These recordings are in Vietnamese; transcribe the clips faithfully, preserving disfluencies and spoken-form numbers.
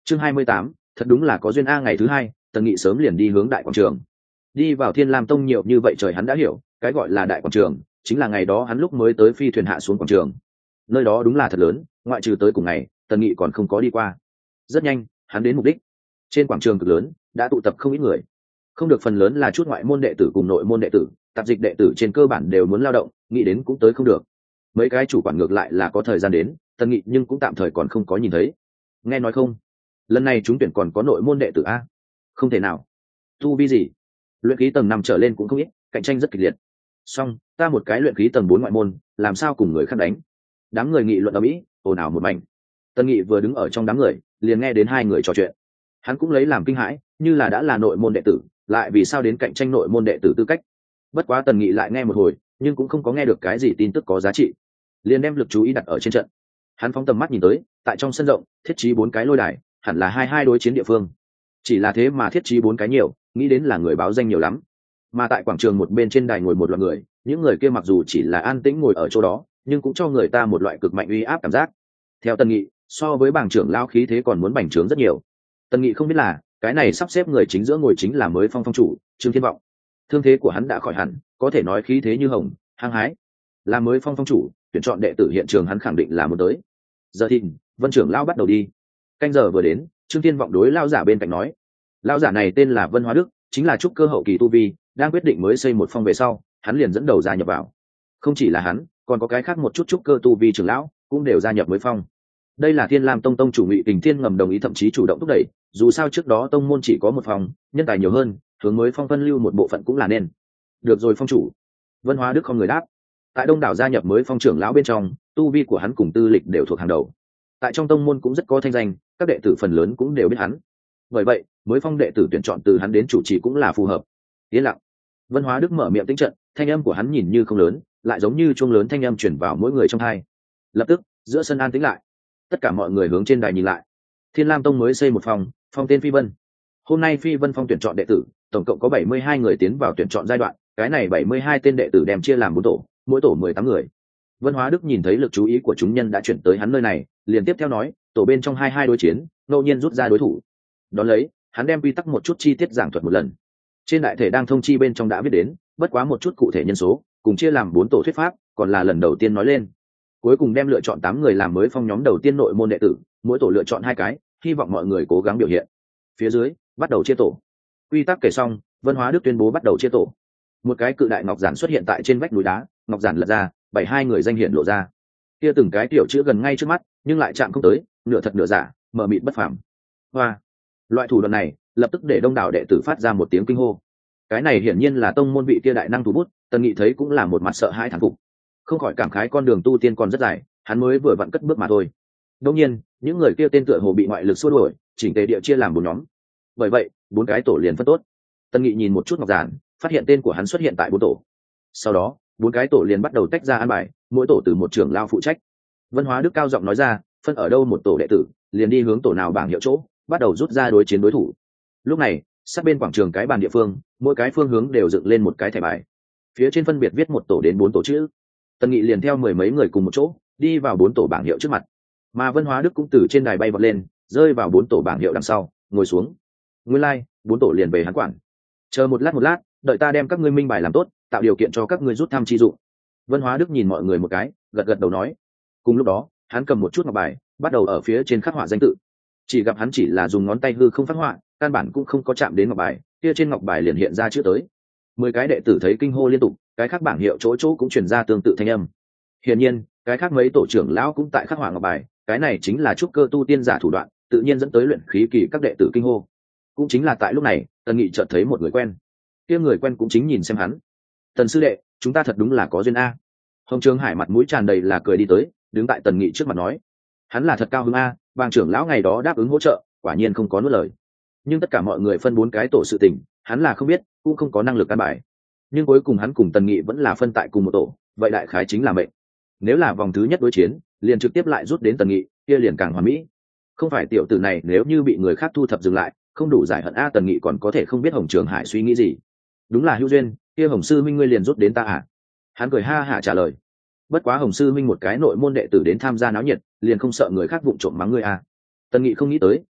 chương hai mươi tám, thật đúng là có duyên a. Ngày thứ hai tần nghị sớm liền đi hướng đại quảng trường. Đi vào Thiên Lam Tông nhiều như vậy trời hắn đã hiểu, cái gọi là đại quảng trường chính là ngày đó hắn lúc mới tới phi thuyền hạ xuống quảng trường. Nơi đó đúng là thật lớn, ngoại trừ tới cùng ngày tần nghị còn không có đi qua. Rất nhanh hắn đến mục đích. Trên quảng trường cực lớn đã tụ tập không ít người, không được phần lớn là chút ngoại môn đệ tử cùng nội môn đệ tử, tạp dịch đệ tử trên cơ bản đều muốn lao động, nghĩ đến cũng tới không được. Mấy cái chủ quản ngược lại là có thời gian đến, tần nghị nhưng cũng tạm thời còn không có nhìn thấy. Nghe nói không, lần này chúng tuyển còn có nội môn đệ tử a? Không thể nào. Tu vi gì? Luyện khí tầng năm trở lên cũng không ít, cạnh tranh rất kịch liệt. Song ta một cái luyện khí tầng bốn ngoại môn làm sao cùng người khác đánh? Đám người nghị luận ở mỹ ồn ào một mảnh. Tần nghị vừa đứng ở trong đám người liền nghe đến hai người trò chuyện. Hắn cũng lấy làm kinh hãi, như là đã là nội môn đệ tử lại vì sao đến cạnh tranh nội môn đệ tử tư cách. Bất quá tần nghị lại nghe một hồi nhưng cũng không có nghe được cái gì tin tức có giá trị, liền đem lực chú ý đặt ở trên trận. Hắn phóng tầm mắt nhìn tới, tại trong sân rộng thiết trí bốn cái lôi đài, hẳn là hai hai đối chiến địa phương. Chỉ là thế mà thiết trí bốn cái nhiều, nghĩ đến là người báo danh nhiều lắm. Mà tại quảng trường một bên trên đài ngồi một loạt người, những người kia mặc dù chỉ là an tĩnh ngồi ở chỗ đó nhưng cũng cho người ta một loại cực mạnh uy áp cảm giác. Theo tần nghị, so với bảng trưởng lao khí thế còn muốn bành trướng rất nhiều. Tần nghị không biết là cái này sắp xếp người chính giữa ngồi chính là mới phong phong chủ Trương Thiên Vọng. Thương thế của hắn đã khỏi hẳn, có thể nói khí thế như hồng hăng hái. Là mới phong phong chủ, tuyển chọn đệ tử hiện trường hắn khẳng định là muốn tới. Giờ thì Vân trưởng lao bắt đầu đi. Canh giờ vừa đến, Trương Thiên Vọng đối lao giả bên cạnh nói. Lao giả này tên là Vân Hóa Đức, chính là trúc cơ hậu kỳ tu vi, đang quyết định mới xây một phong về sau hắn liền dẫn đầu gia nhập vào. Không chỉ là hắn, còn có cái khác một chút trúc cơ tu vi trưởng lão cũng đều gia nhập mới phong. Đây là Thiên Lam Tông tông chủ Ngụy Kình Thiên ngầm đồng ý, thậm chí chủ động thúc đẩy, dù sao trước đó tông môn chỉ có một phòng, nhân tài nhiều hơn, hướng mới phong phân lưu một bộ phận cũng là nên. Được rồi phong chủ. Vân Hóa Đức không người đáp. Tại đông đảo gia nhập mới phong trưởng lão bên trong, tu vi của hắn cùng tư lịch đều thuộc hàng đầu. Tại trong tông môn cũng rất có thanh danh, các đệ tử phần lớn cũng đều biết hắn. Bởi vậy, mới phong đệ tử tuyển chọn từ hắn đến chủ trì cũng là phù hợp. Yên lặng. Vân Hóa Đức mở miệng tĩnh trận, thanh âm của hắn nhìn như không lớn, lại giống như chuông lớn thanh âm truyền vào mỗi người trong tai. Lập tức, giữa sân an tĩnh lại. Tất cả mọi người hướng trên đài nhìn lại. Thiên Lam Tông mới xây một phòng, phong tên Phi Vân. Hôm nay Phi Vân phong tuyển chọn đệ tử, tổng cộng có bảy mươi hai người tiến vào tuyển chọn giai đoạn, cái này bảy mươi hai tên đệ tử đem chia làm bốn tổ, mỗi tổ mười tám người. Vân Hóa Đức nhìn thấy lực chú ý của chúng nhân đã chuyển tới hắn nơi này, liền tiếp theo nói, tổ bên trong hai hai đối chiến, ngẫu nhiên rút ra đối thủ. Đón lấy, hắn đem quy tắc một chút chi tiết giảng thuật một lần. Trên đại thể đang thông chi bên trong đã viết đến, bất quá một chút cụ thể nhân số, cùng chia làm bốn tổ thuyết pháp, còn là lần đầu tiên nói lên. Cuối cùng đem lựa chọn tám người làm mới phong nhóm đầu tiên nội môn đệ tử, mỗi tổ lựa chọn hai cái, hy vọng mọi người cố gắng biểu hiện. Phía dưới, bắt đầu chia tổ. Quy tắc kể xong, Vân Hóa Đức tuyên bố bắt đầu chia tổ. Một cái cự đại ngọc giản xuất hiện tại trên vách núi đá, ngọc giản lật ra, bảy hai người danh hiện lộ ra. Kia từng cái tiểu chữ gần ngay trước mắt, nhưng lại chạm không tới, nửa thật nửa giả, mờ mịt bất phàm. Hoa, loại thủ đoạn này, lập tức để đông đảo đệ tử phát ra một tiếng kinh hô. Cái này hiển nhiên là tông môn vị kia đại năng thủ bút, Tần Nghị thấy cũng là một mặt sợ hãi thán phục. Không khỏi cảm khái con đường tu tiên còn rất dài, hắn mới vừa vặn cất bước mà thôi. Đương nhiên, những người kia tên tựa hồ bị ngoại lực xua đuổi, chỉnh tề địa chia làm bốn nhóm. Bởi vậy, bốn cái tổ liền phân tốt. Tần Nghị nhìn một chút ngọc giản, phát hiện tên của hắn xuất hiện tại bốn tổ. Sau đó, bốn cái tổ liền bắt đầu tách ra an bài, mỗi tổ từ một trưởng lao phụ trách. Vân Hóa Đức cao giọng nói ra, phân ở đâu một tổ đệ tử, liền đi hướng tổ nào bảng hiệu chỗ, bắt đầu rút ra đối chiến đối thủ. Lúc này, sát bên quảng trường cái bàn địa phương, mỗi cái phương hướng đều dựng lên một cái thẻ bài. Phía trên phân biệt viết một tổ đến bốn tổ chữ. Tần Nghị liền theo mười mấy người cùng một chỗ, đi vào bốn tổ bảng hiệu trước mặt. Mà Vân Hóa Đức cũng từ trên đài bay vọt lên, rơi vào bốn tổ bảng hiệu đằng sau, ngồi xuống. Nguyên lai, like, bốn tổ liền về hắn quản. Chờ một lát một lát, đợi ta đem các ngươi minh bài làm tốt, tạo điều kiện cho các ngươi rút thăm chi dụng. Vân Hóa Đức nhìn mọi người một cái, gật gật đầu nói. Cùng lúc đó, hắn cầm một chút ngọc bài, bắt đầu ở phía trên khắc họa danh tự. Chỉ gặp hắn chỉ là dùng ngón tay hư không phát họa, căn bản cũng không có chạm đến ngọc bài, kia trên ngọc bài liền hiện ra chữ tới. Mười cái đệ tử thấy kinh hô liên tục, cái khác bảng hiệu chỗ chỗ cũng truyền ra tương tự thanh âm. Hiển nhiên, cái khác mấy tổ trưởng lão cũng tại khắc họa ngọc bài, cái này chính là trúc cơ tu tiên giả thủ đoạn, tự nhiên dẫn tới luyện khí kỳ các đệ tử kinh hô. Cũng chính là tại lúc này, Tần Nghị chợt thấy một người quen. Kia người quen cũng chính nhìn xem hắn. Tần sư đệ, chúng ta thật đúng là có duyên a. Hồng Trường Hải mặt mũi tràn đầy là cười đi tới, đứng tại Tần Nghị trước mặt nói, hắn là thật cao hứng a, bang trưởng lão ngày đó đáp ứng hỗ trợ, quả nhiên không có nuốt lời. Nhưng tất cả mọi người phân bốn cái tổ sự tình, hắn là không biết, cũng không có năng lực căn bài. Nhưng cuối cùng hắn cùng Tần Nghị vẫn là phân tại cùng một tổ, vậy đại khái chính là mệnh. Nếu là vòng thứ nhất đối chiến, liền trực tiếp lại rút đến Tần Nghị, kia liền càng hoàn mỹ. Không phải tiểu tử này nếu như bị người khác thu thập dừng lại, không đủ giải hận a. Tần Nghị còn có thể không biết Hồng Trường Hải suy nghĩ gì. Đúng là hữu duyên, kia Hồng sư minh ngươi liền rút đến ta à? Hắn cười ha hả trả lời. Bất quá Hồng sư minh một cái nội môn đệ tử đến tham gia náo nhiệt, liền không sợ người khác vụng trộm mắng ngươi à? Tần Nghị không nghĩ tới,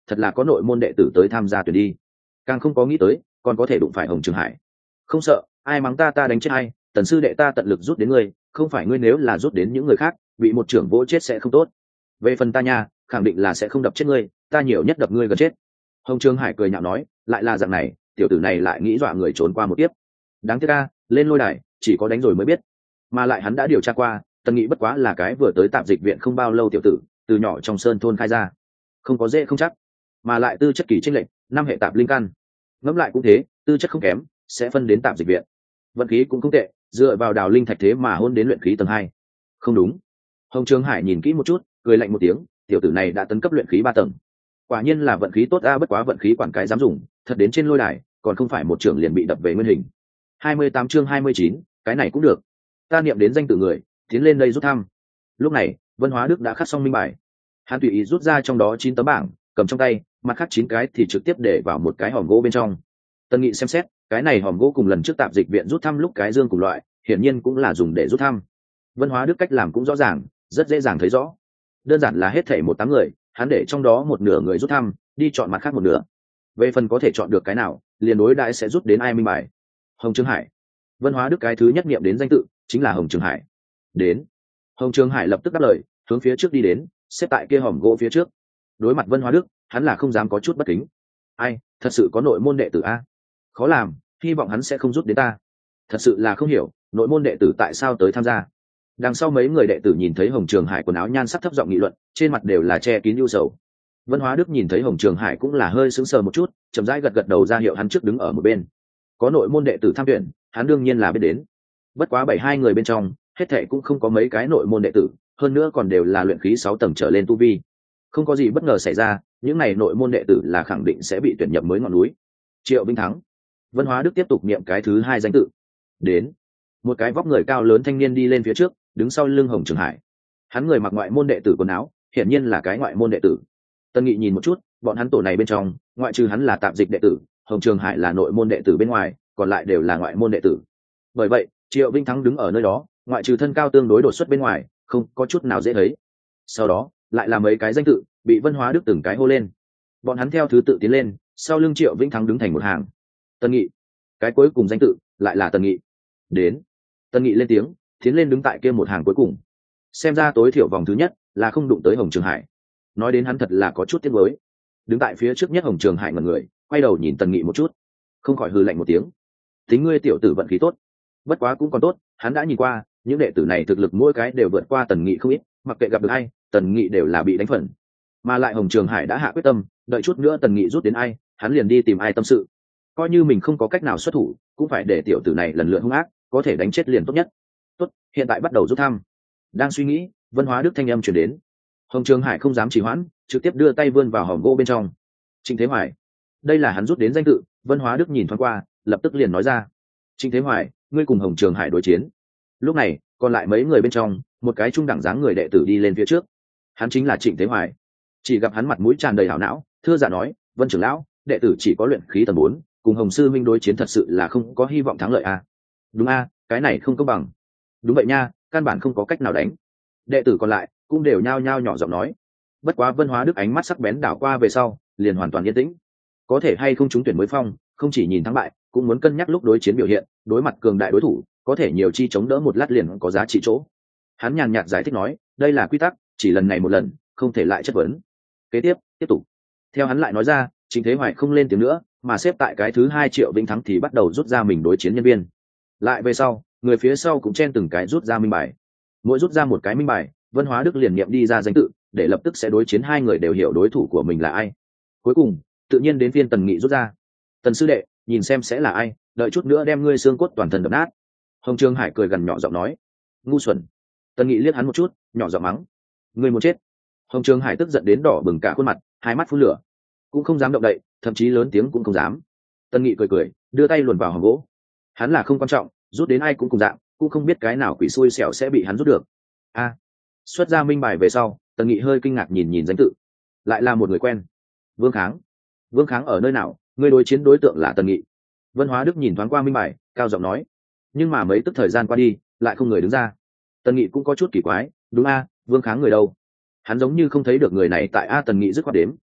thật là có nội môn đệ tử tới tham gia tuyển đi. Càng không có nghĩ tới còn có thể đụng phải Hồng Trường Hải. Không sợ, ai mắng ta ta đánh chết ai, Tần sư đệ ta tận lực rút đến ngươi, không phải ngươi nếu là rút đến những người khác bị một trưởng vỗ chết sẽ không tốt. Về phần ta nha, khẳng định là sẽ không đập chết ngươi, ta nhiều nhất đập ngươi gần chết. Hồng Trường Hải cười nhạo nói, lại là dạng này, tiểu tử này lại nghĩ dọa người trốn qua một tiếp. Đáng tiếc a, lên lôi đài chỉ có đánh rồi mới biết. Mà lại hắn đã điều tra qua, Tần Nghị bất quá là cái vừa tới tạp dịch viện không bao lâu tiểu tử, từ nhỏ trong sơn thôn khai ra, không có dễ không chắc, mà lại tư chất kỳ chênh lệch, năm hệ tạp linh căn. Ngẫm lại cũng thế, tư chất không kém, sẽ phân đến tạp dịch viện. Vận khí cũng không tệ, dựa vào đào linh thạch thế mà hôn đến luyện khí tầng hai. Không đúng. Hồng Trường Hải nhìn kỹ một chút, cười lạnh một tiếng, tiểu tử này đã tấn cấp luyện khí ba tầng. Quả nhiên là vận khí tốt a, bất quá vận khí quản cái dám dùng, thật đến trên lôi đài, còn không phải một trưởng liền bị đập về nguyên hình. hai mươi tám chương hai mươi chín, cái này cũng được. Ta niệm đến danh tự người, tiến lên đây rút thăm. Lúc này, Vân Hóa Đức đã khắc xong minh bài. Hắn tùy ý rút ra trong đó chín tấm bảng, cầm trong tay, mặt khác chín cái thì trực tiếp để vào một cái hòm gỗ bên trong. Tân Nghị xem xét, cái này hòm gỗ cùng lần trước tạp dịch viện rút thăm lúc cái dương cùng loại, hiển nhiên cũng là dùng để rút thăm. Vân Hóa Đức cách làm cũng rõ ràng, rất dễ dàng thấy rõ. Đơn giản là hết thảy một tám người, hắn để trong đó một nửa người rút thăm, đi chọn mặt khác một nửa. Về phần có thể chọn được cái nào, liền đối đãi sẽ rút đến ai minh bài. Hồng Trường Hải. Vân Hóa Đức cái thứ nhất niệm đến danh tự chính là Hồng Trường Hải. Đến. Hồng Trường Hải lập tức đáp lời, hướng phía trước đi đến, xếp tại kia hòm gỗ phía trước. Đối mặt Vân Hóa Đức, hắn là không dám có chút bất kính. Ai, thật sự có nội môn đệ tử a? Khó làm, hy vọng hắn sẽ không rút đến ta. Thật sự là không hiểu, nội môn đệ tử tại sao tới tham gia. Đằng sau mấy người đệ tử nhìn thấy Hồng Trường Hải quần áo nhan sắc thấp giọng nghị luận, trên mặt đều là che kín ưu sầu. Vân Hóa Đức nhìn thấy Hồng Trường Hải cũng là hơi sững sờ một chút, chậm rãi gật gật đầu ra hiệu hắn trước đứng ở một bên. Có nội môn đệ tử tham tuyển, hắn đương nhiên là biết đến. Bất quá bảy hai người bên trong, hết thệ cũng không có mấy cái nội môn đệ tử, hơn nữa còn đều là luyện khí sáu tầng trở lên tu vi. Không có gì bất ngờ xảy ra, những này nội môn đệ tử là khẳng định sẽ bị tuyển nhập mới ngọn núi. Triệu Vinh Thắng. Vân Hóa Đức tiếp tục niệm cái thứ hai danh tự. Đến. Một cái vóc người cao lớn thanh niên đi lên phía trước, đứng sau lưng Hồng Trường Hải. Hắn người mặc ngoại môn đệ tử quần áo, hiển nhiên là cái ngoại môn đệ tử. Tân Nghị nhìn một chút, bọn hắn tổ này bên trong, ngoại trừ hắn là tạp dịch đệ tử, Hồng Trường Hải là nội môn đệ tử bên ngoài, còn lại đều là ngoại môn đệ tử. Bởi vậy, Triệu Vinh Thắng đứng ở nơi đó, ngoại trừ thân cao tương đối đột xuất bên ngoài, không có chút nào dễ thấy. Sau đó, lại là mấy cái danh tự bị Vân Hóa Đức từng cái hô lên. Bọn hắn theo thứ tự tiến lên, sau lưng Triệu Vinh Thắng đứng thành một hàng. Tân Nghị. Cái cuối cùng danh tự lại là Tân Nghị. Đến. Tân Nghị lên tiếng, tiến lên đứng tại kia một hàng cuối cùng. Xem ra tối thiểu vòng thứ nhất là không đụng tới Hồng Trường Hải. Nói đến hắn thật là có chút tiếc nuối. Đứng tại phía trước nhất Hồng Trường Hải ngẩn người, quay đầu nhìn Tân Nghị một chút, không khỏi hừ lạnh một tiếng. Tính ngươi tiểu tử vận khí tốt. Bất quá cũng còn tốt, hắn đã nhìn qua, những đệ tử này thực lực mỗi cái đều vượt qua Tần Nghị không ít, mặc kệ gặp được ai, Tần Nghị đều là bị đánh phần. Mà lại Hồng Trường Hải đã hạ quyết tâm, đợi chút nữa Tần Nghị rút đến ai, hắn liền đi tìm ai tâm sự. Coi như mình không có cách nào xuất thủ, cũng phải để tiểu tử này lần lượt hung ác, có thể đánh chết liền tốt nhất. Tốt, hiện tại bắt đầu rút thăm. Đang suy nghĩ, Vân Hóa Đức thanh âm truyền đến. Hồng Trường Hải không dám trì hoãn, trực tiếp đưa tay vươn vào hòm gỗ bên trong. Trịnh Thế Hoài. Đây là hắn rút đến danh tự, Vân Hóa Đức nhìn thoáng qua, lập tức liền nói ra. Trịnh Thế Hoài, ngươi cùng Hồng Trường Hải đối chiến. Lúc này, còn lại mấy người bên trong, một cái trung đẳng dáng người đệ tử đi lên phía trước. Hắn chính là Trịnh Thế Hoài. Chỉ gặp hắn mặt mũi tràn đầy hảo não, thưa dạ nói, Vân trưởng lão, đệ tử chỉ có luyện khí tầng bốn, cùng Hồng sư minh đối chiến thật sự là không có hy vọng thắng lợi à. Đúng a, cái này không công bằng. Đúng vậy nha, căn bản không có cách nào đánh. Đệ tử còn lại cũng đều nhao nhao nhỏ giọng nói. Bất quá Vân Hóa Đức ánh mắt sắc bén đảo qua về sau, liền hoàn toàn yên tĩnh. Có thể hay không trúng tuyển mới phong, không chỉ nhìn thắng bại, cũng muốn cân nhắc lúc đối chiến biểu hiện, đối mặt cường đại đối thủ, có thể nhiều chi chống đỡ một lát liền có giá trị chỗ. Hắn nhàn nhạt giải thích nói, đây là quy tắc, chỉ lần này một lần, không thể lại chất vấn. Kế tiếp, tiếp tục. Theo hắn lại nói ra, Trịnh Thế Hoài không lên tiếng nữa, mà xếp tại cái thứ hai Triệu Vĩnh Thắng thì bắt đầu rút ra mình đối chiến nhân viên. Lại về sau, người phía sau cũng chen từng cái rút ra minh bài. Mỗi rút ra một cái minh bài, Vân Hóa Đức liền niệm đi ra danh tự, để lập tức sẽ đối chiến hai người đều hiểu đối thủ của mình là ai. Cuối cùng, tự nhiên đến phiên Tần Nghị rút ra. Tần sư đệ, nhìn xem sẽ là ai, đợi chút nữa đem ngươi xương cốt toàn thân đập nát. Hồng Trường Hải cười gần nhỏ giọng nói. Ngu xuẩn. Tần Nghị liếc hắn một chút, nhỏ giọng mắng. Ngươi muốn chết. Hồng Trường Hải tức giận đến đỏ bừng cả khuôn mặt, hai mắt phun lửa, cũng không dám động đậy, thậm chí lớn tiếng cũng không dám. Tần Nghị cười cười, đưa tay luồn vào hòm gỗ. Hắn là không quan trọng, rút đến ai cũng cùng dạng, cũng không biết cái nào quỷ xui xẻo sẽ bị hắn rút được. A. Xuất ra minh bài về sau, Tần Nghị hơi kinh ngạc nhìn nhìn danh tự, lại là một người quen. Vương Kháng. Vương Kháng ở nơi nào? Người đối chiến đối tượng là Tần Nghị. Vân Hóa Đức nhìn thoáng qua minh bài, cao giọng nói. Nhưng mà mấy tức thời gian qua đi, lại không người đứng ra. Tần Nghị cũng có chút kỳ quái, đúng a, Vương Kháng người đâu? Hắn giống như không thấy được người này tại a. Tần Nghị dứt khoát đếm,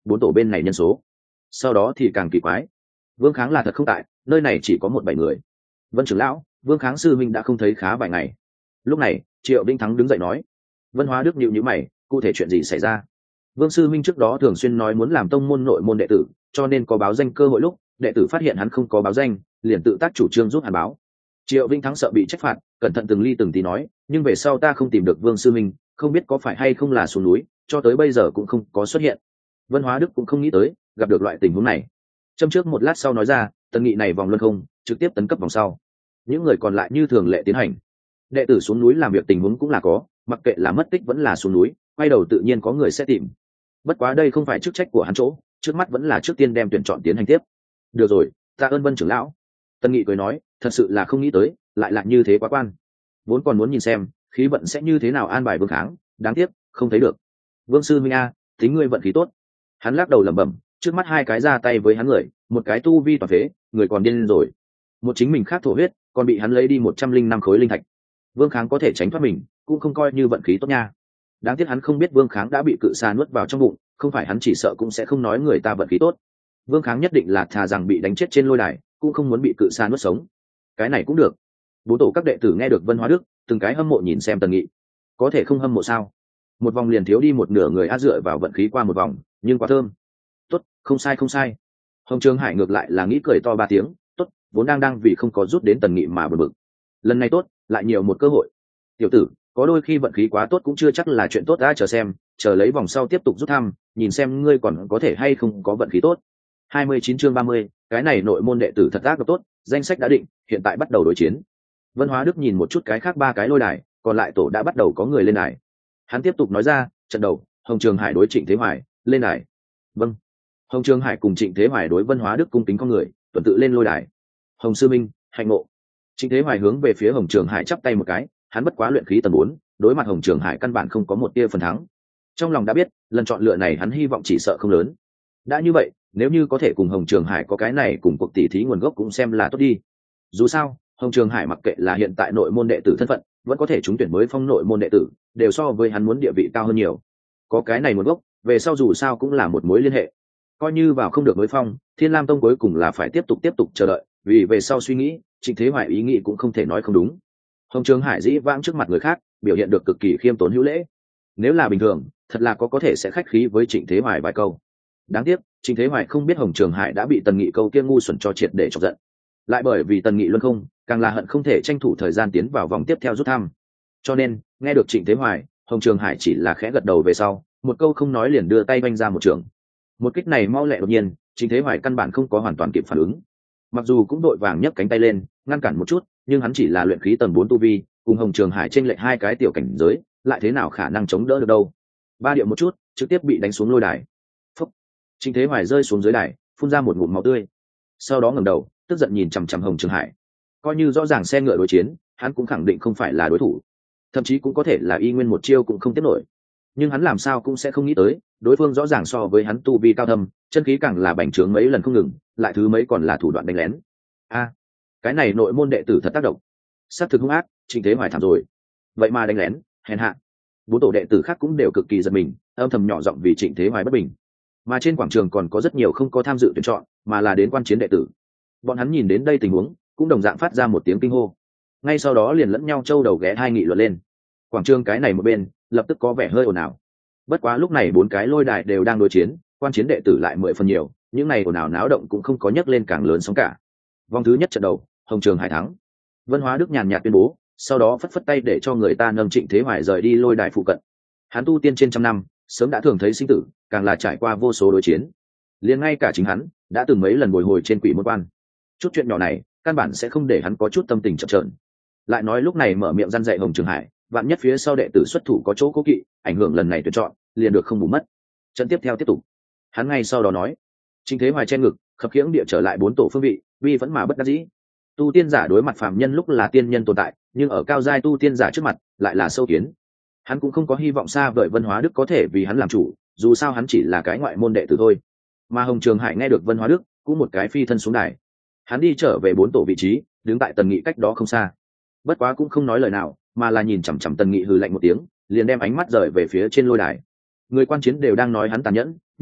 bốn tổ bên này nhân số. Sau đó thì càng kỳ quái, Vương Kháng là thật không tại, nơi này chỉ có một bảy người. Vân trưởng lão, Vương Kháng sư minh đã không thấy khá vài ngày. Lúc này Triệu Vĩnh Thắng đứng dậy nói. Vân Hóa Đức nhíu nhíu mày, cụ thể chuyện gì xảy ra? Vương sư minh trước đó thường xuyên nói muốn làm tông môn nội môn đệ tử, cho nên có báo danh cơ hội lúc đệ tử phát hiện hắn không có báo danh, liền tự tác chủ trương rút hắn báo. Triệu Vĩnh Thắng sợ bị trách phạt, cẩn thận từng ly từng tí nói, nhưng về sau ta không tìm được Vương sư minh, không biết có phải hay không là xuống núi, cho tới bây giờ cũng không có xuất hiện. Vân Hóa Đức cũng không nghĩ tới gặp được loại tình huống này. Châm trước một lát sau nói ra, tần nghị này vòng luân không, trực tiếp tấn cấp vòng sau. Những người còn lại như thường lệ tiến hành. Đệ tử xuống núi làm việc tình huống cũng là có, mặc kệ là mất tích vẫn là xuống núi, quay đầu tự nhiên có người sẽ tìm. Bất quá đây không phải chức trách của hắn chỗ, trước mắt vẫn là trước tiên đem tuyển chọn tiến hành tiếp. Được rồi, tạ ơn Vân trưởng lão. Tân Nghị cười nói, thật sự là không nghĩ tới, lại là như thế quá quan. Vốn còn muốn nhìn xem, khí vận sẽ như thế nào an bài Vương Kháng, đáng tiếc, không thấy được. Vương sư minh a, tính ngươi vận khí tốt. Hắn lắc đầu lẩm bẩm, trước mắt hai cái ra tay với hắn người, một cái tu vi toàn phế, người còn điên rồi. Một chính mình khác thổ huyết, còn bị hắn lấy đi một trăm linh năm khối linh thạch. Vương Kháng có thể tránh thoát mình, cũng không coi như vận khí tốt nha. Đáng tiếc hắn không biết Vương Kháng đã bị cự sa nuốt vào trong bụng, không phải hắn chỉ sợ cũng sẽ không nói người ta vận khí tốt. Vương Kháng nhất định là thà rằng bị đánh chết trên lôi đài, cũng không muốn bị cự sa nuốt sống. Cái này cũng được. Bốn tổ các đệ tử nghe được Vân Hóa Đức, từng cái hâm mộ nhìn xem Tần Nghị. Có thể không hâm mộ sao? Một vòng liền thiếu đi một nửa người a, dựa vào vận khí qua một vòng, nhưng quá thơm. Tốt, không sai không sai. Hồng Trường Hải ngược lại là nghĩ cười to ba tiếng, tốt, vốn đang đang vì không có rút đến Tần Nghị mà bực bực. Lần này tốt, lại nhiều một cơ hội. Tiểu tử, có đôi khi vận khí quá tốt cũng chưa chắc là chuyện tốt, đã chờ xem, chờ lấy vòng sau tiếp tục rút thăm, nhìn xem ngươi còn có thể hay không có vận khí tốt. hai mươi chín chương ba mươi, cái này nội môn đệ tử thật ác độc tốt, danh sách đã định, hiện tại bắt đầu đối chiến. Vân Hóa Đức nhìn một chút cái khác ba cái lôi đài, còn lại tổ đã bắt đầu có người lên đài. Hắn tiếp tục nói ra, trận đầu, Hồng Trường Hải đối Trịnh Thế Hoài, lên đài. Vâng. Hồng Trường Hải cùng Trịnh Thế Hoài đối Vân Hóa Đức cung kính con người, tuần tự lên lôi đài. Hồng sư minh, hạnh ngộ. Trịnh Thế Hoài hướng về phía Hồng Trường Hải chắp tay một cái, hắn bất quá luyện khí tầng bốn, đối mặt Hồng Trường Hải căn bản không có một tia phần thắng. Trong lòng đã biết, lần chọn lựa này hắn hy vọng chỉ sợ không lớn. Đã như vậy, nếu như có thể cùng Hồng Trường Hải có cái này cùng cuộc tỷ thí nguồn gốc cũng xem là tốt đi. Dù sao, Hồng Trường Hải mặc kệ là hiện tại nội môn đệ tử thân phận, vẫn có thể trúng tuyển mới phong nội môn đệ tử, đều so với hắn muốn địa vị cao hơn nhiều. Có cái này nguồn gốc, về sau dù sao cũng là một mối liên hệ. Coi như vào không được mới phong, Thiên Lam Tông cuối cùng là phải tiếp tục tiếp tục chờ đợi, vì về sau suy nghĩ, Trịnh Thế Hoài ý nghĩ cũng không thể nói không đúng. Hồng Trường Hải dĩ vãng trước mặt người khác, biểu hiện được cực kỳ khiêm tốn hữu lễ. Nếu là bình thường, thật là có có thể sẽ khách khí với Trịnh Thế Hoài vài câu. Đáng tiếc, Trịnh Thế Hoài không biết Hồng Trường Hải đã bị Tần Nghị câu kia ngu xuẩn cho triệt để chọc giận. Lại bởi vì Tần Nghị luân không, càng là hận không thể tranh thủ thời gian tiến vào vòng tiếp theo rút thăm. Cho nên, nghe được Trịnh Thế Hoài, Hồng Trường Hải chỉ là khẽ gật đầu về sau, một câu không nói liền đưa tay vanh ra một trường. Một kích này mau lẹ đột nhiên, Trịnh Thế Hoài căn bản không có hoàn toàn kịp phản ứng. Mặc dù cũng đội vàng nhấc cánh tay lên, ngăn cản một chút, nhưng hắn chỉ là luyện khí tầng bốn tu vi, cùng Hồng Trường Hải chênh lệch hai cái tiểu cảnh giới, lại thế nào khả năng chống đỡ được đâu. Ba điệu một chút, trực tiếp bị đánh xuống lôi đài. Phúc. Trịnh Thế Hoài rơi xuống dưới đài, phun ra một ngụm máu tươi. Sau đó ngẩng đầu, tức giận nhìn chằm chằm Hồng Trường Hải. Coi như rõ ràng xe ngựa đối chiến, hắn cũng khẳng định không phải là đối thủ, thậm chí cũng có thể là y nguyên một chiêu cũng không tiếp nổi. Nhưng hắn làm sao cũng sẽ không nghĩ tới, đối phương rõ ràng so với hắn tu vi cao thâm, chân khí càng là bành trướng mấy lần không ngừng, lại thứ mấy còn là thủ đoạn đánh lén. A, cái này nội môn đệ tử thật tác động, sát thực hung ác. Trịnh Thế Hoài thảm rồi, vậy mà đánh lén, hèn hạ. Bốn tổ đệ tử khác cũng đều cực kỳ giận mình, âm thầm nhỏ giọng vì Trịnh Thế Hoài bất bình. Mà trên quảng trường còn có rất nhiều không có tham dự tuyển chọn, mà là đến quan chiến đệ tử. Bọn hắn nhìn đến đây tình huống, cũng đồng dạng phát ra một tiếng kinh hô. Ngay sau đó liền lẫn nhau châu đầu ghé hai nghị luận lên. Quảng trường cái này một bên, lập tức có vẻ hơi ồn ào. Bất quá lúc này bốn cái lôi đài đều đang đối chiến, quan chiến đệ tử lại mười phần nhiều, những này ồn ào náo động cũng không có nhấc lên càng lớn sóng cả. Vòng thứ nhất trận đầu, Hồng Trường Hải thắng. Vân Hóa Đức nhàn nhạt tuyên bố, sau đó phất phất tay để cho người ta nâng Trịnh Thế Hoài rời đi lôi đài phụ cận. Hắn tu tiên trên trăm năm, sớm đã thường thấy sinh tử, càng là trải qua vô số đối chiến. Liền ngay cả chính hắn đã từng mấy lần bồi hồi trên quỷ môn quan. Chút chuyện nhỏ này, căn bản sẽ không để hắn có chút tâm tình chậm chờn. Lại nói lúc này mở miệng răn dạy Hồng Trường Hải, vạn nhất phía sau đệ tử xuất thủ có chỗ cố kỵ, ảnh hưởng lần này tuyển chọn, liền được không bù mất. Trận tiếp theo tiếp tục. Hắn ngay sau đó nói, Trịnh Thế Hoài trên ngực, khập khiễng địa trở lại bốn tổ phương vị, uy vẫn mà bất đắc dĩ. Tu tiên giả đối mặt phàm nhân lúc là tiên nhân tồn tại, nhưng ở cao giai tu tiên giả trước mặt, lại là sâu kiến. Hắn cũng không có hy vọng xa vời Vân Hóa Đức có thể vì hắn làm chủ, dù sao hắn chỉ là cái ngoại môn đệ tử thôi. Mà Hồng Trường Hải nghe được Vân Hóa Đức, cũng một cái phi thân xuống đài. Hắn đi trở về bốn tổ vị trí, đứng tại Tần Nghị cách đó không xa. Bất quá cũng không nói lời nào, mà là nhìn chằm chằm Tần Nghị hừ lạnh một tiếng, liền đem ánh mắt rời về phía trên lôi đài. Người quan chiến đều đang nói hắn tàn nhẫn,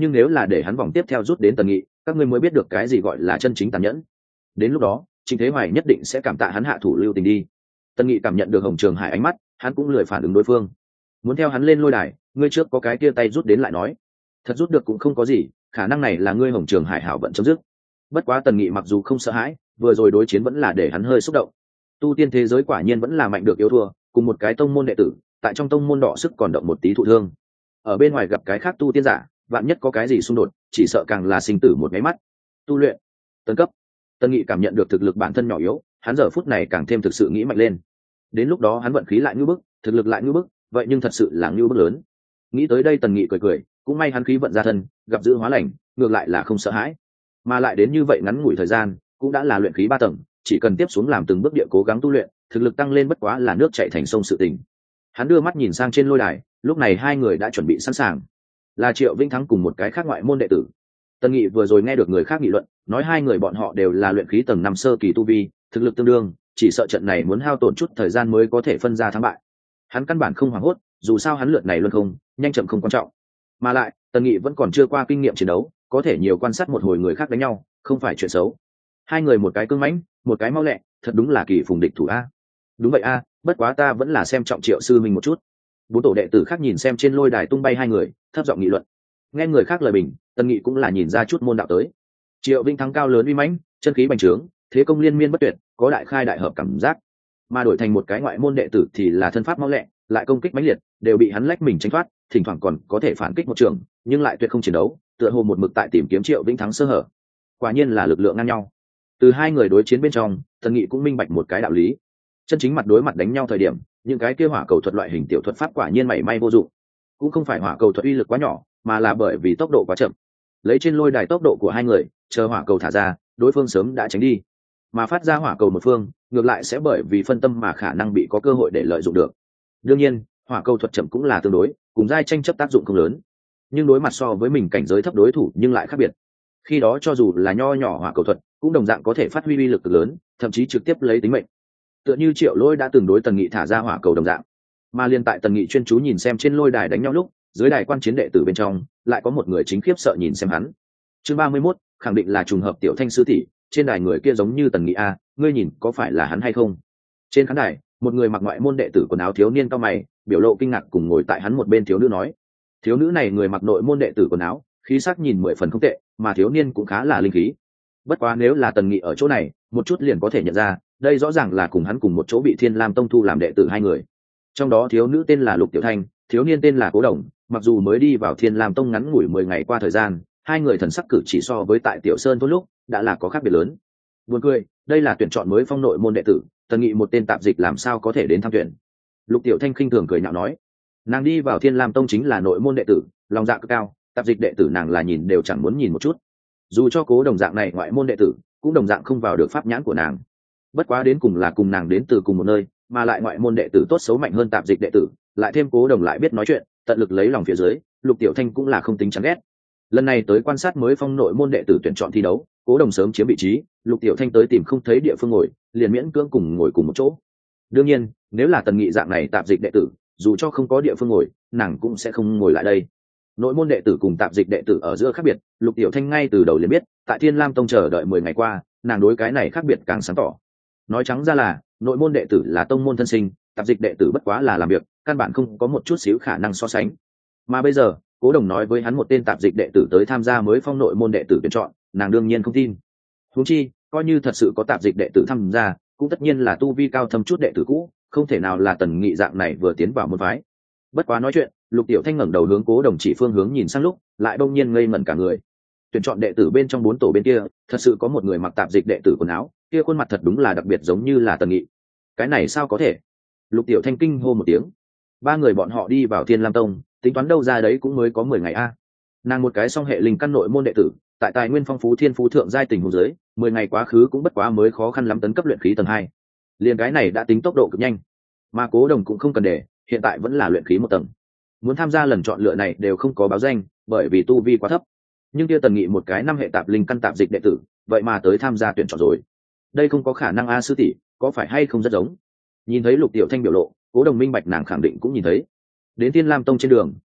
nhưng nếu là để hắn vòng tiếp theo rút đến Tần Nghị, các ngươi mới biết được cái gì gọi là chân chính tàn nhẫn. Đến lúc đó Trịnh Thế Hoài nhất định sẽ cảm tạ hắn hạ thủ lưu tình đi. Tần Nghị cảm nhận được Hồng Trường Hải ánh mắt, hắn cũng lười phản ứng đối phương. Muốn theo hắn lên lôi đài, ngươi trước có cái kia tay rút đến lại nói. Thật rút được cũng không có gì, khả năng này là ngươi Hồng Trường Hải hảo vận chấm dứt. Bất quá Tần Nghị mặc dù không sợ hãi, vừa rồi đối chiến vẫn là để hắn hơi xúc động. Tu tiên thế giới quả nhiên vẫn là mạnh được yếu thua, cùng một cái tông môn đệ tử, tại trong tông môn đọ sức còn động một tí thụ thương. Ở bên ngoài gặp cái khác tu tiên giả, vạn nhất có cái gì xung đột, chỉ sợ càng là sinh tử một cái mắt. Tu luyện, tấn cấp. Tần Nghị cảm nhận được thực lực bản thân nhỏ yếu, hắn giờ phút này càng thêm thực sự nghĩ mạnh lên. Đến lúc đó hắn vận khí lại như bức, thực lực lại như bức, vậy nhưng thật sự là như bức lớn. Nghĩ tới đây Tần Nghị cười cười, cũng may hắn khí vận ra thân, gặp dữ hóa lành, ngược lại là không sợ hãi. Mà lại đến như vậy ngắn ngủi thời gian, cũng đã là luyện khí ba tầng, chỉ cần tiếp xuống làm từng bước địa cố gắng tu luyện, thực lực tăng lên bất quá là nước chảy thành sông sự tình. Hắn đưa mắt nhìn sang trên lôi đài, lúc này hai người đã chuẩn bị sẵn sàng. Là Triệu Vĩnh Thắng cùng một cái khác ngoại môn đệ tử. Tần Nghị vừa rồi nghe được người khác nghị luận, nói hai người bọn họ đều là luyện khí tầng năm sơ kỳ tu vi, thực lực tương đương, chỉ sợ trận này muốn hao tổn chút thời gian mới có thể phân ra thắng bại. Hắn căn bản không hoảng hốt, dù sao hắn lượt này luôn không, nhanh chậm không quan trọng. Mà lại, Tần Nghị vẫn còn chưa qua kinh nghiệm chiến đấu, có thể nhiều quan sát một hồi người khác đánh nhau, không phải chuyện xấu. Hai người một cái cương mãnh, một cái mau lẹ, thật đúng là kỳ phùng địch thủ a. Đúng vậy a, bất quá ta vẫn là xem trọng Triệu sư mình một chút. Bốn tổ đệ tử khác nhìn xem trên lôi đài tung bay hai người, thấp giọng nghị luận. Nghe người khác lời bình, Tần Nghị cũng là nhìn ra chút môn đạo tới. Triệu Vĩnh Thắng cao lớn uy mãnh, chân khí bành trướng, thế công liên miên bất tuyệt, có đại khai đại hợp cảm giác. Mà đổi thành một cái ngoại môn đệ tử thì là thân pháp mau lẹ, lại công kích mãnh liệt, đều bị hắn lách mình tránh thoát, thỉnh thoảng còn có thể phản kích một trường, nhưng lại tuyệt không chiến đấu, tựa hồ một mực tại tìm kiếm Triệu Vĩnh Thắng sơ hở. Quả nhiên là lực lượng ngang nhau. Từ hai người đối chiến bên trong, Tần Nghị cũng minh bạch một cái đạo lý. Chân chính mặt đối mặt đánh nhau thời điểm, những cái kia hỏa cầu thuật loại hình tiểu thuật pháp quả nhiên mảy may vô dụng. Cũng không phải hỏa cầu thuật uy lực quá nhỏ, mà là bởi vì tốc độ quá chậm. Lấy trên lôi đài tốc độ của hai người, chờ hỏa cầu thả ra, đối phương sớm đã tránh đi. Mà phát ra hỏa cầu một phương, ngược lại sẽ bởi vì phân tâm mà khả năng bị có cơ hội để lợi dụng được. Đương nhiên, hỏa cầu thuật chậm cũng là tương đối, cùng giai tranh chấp tác dụng không lớn. Nhưng đối mặt so với mình cảnh giới thấp đối thủ nhưng lại khác biệt. Khi đó cho dù là nho nhỏ hỏa cầu thuật, cũng đồng dạng có thể phát huy uy lực lớn, thậm chí trực tiếp lấy tính mệnh. Tựa như Triệu Lôi đã từng đối Tần Nghị thả ra hỏa cầu đồng dạng. Mà liên tại Tần Nghị chuyên chú nhìn xem trên lôi đài đánh nhau lúc, dưới đài quan chiến đệ tử bên trong, lại có một người chính khiếp sợ nhìn xem hắn. Chương ba mươi mốt, khẳng định là trùng hợp Tiểu Thanh sư tỷ, trên đài người kia giống như Tần Nghị a, ngươi nhìn có phải là hắn hay không? Trên khán đài, một người mặc ngoại môn đệ tử quần áo thiếu niên cao mày, biểu lộ kinh ngạc cùng ngồi tại hắn một bên thiếu nữ nói. Thiếu nữ này người mặc nội môn đệ tử quần áo, khí sắc nhìn mười phần không tệ, mà thiếu niên cũng khá là linh khí. Bất quá nếu là Tần Nghị ở chỗ này, một chút liền có thể nhận ra, đây rõ ràng là cùng hắn cùng một chỗ bị Thiên Lam Tông thu làm đệ tử hai người. Trong đó thiếu nữ tên là Lục Tiểu Thanh, thiếu niên tên là Cố Đồng, mặc dù mới đi vào Thiên Lam Tông ngắn ngủi mười ngày qua thời gian, hai người thần sắc cử chỉ so với tại Tiểu Sơn thôn lúc đã là có khác biệt lớn. Buồn cười, đây là tuyển chọn mới phong nội môn đệ tử, Tần Nghị một tên tạp dịch làm sao có thể đến tham tuyển. Lục Tiểu Thanh khinh thường cười nhạo nói, nàng đi vào Thiên Lam Tông chính là nội môn đệ tử, lòng dạ cực cao, tạp dịch đệ tử nàng là nhìn đều chẳng muốn nhìn một chút. Dù cho Cố Đồng dạng này ngoại môn đệ tử, cũng đồng dạng không vào được pháp nhãn của nàng. Bất quá đến cùng là cùng nàng đến từ cùng một nơi, mà lại ngoại môn đệ tử tốt xấu mạnh hơn tạp dịch đệ tử, lại thêm Cố Đồng lại biết nói chuyện, tận lực lấy lòng phía dưới, Lục Tiểu Thanh cũng là không tính chán ghét. Lần này tới quan sát mới phong nội môn đệ tử tuyển chọn thi đấu, Cố Đồng sớm chiếm vị trí, Lục Tiểu Thanh tới tìm không thấy địa phương ngồi, liền miễn cưỡng cùng ngồi cùng một chỗ. Đương nhiên, nếu là Tần Nghị dạng này tạp dịch đệ tử, dù cho không có địa phương ngồi, nàng cũng sẽ không ngồi lại đây. Nội môn đệ tử cùng tạp dịch đệ tử ở giữa khác biệt, Lục Tiểu Thanh ngay từ đầu liền biết, tại Thiên Lam Tông chờ đợi mười ngày qua, nàng đối cái này khác biệt càng sáng tỏ. Nói trắng ra là, nội môn đệ tử là tông môn thân sinh, tạp dịch đệ tử bất quá là làm việc, căn bản không có một chút xíu khả năng so sánh. Mà bây giờ, Cố Đồng nói với hắn một tên tạp dịch đệ tử tới tham gia mới phong nội môn đệ tử tuyển chọn, nàng đương nhiên không tin. Huống chi, coi như thật sự có tạp dịch đệ tử tham gia, cũng tất nhiên là tu vi cao thâm chút đệ tử cũ, không thể nào là Tần Nghị dạng này vừa tiến vào môn phái. Bất quá nói chuyện, Lục Tiểu Thanh ngẩng đầu hướng Cố Đồng chỉ phương hướng nhìn sang lúc, lại đông nhiên ngây ngẩn cả người. Tuyển chọn đệ tử bên trong bốn tổ bên kia, thật sự có một người mặc tạp dịch đệ tử quần áo, kia khuôn mặt thật đúng là đặc biệt giống như là Tần Nghị. Cái này sao có thể? Lục Tiểu Thanh kinh hô một tiếng. Ba người bọn họ đi vào Thiên Lam Tông, tính toán đâu ra đấy cũng mới có mười ngày a. Nàng một cái song hệ linh căn nội môn đệ tử, tại tài nguyên phong phú thiên phú thượng giai tình huống dưới, mười ngày quá khứ cũng bất quá mới khó khăn lắm tấn cấp luyện khí tầng hai. Liền cái này đã tính tốc độ cực nhanh. Mà Cố Đồng cũng không cần để, hiện tại vẫn là luyện khí một tầng. Muốn tham gia lần chọn lựa này đều không có báo danh, bởi vì tu vi quá thấp. Nhưng kia Tần Nghị một cái năm hệ tạp linh căn tạp dịch đệ tử, vậy mà tới tham gia tuyển chọn rồi. Đây không có khả năng a sư tỷ, có phải hay không rất giống. Nhìn thấy Lục Tiểu Thanh biểu lộ, Cố Đồng minh bạch nàng khẳng định cũng nhìn thấy. Đến Thiên Lam Tông trên đường,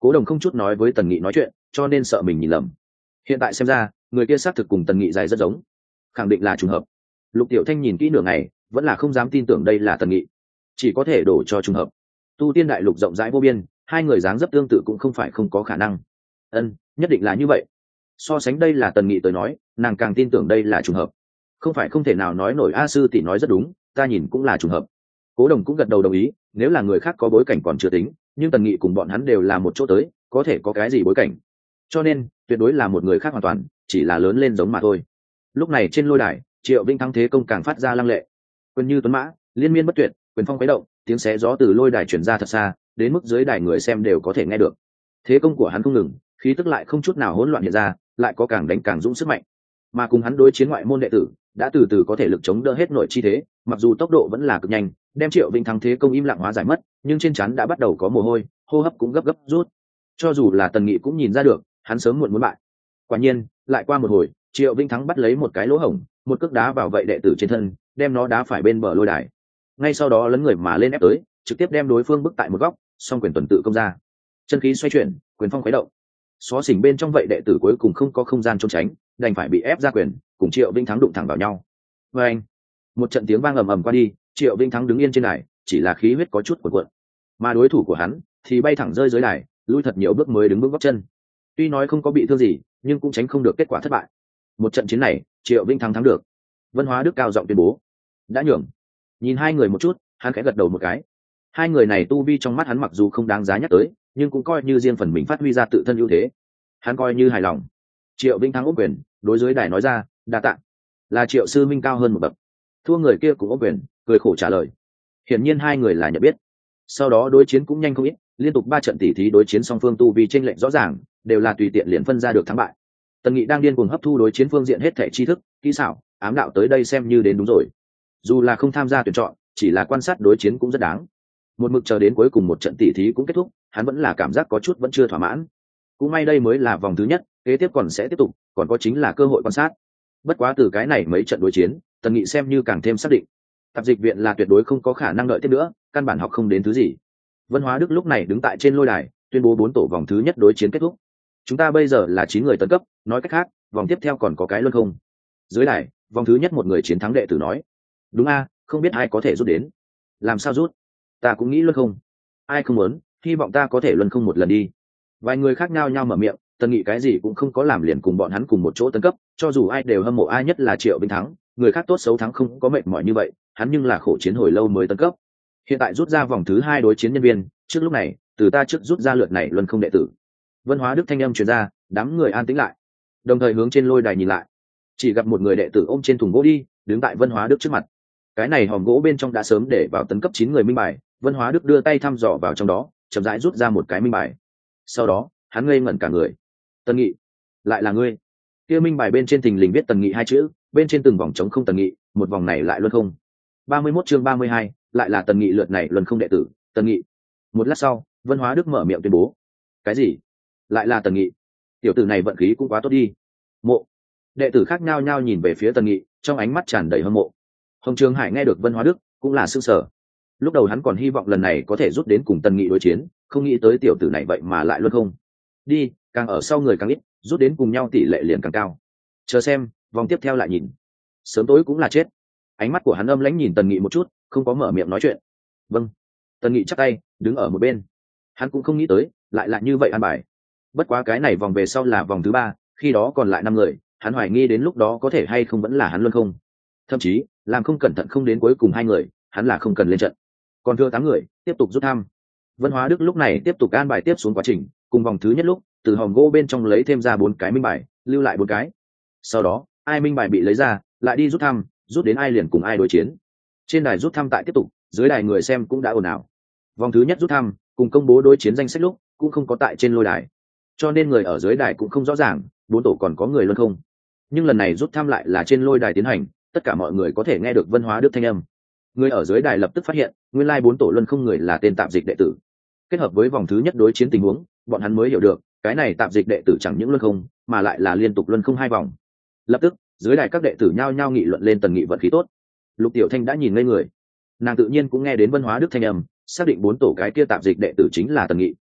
Cố Đồng không chút nói với Tần Nghị nói chuyện, cho nên sợ mình nhìn lầm. Hiện tại xem ra, người kia xác thực cùng Tần Nghị dài rất giống, khẳng định là trùng hợp. Lục Tiểu Thanh nhìn kỹ nửa ngày, vẫn là không dám tin tưởng đây là Tần Nghị, chỉ có thể đổ cho trùng hợp. Tu tiên đại lục rộng rãi vô biên, hai người dáng dấp tương tự cũng không phải không có khả năng. Ân, nhất định là như vậy. So sánh đây là Tần Nghị tới nói, nàng càng tin tưởng đây là trùng hợp. Không phải không thể nào nói nổi, A sư tỷ nói rất đúng, ta nhìn cũng là trùng hợp. Cố Đồng cũng gật đầu đồng ý, nếu là người khác có bối cảnh còn chưa tính, nhưng Tần Nghị cùng bọn hắn đều là một chỗ tới, có thể có cái gì bối cảnh. Cho nên, tuyệt đối là một người khác hoàn toàn, chỉ là lớn lên giống mà thôi. Lúc này trên lôi đài, Triệu Vinh thắng thế công càng phát ra lăng lệ. Quyền như tuấn mã, liên miên bất tuyệt, quyền phong khuấy động, tiếng xé gió từ lôi đài truyền ra thật xa, đến mức dưới đài người xem đều có thể nghe được. Thế công của hắn không ngừng, khí tức lại không chút nào hỗn loạn hiện ra, lại có càng đánh càng dũng sức mạnh. Mà cùng hắn đối chiến ngoại môn đệ tử, đã từ từ có thể lực chống đỡ hết nội chi thế, mặc dù tốc độ vẫn là cực nhanh, đem Triệu Vinh thắng thế công im lặng hóa giải mất, nhưng trên trán đã bắt đầu có mồ hôi, hô hấp cũng gấp gấp rút. Cho dù là Tần Nghị cũng nhìn ra được, hắn sớm muộn muốn bại. Quả nhiên, lại qua một hồi, Triệu Vinh thắng bắt lấy một cái lỗ hổng, một cước đá vào vậy đệ tử trên thân, đem nó đá phải bên bờ lôi đài. Ngay sau đó lấn người mà lên ép tới, trực tiếp đem đối phương bức tại một góc, song quyền tuần tự công ra. Chân khí xoay chuyển, quyền phong khuấy động. Xó xỉnh bên trong vậy đệ tử cuối cùng không có không gian trốn tránh, đành phải bị ép ra quyền, cùng Triệu Vinh thắng đụng thẳng vào nhau. Và anh, một trận tiếng vang ầm ầm qua đi, Triệu Vinh thắng đứng yên trên đài, chỉ là khí huyết có chút cuộn cuộn. Mà đối thủ của hắn thì bay thẳng rơi dưới đài, lui thật nhiều bước mới đứng vững gót chân. Tuy nói không có bị thương gì, nhưng cũng tránh không được kết quả thất bại. Một trận chiến này, Triệu Vinh thắng thắng được. Vân Hóa Đức cao giọng tuyên bố, đã nhường. Nhìn hai người một chút, hắn khẽ gật đầu một cái. Hai người này tu vi trong mắt hắn mặc dù không đáng giá nhắc tới, nhưng cũng coi như riêng phần mình phát huy ra tự thân ưu thế. Hắn coi như hài lòng. Triệu Vinh thắng ốp quyền, đối dưới đài nói ra, đa tạ. Là Triệu sư minh cao hơn một bậc. Thua người kia cũng ốp quyền, cười khổ trả lời. Hiển nhiên hai người là nhận biết. Sau đó đối chiến cũng nhanh không ít, liên tục ba trận tỉ thí đối chiến song phương tu vi chênh lệch rõ ràng, đều là tùy tiện liền phân ra được thắng bại. Tần Nghị đang điên cuồng hấp thu đối chiến phương diện hết thể tri thức, kỹ xảo, ám đạo tới đây xem như đến đúng rồi. Dù là không tham gia tuyển chọn, chỉ là quan sát đối chiến cũng rất đáng. Một mực chờ đến cuối cùng một trận tỉ thí cũng kết thúc, hắn vẫn là cảm giác có chút vẫn chưa thỏa mãn. Cũng may đây mới là vòng thứ nhất, kế tiếp còn sẽ tiếp tục, còn có chính là cơ hội quan sát. Bất quá từ cái này mấy trận đối chiến, Tần Nghị xem như càng thêm xác định, tạp dịch viện là tuyệt đối không có khả năng đợi tiếp nữa, căn bản học không đến thứ gì. Vân Hóa Đức lúc này đứng tại trên lôi đài, tuyên bố bốn tổ vòng thứ nhất đối chiến kết thúc. Chúng ta bây giờ là chín người tấn cấp, nói cách khác, vòng tiếp theo còn có cái luân không. Dưới đài, vòng thứ nhất một người chiến thắng đệ tử nói, đúng a, không biết ai có thể rút đến. Làm sao rút? Ta cũng nghĩ luân không. Ai không muốn, hy vọng ta có thể luân không một lần đi. Vài người khác nhau nhau mở miệng, Tần Nghị cái gì cũng không có làm liền cùng bọn hắn cùng một chỗ tấn cấp, cho dù ai đều hâm mộ ai, nhất là Triệu Vinh thắng, người khác tốt xấu thắng không có mệt mỏi như vậy, hắn nhưng là khổ chiến hồi lâu mới tấn cấp. Hiện tại rút ra vòng thứ hai đối chiến nhân viên, trước lúc này, từ ta trước rút ra lượt này luân không đệ tử. Vân Hóa Đức thanh âm truyền ra, đám người an tĩnh lại, đồng thời hướng trên lôi đài nhìn lại, chỉ gặp một người đệ tử ôm trên thùng gỗ đi, đứng tại Vân Hóa Đức trước mặt. Cái này hòm gỗ bên trong đã sớm để vào tấn cấp chín người minh bài, Vân Hóa Đức đưa tay thăm dò vào trong đó, chậm rãi rút ra một cái minh bài. Sau đó, hắn ngây ngẩn cả người. Tần Nghị, lại là ngươi? Kia minh bài bên trên thình lình viết Tần Nghị hai chữ, bên trên từng vòng trống không Tần Nghị, một vòng này lại luân không. ba mươi mốt chương ba mươi hai, lại là Tần Nghị, lượt này luân không đệ tử, Tần Nghị. Một lát sau, Vân Hóa Đức mở miệng tuyên bố, cái gì? Lại là Tần Nghị? Tiểu tử này vận khí cũng quá tốt đi. Mộ. Đệ tử khác nhau nhau nhìn về phía Tần Nghị, trong ánh mắt tràn đầy hâm mộ. Hồng Trường Hải nghe được Vân Hóa Đức, cũng là sửng sở. Lúc đầu hắn còn hy vọng lần này có thể rút đến cùng Tần Nghị đối chiến, không nghĩ tới tiểu tử này vậy mà lại luân không. Đi, càng ở sau người càng ít, rút đến cùng nhau tỷ lệ liền càng cao. Chờ xem, vòng tiếp theo lại nhìn. Sớm tối cũng là chết. Ánh mắt của hắn âm lãnh nhìn Tần Nghị một chút, không có mở miệng nói chuyện. Vâng. Tần Nghị chắp tay, đứng ở một bên. Hắn cũng không nghĩ tới, lại là như vậy an bài. Bất quá cái này vòng về sau là vòng thứ ba, khi đó còn lại năm người, hắn hoài nghi đến lúc đó có thể hay không vẫn là hắn luân không. Thậm chí, làm không cẩn thận không đến cuối cùng hai người, hắn là không cần lên trận. Còn thưa tám người, tiếp tục rút thăm. Vân Hóa Đức lúc này tiếp tục an bài tiếp xuống quá trình, cùng vòng thứ nhất lúc, từ hòm gỗ bên trong lấy thêm ra bốn cái minh bài, lưu lại bốn cái. Sau đó, ai minh bài bị lấy ra, lại đi rút thăm, rút đến ai liền cùng ai đối chiến. Trên đài rút thăm tại tiếp tục, dưới đài người xem cũng đã ồn ào. Vòng thứ nhất rút thăm, cùng công bố đối chiến danh sách lúc, cũng không có tại trên lôi đài, cho nên người ở dưới đài cũng không rõ ràng bốn tổ còn có người luân không. Nhưng lần này rút thăm lại là trên lôi đài tiến hành, tất cả mọi người có thể nghe được Vân Hóa Đức thanh âm. Người ở dưới đài lập tức phát hiện, nguyên lai bốn tổ luân không người là tên tạp dịch đệ tử. Kết hợp với vòng thứ nhất đối chiến tình huống, bọn hắn mới hiểu được, cái này tạp dịch đệ tử chẳng những luân không, mà lại là liên tục luân không hai vòng. Lập tức, dưới đài các đệ tử nhao nhao nghị luận lên Tần Nghị vận khí tốt. Lục Tiểu Thanh đã nhìn ngây người, nàng tự nhiên cũng nghe đến Vân Hóa Đức thanh âm, xác định bốn tổ cái kia tạp dịch đệ tử chính là Tần Nghị.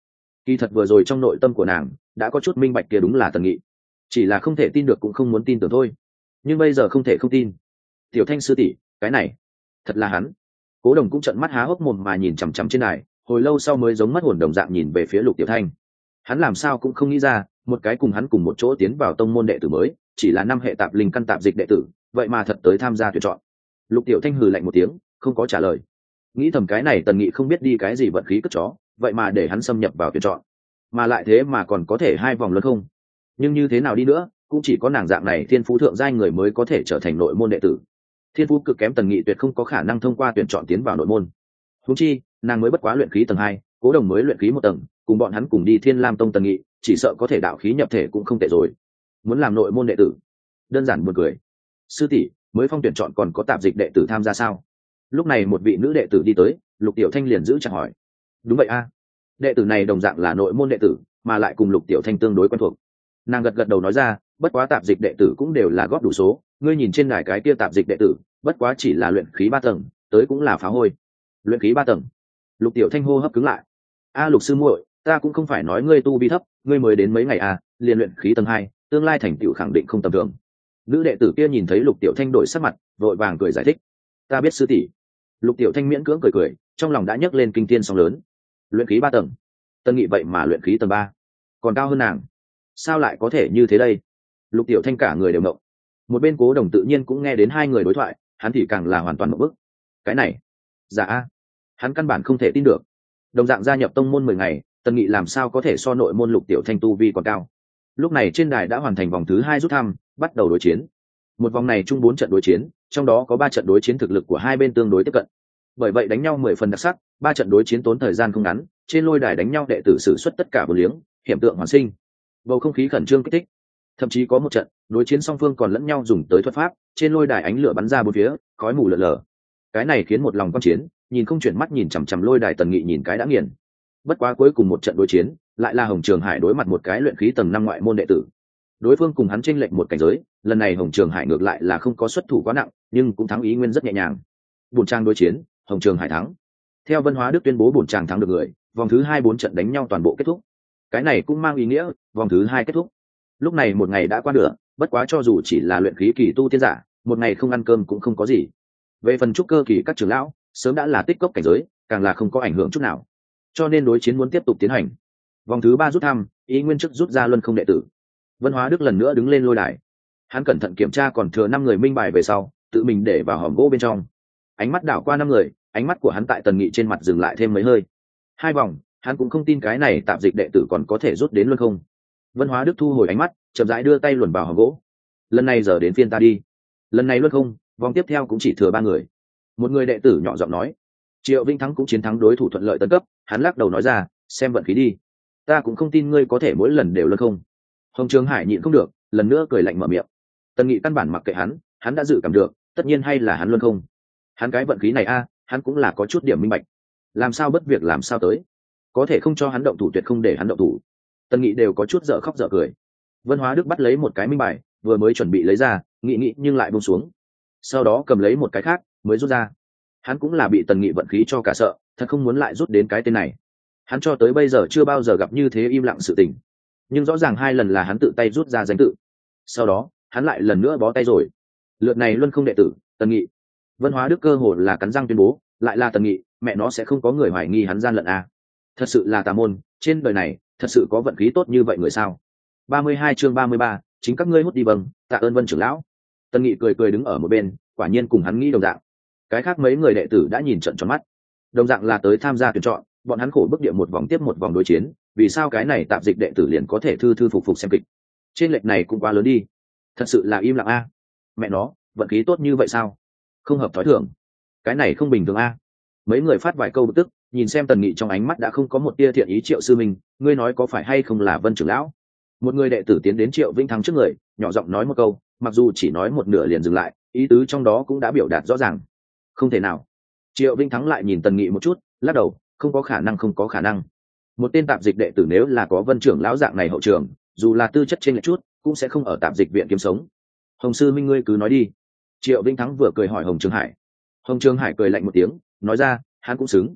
Kỳ thật vừa rồi trong nội tâm của nàng đã có chút minh bạch kia đúng là Tần Nghị, chỉ là không thể tin được cũng không muốn tin tưởng thôi. Nhưng bây giờ không thể không tin. Tiểu Thanh sư tỷ, cái này thật là hắn. Cố Đồng cũng trợn mắt há hốc mồm mà nhìn chằm chằm trên này, hồi lâu sau mới giống mất hồn đồng dạng nhìn về phía Lục Tiểu Thanh. Hắn làm sao cũng không nghĩ ra, một cái cùng hắn cùng một chỗ tiến vào tông môn đệ tử mới, chỉ là năm hệ tạp linh căn tạp dịch đệ tử, vậy mà thật tới tham gia tuyển chọn. Lục Tiểu Thanh hừ lạnh một tiếng, không có trả lời. Nghĩ thầm cái này Tần Nghị không biết đi cái gì vận khí cất chó, vậy mà để hắn xâm nhập vào tuyển chọn, mà lại thế mà còn có thể hai vòng luân không. Nhưng như thế nào đi nữa, cũng chỉ có nàng dạng này thiên phú thượng giai người mới có thể trở thành nội môn đệ tử. Thiên phú cực kém Tần Nghị tuyệt không có khả năng thông qua tuyển chọn tiến vào nội môn. Huống chi, nàng mới bất quá luyện khí tầng hai, Cố Đồng mới luyện khí một tầng, cùng bọn hắn cùng đi Thiên Lam Tông Tần Nghị, chỉ sợ có thể đạo khí nhập thể cũng không tệ rồi. Muốn làm nội môn đệ tử, đơn giản buồn cười. Sư tỷ, mới phong tuyển chọn còn có tạp dịch đệ tử tham gia sao? Lúc này một vị nữ đệ tử đi tới, Lục Tiểu Thanh liền giữ chặt hỏi. Đúng vậy a, đệ tử này đồng dạng là nội môn đệ tử, mà lại cùng Lục Tiểu Thanh tương đối quen thuộc. Nàng gật gật đầu nói ra, bất quá tạp dịch đệ tử cũng đều là góp đủ số, ngươi nhìn trên đài cái kia tạp dịch đệ tử, bất quá chỉ là luyện khí ba tầng, tới cũng là phá hôi. Luyện khí ba tầng? Lục Tiểu Thanh hô hấp cứng lại. A Lục sư muội, ta cũng không phải nói ngươi tu vi thấp, ngươi mới đến mấy ngày à, liền luyện khí tầng hai, tương lai thành tựu khẳng định không tầm thường. Nữ đệ tử kia nhìn thấy Lục Tiểu Thanh đổi sắc mặt, vội vàng cười giải thích. Ta biết sư tỷ. Lục Tiểu Thanh miễn cưỡng cười cười, trong lòng đã nhấc lên kinh thiên sóng lớn. Luyện khí ba tầng, Tân Nghị vậy mà luyện khí tầng ba, còn cao hơn nàng, sao lại có thể như thế đây? Lục Tiểu Thanh cả người đều ngộng. Một bên Cố Đồng tự nhiên cũng nghe đến hai người đối thoại, hắn thì càng là hoàn toàn ngộp bức. Cái này, dạ a, hắn căn bản không thể tin được. Đồng dạng gia nhập tông môn mười ngày, Tân Nghị làm sao có thể so nội môn Lục Tiểu Thanh tu vi còn cao? Lúc này trên đài đã hoàn thành vòng thứ hai rút thăm, bắt đầu đối chiến. Một vòng này chung bốn trận đối chiến, trong đó có ba trận đối chiến thực lực của hai bên tương đối tiếp cận. Bởi vậy đánh nhau mười phần đặc sắc, ba trận đối chiến tốn thời gian không ngắn, trên lôi đài đánh nhau đệ tử sử xuất tất cả vô liếng, hiểm tượng hoàn sinh. Bầu không khí khẩn trương kích thích. Thậm chí có một trận, đối chiến song phương còn lẫn nhau dùng tới thuật pháp, trên lôi đài ánh lửa bắn ra bốn phía, khói mù lờ lờ. Cái này khiến một lòng quan chiến, nhìn không chuyển mắt nhìn chằm chằm lôi đài Tần Nghị nhìn cái đã nghiền. Bất quá cuối cùng một trận đối chiến, lại là Hồng Trường Hải đối mặt một cái luyện khí tầng năm ngoại môn đệ tử. Đối phương cùng hắn chênh lệch một cảnh giới, lần này Hồng Trường Hải ngược lại là không có xuất thủ quá nặng, nhưng cũng thắng ý nguyên rất nhẹ nhàng. Bổn trang đối chiến, Hồng Trường Hải thắng. Theo Vân Hóa Đức tuyên bố bổn trang thắng được người, vòng thứ hai bốn trận đánh nhau toàn bộ kết thúc. Cái này cũng mang ý nghĩa, vòng thứ hai kết thúc. Lúc này một ngày đã qua nửa, bất quá cho dù chỉ là luyện khí kỳ tu tiên giả, một ngày không ăn cơm cũng không có gì. Về phần trúc cơ kỳ các trưởng lão, sớm đã là tích cốc cảnh giới, càng là không có ảnh hưởng chút nào. Cho nên đối chiến muốn tiếp tục tiến hành. Vòng thứ ba rút thăm, ý nguyên chức rút ra luân không đệ tử. Vân Hóa Đức lần nữa đứng lên lôi đài. Hắn cẩn thận kiểm tra còn thừa năm người minh bài về sau, tự mình để vào hòm gỗ bên trong. Ánh mắt đảo qua năm người, ánh mắt của hắn tại Tần Nghị trên mặt dừng lại thêm mấy hơi. Hai vòng, hắn cũng không tin cái này tạp dịch đệ tử còn có thể rút đến luân không. Vân Hóa Đức thu hồi ánh mắt, chậm rãi đưa tay luồn vào hòm gỗ. Lần này giờ đến phiên ta đi. Lần này luân không, vòng tiếp theo cũng chỉ thừa ba người. Một người đệ tử nhỏ giọng nói. Triệu Vinh Thắng cũng chiến thắng đối thủ thuận lợi tấn cấp, hắn lắc đầu nói ra, xem vận khí đi. Ta cũng không tin ngươi có thể mỗi lần đều luân không. Hồng Trường Hải nhịn không được, lần nữa cười lạnh mở miệng. Tần Nghị căn bản mặc kệ hắn, hắn đã dự cảm được, tất nhiên hay là hắn luân không. Hắn cái vận khí này a, hắn cũng là có chút điểm minh bạch. Làm sao bất việc làm sao tới, có thể không cho hắn động thủ tuyệt không để hắn động thủ. Tần Nghị đều có chút dở khóc dở cười. Vân Hóa Đức bắt lấy một cái minh bài, vừa mới chuẩn bị lấy ra, nghị nghị nhưng lại buông xuống. Sau đó cầm lấy một cái khác, mới rút ra. Hắn cũng là bị Tần Nghị vận khí cho cả sợ, thật không muốn lại rút đến cái tên này. Hắn cho tới bây giờ chưa bao giờ gặp như thế im lặng sự tình. Nhưng rõ ràng hai lần là hắn tự tay rút ra danh tự. Sau đó, hắn lại lần nữa bó tay rồi. Lượt này luân không đệ tử, Tần Nghị. Vân Hóa Đức cơ hồ là cắn răng tuyên bố, lại là Tần Nghị, mẹ nó sẽ không có người hoài nghi hắn gian lận à. Thật sự là tà môn, trên đời này, thật sự có vận khí tốt như vậy người sao? ba mươi hai chương ba mươi ba, chính các ngươi hút đi vâng, tạ ơn Vân trưởng lão. Tần Nghị cười cười đứng ở một bên, quả nhiên cùng hắn nghĩ đồng dạng. Cái khác mấy người đệ tử đã nhìn trận tròn mắt. Đồng dạng là tới tham gia tuyển chọn, bọn hắn khổ bức địa một vòng tiếp một vòng đối chiến, vì sao cái này tạp dịch đệ tử liền có thể thư thư phục phục xem kịch? Trên lệch này cũng quá lớn đi. Thật sự là im lặng a. Mẹ nó, vận khí tốt như vậy sao? Không hợp thói thường. Cái này không bình thường a. Mấy người phát vài câu bực tức, nhìn xem Tần Nghị trong ánh mắt đã không có một tia thiện ý. Triệu sư minh, ngươi nói có phải hay không là Vân trưởng lão? Một người đệ tử tiến đến Triệu Vĩnh Thắng trước người, nhỏ giọng nói một câu, mặc dù chỉ nói một nửa liền dừng lại, ý tứ trong đó cũng đã biểu đạt rõ ràng. Không thể nào. Triệu Vĩnh Thắng lại nhìn Tần Nghị một chút, lắc đầu, không có khả năng không có khả năng. Một tên tạp dịch đệ tử nếu là có Vân trưởng lão dạng này hậu trường, dù là tư chất trên lệch chút, cũng sẽ không ở tạp dịch viện kiếm sống. Hồng sư minh ngươi cứ nói đi. Triệu Vĩnh Thắng vừa cười hỏi Hồng Trường Hải. Hồng Trường Hải cười lạnh một tiếng, nói ra, hắn cũng xứng.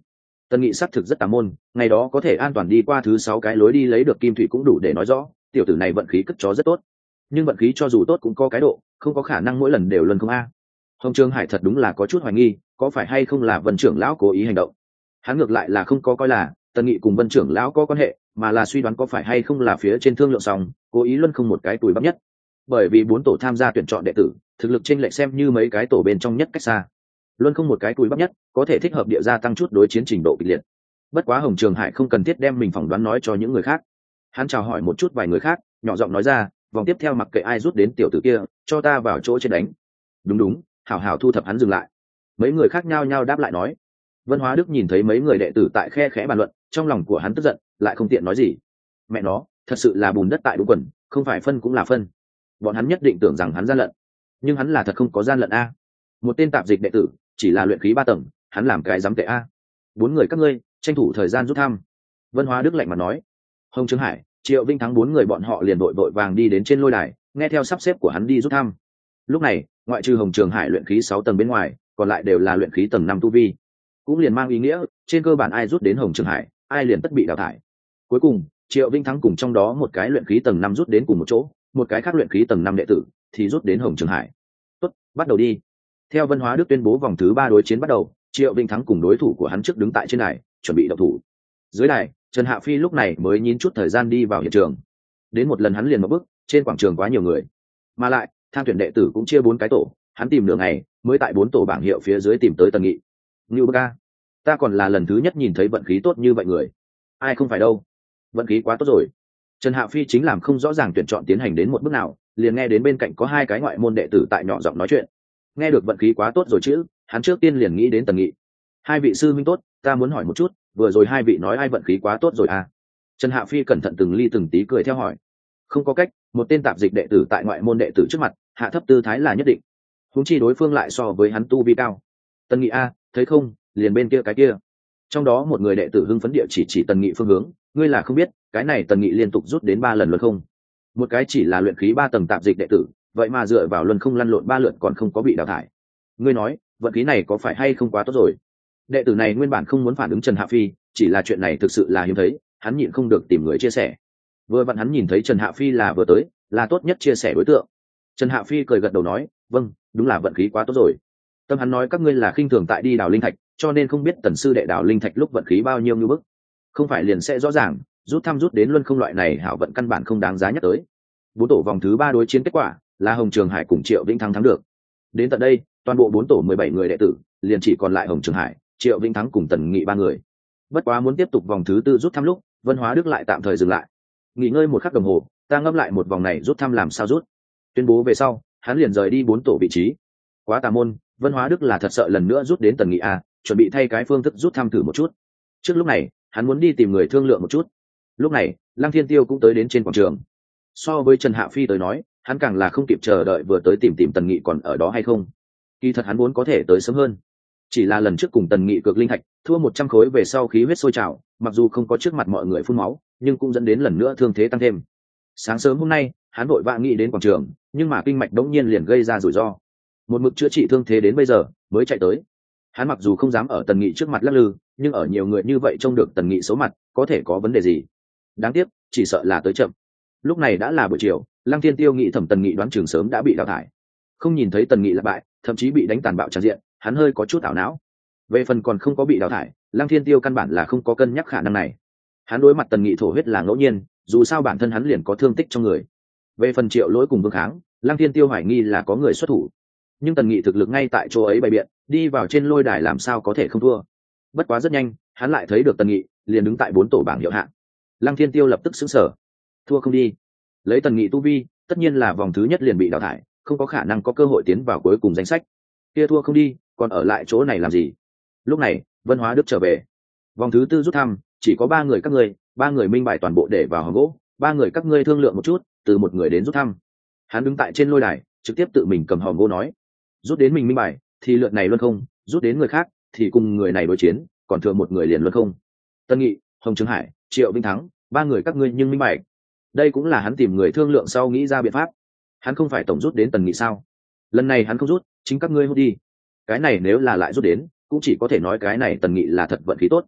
Tần Nghị xác thực rất tà môn, ngày đó có thể an toàn đi qua thứ sáu cái lối đi lấy được kim thủy cũng đủ để nói rõ tiểu tử này vận khí cất chó rất tốt. Nhưng vận khí cho dù tốt cũng có cái độ, không có khả năng mỗi lần đều luân không a. Hồng Trường Hải thật đúng là có chút hoài nghi, có phải hay không là Vân trưởng lão cố ý hành động. Hắn ngược lại là không có coi là Tần Nghị cùng Vân trưởng lão có quan hệ, mà là suy đoán có phải hay không là phía trên thương lượng xong, cố ý luân không một cái tuổi bắp nhất. Bởi vì bốn tổ tham gia tuyển chọn đệ tử, thực lực chênh lệch xem như mấy cái tổ bên trong nhất cách xa. Luân không một cái tuổi bắp nhất, có thể thích hợp địa gia tăng chút đối chiến trình độ kịch liệt. Bất quá Hồng Trường Hải không cần thiết đem mình phỏng đoán nói cho những người khác. Hắn chào hỏi một chút vài người khác, nhỏ giọng nói ra, vòng tiếp theo mặc kệ ai rút đến tiểu tử kia, cho ta vào chỗ trên đánh. Đúng đúng, hảo hảo thu thập hắn dừng lại. Mấy người khác nhao nhao đáp lại nói. Vân Hóa Đức nhìn thấy mấy người đệ tử tại khe khẽ bàn luận, trong lòng của hắn tức giận, lại không tiện nói gì. Mẹ nó, thật sự là bùn đất tại đúng quần, không phải phân cũng là phân. Bọn hắn nhất định tưởng rằng hắn gian lận, nhưng hắn là thật không có gian lận a. Một tên tạp dịch đệ tử, chỉ là luyện khí ba tầng, hắn làm cái dám tệ a. Bốn người các ngươi, tranh thủ thời gian rút thăm. Vân Hóa Đức lạnh mặt nói. Hồng Trương Hải, Triệu Vinh Thắng bốn người bọn họ liền đội vội vàng đi đến trên lôi đài, nghe theo sắp xếp của hắn đi rút thăm. Lúc này, ngoại trừ Hồng Trường Hải luyện khí sáu tầng bên ngoài, còn lại đều là luyện khí tầng năm tu vi. Cũng liền mang ý nghĩa, trên cơ bản ai rút đến Hồng Trường Hải, ai liền tất bị đào thải. Cuối cùng, Triệu Vinh Thắng cùng trong đó một cái luyện khí tầng năm rút đến cùng một chỗ, một cái khác luyện khí tầng năm đệ tử thì rút đến Hồng Trường Hải. Tốt, bắt đầu đi. Theo Vân Hóa Đức tuyên bố vòng thứ ba đối chiến bắt đầu, Triệu Vinh Thắng cùng đối thủ của hắn trước đứng tại trên đài, chuẩn bị động thủ. Dưới đài, Trần Hạ Phi lúc này mới nhín chút thời gian đi vào hiện trường. Đến một lần hắn liền một bước, trên quảng trường quá nhiều người, mà lại tham tuyển đệ tử cũng chia bốn cái tổ, hắn tìm nửa ngày mới tại bốn tổ bảng hiệu phía dưới tìm tới Tần Nghị. Ngưu ca, ta còn là lần thứ nhất nhìn thấy vận khí tốt như vậy người. Ai không phải đâu, vận khí quá tốt rồi. Trần Hạ Phi chính làm không rõ ràng tuyển chọn tiến hành đến một bước nào, liền nghe đến bên cạnh có hai cái ngoại môn đệ tử tại nhỏ giọng nói chuyện. Nghe được vận khí quá tốt rồi chứ, hắn trước tiên liền nghĩ đến Tần Nghị. Hai vị sư minh tốt, ta muốn hỏi một chút, vừa rồi hai vị nói ai vận khí quá tốt rồi à? Trần Hạ Phi cẩn thận từng ly từng tí cười theo hỏi. Không có cách, một tên tạp dịch đệ tử tại ngoại môn đệ tử trước mặt, hạ thấp tư thái là nhất định. Huống chi đối phương lại so với hắn tu vi cao. Tần Nghị a, thấy không, liền bên kia cái kia. Trong đó một người đệ tử hưng phấn địa chỉ chỉ Tần Nghị phương hướng, ngươi là không biết, cái này Tần Nghị liên tục rút đến ba lần luân không. Một cái chỉ là luyện khí ba tầng tạp dịch đệ tử, vậy mà dựa vào luân không lăn lộn ba lượt còn không có bị đào thải. Ngươi nói, vận khí này có phải hay không quá tốt rồi? Đệ tử này nguyên bản không muốn phản ứng Trần Hạ Phi, chỉ là chuyện này thực sự là hiếm thấy, hắn nhịn không được tìm người chia sẻ. Vừa vặn hắn nhìn thấy Trần Hạ Phi là vừa tới, là tốt nhất chia sẻ đối tượng. Trần Hạ Phi cười gật đầu nói, vâng, đúng là vận khí quá tốt rồi. Tâm hắn nói các ngươi là khinh thường tại đi đào linh thạch, cho nên không biết Tần sư đệ đào linh thạch lúc vận khí bao nhiêu như bức. Không phải liền sẽ rõ ràng, rút thăm rút đến luân không loại này hảo vận căn bản không đáng giá nhắc tới. Bốn tổ vòng thứ ba đối chiến kết quả là Hồng Trường Hải cùng Triệu Vĩnh Thắng thắng được. Đến tận đây, toàn bộ bốn tổ mười bảy người đệ tử, liền chỉ còn lại Hồng Trường Hải, Triệu Vĩnh Thắng cùng Tần Nghị ba người. Bất quá muốn tiếp tục vòng thứ tư rút thăm lúc, Vân Hóa Đức lại tạm thời dừng lại. Nghỉ ngơi một khắc đồng hồ, ta ngâm lại một vòng này rút thăm làm sao rút. Tuyên bố về sau, hắn liền rời đi bốn tổ vị trí. Quá tà môn, Vân Hóa Đức là thật sợ lần nữa rút đến Tần Nghị a, chuẩn bị thay cái phương thức rút thăm thử một chút. Trước lúc này, hắn muốn đi tìm người thương lượng một chút. Lúc này, Lăng Thiên Tiêu cũng tới đến trên quảng trường. So với Trần Hạ Phi tới nói, hắn càng là không kịp chờ đợi vừa tới tìm tìm Tần Nghị còn ở đó hay không. Kỳ thật hắn muốn có thể tới sớm hơn. Chỉ là lần trước cùng Tần Nghị cược linh thạch, thua một trăm khối về sau khí huyết sôi trào, mặc dù không có trước mặt mọi người phun máu, nhưng cũng dẫn đến lần nữa thương thế tăng thêm. Sáng sớm hôm nay, hắn vội vã nghĩ đến quảng trường, nhưng mà kinh mạch đống nhiên liền gây ra rủi ro. Một mực chữa trị thương thế đến bây giờ, mới chạy tới. Hắn mặc dù không dám ở Tần Nghị trước mặt lắc lư, nhưng ở nhiều người như vậy trông được Tần Nghị xấu mặt, có thể có vấn đề gì? Đáng tiếc, chỉ sợ là tới chậm. Lúc này đã là buổi chiều, Lăng Thiên Tiêu nghĩ thẩm Tần Nghị đoán chừng sớm đã bị đào thải. Không nhìn thấy Tần Nghị là bại, thậm chí bị đánh tàn bạo tràn diện, hắn hơi có chút ảo não. Về phần còn không có bị đào thải, Lăng Thiên Tiêu căn bản là không có cân nhắc khả năng này. Hắn đối mặt Tần Nghị thổ huyết là ngẫu nhiên, dù sao bản thân hắn liền có thương tích trong người. Về phần Triệu Lỗi cùng Vương Kháng, Lăng Thiên Tiêu hoài nghi là có người xuất thủ. Nhưng Tần Nghị thực lực ngay tại chỗ ấy bày biện, đi vào trên lôi đài làm sao có thể không thua. Bất quá rất nhanh, hắn lại thấy được Tần Nghị, liền đứng tại bốn tổ bảng hiệu hạng. Lăng Thiên Tiêu lập tức sững sờ. Thua không đi. Lấy Tần Nghị tu vi, tất nhiên là vòng thứ nhất liền bị đào thải, không có khả năng có cơ hội tiến vào cuối cùng danh sách. Kia thua không đi, còn ở lại chỗ này làm gì? Lúc này, Vân Hóa Đức trở về. Vòng thứ tư rút thăm, chỉ có ba người các ngươi, ba người minh bài toàn bộ để vào hòm gỗ, ba người các ngươi thương lượng một chút, từ một người đến rút thăm. Hắn đứng tại trên lôi đài, trực tiếp tự mình cầm hòm gỗ nói, rút đến mình minh bài, thì lượt này luôn không, rút đến người khác, thì cùng người này đối chiến, còn thừa một người liền luôn không. Tân Nghị, Hồng Trường Hải, Triệu Vinh Thắng, ba người các ngươi nhưng minh bài. Đây cũng là hắn tìm người thương lượng sau nghĩ ra biện pháp. Hắn không phải tổng rút đến Tần Nghị sao? Lần này hắn không rút, chính các ngươi hút đi. Cái này nếu là lại rút đến, cũng chỉ có thể nói cái này Tần Nghị là thật vận khí tốt.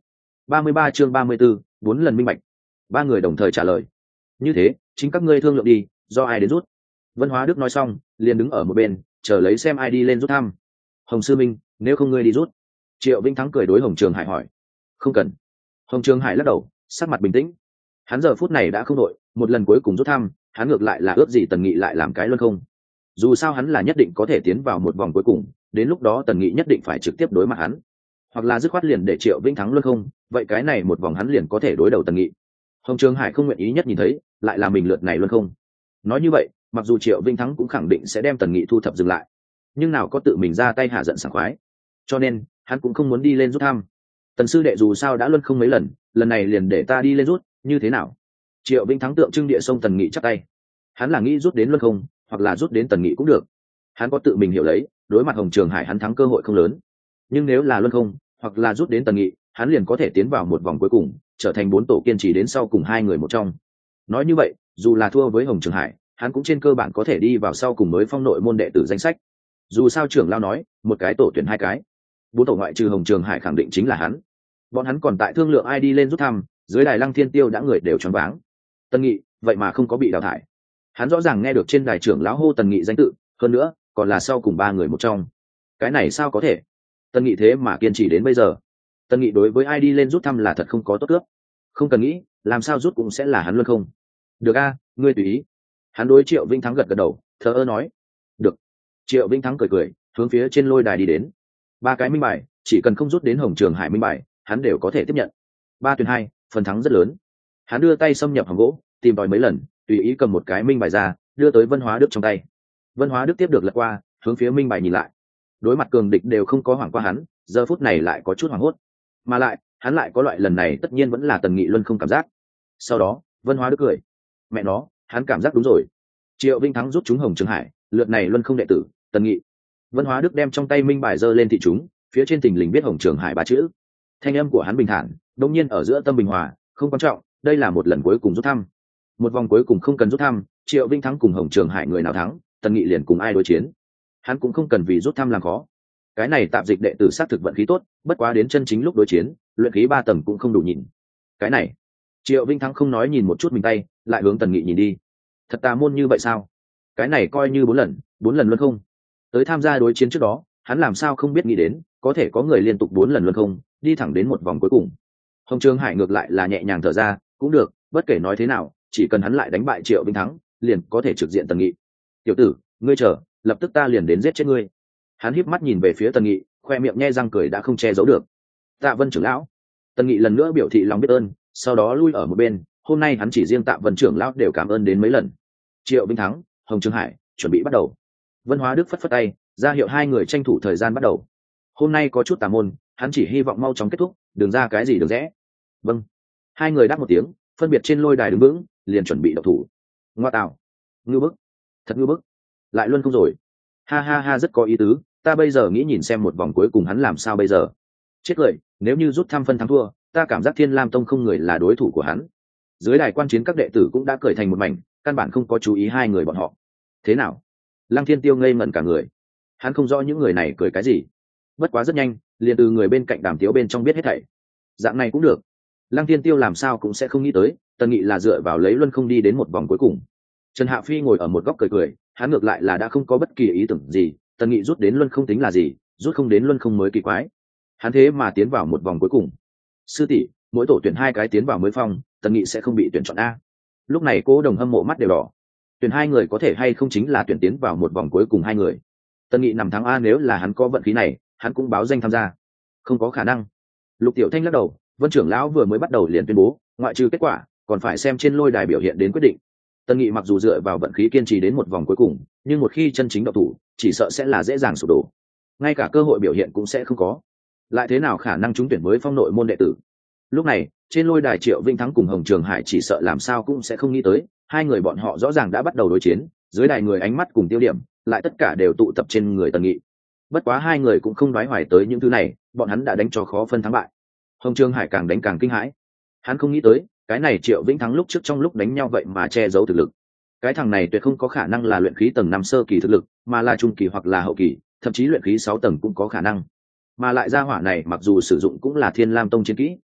ba mươi ba chương ba mươi 34, bốn lần minh bạch. Ba người đồng thời trả lời. Như thế, chính các ngươi thương lượng đi, do ai đến rút. Vân Hóa Đức nói xong, liền đứng ở một bên, chờ lấy xem ai đi lên rút thăm. Hồng Sư Minh, nếu không ngươi đi rút. Triệu Vĩnh Thắng cười đối Hồng Trường Hải hỏi. Không cần. Hồng Trường Hải lắc đầu, sắc mặt bình tĩnh. Hắn giờ phút này đã không đội, một lần cuối cùng rút thăm, hắn ngược lại là ước gì Tần Nghị lại làm cái luân không. Dù sao hắn là nhất định có thể tiến vào một vòng cuối cùng, đến lúc đó Tần Nghị nhất định phải trực tiếp đối mặt hắn, hoặc là dứt khoát liền để Triệu Vĩnh Thắng luân không, vậy cái này một vòng hắn liền có thể đối đầu Tần Nghị. Hồng Trường Hải không nguyện ý nhất nhìn thấy, lại là mình lượt này luân không. Nói như vậy, mặc dù Triệu Vĩnh Thắng cũng khẳng định sẽ đem Tần Nghị thu thập dừng lại, nhưng nào có tự mình ra tay hạ giận sảng khoái, cho nên hắn cũng không muốn đi lên rút thăm. Tần sư đệ dù sao đã luân không mấy lần, lần này liền để ta đi lên rút, như thế nào? Triệu Vĩnh Thắng tượng trưng địa sông Tần Nghị chắp tay. Hắn là nghĩ rút đến luân không, hoặc là rút đến Tần Nghị cũng được. Hắn có tự mình hiểu lấy, đối mặt Hồng Trường Hải hắn thắng cơ hội không lớn, nhưng nếu là luân không, hoặc là rút đến Tần Nghị, hắn liền có thể tiến vào một vòng cuối cùng, trở thành bốn tổ kiên trì đến sau cùng hai người một trong. Nói như vậy, dù là thua với Hồng Trường Hải, hắn cũng trên cơ bản có thể đi vào sau cùng mới phong nội môn đệ tử danh sách. Dù sao trưởng lão nói, một cái tổ tuyển hai cái, bốn tổ ngoại trừ Hồng Trường Hải khẳng định chính là hắn. Bọn hắn còn tại thương lượng ai đi lên rút thăm, dưới đài Lăng Thiên Tiêu đã người đều choáng váng. Tần Nghị, vậy mà không có bị đào thải. Hắn rõ ràng nghe được trên đài trưởng lão hô Tần Nghị danh tự, hơn nữa, còn là sau cùng ba người một trong. Cái này sao có thể? Tần Nghị thế mà kiên trì đến bây giờ. Tần Nghị đối với ai đi lên rút thăm là thật không có tốt cướp. Không cần nghĩ, làm sao rút cũng sẽ là hắn luôn không. Được a, ngươi tùy ý. Hắn đối Triệu Vĩnh Thắng gật gật đầu, thờ ơ nói. Được. Triệu Vĩnh Thắng cười cười, hướng phía trên lôi đài đi đến. Ba cái minh bài, chỉ cần không rút đến Hồng Trường Hải minh bài, hắn đều có thể tiếp nhận. Ba tuyển hai, phần thắng rất lớn. Hắn đưa tay xâm nhập hòm gỗ, tìm tòi mấy lần, tùy ý cầm một cái minh bài ra, đưa tới Vân Hóa Đức trong tay. Vân Hóa Đức tiếp được lật qua, hướng phía minh bài nhìn lại. Đối mặt cường địch đều không có hoảng qua hắn, giờ phút này lại có chút hoảng hốt, mà lại hắn lại có loại lần này tất nhiên vẫn là Tần Nghị luân không cảm giác. Sau đó Vân Hóa Đức cười, mẹ nó, hắn cảm giác đúng rồi. Triệu Vĩnh Thắng rút trúng Hồng Trường Hải, lượt này luân không đệ tử Tần Nghị. Vân Hóa Đức đem trong tay minh bài giơ lên thị chúng, phía trên thình lình viết Hồng Trường Hải ba chữ. Thanh âm của hắn bình thản, đột nhiên ở giữa tâm bình hòa, không quan trọng, đây là một lần cuối cùng rút thăm. Một vòng cuối cùng không cần rút thăm, Triệu Vĩnh Thắng cùng Hồng Trường Hải người nào thắng, Tần Nghị liền cùng ai đối chiến. Hắn cũng không cần vì rút thăm làm khó. Cái này tạm dịch đệ tử sát thực vận khí tốt, bất quá đến chân chính lúc đối chiến, luyện khí ba tầng cũng không đủ nhìn. Cái này, Triệu Vĩnh Thắng không nói nhìn một chút mình tay, lại hướng Tần Nghị nhìn đi. Thật tà môn như vậy sao? Cái này coi như bốn lần, bốn lần luân không. Tới tham gia đối chiến trước đó, hắn làm sao không biết nghĩ đến, có thể có người liên tục bốn lần luân không, đi thẳng đến một vòng cuối cùng. Hồng Trường Hải ngược lại là nhẹ nhàng thở ra, cũng được, bất kể nói thế nào, chỉ cần hắn lại đánh bại Triệu Vĩnh Thắng, liền có thể trực diện Tần Nghị. Tiểu tử, ngươi chờ, lập tức ta liền đến giết chết ngươi. Hắn híp mắt nhìn về phía Tần Nghị, khoe miệng nhe răng cười đã không che giấu được. Tạ Vân trưởng lão. Tần Nghị lần nữa biểu thị lòng biết ơn, sau đó lui ở một bên. Hôm nay hắn chỉ riêng Tạ Vân trưởng lão đều cảm ơn đến mấy lần. Triệu Vĩnh Thắng, Hồng Trường Hải, chuẩn bị bắt đầu. Vân Hóa Đức phất phất tay, ra hiệu hai người tranh thủ thời gian bắt đầu. Hôm nay có chút tà môn, hắn chỉ hy vọng mau chóng kết thúc, đừng ra cái gì được rẽ. Vâng. Hai người đáp một tiếng, phân biệt trên lôi đài đứng vững, liền chuẩn bị động thủ. Ngoa tạo, ngư bức, thật ngư bức, lại luôn không rồi. Ha ha ha, rất có ý tứ, ta bây giờ nghĩ nhìn xem một vòng cuối cùng hắn làm sao bây giờ. Chết cười, nếu như rút thăm phân thắng thua, ta cảm giác Thiên Lam Tông không người là đối thủ của hắn. Dưới đài quan chiến các đệ tử cũng đã cười thành một mảnh, căn bản không có chú ý hai người bọn họ. Thế nào? Lăng Thiên Tiêu ngây ngẩn cả người. Hắn không rõ những người này cười cái gì. Bất quá rất nhanh, liền từ người bên cạnh Đàm Tiếu bên trong biết hết thảy. Dạng này cũng được. Lăng Thiên Tiêu làm sao cũng sẽ không nghĩ tới, Tần Nghị là dựa vào lấy luân không đi đến một vòng cuối cùng. Trần Hạ Phi ngồi ở một góc cười cười, hắn ngược lại là đã không có bất kỳ ý tưởng gì, Tần Nghị rút đến luân không tính là gì, rút không đến luân không mới kỳ quái. Hắn thế mà tiến vào một vòng cuối cùng. Sư tỷ, mỗi tổ tuyển hai cái tiến vào mới phong, Tần Nghị sẽ không bị tuyển chọn a. Lúc này Cố Đồng hâm mộ mắt đều đỏ. Tuyển hai người có thể hay không chính là tuyển tiến vào một vòng cuối cùng hai người. Tần Nghị nằm thắng a, nếu là hắn có vận khí này, hắn cũng báo danh tham gia. Không có khả năng. Lục Tiểu Thanh lắc đầu, Vân trưởng lão vừa mới bắt đầu liền tuyên bố, ngoại trừ kết quả, còn phải xem trên lôi đài biểu hiện đến quyết định. Tần Nghị mặc dù dựa vào vận khí kiên trì đến một vòng cuối cùng, nhưng một khi chân chính động thủ, chỉ sợ sẽ là dễ dàng sụp đổ. Ngay cả cơ hội biểu hiện cũng sẽ không có. Lại thế nào khả năng trúng tuyển mới phong nội môn đệ tử? Lúc này, trên lôi đài Triệu Vĩnh Thắng cùng Hồng Trường Hải chỉ sợ làm sao cũng sẽ không nghĩ tới, hai người bọn họ rõ ràng đã bắt đầu đối chiến, dưới đài người ánh mắt cùng tiêu điểm, lại tất cả đều tụ tập trên người Tần Nghị. Bất quá hai người cũng không đoái hoài tới những thứ này, bọn hắn đã đánh cho khó phân thắng bại. Hồng Trường Hải càng đánh càng kinh hãi. Hắn không nghĩ tới, cái này Triệu Vĩnh Thắng lúc trước trong lúc đánh nhau vậy mà che giấu thực lực. Cái thằng này tuyệt không có khả năng là luyện khí tầng năm sơ kỳ thực lực, mà là trung kỳ hoặc là hậu kỳ, thậm chí luyện khí sáu tầng cũng có khả năng. Mà lại gia hỏa này mặc dù sử dụng cũng là Thiên Lam Tông chiến kỹ,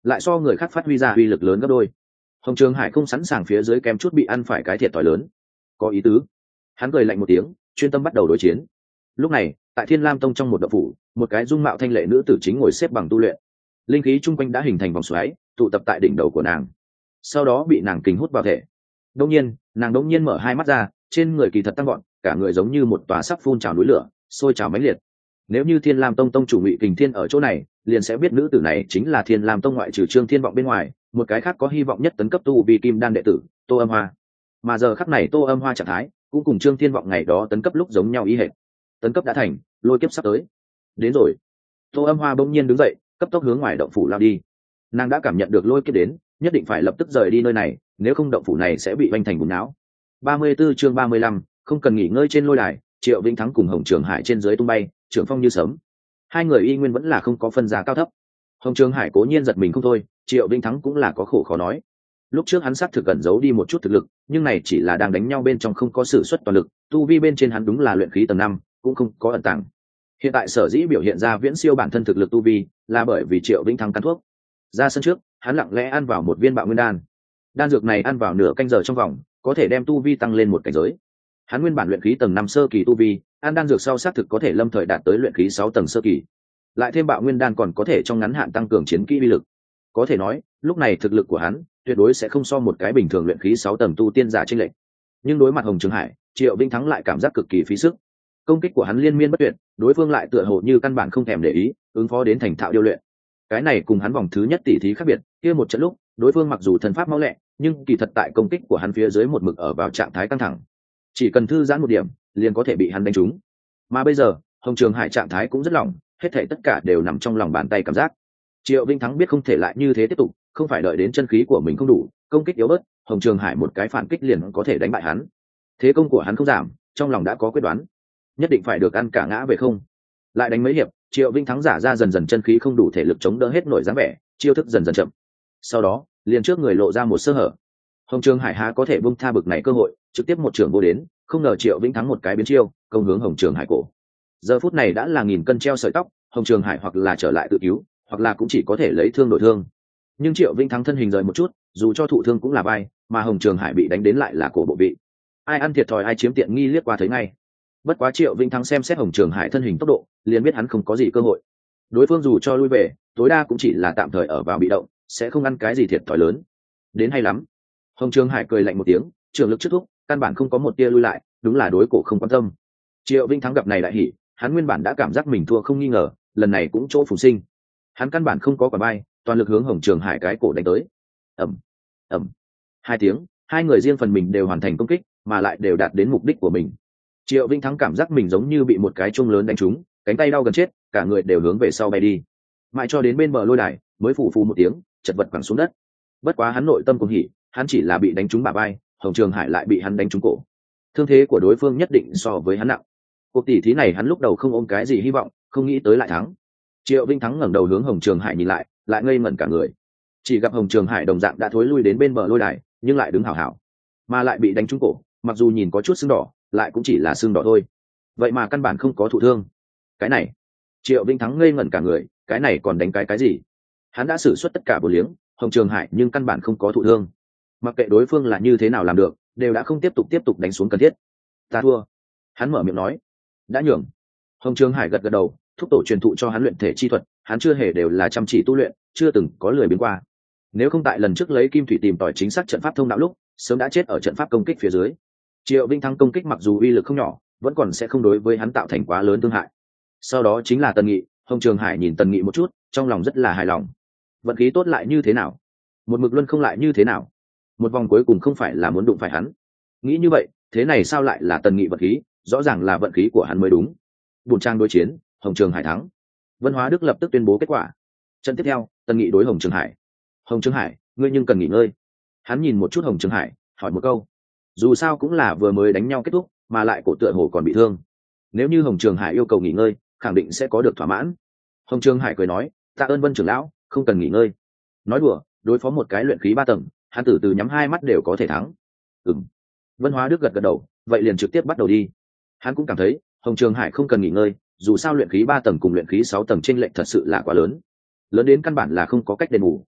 lại so người khác phát huy ra uy lực lớn gấp đôi. Hồng Trường Hải không sẵn sàng phía dưới kém chút bị ăn phải cái thiệt thòi lớn. Có ý tứ. Hắn cười lạnh một tiếng, chuyên tâm bắt đầu đối chiến. Lúc này, tại Thiên Lam Tông trong một động phủ, một cái dung mạo thanh lệ nữ tử chính ngồi xếp bằng tu luyện. Linh khí chung quanh đã hình thành vòng xoáy, tụ tập tại đỉnh đầu của nàng. Sau đó bị nàng kình hút vào thể. Đột nhiên, nàng đột nhiên mở hai mắt ra, trên người kỳ thật tăng gọn, cả người giống như một tòa sắp phun trào núi lửa, sôi trào mãnh liệt. Nếu như Thiên Lam Tông tông chủ Ngụy Kình Thiên ở chỗ này, liền sẽ biết nữ tử này chính là Thiên Lam Tông ngoại trừ Trương Thiên Vọng bên ngoài, một cái khác có hy vọng nhất tấn cấp tu vì kim đan đệ tử, Tô Âm Hoa. Mà giờ khắc này Tô Âm Hoa trạng thái cũng cùng Trương Thiên Vọng ngày đó tấn cấp lúc giống nhau ý hệt. Tấn cấp đã thành, lôi kiếp sắp tới. Đến rồi. Tô Âm Hoa bỗng nhiên đứng dậy, cấp tốc hướng ngoài động phủ lao đi. Nàng đã cảm nhận được lôi kiếp đến, nhất định phải lập tức rời đi nơi này, nếu không động phủ này sẽ bị vành thành bùn não. ba mươi 34 chương ba mươi lăm, không cần nghỉ ngơi trên lôi đài, Triệu Vĩnh Thắng cùng Hồng Trường Hải trên dưới tung bay, trưởng phong như sớm. Hai người y nguyên vẫn là không có phân giá cao thấp. Hồng Trường Hải cố nhiên giật mình không thôi, Triệu Vĩnh Thắng cũng là có khổ khó nói. Lúc trước hắn xác thực cẩn giấu đi một chút thực lực, nhưng này chỉ là đang đánh nhau bên trong không có sử xuất toàn lực, tu vi bên trên hắn đúng là luyện khí tầng năm, cũng không có ẩn tàng. Hiện tại sở dĩ biểu hiện ra viễn siêu bản thân thực lực tu vi, là bởi vì Triệu Vĩnh Thắng cắn thuốc. Ra sân trước, hắn lặng lẽ ăn vào một viên bạo nguyên đan. Đan dược này ăn vào nửa canh giờ trong vòng, có thể đem tu vi tăng lên một cảnh giới. Hắn nguyên bản luyện khí tầng năm sơ kỳ tu vi, ăn đan dược sau xác thực có thể lâm thời đạt tới luyện khí sáu tầng sơ kỳ. Lại thêm bạo nguyên đan còn có thể trong ngắn hạn tăng cường chiến kỹ uy lực. Có thể nói, lúc này thực lực của hắn tuyệt đối sẽ không so một cái bình thường luyện khí sáu tầng tu tiên giả chênh lệch. Nhưng đối mặt Hồng Trường Hải, Triệu Vĩnh Thắng lại cảm giác cực kỳ phí sức. Công kích của hắn liên miên bất tuyệt, đối phương lại tựa hồ như căn bản không thèm để ý, ứng phó đến thành thạo điêu luyện. Cái này cùng hắn vòng thứ nhất tỷ thí khác biệt, kia một trận lúc, đối phương mặc dù thần pháp mau lẹ, nhưng kỳ thật tại công kích của hắn phía dưới một mực ở vào trạng thái căng thẳng. Chỉ cần thư giãn một điểm, liền có thể bị hắn đánh trúng. Mà bây giờ, Hồng Trường Hải trạng thái cũng rất lỏng, hết thảy tất cả đều nằm trong lòng bàn tay cảm giác. Triệu Vĩnh Thắng biết không thể lại như thế tiếp tục, không phải đợi đến chân khí của mình không đủ, công kích yếu bớt, Hồng Trường Hải một cái phản kích liền có thể đánh bại hắn. Thế công của hắn không giảm, trong lòng đã có quyết đoán, nhất định phải được ăn cả ngã về không. Lại đánh mấy hiệp, Triệu Vĩnh Thắng giả ra dần dần chân khí không đủ thể lực chống đỡ hết nổi dáng vẻ, chiêu thức dần dần chậm. Sau đó, liền trước người lộ ra một sơ hở. Hồng Trường Hải há có thể buông tha bực này cơ hội, trực tiếp một trường vô đến, không ngờ Triệu Vĩnh Thắng một cái biến chiêu, công hướng Hồng Trường Hải cổ. Giờ phút này đã là nghìn cân treo sợi tóc, Hồng Trường Hải hoặc là trở lại tự cứu, hoặc là cũng chỉ có thể lấy thương đổi thương. Nhưng Triệu Vĩnh Thắng thân hình rời một chút, dù cho thụ thương cũng là vai, mà Hồng Trường Hải bị đánh đến lại là cổ bộ vị. Ai ăn thiệt thòi ai chiếm tiện nghi liếc qua thấy ngay. Bất quá Triệu Vĩnh Thắng xem xét Hồng Trường Hải thân hình tốc độ, liền biết hắn không có gì cơ hội. Đối phương dù cho lui về, tối đa cũng chỉ là tạm thời ở vào bị động, sẽ không ăn cái gì thiệt thòi lớn. Đến hay lắm. Hồng Trường Hải cười lạnh một tiếng, trường lực trước thúc, căn bản không có một tia lui lại, đúng là đối cổ không quan tâm. Triệu Vĩnh Thắng gặp này đại hỉ, hắn nguyên bản đã cảm giác mình thua không nghi ngờ, lần này cũng chỗ phùng sinh. Hắn căn bản không có quả bay, toàn lực hướng Hồng Trường Hải cái cổ đánh tới. Ầm, ầm. Hai tiếng, hai người riêng phần mình đều hoàn thành công kích, mà lại đều đạt đến mục đích của mình. Triệu Vĩnh Thắng cảm giác mình giống như bị một cái chuông lớn đánh trúng, cánh tay đau gần chết, cả người đều hướng về sau bay đi. Mãi cho đến bên bờ lôi đài, mới phù phù một tiếng, chật vật quẳng xuống đất. Bất quá hắn nội tâm cũng hỉ, hắn chỉ là bị đánh trúng bả vai, Hồng Trường Hải lại bị hắn đánh trúng cổ. Thương thế của đối phương nhất định so với hắn nặng. Cuộc tỷ thí này hắn lúc đầu không ôm cái gì hy vọng, không nghĩ tới lại thắng. Triệu Vĩnh Thắng ngẩng đầu hướng Hồng Trường Hải nhìn lại, lại ngây ngẩn cả người. Chỉ gặp Hồng Trường Hải đồng dạng đã thối lui đến bên bờ lôi đài, nhưng lại đứng hảo hảo, mà lại bị đánh trúng cổ, mặc dù nhìn có chút sưng đỏ, lại cũng chỉ là sưng đỏ thôi. Vậy mà căn bản không có thụ thương. Cái này, Triệu Vĩnh Thắng ngây ngẩn cả người, cái này còn đánh cái cái gì? Hắn đã sử xuất tất cả bổ liếng, Hồng Trường Hải nhưng căn bản không có thụ thương. Mặc kệ đối phương là như thế nào làm được, đều đã không tiếp tục tiếp tục đánh xuống cần thiết. Ta thua. Hắn mở miệng nói. Đã nhường. Hồng Trường Hải gật gật đầu, thúc tổ truyền thụ cho hắn luyện thể chi thuật, hắn chưa hề đều là chăm chỉ tu luyện, chưa từng có lười biếng qua. Nếu không tại lần trước lấy kim thủy tìm tòi chính xác trận pháp thông đạo lúc, sớm đã chết ở trận pháp công kích phía dưới. Triệu Vĩnh Thắng công kích mặc dù uy lực không nhỏ, vẫn còn sẽ không đối với hắn tạo thành quá lớn thương hại. Sau đó chính là Tần Nghị, Hồng Trường Hải nhìn Tần Nghị một chút, trong lòng rất là hài lòng. Vận khí tốt lại như thế nào? Một mực luân không lại như thế nào? Một vòng cuối cùng không phải là muốn đụng phải hắn. Nghĩ như vậy, thế này sao lại là Tần Nghị vận khí, rõ ràng là vận khí của hắn mới đúng. Buồn trang đối chiến, Hồng Trường Hải thắng. Vân Hóa Đức lập tức tuyên bố kết quả. Trận tiếp theo, Tần Nghị đối Hồng Trường Hải. Hồng Trường Hải, ngươi nhưng cần nghỉ ngơi. Hắn nhìn một chút Hồng Trường Hải, hỏi một câu. Dù sao cũng là vừa mới đánh nhau kết thúc, mà lại cổ tựa hồ còn bị thương. Nếu như Hồng Trường Hải yêu cầu nghỉ ngơi, khẳng định sẽ có được thỏa mãn. Hồng Trường Hải cười nói, tạ ơn Vân trưởng lão, không cần nghỉ ngơi. Nói đùa, đối phó một cái luyện khí ba tầng, hắn từ từ nhắm hai mắt đều có thể thắng. Ừm. Vân Hóa Đức gật gật đầu, vậy liền trực tiếp bắt đầu đi. Hắn cũng cảm thấy, Hồng Trường Hải không cần nghỉ ngơi, dù sao luyện khí ba tầng cùng luyện khí sáu tầng chênh lệch thật sự là quá lớn. Lớn đến căn bản là không có cách đền bù.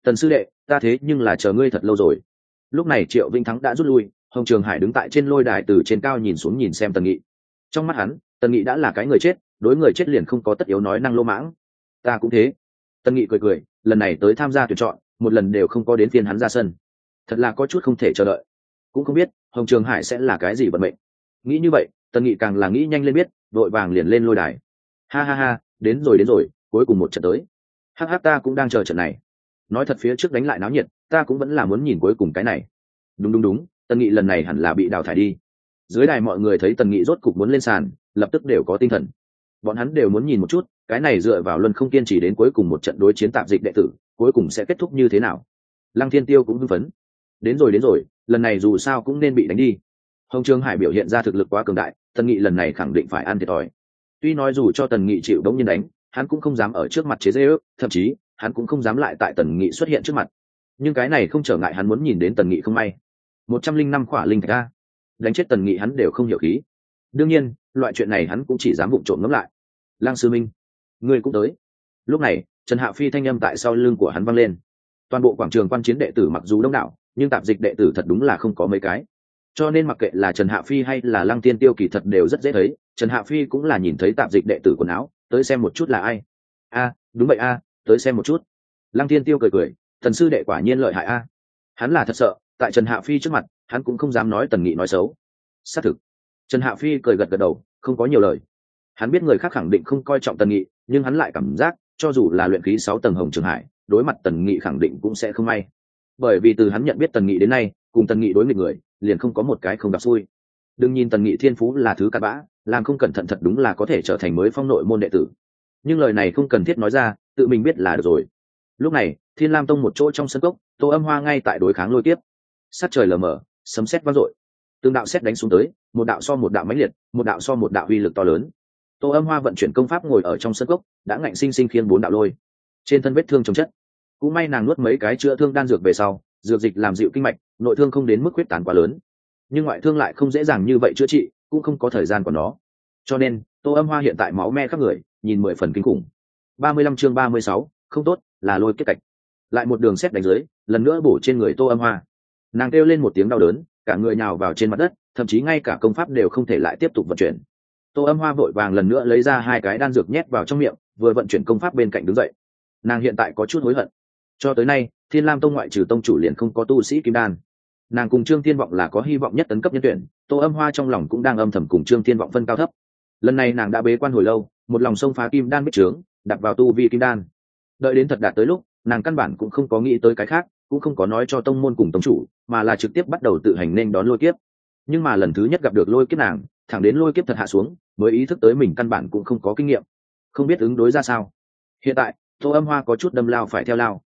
Tần sư đệ, ta thế nhưng là chờ ngươi thật lâu rồi. Lúc này Triệu Vĩnh Thắng đã rút lui, Hồng Trường Hải đứng tại trên lôi đài từ trên cao nhìn xuống nhìn xem Tần Nghị. Trong mắt hắn, Tần Nghị đã là cái người chết, đối người chết liền không có tất yếu nói năng lô mãng. Ta cũng thế. Tần Nghị cười cười, lần này tới tham gia tuyển chọn, một lần đều không có đến phiên hắn ra sân. Thật là có chút không thể chờ đợi. Cũng không biết Hồng Trường Hải sẽ là cái gì vận mệnh. Nghĩ như vậy, Tần Nghị càng là nghĩ nhanh lên biết, đội vàng liền lên lôi đài. Ha ha ha, đến rồi đến rồi, cuối cùng một trận tới. Hắc hắc, ta cũng đang chờ trận này. Nói thật, phía trước đánh lại náo nhiệt, ta cũng vẫn là muốn nhìn cuối cùng cái này. Đúng đúng đúng, Tần Nghị lần này hẳn là bị đào thải đi. Dưới đài mọi người thấy Tần Nghị rốt cục muốn lên sàn, lập tức đều có tinh thần. Bọn hắn đều muốn nhìn một chút, cái này dựa vào luân không kiên trì đến cuối cùng một trận đối chiến tạp dịch đệ tử, cuối cùng sẽ kết thúc như thế nào. Lăng Thiên Tiêu cũng hưng phấn. Đến rồi đến rồi, lần này dù sao cũng nên bị đánh đi. Hồng Trường Hải biểu hiện ra thực lực quá cường đại, Tần Nghị lần này khẳng định phải ăn thiệt thòi. Tuy nói dù cho Tần Nghị chịu đống nhiên đánh, hắn cũng không dám ở trước mặt chế giễu, thậm chí hắn cũng không dám lại tại Tần Nghị xuất hiện trước mặt. Nhưng cái này không trở ngại hắn muốn nhìn đến Tần Nghị không may. Một trăm linh năm khỏa linh thạch a, đánh chết Tần Nghị hắn đều không hiểu khí. Đương nhiên, loại chuyện này hắn cũng chỉ dám vụng trộm ngẫm lại. Lang sư minh, ngươi cũng tới. Lúc này, Trần Hạ Phi thanh âm tại sau lưng của hắn vang lên. Toàn bộ quảng trường quan chiến đệ tử mặc dù đông đảo, nhưng tạp dịch đệ tử thật đúng là không có mấy cái. Cho nên mặc kệ là Trần Hạ Phi hay là Lăng Tiên Tiêu kỳ thật đều rất dễ thấy. Trần Hạ Phi cũng là nhìn thấy tạp dịch đệ tử quần áo, tới xem một chút là ai. A, đúng vậy a, tới xem một chút. Lăng Tiên Tiêu cười cười, Tần sư đệ quả nhiên lợi hại a. Hắn là thật sợ, tại Trần Hạ Phi trước mặt, hắn cũng không dám nói Tần Nghị nói xấu. Xác thực. Trần Hạ Phi cười gật gật đầu, không có nhiều lời. Hắn biết người khác khẳng định không coi trọng Tần Nghị, nhưng hắn lại cảm giác, cho dù là luyện khí sáu tầng Hồng Trường Hải, đối mặt Tần Nghị khẳng định cũng sẽ không may. Bởi vì từ hắn nhận biết Tần Nghị đến nay, cùng Tần Nghị đối nghịch người, liền không có một cái không gặp xui. Đừng nhìn Tần Nghị thiên phú là thứ cặn bã, làm không cẩn thận thật đúng là có thể trở thành mới phong nội môn đệ tử. Nhưng lời này không cần thiết nói ra, tự mình biết là được rồi. Lúc này, Thiên Lam Tông một chỗ trong sân cốc, Tô Âm Hoa ngay tại đối kháng lôi kiếp. Sát trời lờ mờ, sấm sét vang dội. Từng đạo sét đánh xuống tới, một đạo so một đạo mãnh liệt, một đạo so một đạo uy lực to lớn. Tô Âm Hoa vận chuyển công pháp ngồi ở trong sân cốc, đã ngạnh sinh sinh khiêng bốn đạo lôi. Trên thân vết thương chồng chất. Cũng may nàng nuốt mấy cái chữa thương đan dược về sau, dược dịch làm dịu kinh mạch, nội thương không đến mức huyết tán quá lớn. Nhưng ngoại thương lại không dễ dàng như vậy chữa trị, cũng không có thời gian của nó. Cho nên, Tô Âm Hoa hiện tại máu me khắp người, nhìn mười phần kinh khủng. ba mươi lăm chương ba mươi sáu, không tốt, là lôi kiếp cạch. Lại một đường sét đánh dưới, lần nữa bổ trên người Tô Âm Hoa. Nàng kêu lên một tiếng đau đớn, cả người nhào vào trên mặt đất, thậm chí ngay cả công pháp đều không thể lại tiếp tục vận chuyển. Tô Âm Hoa vội vàng lần nữa lấy ra hai cái đan dược nhét vào trong miệng, vừa vận chuyển công pháp bên cạnh đứng dậy. Nàng hiện tại có chút hối hận. Cho tới nay, Thiên Lam Tông ngoại trừ tông chủ liền không có tu sĩ kim đan. Nàng cùng Trương Thiên Vọng là có hy vọng nhất tấn cấp nhân tuyển, Tô Âm Hoa trong lòng cũng đang âm thầm cùng Trương Thiên Vọng phân cao thấp. Lần này nàng đã bế quan hồi lâu, một lòng xông phá kim đan bích trướng, đặt vào tu vi kim đan. Đợi đến thật đạt tới lúc, nàng căn bản cũng không có nghĩ tới cái khác, cũng không có nói cho tông môn cùng tông chủ, mà là trực tiếp bắt đầu tự hành nên đón lôi kiếp. Nhưng mà lần thứ nhất gặp được lôi kiếp nàng, thẳng đến lôi kiếp thật hạ xuống, mới ý thức tới mình căn bản cũng không có kinh nghiệm, không biết ứng đối ra sao. Hiện tại, Tô Âm Hoa có chút đâm lao phải theo lao.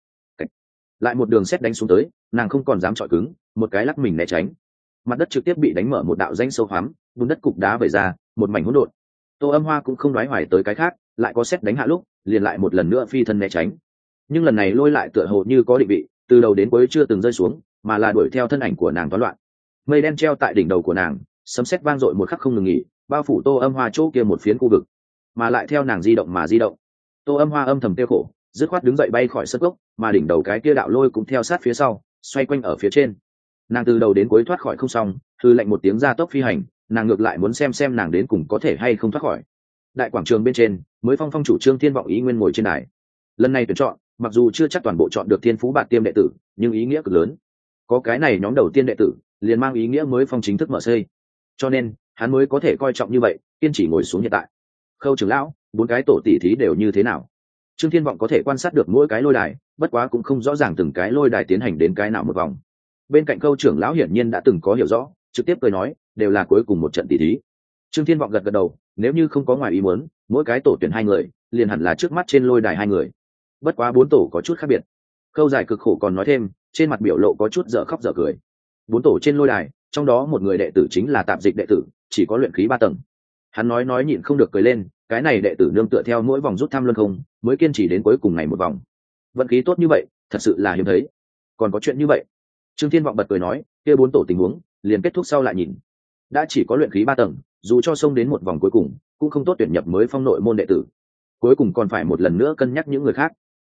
Lại một đường sét đánh xuống tới, nàng không còn dám chọi cứng, một cái lắc mình né tránh. Mặt đất trực tiếp bị đánh mở một đạo rãnh sâu hoắm, bùn đất cục đá vẩy ra, một mảnh hỗn độn. Tô Âm Hoa cũng không đoái hoài tới cái khác, lại có sét đánh hạ lúc, liền lại một lần nữa phi thân né tránh. Nhưng lần này lôi lại tựa hồ như có định vị, từ đầu đến cuối chưa từng rơi xuống, mà là đuổi theo thân ảnh của nàng toán loạn. Mây đen treo tại đỉnh đầu của nàng, sấm sét vang dội một khắc không ngừng nghỉ, bao phủ Tô Âm Hoa chỗ kia một phiến khu vực, mà lại theo nàng di động mà di động. Tô Âm Hoa âm thầm tiêu khổ, dứt khoát đứng dậy bay khỏi sân cốc, mà đỉnh đầu cái kia đạo lôi cũng theo sát phía sau, xoay quanh ở phía trên. Nàng từ đầu đến cuối thoát khỏi không xong, thư lệnh một tiếng ra tốc phi hành, nàng ngược lại muốn xem xem nàng đến cùng có thể hay không thoát khỏi. Đại quảng trường bên trên, mới phong phong chủ Trương Thiên Vọng ý nguyên ngồi trên đài. Lần này tuyển chọn, mặc dù chưa chắc toàn bộ chọn được thiên phú bạt tiêm đệ tử, nhưng ý nghĩa cực lớn. Có cái này nhóm đầu tiên đệ tử, liền mang ý nghĩa mới phong chính thức mở xây. Cho nên, hắn mới có thể coi trọng như vậy, kiên trì ngồi xuống hiện tại. Khâu trưởng lão, bốn cái tổ tỷ thí đều như thế nào? Trương Thiên Vọng có thể quan sát được mỗi cái lôi đài, bất quá cũng không rõ ràng từng cái lôi đài tiến hành đến cái nào một vòng. Bên cạnh Khâu trưởng lão hiển nhiên đã từng có hiểu rõ, trực tiếp cười nói, đều là cuối cùng một trận tỷ thí. Trương Thiên Vọng gật gật đầu, nếu như không có ngoài ý muốn, mỗi cái tổ tuyển hai người, liền hẳn là trước mắt trên lôi đài hai người. Bất quá bốn tổ có chút khác biệt. Khâu Giải cực khổ còn nói thêm, trên mặt biểu lộ có chút dở khóc dở cười. Bốn tổ trên lôi đài, trong đó một người đệ tử chính là tạp dịch đệ tử, chỉ có luyện khí ba tầng. Hắn nói nói nhịn không được cười lên, cái này đệ tử nương tựa theo mỗi vòng rút thăm luân không, mới kiên trì đến cuối cùng ngày một vòng. Vận khí tốt như vậy, thật sự là hiếm thấy. Còn có chuyện như vậy? Trương Thiên Vọng bật cười nói, kia bốn tổ tình huống, liền kết thúc sau lại nhìn. Đã chỉ có luyện khí ba tầng, dù cho xông đến một vòng cuối cùng, cũng không tốt tuyển nhập mới phong nội môn đệ tử. Cuối cùng còn phải một lần nữa cân nhắc những người khác.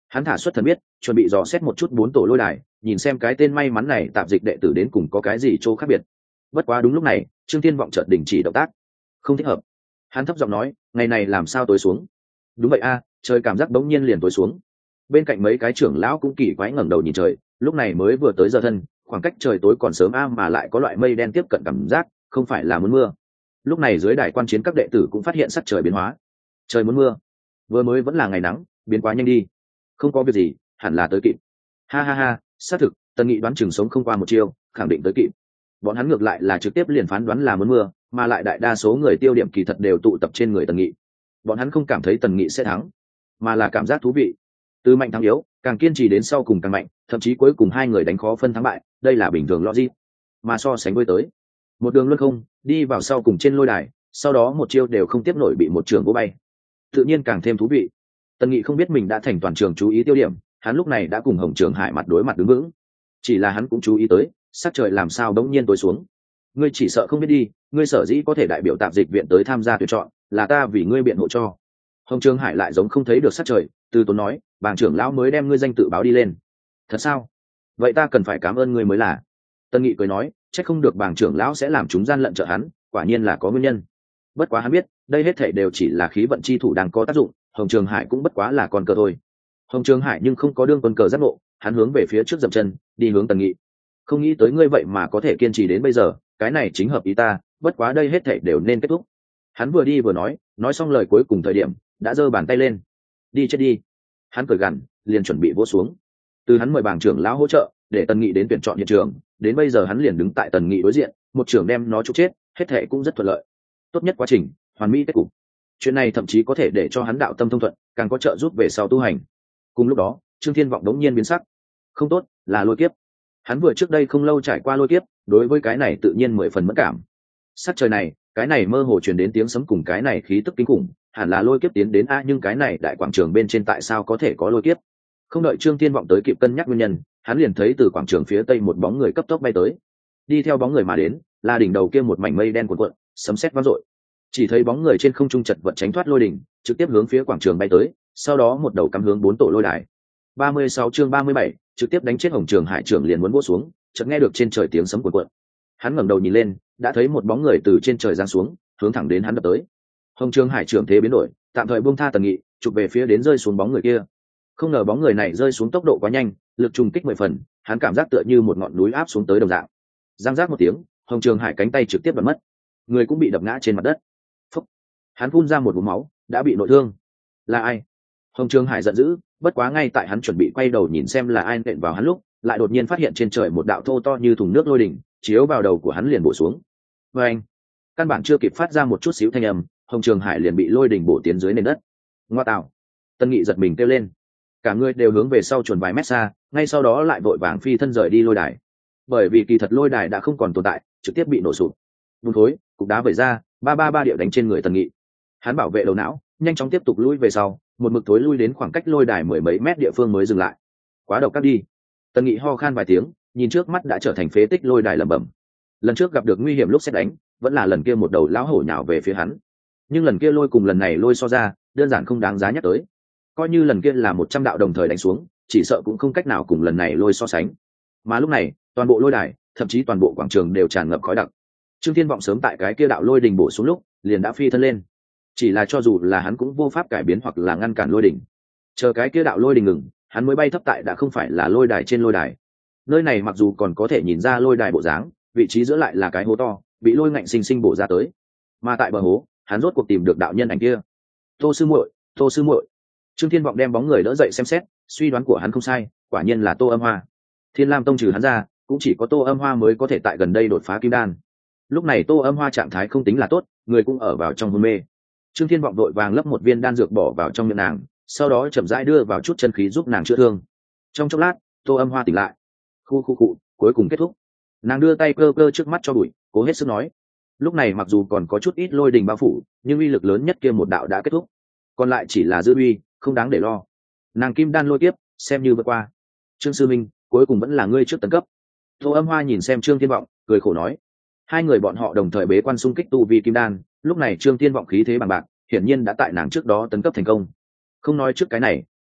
Hắn thả xuất thần biết, chuẩn bị dò xét một chút bốn tổ lôi đài, nhìn xem cái tên may mắn này tạp dịch đệ tử đến cùng có cái gì chỗ khác biệt. Bất quá đúng lúc này, Trương Thiên Vọng chợt đình chỉ động tác. Không thích hợp. Hắn thấp giọng nói, ngày này làm sao tối xuống? Đúng vậy a, trời cảm giác bỗng nhiên liền tối xuống. Bên cạnh mấy cái trưởng lão cũng kỳ quái ngẩng đầu nhìn trời, lúc này mới vừa tới giờ thân, khoảng cách trời tối còn sớm a mà lại có loại mây đen tiếp cận cảm giác, không phải là muốn mưa. Lúc này dưới đài quan chiến các đệ tử cũng phát hiện sắc trời biến hóa. Trời muốn mưa. Vừa mới vẫn là ngày nắng, biến quá nhanh đi. Không có việc gì, hẳn là tới kịp. Ha ha ha, xác thực, Tần Nghị đoán chừng sống không qua một chiêu, khẳng định tới kịp. Bọn hắn ngược lại là trực tiếp liền phán đoán là muốn mưa, mà lại đại đa số người tiêu điểm kỳ thật đều tụ tập trên người Tần Nghị. Bọn hắn không cảm thấy Tần Nghị sẽ thắng, mà là cảm giác thú vị. Từ mạnh thắng yếu, càng kiên trì đến sau cùng càng mạnh, thậm chí cuối cùng hai người đánh khó phân thắng bại, đây là bình thường logic. Mà so sánh với tới, một đường luân không, đi vào sau cùng trên lôi đài, sau đó một chiêu đều không tiếp nổi bị một trường vỗ bay. Tự nhiên càng thêm thú vị. Tần Nghị không biết mình đã thành toàn trường chú ý tiêu điểm, hắn lúc này đã cùng Hồng Trường Hải mặt đối mặt đứng vững. Chỉ là hắn cũng chú ý tới, sắc trời làm sao đống nhiên tối xuống. Ngươi chỉ sợ không biết đi, ngươi sở dĩ có thể đại biểu tạp dịch viện tới tham gia tuyển chọn, là ta vì ngươi biện hộ cho. Hồng Trường Hải lại giống không thấy được sắc trời, từ tốn nói, bàng trưởng lão mới đem ngươi danh tự báo đi lên. Thật sao? Vậy ta cần phải cảm ơn ngươi mới là. Tân Nghị cười nói, chắc không được bàng trưởng lão sẽ làm chúng gian lận trợ hắn, quả nhiên là có nguyên nhân. Bất quá hắn biết, đây hết thảy đều chỉ là khí vận chi thủ đang có tác dụng, Hồng Trường Hải cũng bất quá là con cờ thôi. Hồng Trường Hải nhưng không có đương con cờ giác ngộ, hắn hướng về phía trước dậm chân, đi hướng Tần Nghị. Không nghĩ tới ngươi vậy mà có thể kiên trì đến bây giờ, cái này chính hợp ý ta, bất quá đây hết thảy đều nên kết thúc. Hắn vừa đi vừa nói, nói xong lời cuối cùng thời điểm, đã giơ bàn tay lên. Đi chết đi. Hắn cười gằn, liền chuẩn bị vỗ xuống. Từ hắn mời bàng trưởng lão hỗ trợ, để Tần Nghị đến tuyển chọn hiện trường, đến bây giờ hắn liền đứng tại Tần Nghị đối diện, một trưởng đem nó trục chết, hết thảy cũng rất thuận lợi. Tốt nhất quá trình, hoàn mỹ kết cục. Chuyện này thậm chí có thể để cho hắn đạo tâm thông thuận, càng có trợ giúp về sau tu hành. Cùng lúc đó, Trương Thiên Vọng đống nhiên biến sắc. Không tốt, là lôi kiếp. Hắn vừa trước đây không lâu trải qua lôi kiếp, đối với cái này tự nhiên mười phần mẫn cảm. Sắc trời này, cái này mơ hồ truyền đến tiếng sấm cùng cái này khí tức kinh khủng, hẳn là lôi kiếp tiến đến a, nhưng cái này đại quảng trường bên trên tại sao có thể có lôi kiếp? Không đợi Trương Thiên Vọng tới kịp cân nhắc nguyên nhân, hắn liền thấy từ quảng trường phía tây một bóng người cấp tốc bay tới. Đi theo bóng người mà đến, là đỉnh đầu kia một mảnh mây đen cuộn cuộn, sấm sét vang dội. Chỉ thấy bóng người trên không trung chật vật tránh thoát lôi đỉnh, trực tiếp hướng phía quảng trường bay tới, sau đó một đầu cắm hướng bốn tổ lôi đài. ba mươi sáu chương ba mươi bảy, trực tiếp đánh chết Hồng Trường Hải trưởng liền muốn vỗ xuống, chợt nghe được trên trời tiếng sấm cuộn cuộn. Hắn ngẩng đầu nhìn lên, đã thấy một bóng người từ trên trời giáng xuống, hướng thẳng đến hắn đập tới. Hồng Trường Hải trưởng thế biến đổi, tạm thời buông tha Tần Nghị, chụp về phía đến rơi xuống bóng người kia. Không ngờ bóng người này rơi xuống tốc độ quá nhanh, lực trùng kích mười phần, hắn cảm giác tựa như một ngọn núi áp xuống tới đồng dạng. Giang giác một tiếng, Hồng Trường Hải cánh tay trực tiếp bật mất, người cũng bị đập ngã trên mặt đất. Phúc. Hắn phun ra một ngụm máu, đã bị nội thương. Là ai? Hồng Trường Hải giận dữ, bất quá ngay tại hắn chuẩn bị quay đầu nhìn xem là ai nện vào hắn lúc, lại đột nhiên phát hiện trên trời một đạo thô to như thùng nước lôi đỉnh, chiếu vào đầu của hắn liền bổ xuống. Và anh, căn bản chưa kịp phát ra một chút xíu thanh âm, Hồng Trường Hải liền bị lôi đỉnh bổ tiến dưới nền đất. Ngoa tạo! Tân Nghị giật mình kêu lên, cả người đều hướng về sau chuồn vài mét xa, ngay sau đó lại vội vàng phi thân rời đi lôi đài. Bởi vì kỳ thật lôi đài đã không còn tồn tại, trực tiếp bị nổ sụp. Bùn khối, cục đá vẩy ra, ba ba ba điệu đánh trên người Tần Nghị. Hắn bảo vệ đầu não, nhanh chóng tiếp tục lui về sau, một mực thối lui đến khoảng cách lôi đài mười mấy mét địa phương mới dừng lại. Quá độc các đi. Tần Nghị ho khan vài tiếng, nhìn trước mắt đã trở thành phế tích lôi đài lẩm bẩm. Lần trước gặp được nguy hiểm lúc xét đánh, vẫn là lần kia một đầu lão hổ nhào về phía hắn. Nhưng lần kia lôi cùng lần này lôi so ra, đơn giản không đáng giá nhắc tới. Coi như lần kia là một trăm đạo đồng thời đánh xuống, chỉ sợ cũng không cách nào cùng lần này lôi so sánh. Mà lúc này, toàn bộ lôi đài, thậm chí toàn bộ quảng trường đều tràn ngập khói đặc. Trương Thiên Vọng sớm tại cái kia đạo lôi đình bổ xuống lúc, liền đã phi thân lên. Chỉ là cho dù là hắn cũng vô pháp cải biến hoặc là ngăn cản lôi đỉnh. Chờ cái kia đạo lôi đình ngừng, hắn mới bay thấp tại đã không phải là lôi đài trên lôi đài. Nơi này mặc dù còn có thể nhìn ra lôi đài bộ dáng, vị trí giữa lại là cái hố to, bị lôi ngạnh sinh sinh bổ ra tới. Mà tại bờ hố, hắn rốt cuộc tìm được đạo nhân ảnh kia. Tô sư muội, Tô sư muội. Trương Thiên Vọng đem bóng người đỡ dậy xem xét, suy đoán của hắn không sai, quả nhiên là Tô Âm Hoa. Thiên Lam Tông trừ hắn ra, cũng chỉ có Tô Âm Hoa mới có thể tại gần đây đột phá kim đan. Lúc này Tô Âm Hoa trạng thái không tính là tốt, người cũng ở vào trong hôn mê. Trương Thiên Vọng đội vàng lấp một viên đan dược bỏ vào trong miệng nàng, sau đó chậm rãi đưa vào chút chân khí giúp nàng chữa thương. Trong chốc lát, Tô Âm Hoa tỉnh lại. Khu khu cụ, cuối cùng kết thúc. Nàng đưa tay cơ cơ trước mắt cho bụi, cố hết sức nói. Lúc này mặc dù còn có chút ít lôi đình bao phủ, nhưng uy lực lớn nhất kia một đạo đã kết thúc. Còn lại chỉ là dư uy, không đáng để lo. Nàng kim đan lôi kiếp, xem như vượt qua. Trương sư minh, cuối cùng vẫn là ngươi trước tấn cấp. Tô Âm Hoa nhìn xem Trương Thiên Vọng, cười khổ nói. Hai người bọn họ đồng thời bế quan xung kích tu vi kim đan, lúc này Trương Thiên Vọng khí thế bằng bạc, hiển nhiên đã tại nàng trước đó tấn cấp thành công. Không nói trước cái này,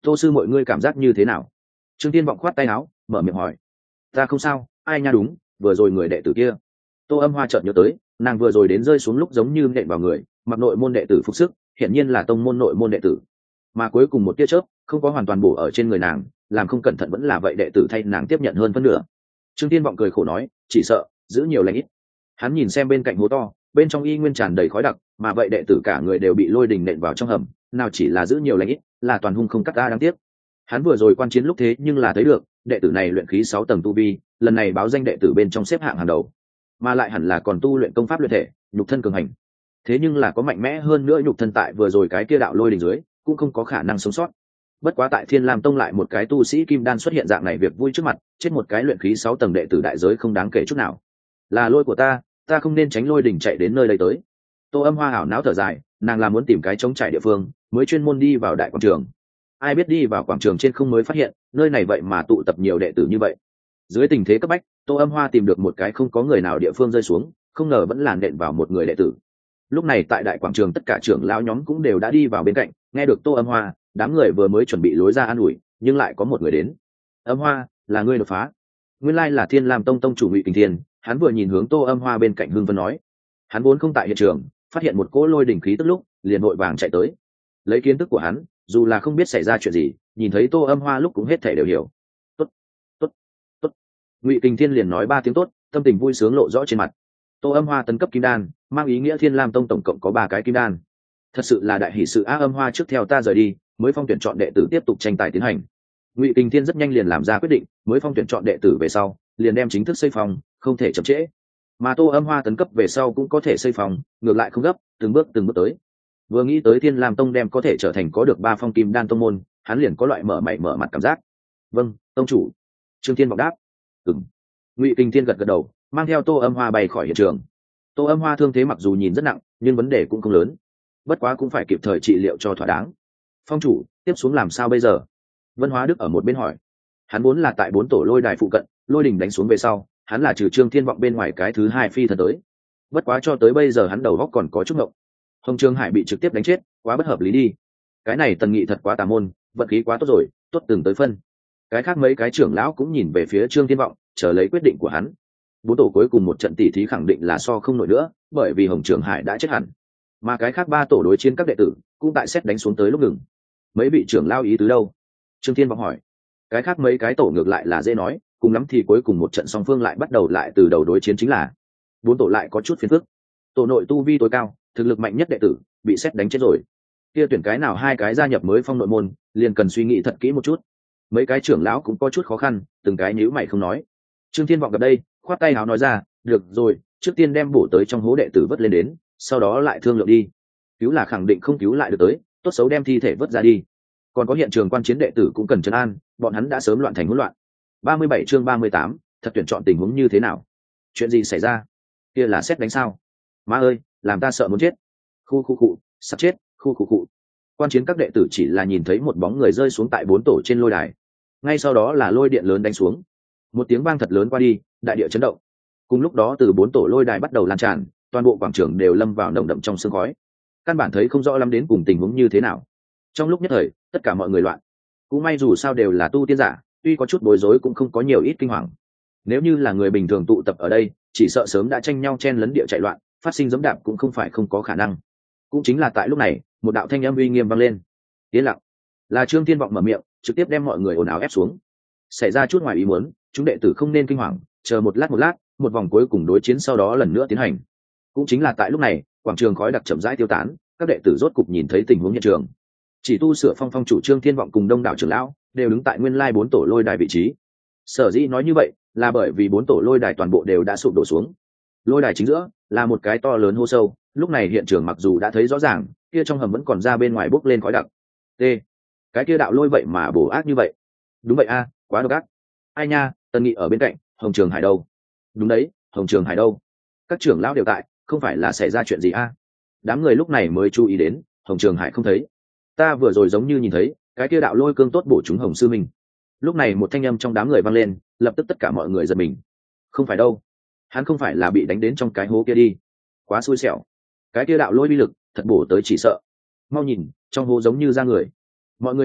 Tô sư mọi ngươi cảm giác như thế nào? Trương Thiên vọng khoát tay áo mở miệng hỏi. Ta không sao, ai nha, đúng, vừa rồi người đệ tử kia. Tô Âm Hoa chợt nhớ tới, nàng vừa rồi đến rơi xuống lúc giống như nện vào người, mặc nội môn đệ tử phục sức, hiển nhiên là tông môn nội môn đệ tử, mà cuối cùng một tia chớp không có hoàn toàn bổ ở trên người nàng, làm không cẩn thận vẫn là vậy đệ tử thay nàng tiếp nhận hơn phân nửa. Trương Thiên vọng cười khổ nói, chỉ sợ giữ nhiều lành ít. Hắn nhìn xem bên cạnh hố to, bên trong y nguyên tràn đầy khói đặc, mà vậy đệ tử cả người đều bị lôi đình nện vào trong hầm, nào chỉ là giữ nhiều lành ít, là toàn hung không cắt ta đáng tiếc. Hắn vừa rồi quan chiến lúc thế nhưng là thấy được, đệ tử này luyện khí sáu tầng tu vi, lần này báo danh đệ tử bên trong xếp hạng hàng đầu, mà lại hẳn là còn tu luyện công pháp luyện thể, nhục thân cường hành. Thế nhưng là có mạnh mẽ hơn nữa nhục thân tại vừa rồi cái kia đạo lôi đình dưới, cũng không có khả năng sống sót. Bất quá tại Thiên Lam Tông lại một cái tu sĩ kim đan xuất hiện dạng này việc vui trước mặt, chết một cái luyện khí sáu tầng đệ tử đại giới không đáng kể chút nào. Là lôi của ta, ta không nên tránh lôi đình chạy đến nơi đây tới. Tô Âm Hoa ảo não thở dài, nàng là muốn tìm cái trống trải địa phương, mới chuyên môn đi vào đại quảng trường. Ai biết đi vào quảng trường trên không mới phát hiện, nơi này vậy mà tụ tập nhiều đệ tử như vậy. Dưới tình thế cấp bách, Tô Âm Hoa tìm được một cái không có người nào địa phương rơi xuống, không ngờ vẫn làn đện vào một người đệ tử. Lúc này tại đại quảng trường tất cả trưởng lão nhóm cũng đều đã đi vào bên cạnh, nghe được Tô Âm Hoa, đám người vừa mới chuẩn bị lối ra an ủi, nhưng lại có một người đến. Âm Hoa, là ngươi đột phá. Nguyên lai là Thiên Lam Tông tông chủ Ngụy Kình Thiên. Hắn vừa nhìn hướng Tô Âm Hoa bên cạnh hưng phấn nói. Hắn vốn không tại hiện trường, phát hiện một cỗ lôi đỉnh khí tức lúc, liền vội vàng chạy tới. Lấy kiến thức của hắn, dù là không biết xảy ra chuyện gì, nhìn thấy Tô Âm Hoa lúc cũng hết thể đều hiểu. Tốt, tốt, tốt. Ngụy Kình Thiên liền nói ba tiếng tốt, tâm tình vui sướng lộ rõ trên mặt. Tô Âm Hoa tấn cấp kim đan, mang ý nghĩa Thiên Lam Tông tổng cộng có ba cái kim đan. Thật sự là đại hỷ sự a. Âm Hoa trước theo ta rời đi, mới phong tuyển chọn đệ tử tiếp tục tranh tài tiến hành. Ngụy Kình Thiên rất nhanh liền làm ra quyết định, mới phong tuyển chọn đệ tử về sau, liền đem chính thức xây phòng, không thể chậm trễ. Mà Tô Âm Hoa tấn cấp về sau cũng có thể xây phòng, ngược lại không gấp, từng bước từng bước tới. Vừa nghĩ tới Thiên Lam Tông đem có thể trở thành có được ba phong kim đan tông môn, hắn liền có loại mở mày mở mặt cảm giác. Vâng, tông chủ. Trương Thiên vọng đáp. Ừm. Ngụy Kình Thiên gật gật đầu, mang theo Tô Âm Hoa bay khỏi hiện trường. Tô Âm Hoa thương thế mặc dù nhìn rất nặng, nhưng vấn đề cũng không lớn. Bất quá cũng phải kịp thời trị liệu cho thỏa đáng. Phong chủ, tiếp xuống làm sao bây giờ? Vân Hóa Đức ở một bên hỏi. Hắn vốn là tại bốn tổ lôi đài phụ cận, lôi đỉnh đánh xuống về sau, hắn là trừ Trương Thiên vọng bên ngoài cái thứ hai phi thần tới. Bất quá cho tới bây giờ hắn đầu góc còn có chút ngộng. Hồng Trương Hải bị trực tiếp đánh chết, quá bất hợp lý đi. Cái này Tần Nghị thật quá tà môn, vận khí quá tốt rồi, tốt từng tới phân. Cái khác mấy cái trưởng lão cũng nhìn về phía Trương Thiên vọng, chờ lấy quyết định của hắn. Bốn tổ cuối cùng một trận tỷ thí khẳng định là so không nổi nữa, bởi vì Hồng Trường Hải đã chết hẳn. Mà cái khác ba tổ đối chiến các đệ tử cũng tại xét đánh xuống tới lúc ngừng. Mấy vị trưởng lao ý tứ đâu? Trương Thiên vọng hỏi. Cái khác mấy cái tổ ngược lại là dễ nói, cùng lắm thì cuối cùng một trận song phương lại bắt đầu lại từ đầu đối chiến chính là. Bốn tổ lại có chút phiền phức. Tổ nội tu vi tối cao, thực lực mạnh nhất đệ tử bị xét đánh chết rồi. Kia tuyển cái nào hai cái gia nhập mới phong nội môn, liền cần suy nghĩ thật kỹ một chút. Mấy cái trưởng lão cũng có chút khó khăn, từng cái nhíu mày không nói. Trương Thiên vọng gặp đây, khoát tay áo nói ra, được rồi, trước tiên đem bổ tới trong hố đệ tử vớt lên đến, sau đó lại thương lượng đi. Cứu là khẳng định không cứu lại được tới, tốt xấu đem thi thể vớt ra đi. Còn có hiện trường quan chiến đệ tử cũng cần trấn an, bọn hắn đã sớm loạn thành hỗn loạn. ba mươi bảy chương ba mươi tám, thật tuyển chọn tình huống như thế nào? Chuyện gì xảy ra? Kia là xét đánh sao? Má ơi, làm ta sợ muốn chết. Khu khu cụ, sắp chết, khu khu cụ. Quan chiến các đệ tử chỉ là nhìn thấy một bóng người rơi xuống tại bốn tổ trên lôi đài. Ngay sau đó là lôi điện lớn đánh xuống. Một tiếng vang thật lớn qua đi, đại địa chấn động. Cùng lúc đó từ bốn tổ lôi đài bắt đầu lan tràn, toàn bộ quảng trường đều lâm vào nồng đậm trong sương khói. Căn bản thấy không rõ lắm đến cùng tình huống như thế nào. Trong lúc nhất thời, tất cả mọi người loạn. Cũng may dù sao đều là tu tiên giả, tuy có chút bối rối cũng không có nhiều ít kinh hoàng. Nếu như là người bình thường tụ tập ở đây, chỉ sợ sớm đã tranh nhau chen lấn địa chạy loạn, phát sinh giẫm đạp cũng không phải không có khả năng. Cũng chính là tại lúc này, một đạo thanh âm uy nghiêm vang lên. Yên lặng. Là Trương Thiên vọng mở miệng, trực tiếp đem mọi người ồn ào ép xuống. Xảy ra chút ngoài ý muốn, chúng đệ tử không nên kinh hoàng, chờ một lát một lát, một vòng cuối cùng đối chiến sau đó lần nữa tiến hành. Cũng chính là tại lúc này, quảng trường khói đặc chậm rãi tiêu tán, các đệ tử rốt cục nhìn thấy tình huống hiện trường. Chỉ tu sửa phong phong chủ Trương Thiên vọng cùng đông đảo trưởng lão đều đứng tại nguyên lai bốn tổ lôi đài vị trí. Sở dĩ nói như vậy là bởi vì bốn tổ lôi đài toàn bộ đều đã sụp đổ xuống. Lôi đài chính giữa là một cái to lớn hô sâu, lúc này hiện trường mặc dù đã thấy rõ ràng, kia trong hầm vẫn còn ra bên ngoài bốc lên khói đặc. T. Cái kia đạo lôi vậy mà bổ ác như vậy. Đúng vậy a, quá độc ác. Ai nha, Tần Nghị ở bên cạnh, Hồng Trường Hải đâu? Đúng đấy, Hồng Trường Hải đâu? Các trưởng lão đều tại, không phải là xảy ra chuyện gì a? Đám người lúc này mới chú ý đến, Hồng Trường Hải không thấy. Ta vừa rồi giống như nhìn thấy, cái kia đạo lôi cương tốt bổ chúng Hồng sư minh. Lúc này một thanh âm trong đám người vang lên, lập tức tất cả mọi người giật mình. Không phải đâu, hắn không phải là bị đánh đến trong cái hố kia đi. Quá xui xẻo. Cái kia đạo lôi uy lực, thật bổ tới chỉ sợ. Mau nhìn, trong hố giống như ra người. Mọi người thấy,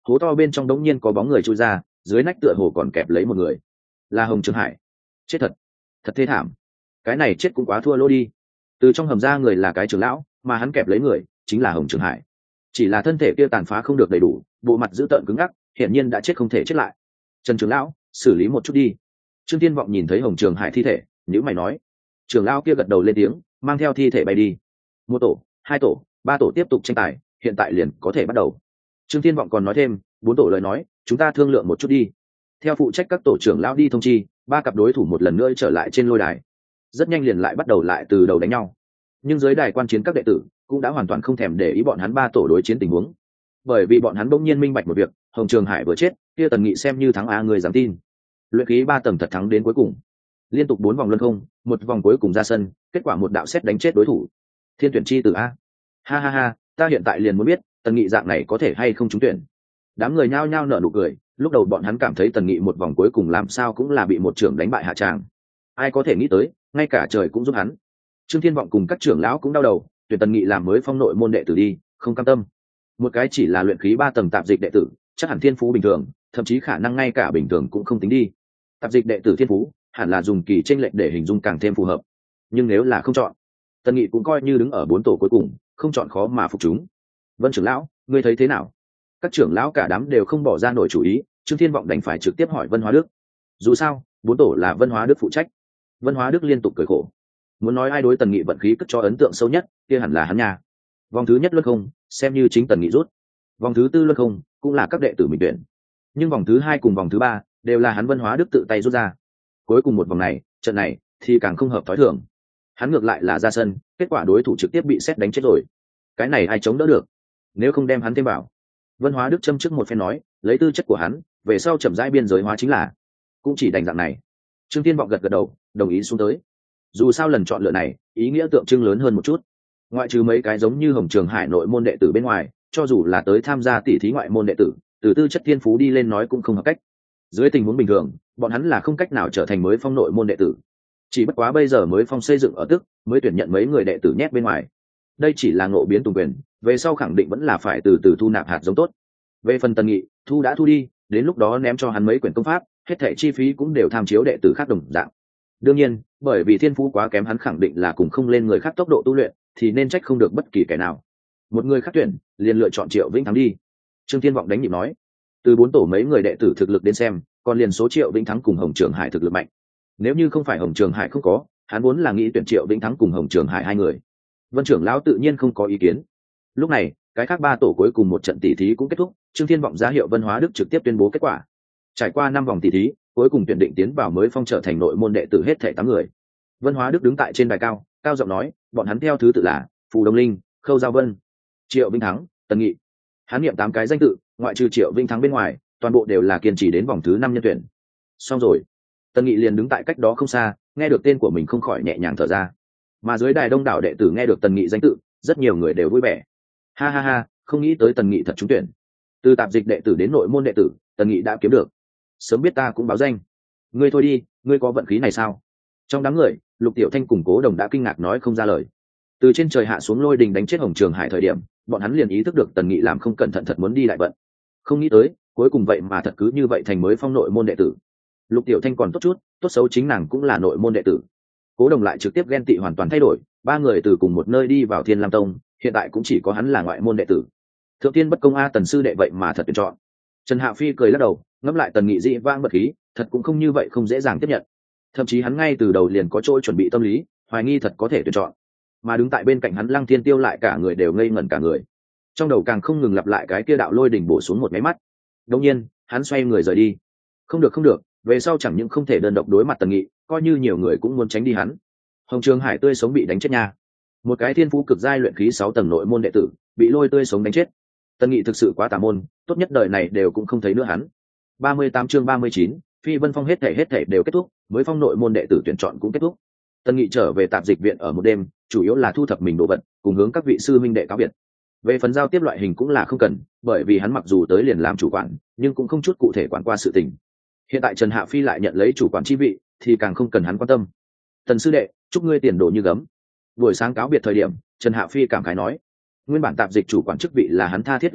hố to bên trong đống nhiên có bóng người trôi ra, dưới nách tựa hồ còn kẹp lấy một người, là Hồng Trường Hải. Chết thật, thật thê thảm, cái này chết cũng quá thua lỗ đi. Từ trong hầm ra người là cái trưởng lão, mà hắn kẹp lấy người chính là Hồng Trường Hải. Chỉ là thân thể kia tàn phá không được đầy đủ, bộ mặt dữ tợn cứng ngắc, hiển nhiên đã chết không thể chết lại. Trần trưởng lão, xử lý một chút đi. Trương Thiên Vọng nhìn thấy Hồng Trường Hải thi thể, nhíu mày nói. Trưởng lão kia gật đầu lên tiếng, mang theo thi thể bay đi. Một tổ, hai tổ, ba tổ tiếp tục tranh tài, hiện tại liền có thể bắt đầu. Trương Thiên Vọng còn nói thêm, bốn tổ lời nói, chúng ta thương lượng một chút đi. Theo phụ trách các tổ trưởng lão đi thông chi, ba cặp đối thủ một lần nữa trở lại trên lôi đài. Rất nhanh liền lại bắt đầu lại từ đầu đánh nhau. Nhưng dưới đài quan chiến các đệ tử cũng đã hoàn toàn không thèm để ý bọn hắn ba tổ đối chiến tình huống, bởi vì bọn hắn bỗng nhiên minh bạch một việc: Hồng Trường Hải vừa chết, kia Tần Nghị xem như thắng a người dám tin. Luyện khí ba tầng thật thắng đến cuối cùng, liên tục bốn vòng luân không, một vòng cuối cùng ra sân, kết quả một đạo xét đánh chết đối thủ. Thiên tuyển chi tử a, ha ha ha, ta hiện tại liền muốn biết Tần Nghị dạng này có thể hay không trúng tuyển. Đám người nhao nhao nở nụ cười. Lúc đầu bọn hắn cảm thấy Tần Nghị một vòng cuối cùng làm sao cũng là bị một trưởng đánh bại hạ tràng, ai có thể nghĩ tới ngay cả trời cũng giúp hắn. Trương Thiên Vọng cùng các trưởng lão cũng đau đầu, tuyển Tần Nghị làm mới phong nội môn đệ tử đi, không cam tâm. Một cái chỉ là luyện khí ba tầng tạp dịch đệ tử, chắc hẳn thiên phú bình thường, thậm chí khả năng ngay cả bình thường cũng không tính đi. Tạp dịch đệ tử thiên phú hẳn là dùng kỳ chênh lệch để hình dung càng thêm phù hợp. Nhưng nếu là không chọn, Tần Nghị cũng coi như đứng ở bốn tổ cuối cùng, không chọn khó mà phục chúng. Vân trưởng lão, ngươi thấy thế nào? Các trưởng lão cả đám đều không bỏ ra nổi chủ ý, Trương Thiên Vọng đành phải trực tiếp hỏi Vân Hóa Đức. Dù sao bốn tổ là Vân Hóa Đức phụ trách. Vân Hóa Đức liên tục cười khổ, muốn nói ai đối Tần Nghị vận khí cất cho ấn tượng sâu nhất, kia hẳn là hắn nha. Vòng thứ nhất luân không, xem như chính Tần Nghị rút. Vòng thứ tư luân không, cũng là các đệ tử mình tuyển. Nhưng vòng thứ hai cùng vòng thứ ba đều là hắn Vân Hóa Đức tự tay rút ra. Cuối cùng một vòng này, trận này thì càng không hợp thói thường. Hắn ngược lại là ra sân, kết quả đối thủ trực tiếp bị xét đánh chết rồi. Cái này ai chống đỡ được? Nếu không đem hắn thêm vào. Vân Hóa Đức châm trước một phen nói, lấy tư chất của hắn, về sau chậm rãi biên giới hóa chính là, cũng chỉ đành dạng này. Trương Thiên Vọng gật gật đầu, đồng ý xuống tới. Dù sao lần chọn lựa này ý nghĩa tượng trưng lớn hơn một chút, ngoại trừ mấy cái giống như Hồng Trường Hải nội môn đệ tử bên ngoài, cho dù là tới tham gia tỷ thí ngoại môn đệ tử, từ tư chất thiên phú đi lên nói cũng không hợp cách. Dưới tình huống bình thường, bọn hắn là không cách nào trở thành mới phong nội môn đệ tử. Chỉ bất quá bây giờ mới phong xây dựng ở tức, mới tuyển nhận mấy người đệ tử nhét bên ngoài. Đây chỉ là ngộ biến tùng quyền, về sau khẳng định vẫn là phải từ từ thu nạp hạt giống tốt. Về phần Tần Nghị, thu đã thu đi, đến lúc đó ném cho hắn mấy quyển công pháp, hết thảy chi phí cũng đều tham chiếu đệ tử khác đồng dạng. Đương nhiên, bởi vì thiên phú quá kém, hắn khẳng định là cùng không lên người khác tốc độ tu luyện, thì nên trách không được bất kỳ kẻ nào. Một người khác tuyển, liền lựa chọn Triệu Vĩnh Thắng đi. Trương Thiên Vọng đánh nhịp nói, từ bốn tổ mấy người đệ tử thực lực đến xem, còn liền số Triệu Vĩnh Thắng cùng Hồng Trường Hải thực lực mạnh. Nếu như không phải Hồng Trường Hải không có, hắn vốn là nghĩ tuyển Triệu Vĩnh Thắng cùng Hồng Trường Hải hai người. Vân trưởng lão tự nhiên không có ý kiến. Lúc này, cái khác ba tổ cuối cùng một trận tỷ thí cũng kết thúc, Trương Thiên Vọng ra hiệu Vân Hóa Đức trực tiếp tuyên bố kết quả. Trải qua năm vòng tỷ thí, cuối cùng tuyển định tiến vào mới phong trở thành nội môn đệ tử hết thảy tám người. Vân Hóa Đức đứng tại trên đài cao, cao giọng nói, bọn hắn theo thứ tự là Phù Đông Linh, Khâu Giao Vân, Triệu Vĩnh Thắng, Tần Nghị. Hắn niệm tám cái danh tự, ngoại trừ Triệu Vĩnh Thắng bên ngoài, toàn bộ đều là kiên trì đến vòng thứ năm nhân tuyển. Xong rồi, Tần Nghị liền đứng tại cách đó không xa, nghe được tên của mình không khỏi nhẹ nhàng thở ra. Mà dưới đài đông đảo đệ tử nghe được Tần Nghị danh tự, rất nhiều người đều vui vẻ. Ha ha ha, không nghĩ tới Tần Nghị thật trúng tuyển. Từ tạp dịch đệ tử đến nội môn đệ tử, Tần Nghị đã kiếm được. Sớm biết ta cũng báo danh. Ngươi thôi đi, ngươi có vận khí này sao? Trong đám người, Lục Tiểu Thanh cùng Cố Đồng đã kinh ngạc nói không ra lời. Từ trên trời hạ xuống lôi đình đánh chết Hồng Trường Hải thời điểm, bọn hắn liền ý thức được Tần Nghị làm không cẩn thận thật muốn đi đại vận. Không nghĩ tới, cuối cùng vậy mà thật cứ như vậy thành mới phong nội môn đệ tử. Lục Tiểu Thanh còn tốt chút, tốt xấu chính nàng cũng là nội môn đệ tử. Cố Đồng lại trực tiếp ghen tị hoàn toàn thay đổi, ba người từ cùng một nơi đi vào Thiên Lam Tông, hiện tại cũng chỉ có hắn là ngoại môn đệ tử. Thượng Tiên bất công a, Tần sư đệ vậy mà thật tuyển chọn. Trần Hạ Phi cười lắc đầu, ngẫm lại Tần Nghị dị vang bật khí, thật cũng không như vậy không dễ dàng tiếp nhận. Thậm chí hắn ngay từ đầu liền có chỗ chuẩn bị tâm lý, hoài nghi thật có thể tuyển chọn. Mà đứng tại bên cạnh hắn Lăng Thiên Tiêu lại cả người đều ngây ngẩn cả người. Trong đầu càng không ngừng lặp lại cái kia đạo lôi đỉnh bổ xuống một máy mắt. Đột nhiên, hắn xoay người rời đi. Không được không được, về sau chẳng những không thể đơn độc đối mặt Tần Nghị, coi như nhiều người cũng muốn tránh đi hắn. Hồng Trường Hải tươi sống bị đánh chết nha. Một cái thiên phú cực giai luyện khí sáu tầng nội môn đệ tử, bị lôi tươi sống đánh chết. Tần Nghị thực sự quá tà môn, tốt nhất đời này đều cũng không thấy nữa hắn. ba mươi tám chương ba mươi chín, Phi Vân Phong hết thể hết thể đều kết thúc, mới phong nội môn đệ tử tuyển chọn cũng kết thúc. Tần Nghị trở về tạp dịch viện ở một đêm, chủ yếu là thu thập mình đồ vật, cùng hướng các vị sư minh đệ cáo biệt. Về phần giao tiếp loại hình cũng là không cần, bởi vì hắn mặc dù tới liền làm chủ quản, nhưng cũng không chút cụ thể quản qua sự tình. Hiện tại Trần Hạ Phi lại nhận lấy chủ quản chi vị, thì càng không cần hắn quan tâm. Tần sư đệ, chúc ngươi tiền đồ như gấm. Buổi sáng cáo biệt thời điểm, Trần Hạ Phi cảm khái nói, nguyên bản tạp dịch chủ quản chức vị là hắn tha thiết ước mơ,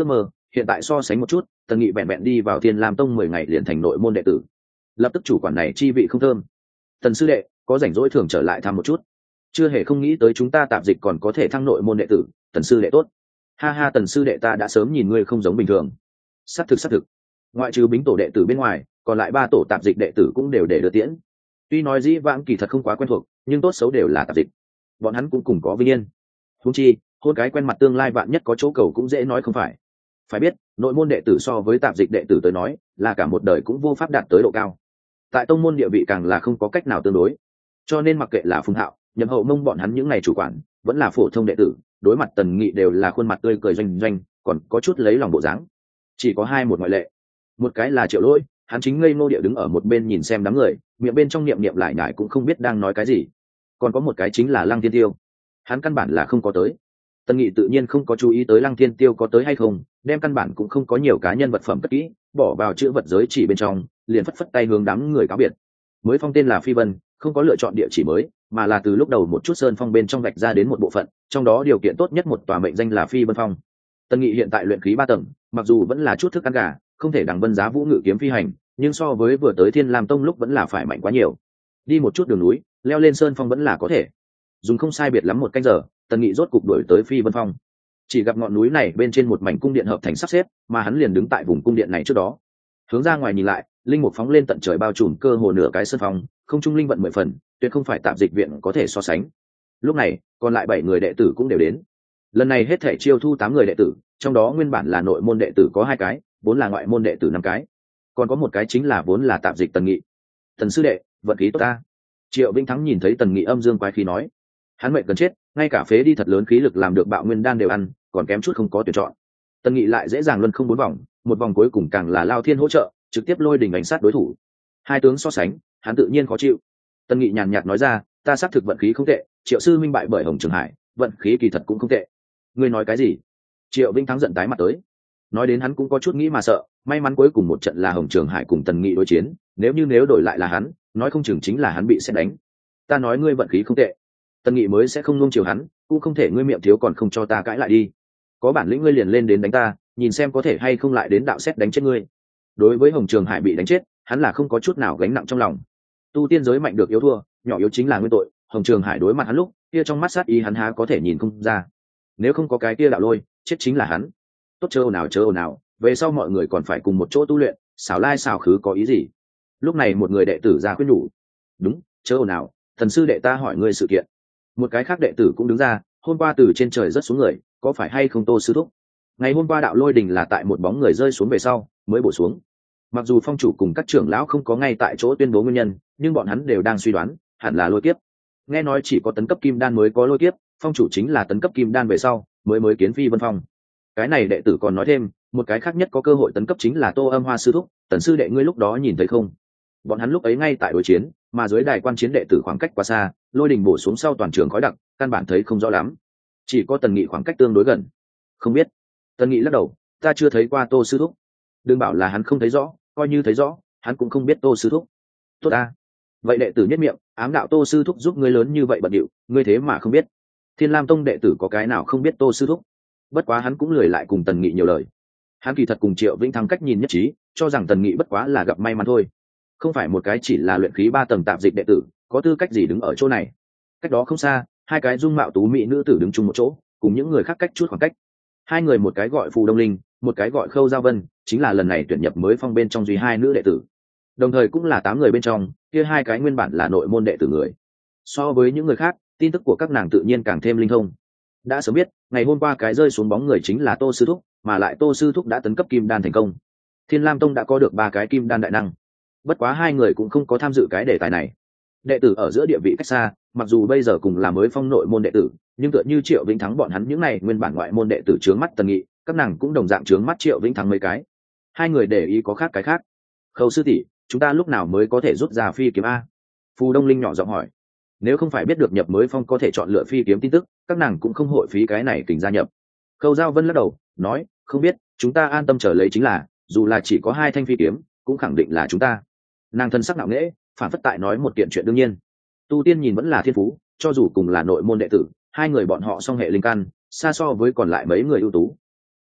hiện tại so sánh một chút, Tần Nghị vẹn vẹn đi vào Thiên Lam Tông mười ngày liền thành nội môn đệ tử. Lập tức chủ quản này chi vị không thơm. Tần sư đệ, có rảnh rỗi thường trở lại thăm một chút. Chưa hề không nghĩ tới chúng ta tạp dịch còn có thể thăng nội môn đệ tử, Tần sư đệ tốt. Ha ha, Tần sư đệ ta đã sớm nhìn ngươi không giống bình thường. Xác thực xác thực. Ngoại trừ Bính tổ đệ tử bên ngoài, còn lại ba tổ tạp dịch đệ tử cũng đều để đưa tiễn. Tuy nói dĩ vãng kỳ thật không quá quen thuộc, nhưng tốt xấu đều là tạp dịch. Bọn hắn cũng cùng có vinh yên. Huống chi, hôn cái quen mặt tương lai vạn nhất có chỗ cầu cũng dễ nói không phải. Phải biết, nội môn đệ tử so với tạp dịch đệ tử tới nói, là cả một đời cũng vô pháp đạt tới độ cao. Tại tông môn địa vị càng là không có cách nào tương đối. Cho nên mặc kệ là Phùng Hạo, Nhậm Hậu Mông bọn hắn những ngày chủ quản, vẫn là phổ thông đệ tử, đối mặt Tần Nghị đều là khuôn mặt tươi cười doanh doanh, còn có chút lấy lòng bộ dáng. Chỉ có hai một ngoại lệ. Một cái là Triệu Lỗi, hắn chính ngây ngô địa đứng ở một bên nhìn xem đám người, miệng bên trong niệm niệm lại nhải cũng không biết đang nói cái gì. Còn có một cái chính là Lăng Thiên Tiêu, hắn căn bản là không có tới. Tần Nghị tự nhiên không có chú ý tới Lăng Thiên Tiêu có tới hay không, đem căn bản cũng không có nhiều cá nhân vật phẩm cất kỹ, bỏ vào chữ vật giới chỉ bên trong, liền phất phất tay hướng đám người cáo biệt. Mới phong tên là Phi Vân, không có lựa chọn địa chỉ mới, mà là từ lúc đầu một chút sơn phong bên trong vạch ra đến một bộ phận, trong đó điều kiện tốt nhất một tòa mệnh danh là Phi Vân Phong. Tần Nghị hiện tại luyện khí ba tầng, mặc dù vẫn là chút thức ăn gà, không thể đằng vân giá vũ ngự kiếm phi hành, nhưng so với vừa tới Thiên Lam Tông lúc vẫn là phải mạnh quá nhiều. Đi một chút đường núi, leo lên sơn phong vẫn là có thể. Dùng không sai biệt lắm một canh giờ, Tần Nghị rốt cục đuổi tới Phi Vân Phong. Chỉ gặp ngọn núi này bên trên một mảnh cung điện hợp thành sắp xếp, mà hắn liền đứng tại vùng cung điện này trước đó. Hướng ra ngoài nhìn lại, linh mục phóng lên tận trời bao trùm cơ hồ nửa cái sân phong, không trung linh vận mười phần, tuyệt không phải tạp dịch viện có thể so sánh. Lúc này, còn lại bảy người đệ tử cũng đều đến. Lần này hết thể chiêu thu tám người đệ tử, trong đó nguyên bản là nội môn đệ tử có hai cái, vốn là ngoại môn đệ tử năm cái, còn có một cái chính là vốn là tạp dịch Tần Nghị. Tần sư đệ, vận khí tốt ta. Triệu Vĩnh Thắng nhìn thấy Tần Nghị âm dương quái khí nói, hắn mệnh cần chết, ngay cả phế đi thật lớn khí lực làm được bạo nguyên đan đều ăn, còn kém chút không có tuyển chọn. Tần Nghị lại dễ dàng luân không bốn vòng, một vòng cuối cùng càng là lao thiên hỗ trợ, trực tiếp lôi đỉnh đánh sát đối thủ. Hai tướng so sánh, hắn tự nhiên khó chịu. Tần Nghị nhàn nhạt nói ra, ta xác thực vận khí không tệ, Triệu sư minh bại bởi Hồng Trường Hải, vận khí kỳ thật cũng không tệ. Ngươi nói cái gì? Triệu Vĩnh Thắng giận tái mặt tới. Nói đến hắn cũng có chút nghĩ mà sợ, may mắn cuối cùng một trận là Hồng Trường Hải cùng Tần Nghị đối chiến, nếu như nếu đổi lại là hắn, nói không chừng chính là hắn bị xét đánh. Ta nói ngươi vận khí không tệ, Tần Nghị mới sẽ không nuông chiều hắn, cũng không thể ngươi miệng thiếu còn không cho ta cãi lại đi. Có bản lĩnh ngươi liền lên đến đánh ta, nhìn xem có thể hay không lại đến đạo xét đánh chết ngươi. Đối với Hồng Trường Hải bị đánh chết, hắn là không có chút nào gánh nặng trong lòng. Tu tiên giới mạnh được yếu thua, nhỏ yếu chính là nguyên tội. Hồng Trường Hải đối mặt hắn lúc kia trong mắt sát ý hắn há có thể nhìn không ra. Nếu không có cái kia đạo lôi, chết chính là hắn. Tốt chớ ồn nào chớ ồn nào, về sau mọi người còn phải cùng một chỗ tu luyện, xảo lai xảo khứ có ý gì? Lúc này một người đệ tử ra khuyên nhủ. Đúng, chớ ồn nào, thần sư đệ ta hỏi ngươi sự kiện. Một cái khác đệ tử cũng đứng ra, hôm qua từ trên trời rớt xuống người, có phải hay không Tô sư thúc? Ngày hôm qua đạo lôi đình là tại một bóng người rơi xuống về sau mới bổ xuống. Mặc dù phong chủ cùng các trưởng lão không có ngay tại chỗ tuyên bố nguyên nhân, nhưng bọn hắn đều đang suy đoán hẳn là lôi kiếp. Nghe nói chỉ có tấn cấp kim đan mới có lôi kiếp, phong chủ chính là tấn cấp kim đan về sau mới mới kiến Phi Vân Phong. Cái này đệ tử còn nói thêm, một cái khác nhất có cơ hội tấn cấp chính là Tô Âm Hoa sư thúc, Tần sư đệ ngươi lúc đó nhìn thấy không? Bọn hắn lúc ấy ngay tại đối chiến, mà dưới đài quan chiến đệ tử khoảng cách quá xa, lôi đình bổ xuống sau toàn trường khói đặc, căn bản thấy không rõ lắm. Chỉ có Tần Nghị khoảng cách tương đối gần. Không biết. Tần Nghị lắc đầu, ta chưa thấy qua Tô sư thúc. Đừng bảo là hắn không thấy rõ, coi như thấy rõ, hắn cũng không biết Tô sư thúc. Tốt a. Vậy đệ tử nhất miệng, ám đạo Tô sư thúc giúp ngươi lớn như vậy bận điệu, ngươi thế mà không biết. Thiên Lam Tông đệ tử có cái nào không biết Tô sư thúc? Bất quá hắn cũng lười lại cùng Tần Nghị nhiều lời. Hắn kỳ thật cùng Triệu Vĩnh Thắng cách nhìn nhất trí, cho rằng Tần Nghị bất quá là gặp may mắn thôi. Không phải một cái chỉ là luyện khí ba tầng tạp dịch đệ tử, có tư cách gì đứng ở chỗ này? Cách đó không xa, hai cái dung mạo tú mỹ nữ tử đứng chung một chỗ, cùng những người khác cách chút khoảng cách. Hai người một cái gọi Phù Đông Linh, một cái gọi Khâu Giao Vân, chính là lần này tuyển nhập mới phong bên trong duy hai nữ đệ tử. Đồng thời cũng là tám người bên trong, kia hai cái nguyên bản là nội môn đệ tử người. So với những người khác, tin tức của các nàng tự nhiên càng thêm linh thông. Đã sớm biết, ngày hôm qua cái rơi xuống bóng người chính là Tô sư thúc, mà lại Tô sư thúc đã tấn cấp kim đan thành công. Thiên Lam Tông đã có được ba cái kim đan đại năng. Bất quá hai người cũng không có tham dự cái đề tài này. Đệ tử ở giữa địa vị cách xa, mặc dù bây giờ cùng là mới phong nội môn đệ tử, nhưng tựa như Triệu Vĩnh Thắng bọn hắn những này nguyên bản ngoại môn đệ tử trướng mắt Tần Nghị, các nàng cũng đồng dạng trướng mắt Triệu Vĩnh Thắng mấy cái. Hai người để ý có khác cái khác. Khâu sư tỷ, chúng ta lúc nào mới có thể rút ra phi kiếm a? Phù Đông Linh nhỏ giọng hỏi. Nếu không phải biết được nhập mới phong có thể chọn lựa phi kiếm tin tức, các nàng cũng không hội phí cái này kình gia nhập. Khâu Giao Vân lắc đầu, nói, không biết, chúng ta an tâm chờ lấy chính là, dù là chỉ có hai thanh phi kiếm, cũng khẳng định là chúng ta. Nàng thân sắc nặng nễ, phản phất tại nói một kiện chuyện đương nhiên. Tu tiên nhìn vẫn là thiên phú, cho dù cùng là nội môn đệ tử, hai người bọn họ song hệ linh căn, xa so với còn lại mấy người ưu tú.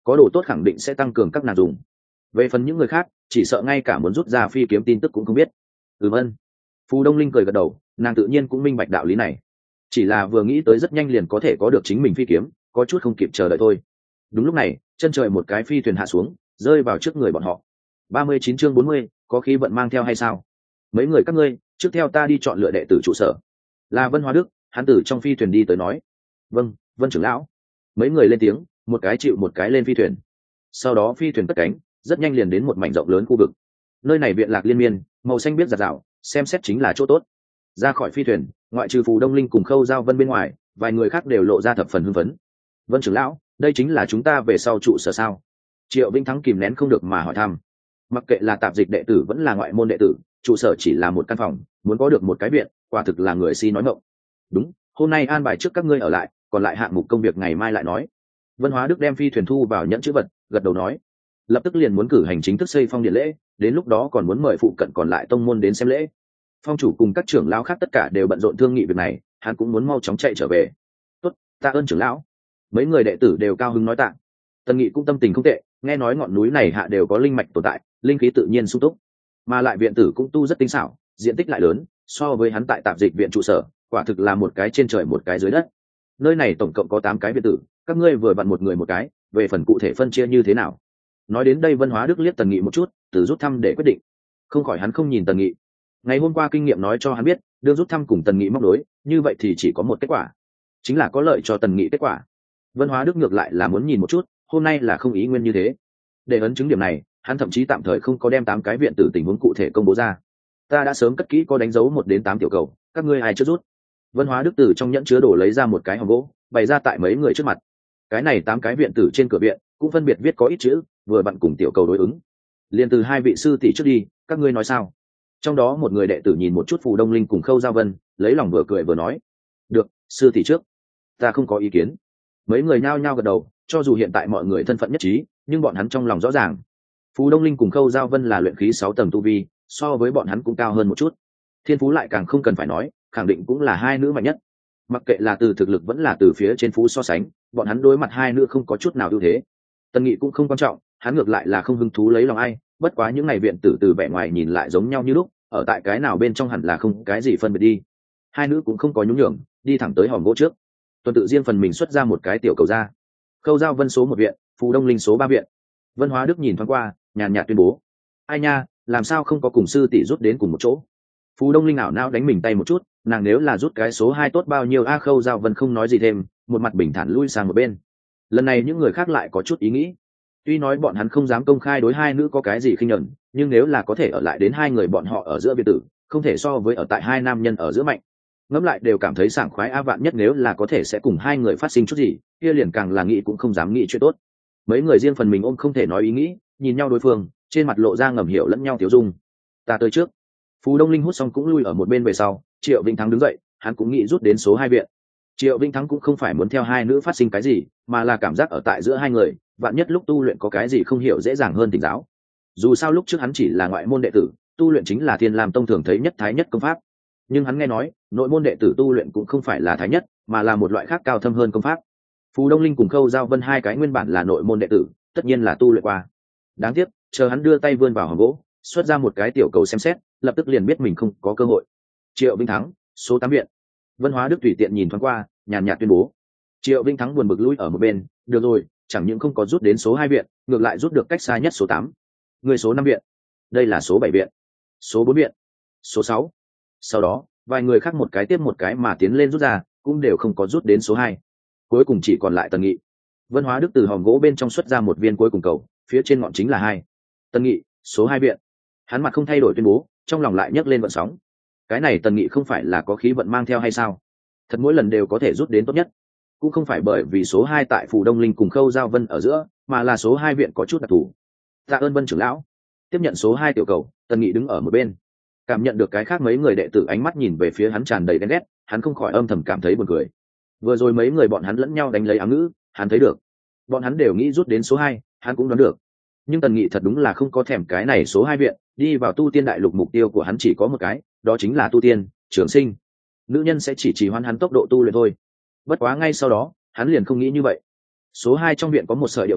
có đồ tốt khẳng định sẽ tăng cường các nàng dùng. Về phần những người khác chỉ sợ ngay cả muốn rút ra phi kiếm tin tức cũng không biết. Ừm ân. Phù Đông Linh cười gật đầu, nàng tự nhiên cũng minh bạch đạo lý này, chỉ là vừa nghĩ tới rất nhanh liền có thể có được chính mình phi kiếm, có chút không kịp chờ đợi thôi. Đúng lúc này chân trời một cái phi thuyền hạ xuống, rơi vào trước người bọn họ. ba mươi chín chương bốn mươi, có khí vận mang theo hay sao? Mấy người các ngươi trước theo ta đi chọn lựa đệ tử trụ sở. Là Vân Hóa Đức, hắn từ trong phi thuyền đi tới nói. Vâng, Vân trưởng lão. Mấy người lên tiếng, một cái chịu một cái lên phi thuyền. Sau đó phi thuyền cất cánh, rất nhanh liền đến một mảnh rộng lớn khu vực. Nơi này viện lạc liên miên, màu xanh biếc rạt rào, xem xét chính là chỗ tốt. Ra khỏi phi thuyền, ngoại trừ Phù Đông Linh cùng Khâu Giao Vân bên ngoài, vài người khác đều lộ ra thập phần hưng phấn. Vân trưởng lão, đây chính là chúng ta về sau trụ sở sao? Triệu Vĩnh Thắng kìm nén không được mà hỏi thăm. Mặc kệ là tạp dịch đệ tử vẫn là ngoại môn đệ tử, trụ sở chỉ là một căn phòng, muốn có được một cái viện, quả thực là người si nói ngọng. Đúng, hôm nay an bài trước các ngươi ở lại, còn lại hạng mục công việc ngày mai lại nói. Vân Hóa Đức đem phi thuyền thu vào nhẫn chữ vật, gật đầu nói, lập tức liền muốn cử hành chính thức xây phong điện lễ, đến lúc đó còn muốn mời phụ cận còn lại tông môn đến xem lễ. Phong chủ cùng các trưởng lão khác tất cả đều bận rộn thương nghị việc này, hắn cũng muốn mau chóng chạy trở về. Tốt, tạ ơn trưởng lão. Mấy người đệ tử đều cao hứng nói tạ. Tần Nghị cũng tâm tình không tệ, nghe nói ngọn núi này hạ đều có linh mạch tồn tại, linh khí tự nhiên sung túc, mà lại viện tử cũng tu rất tinh xảo, diện tích lại lớn, so với hắn tại tạp dịch viện trụ sở, quả thực là một cái trên trời một cái dưới đất. Nơi này tổng cộng có tám cái viện tử, các ngươi vừa vặn một người một cái, về phần cụ thể phân chia như thế nào? Nói đến đây Vân Hóa Đức liếc Tần Nghị một chút, từ rút thăm để quyết định. Không khỏi hắn không nhìn Tần Nghị. Ngày hôm qua kinh nghiệm nói cho hắn biết, đưa rút thăm cùng Tần Nghị móc đối, như vậy thì chỉ có một kết quả, chính là có lợi cho Tần Nghị kết quả. Vân Hóa Đức ngược lại là muốn nhìn một chút, hôm nay là không ý nguyên như thế. Để ấn chứng điểm này, hắn thậm chí tạm thời không có đem tám cái viện tử tình huống cụ thể công bố ra. Ta đã sớm cất kỹ có đánh dấu một đến tám tiểu cầu, các ngươi ai chưa rút? Vân Hóa Đức từ trong nhẫn chứa đồ lấy ra một cái hòm gỗ, bày ra tại mấy người trước mặt. Cái này tám cái viện tử trên cửa viện cũng phân biệt viết có ít chữ, vừa vặn cùng tiểu cầu đối ứng. Liên từ hai vị sư tỷ trước đi, các ngươi nói sao? Trong đó một người đệ tử nhìn một chút Phù Đông Linh cùng Khâu Giao Vân, lấy lòng vừa cười vừa nói, được, sư tỷ trước, ta không có ý kiến. Mấy người nhao nhao gật đầu, cho dù hiện tại mọi người thân phận nhất trí, nhưng bọn hắn trong lòng rõ ràng, Phù Đông Linh cùng Khâu Giao Vân là luyện khí sáu tầng tu vi, so với bọn hắn cũng cao hơn một chút. Thiên phú lại càng không cần phải nói, khẳng định cũng là hai nữ mạnh nhất. Mặc kệ là từ thực lực vẫn là từ phía trên phú so sánh, bọn hắn đối mặt hai nữ không có chút nào ưu thế. Tần Nghị cũng không quan trọng, hắn ngược lại là không hứng thú lấy lòng ai, bất quá những ngày viện tử từ vẻ ngoài nhìn lại giống nhau như lúc, ở tại cái nào bên trong hẳn là không cái gì phân biệt đi. Hai nữ cũng không có nhún nhường, đi thẳng tới hòm gỗ trước. Tuần tự riêng phần mình xuất ra một cái tiểu cầu ra. Khâu Giao Vân số một viện, Phù Đông Linh số ba viện. Vân Hóa Đức nhìn thoáng qua, nhàn nhạt tuyên bố, ai nha, làm sao không có cùng sư tỷ rút đến cùng một chỗ? Phù Đông Linh ảo não đánh mình tay một chút, nàng nếu là rút cái số hai tốt bao nhiêu a? Khâu Giao Vân không nói gì thêm, một mặt bình thản lui sang một bên. Lần này những người khác lại có chút ý nghĩ. Tuy nói bọn hắn không dám công khai đối hai nữ có cái gì khinh nhẫn, nhưng nếu là có thể ở lại đến hai người bọn họ ở giữa biệt tử, không thể so với ở tại hai nam nhân ở giữa mạnh. Ngẫm lại đều cảm thấy sảng khoái a, vạn nhất nếu là có thể sẽ cùng hai người phát sinh chút gì, kia liền càng là nghĩ cũng không dám nghĩ chuyện tốt. Mấy người riêng phần mình ôm không thể nói ý nghĩ, nhìn nhau đối phương, trên mặt lộ ra ngầm hiểu lẫn nhau tiểu dung. Ta tới trước. Phù Đông Linh hút xong cũng lui ở một bên về sau, Triệu Vĩnh Thắng đứng dậy, hắn cũng nghĩ rút đến số hai viện. Triệu Vĩnh Thắng cũng không phải muốn theo hai nữ phát sinh cái gì, mà là cảm giác ở tại giữa hai người, vạn nhất lúc tu luyện có cái gì không hiểu dễ dàng hơn thỉnh giáo. Dù sao lúc trước hắn chỉ là ngoại môn đệ tử, tu luyện chính là Thiên Lam Tông thường thấy nhất thái nhất công pháp. Nhưng hắn nghe nói, nội môn đệ tử tu luyện cũng không phải là thái nhất, mà là một loại khác cao thâm hơn công pháp. Phù Đông Linh cùng Khâu Giao Vân hai cái nguyên bản là nội môn đệ tử, tất nhiên là tu luyện qua. Đáng tiếc, chờ hắn đưa tay vươn vào hòm gỗ, xuất ra một cái tiểu cầu xem xét, lập tức liền biết mình không có cơ hội. Triệu Vĩnh Thắng, số tám viện. Vân Hóa Đức tùy tiện nhìn thoáng qua, nhàn nhạt tuyên bố. Triệu Vĩnh Thắng buồn bực lui ở một bên, được rồi, chẳng những không có rút đến số hai viện, ngược lại rút được cách xa nhất số tám. Người số năm viện. Đây là số bảy viện. Số bốn viện. Số sáu. Sau đó, vài người khác một cái tiếp một cái mà tiến lên rút ra, cũng đều không có rút đến số hai. Cuối cùng chỉ còn lại Tần Nghị. Vân Hóa Đức từ hòm gỗ bên trong xuất ra một viên cuối cùng cầu, phía trên ngọn chính là hai. Tần Nghị, số hai viện. Hắn mặt không thay đổi tuyên bố, trong lòng lại nhấc lên vận sóng. Cái này Tần Nghị không phải là có khí vận mang theo hay sao? Thật mỗi lần đều có thể rút đến tốt nhất. Cũng không phải bởi vì số hai tại Phù Đông Linh cùng Khâu Giao Vân ở giữa, mà là số hai viện có chút đặc thù. Tạ ơn Vân trưởng lão. Tiếp nhận số hai tiểu cầu, Tần Nghị đứng ở một bên, cảm nhận được cái khác mấy người đệ tử ánh mắt nhìn về phía hắn tràn đầy ghen ghét, hắn không khỏi âm thầm cảm thấy buồn cười. Vừa rồi mấy người bọn hắn lẫn nhau đánh lấy áo ngữ, hắn thấy được, bọn hắn đều nghĩ rút đến số hai, hắn cũng đoán được. Nhưng Tần Nghị thật đúng là không có thèm cái này số hai viện, đi vào tu tiên đại lục mục tiêu của hắn chỉ có một cái, đó chính là tu tiên, trường sinh. Nữ nhân sẽ chỉ trì hoãn hắn tốc độ tu luyện thôi. Bất quá ngay sau đó, hắn liền không nghĩ như vậy. Số hai trong viện có một sợi địa hỏa,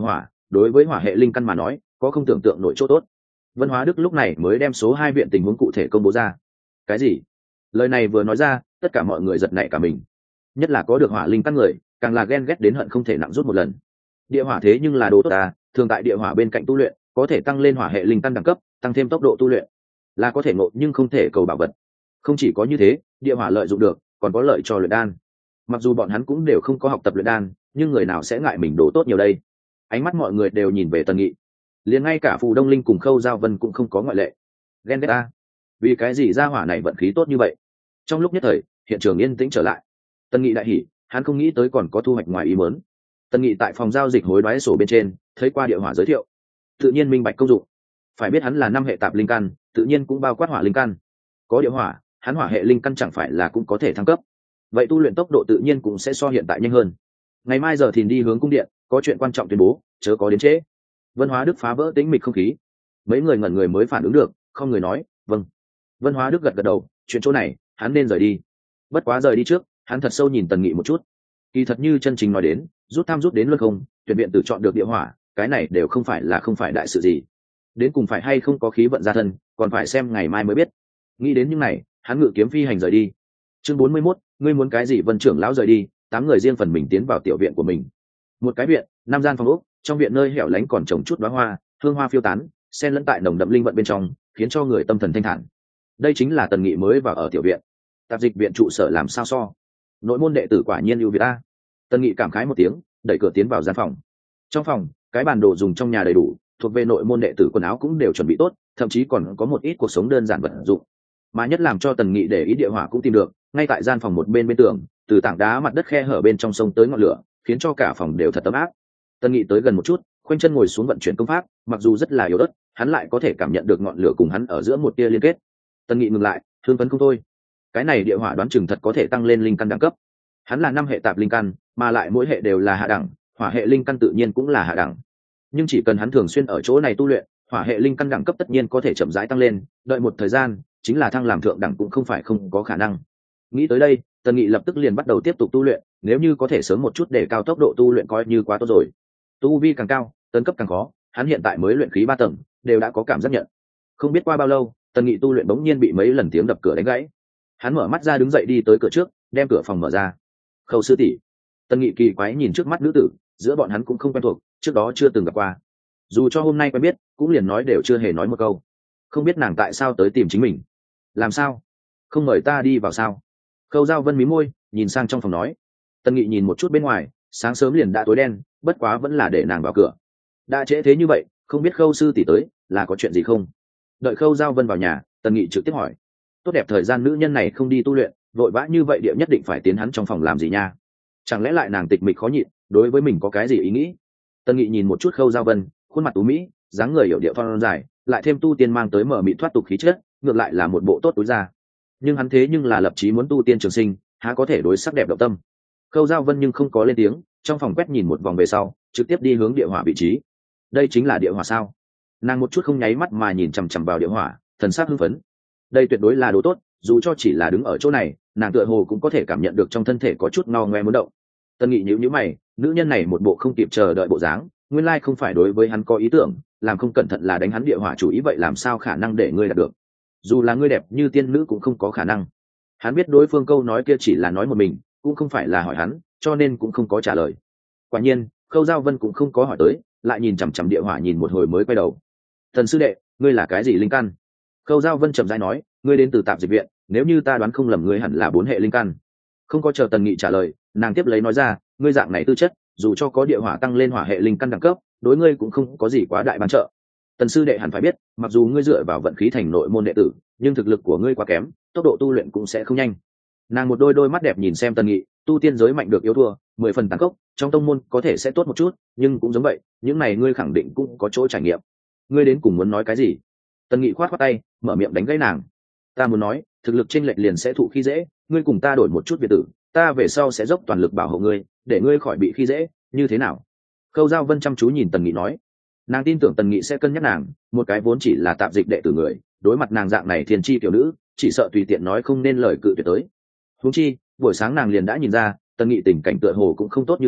đối với hỏa hệ linh căn mà nói có không tưởng tượng nổi chỗ tốt. Vân Hóa Đức lúc này mới đem số hai viện tình huống cụ thể công bố ra. Cái gì? Lời này vừa nói ra, tất cả mọi người giật nảy cả mình. Nhất là có được hỏa linh căn người, càng là ghen ghét đến hận không thể nặng rút một lần. Địa hỏa thế nhưng là đồ tốt à, thường tại địa hỏa bên cạnh tu luyện, có thể tăng lên hỏa hệ linh căn đẳng cấp, tăng thêm tốc độ tu luyện. Là có thể ngộ nhưng không thể cầu bảo vật. Không chỉ có như thế, địa hỏa lợi dụng được, còn có lợi cho luyện đan. Mặc dù bọn hắn cũng đều không có học tập luyện đan, nhưng người nào sẽ ngại mình đồ tốt nhiều đây. Ánh mắt mọi người đều nhìn về Tần Nghị. Liền ngay cả Phù Đông Linh cùng Khâu Giao Vân cũng không có ngoại lệ. Ghen ghét ta, vì cái gì gia hỏa này vận khí tốt như vậy? Trong lúc nhất thời, hiện trường yên tĩnh trở lại. Tần Nghị đại hỉ, hắn không nghĩ tới còn có thu hoạch ngoài ý muốn. Tần Nghị tại phòng giao dịch hối đoái sổ bên trên thấy qua địa hỏa giới thiệu, tự nhiên minh bạch công dụng. Phải biết hắn là năm hệ tạp linh căn, tự nhiên cũng bao quát hỏa linh căn. Có địa hỏa, hắn hỏa hệ linh căn chẳng phải là cũng có thể thăng cấp. Vậy tu luyện tốc độ tự nhiên cũng sẽ so hiện tại nhanh hơn. Ngày mai giờ thì đi hướng cung điện, có chuyện quan trọng tuyên bố, chớ có đến trễ. Vân Hóa Đức phá vỡ tĩnh mịch không khí. Mấy người ngẩn người mới phản ứng được, không người nói, vâng. Vân Hóa Đức gật gật đầu, chuyện chỗ này, hắn nên rời đi. Bất quá rời đi trước, hắn thật sâu nhìn Tần Nghị một chút. Kỳ thật như chân chính nói đến, rút tham rút đến luân không, tuyển viện tự chọn được địa hỏa, cái này đều không phải là không phải đại sự gì. Đến cùng phải hay không có khí vận gia thân, còn phải xem ngày mai mới biết. Nghĩ đến những này, hắn ngự kiếm phi hành rời đi. Chương bốn mươi mốt, ngươi muốn cái gì? Vân trưởng lão rời đi, tám người riêng phần mình tiến vào tiểu viện của mình. Một cái viện, năm gian phòng ốc, trong viện nơi hẻo lánh còn trồng chút đóa hoa, hương hoa phiêu tán, xen lẫn tại nồng đậm linh vận bên trong, khiến cho người tâm thần thanh thản. Đây chính là Tần Nghị mới vào ở tiểu viện. Tạp dịch viện trụ sở làm sao so? Nội môn đệ tử quả nhiên ưu việt a. Tần Nghị cảm khái một tiếng, đẩy cửa tiến vào gian phòng. Trong phòng, cái bàn đồ dùng trong nhà đầy đủ, thuộc về nội môn đệ tử quần áo cũng đều chuẩn bị tốt, thậm chí còn có một ít cuộc sống đơn giản vật dụng. Mà nhất làm cho Tần Nghị để ý địa hỏa cũng tìm được, ngay tại gian phòng một bên bên tường, từ tảng đá mặt đất khe hở bên trong sông tới ngọn lửa, khiến cho cả phòng đều thật ấm áp. Tần Nghị tới gần một chút, khoanh chân ngồi xuống vận chuyển công pháp, mặc dù rất là yếu ớt, hắn lại có thể cảm nhận được ngọn lửa cùng hắn ở giữa một tia liên kết. Tần Nghị ngừng lại, thương phấn không thôi. Cái này địa hỏa đoán chừng thật có thể tăng lên linh căn đẳng cấp. Hắn là năm hệ tạp linh căn, mà lại mỗi hệ đều là hạ đẳng, hỏa hệ linh căn tự nhiên cũng là hạ đẳng. Nhưng chỉ cần hắn thường xuyên ở chỗ này tu luyện, hỏa hệ linh căn đẳng cấp tất nhiên có thể chậm rãi tăng lên, đợi một thời gian, chính là thăng làm thượng đẳng cũng không phải không có khả năng. Nghĩ tới đây, Tần Nghị lập tức liền bắt đầu tiếp tục tu luyện, nếu như có thể sớm một chút để cao tốc độ tu luyện coi như quá tốt rồi. Tu vi càng cao, tấn cấp càng khó, hắn hiện tại mới luyện khí ba tầng, đều đã có cảm giác nhận. Không biết qua bao lâu, Tần Nghị tu luyện bỗng nhiên bị mấy lần tiếng đập cửa đánh gãy. Hắn mở mắt ra đứng dậy đi tới cửa trước, đem cửa phòng mở ra. Khâu sư tỷ. Tần Nghị kỳ quái nhìn trước mắt nữ tử, giữa bọn hắn cũng không quen thuộc, trước đó chưa từng gặp qua. Dù cho hôm nay quen biết, cũng liền nói đều chưa hề nói một câu. Không biết nàng tại sao tới tìm chính mình. Làm sao? Không mời ta đi vào sao? Khâu Giao Vân mí môi, nhìn sang trong phòng nói. Tần Nghị nhìn một chút bên ngoài, sáng sớm liền đã tối đen, bất quá vẫn là để nàng vào cửa. Đã trễ thế như vậy, không biết Khâu sư tỷ tới, là có chuyện gì không? Đợi Khâu Giao Vân vào nhà, Tần Nghị trực tiếp hỏi. Tốt đẹp thời gian nữ nhân này không đi tu luyện, vội vã như vậy địa nhất định phải tiến hắn trong phòng làm gì nha? Chẳng lẽ lại nàng tịch mịch khó nhịn, đối với mình có cái gì ý nghĩ? Tần Nghị nhìn một chút Khâu Giao Vân, khuôn mặt tú mỹ, dáng người hiểu điệu phong dài, lại thêm tu tiên mang tới mở mị thoát tục khí chất, ngược lại là một bộ tốt túi ra. Nhưng hắn thế nhưng là lập chí muốn tu tiên trường sinh, há có thể đối sắc đẹp động tâm. Khâu Giao Vân nhưng không có lên tiếng, trong phòng quét nhìn một vòng về sau, trực tiếp đi hướng địa hỏa vị trí. Đây chính là địa hỏa sao? Nàng một chút không nháy mắt mà nhìn chằm chằm vào địa hỏa, thần sắc hưng phấn. Đây tuyệt đối là đồ tốt, dù cho chỉ là đứng ở chỗ này, nàng tựa hồ cũng có thể cảm nhận được trong thân thể có chút ngao ngoe muốn động. Tần Nghị nhíu nhíu mày, nữ nhân này một bộ không kịp chờ đợi bộ dáng, nguyên lai không phải đối với hắn có ý tưởng, làm không cẩn thận là đánh hắn địa hỏa chủ ý, vậy làm sao khả năng để ngươi đạt được? Dù là ngươi đẹp như tiên nữ cũng không có khả năng. Hắn biết đối phương câu nói kia chỉ là nói một mình, cũng không phải là hỏi hắn, cho nên cũng không có trả lời. Quả nhiên, Khâu Giao Vân cũng không có hỏi tới, lại nhìn chằm chằm địa hỏa nhìn một hồi mới quay đầu. Thần sư đệ, ngươi là cái gì linh căn? Khâu Giao Vân chậm rãi nói, ngươi đến từ tạp dịch viện, nếu như ta đoán không lầm ngươi hẳn là bốn hệ linh căn. Không có chờ Tần Nghị trả lời, nàng tiếp lấy nói ra, ngươi dạng này tư chất, dù cho có địa hỏa tăng lên hỏa hệ linh căn đẳng cấp, đối ngươi cũng không có gì quá đại ban trợ. Tần sư đệ hẳn phải biết, mặc dù ngươi dựa vào vận khí thành nội môn đệ tử, nhưng thực lực của ngươi quá kém, tốc độ tu luyện cũng sẽ không nhanh. Nàng một đôi đôi mắt đẹp nhìn xem Tần Nghị, tu tiên giới mạnh được yếu thua, mười phần tàn khốc, trong tông môn có thể sẽ tốt một chút, nhưng cũng giống vậy, những này ngươi khẳng định cũng có chỗ trải nghiệm. Ngươi đến cùng muốn nói cái gì? Tần Nghị khoát khoát tay, mở miệng đánh gãy nàng. Ta muốn nói, thực lực chênh lệch liền sẽ thụ khi dễ, ngươi cùng ta đổi một chút biệt tử, ta về sau sẽ dốc toàn lực bảo hộ ngươi, để ngươi khỏi bị khi dễ, như thế nào? Khâu Giao Vân chăm chú nhìn Tần Nghị nói. Nàng tin tưởng Tần Nghị sẽ cân nhắc nàng, một cái vốn chỉ là tạp dịch đệ tử người, đối mặt nàng dạng này thiên chi tiểu nữ, chỉ sợ tùy tiện nói không nên lời cự tuyệt tới. Huống chi, buổi sáng nàng liền đã nhìn ra, Tần Nghị tình cảnh tựa hồ cũng không tốt như vậy,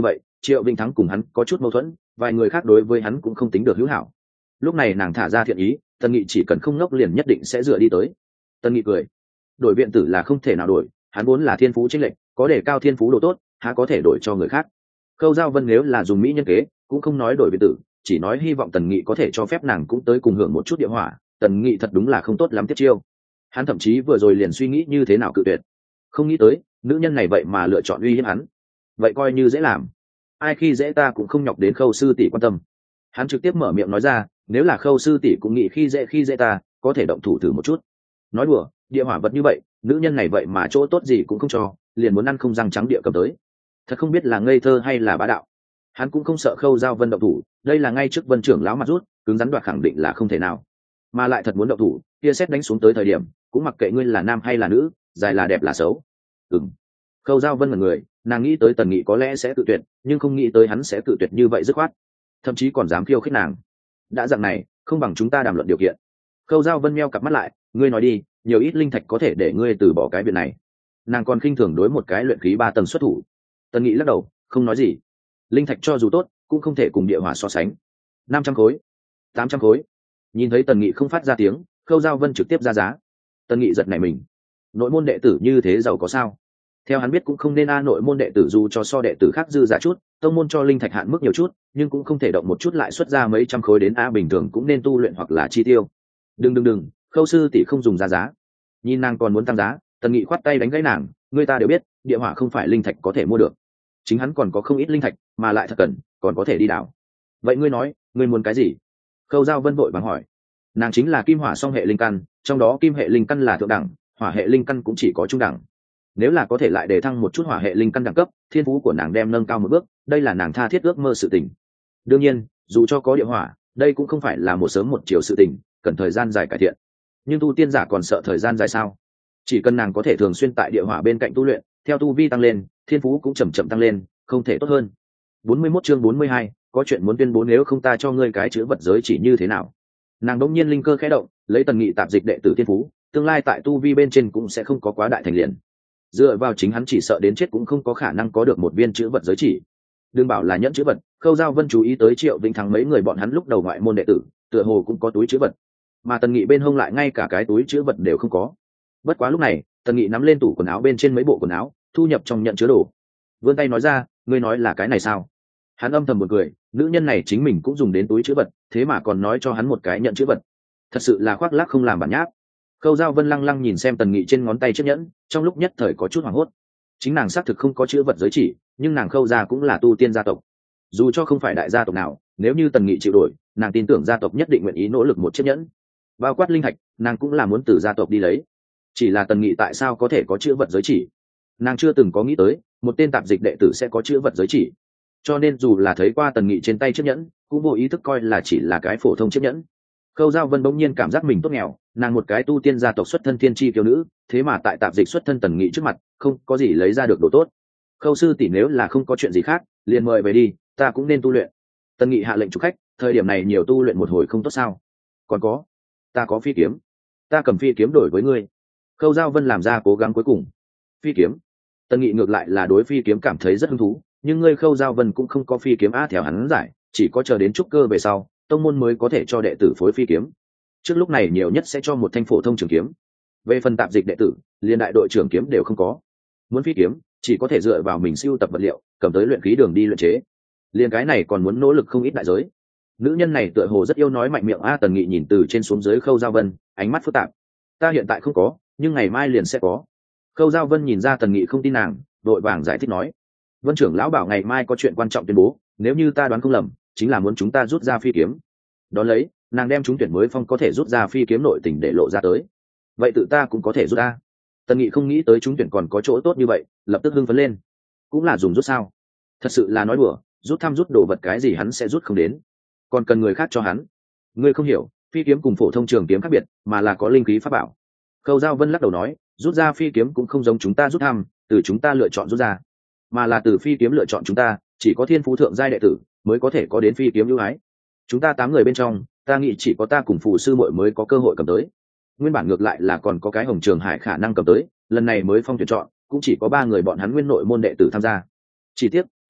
Triệu Vinh Thắng cùng hắn có chút mâu thuẫn, vài người khác đối với hắn cũng không tính được hữu hảo. Lúc này nàng thả ra thiện ý, Tần Nghị chỉ cần không ngốc liền nhất định sẽ dựa đi tới. Tần Nghị cười, đổi viện tử là không thể nào đổi, hắn vốn là thiên phú chênh lệch, có để cao thiên phú độ tốt, há có thể đổi cho người khác. Khâu Giao Vân nếu là dùng mỹ nhân kế, cũng không nói đổi viện tử, chỉ nói hy vọng Tần Nghị có thể cho phép nàng cũng tới cùng hưởng một chút địa hỏa. Tần Nghị thật đúng là không tốt lắm tiếp chiêu. Hắn thậm chí vừa rồi liền suy nghĩ như thế nào cự tuyệt, không nghĩ tới nữ nhân này vậy mà lựa chọn uy hiếp hắn. Vậy coi như dễ làm, ai khi dễ ta cũng không nhọc đến Khâu sư tỷ quan tâm. Hắn trực tiếp mở miệng nói ra, nếu là Khâu sư tỷ cũng nghĩ khi dễ khi dễ ta, có thể động thủ thử một chút. Nói đùa, địa hỏa vật như vậy, nữ nhân này vậy mà chỗ tốt gì cũng không cho, liền muốn ăn không răng trắng địa cầm tới. Thật không biết là ngây thơ hay là bá đạo. Hắn cũng không sợ Khâu Giao Vân động thủ, đây là ngay trước Vân trưởng lão mặt rút, cứng rắn đoạt khẳng định là không thể nào. Mà lại thật muốn động thủ, kia xét đánh xuống tới thời điểm, cũng mặc kệ ngươi là nam hay là nữ, dài là đẹp là xấu. Ừm. Khâu Giao Vân là người, nàng nghĩ tới Tần Nghị có lẽ sẽ tự tuyệt, nhưng không nghĩ tới hắn sẽ tự tuyệt như vậy dứt khoát, thậm chí còn dám khiêu khích nàng. Đã dạng này, không bằng chúng ta đàm luận điều kiện. Khâu Giao Vân meo cặp mắt lại, ngươi nói đi, nhiều ít linh thạch có thể để ngươi từ bỏ cái việc này. Nàng còn khinh thường đối một cái luyện khí ba tầng xuất thủ. Tần Nghị lắc đầu, không nói gì. Linh thạch cho dù tốt, cũng không thể cùng địa hỏa so sánh. Năm trăm khối, tám trăm khối. Nhìn thấy Tần Nghị không phát ra tiếng, Khâu Giao Vân trực tiếp ra giá. Tần Nghị giật nảy mình, nội môn đệ tử như thế giàu có sao? Theo hắn biết cũng không nên a, nội môn đệ tử dù cho so đệ tử khác dư giả chút, tông môn cho linh thạch hạn mức nhiều chút, nhưng cũng không thể động một chút lại xuất ra mấy trăm khối đến a, bình thường cũng nên tu luyện hoặc là chi tiêu. Đừng đừng đừng, Khâu sư tỷ không dùng ra giá. Nhìn nàng còn muốn tăng giá, Tần Nghị khoát tay đánh gãy nàng, người ta đều biết, địa hỏa không phải linh thạch có thể mua được. Chính hắn còn có không ít linh thạch, mà lại thật cần, còn có thể đi đảo. Vậy ngươi nói, ngươi muốn cái gì? Khâu Giao Vân vội vàng hỏi. Nàng chính là kim hỏa song hệ linh căn, trong đó kim hệ linh căn là thượng đẳng, hỏa hệ linh căn cũng chỉ có trung đẳng. Nếu là có thể lại đề thăng một chút hỏa hệ linh căn đẳng cấp, thiên phú của nàng đem nâng cao một bước, đây là nàng tha thiết ước mơ sự tình. Đương nhiên, dù cho có địa hỏa, đây cũng không phải là một sớm một chiều sự tình, cần thời gian dài cải thiện. Nhưng tu tiên giả còn sợ thời gian dài sao? Chỉ cần nàng có thể thường xuyên tại địa hỏa bên cạnh tu luyện, theo tu vi tăng lên, thiên phú cũng chậm chậm tăng lên, không thể tốt hơn. bốn mươi mốt chương bốn mươi hai, có chuyện muốn tuyên bố, nếu không ta cho ngươi cái chữ vật giới chỉ như thế nào? Nàng đống nhiên linh cơ khẽ động, lấy Tần Nghị tạp dịch đệ tử thiên phú, tương lai tại tu vi bên trên cũng sẽ không có quá đại thành liền. Dựa vào chính hắn chỉ sợ đến chết cũng không có khả năng có được một viên chữ vật giới chỉ. Đừng bảo là nhẫn chữ vật, Khâu Giao Vân chú ý tới Triệu Vĩnh Thắng mấy người bọn hắn lúc đầu ngoại môn đệ tử, tựa hồ cũng có túi chữ vật, mà Tần Nghị bên hông lại ngay cả cái túi chữ vật đều không có. Bất quá lúc này, Tần Nghị nắm lên tủ quần áo bên trên mấy bộ quần áo, thu nhập trong nhận chứa đồ, vươn tay nói ra, ngươi nói là cái này sao? Hắn âm thầm một cười, nữ nhân này chính mình cũng dùng đến túi chữ vật, thế mà còn nói cho hắn một cái nhận chữ vật, thật sự là khoác lác không làm bản nháp. Khâu Giao Vân lăng lăng nhìn xem Tần Nghị trên ngón tay chiếc nhẫn, trong lúc nhất thời có chút hoảng hốt. Chính nàng xác thực không có chữ vật giới chỉ, nhưng nàng Khâu gia cũng là tu tiên gia tộc, dù cho không phải đại gia tộc nào, nếu như Tần Nghị chịu đổi, nàng tin tưởng gia tộc nhất định nguyện ý nỗ lực một chiếc nhẫn. Bao quát linh thạch, nàng cũng là muốn từ gia tộc đi lấy. Chỉ là Tần Nghị tại sao có thể có chữ vật giới chỉ? Nàng chưa từng có nghĩ tới, một tên tạp dịch đệ tử sẽ có chữ vật giới chỉ. Cho nên dù là thấy qua Tần Nghị trên tay chiếc nhẫn, cũng vô ý thức coi là chỉ là cái phổ thông chiếc nhẫn. Khâu Giao Vân bỗng nhiên cảm giác mình tốt nghèo, nàng một cái tu tiên gia tộc xuất thân thiên chi kiêu nữ, thế mà tại tạp dịch xuất thân Tần Nghị trước mặt, không có gì lấy ra được đồ tốt. Khâu sư tỷ nếu là không có chuyện gì khác, liền mời về đi, ta cũng nên tu luyện. Tần Nghị hạ lệnh chủ khách, thời điểm này nhiều tu luyện một hồi không tốt sao? Còn có, ta có phi kiếm, ta cầm phi kiếm đổi với ngươi. Khâu Giao Vân làm ra cố gắng cuối cùng. Phi kiếm? Tần Nghị ngược lại là đối phi kiếm cảm thấy rất hứng thú, nhưng ngươi Khâu Giao Vân cũng không có phi kiếm a, theo hắn giải, chỉ có chờ đến trúc cơ về sau, tông môn mới có thể cho đệ tử phối phi kiếm. Trước lúc này nhiều nhất sẽ cho một thanh phổ thông trường kiếm. Về phần tạp dịch đệ tử, liên đại đội trưởng kiếm đều không có. Muốn phi kiếm, chỉ có thể dựa vào mình sưu tập vật liệu, cầm tới luyện khí đường đi luyện chế. Liên cái này còn muốn nỗ lực không ít đại giới. Nữ nhân này tựa hồ rất yêu nói mạnh miệng a. Tần Nghị nhìn từ trên xuống dưới Khâu Giao Vân, ánh mắt phức tạp. Ta hiện tại không có, nhưng ngày mai liền sẽ có. Khâu Giao Vân nhìn ra Tần Nghị không tin nàng, đội vàng giải thích nói, Vân trưởng lão bảo ngày mai có chuyện quan trọng tuyên bố, nếu như ta đoán không lầm, chính là muốn chúng ta rút ra phi kiếm. Đón lấy, nàng đem trúng tuyển mới phong có thể rút ra phi kiếm nội tình để lộ ra tới. Vậy tự ta cũng có thể rút ra. Tần Nghị không nghĩ tới trúng tuyển còn có chỗ tốt như vậy, lập tức hưng phấn lên. Cũng là dùng rút sao? Thật sự là nói đùa, rút thăm rút đồ vật cái gì hắn sẽ rút không đến, còn cần người khác cho hắn. Ngươi không hiểu, phi kiếm cùng phổ thông trường kiếm khác biệt, mà là có linh khí pháp bảo. Khâu Giao Vân lắc đầu nói, rút ra phi kiếm cũng không giống chúng ta rút thăm, từ chúng ta lựa chọn rút ra, mà là từ phi kiếm lựa chọn chúng ta, chỉ có thiên phú thượng giai đệ tử mới có thể có đến phi kiếm ưu ái. Chúng ta tám người bên trong, ta nghĩ chỉ có ta cùng phù sư muội mới có cơ hội cầm tới. Nguyên bản ngược lại là còn có cái Hồng Trường Hải khả năng cầm tới, lần này mới phong tuyển chọn, cũng chỉ có ba người bọn hắn nguyên nội môn đệ tử tham gia. Chỉ tiếc,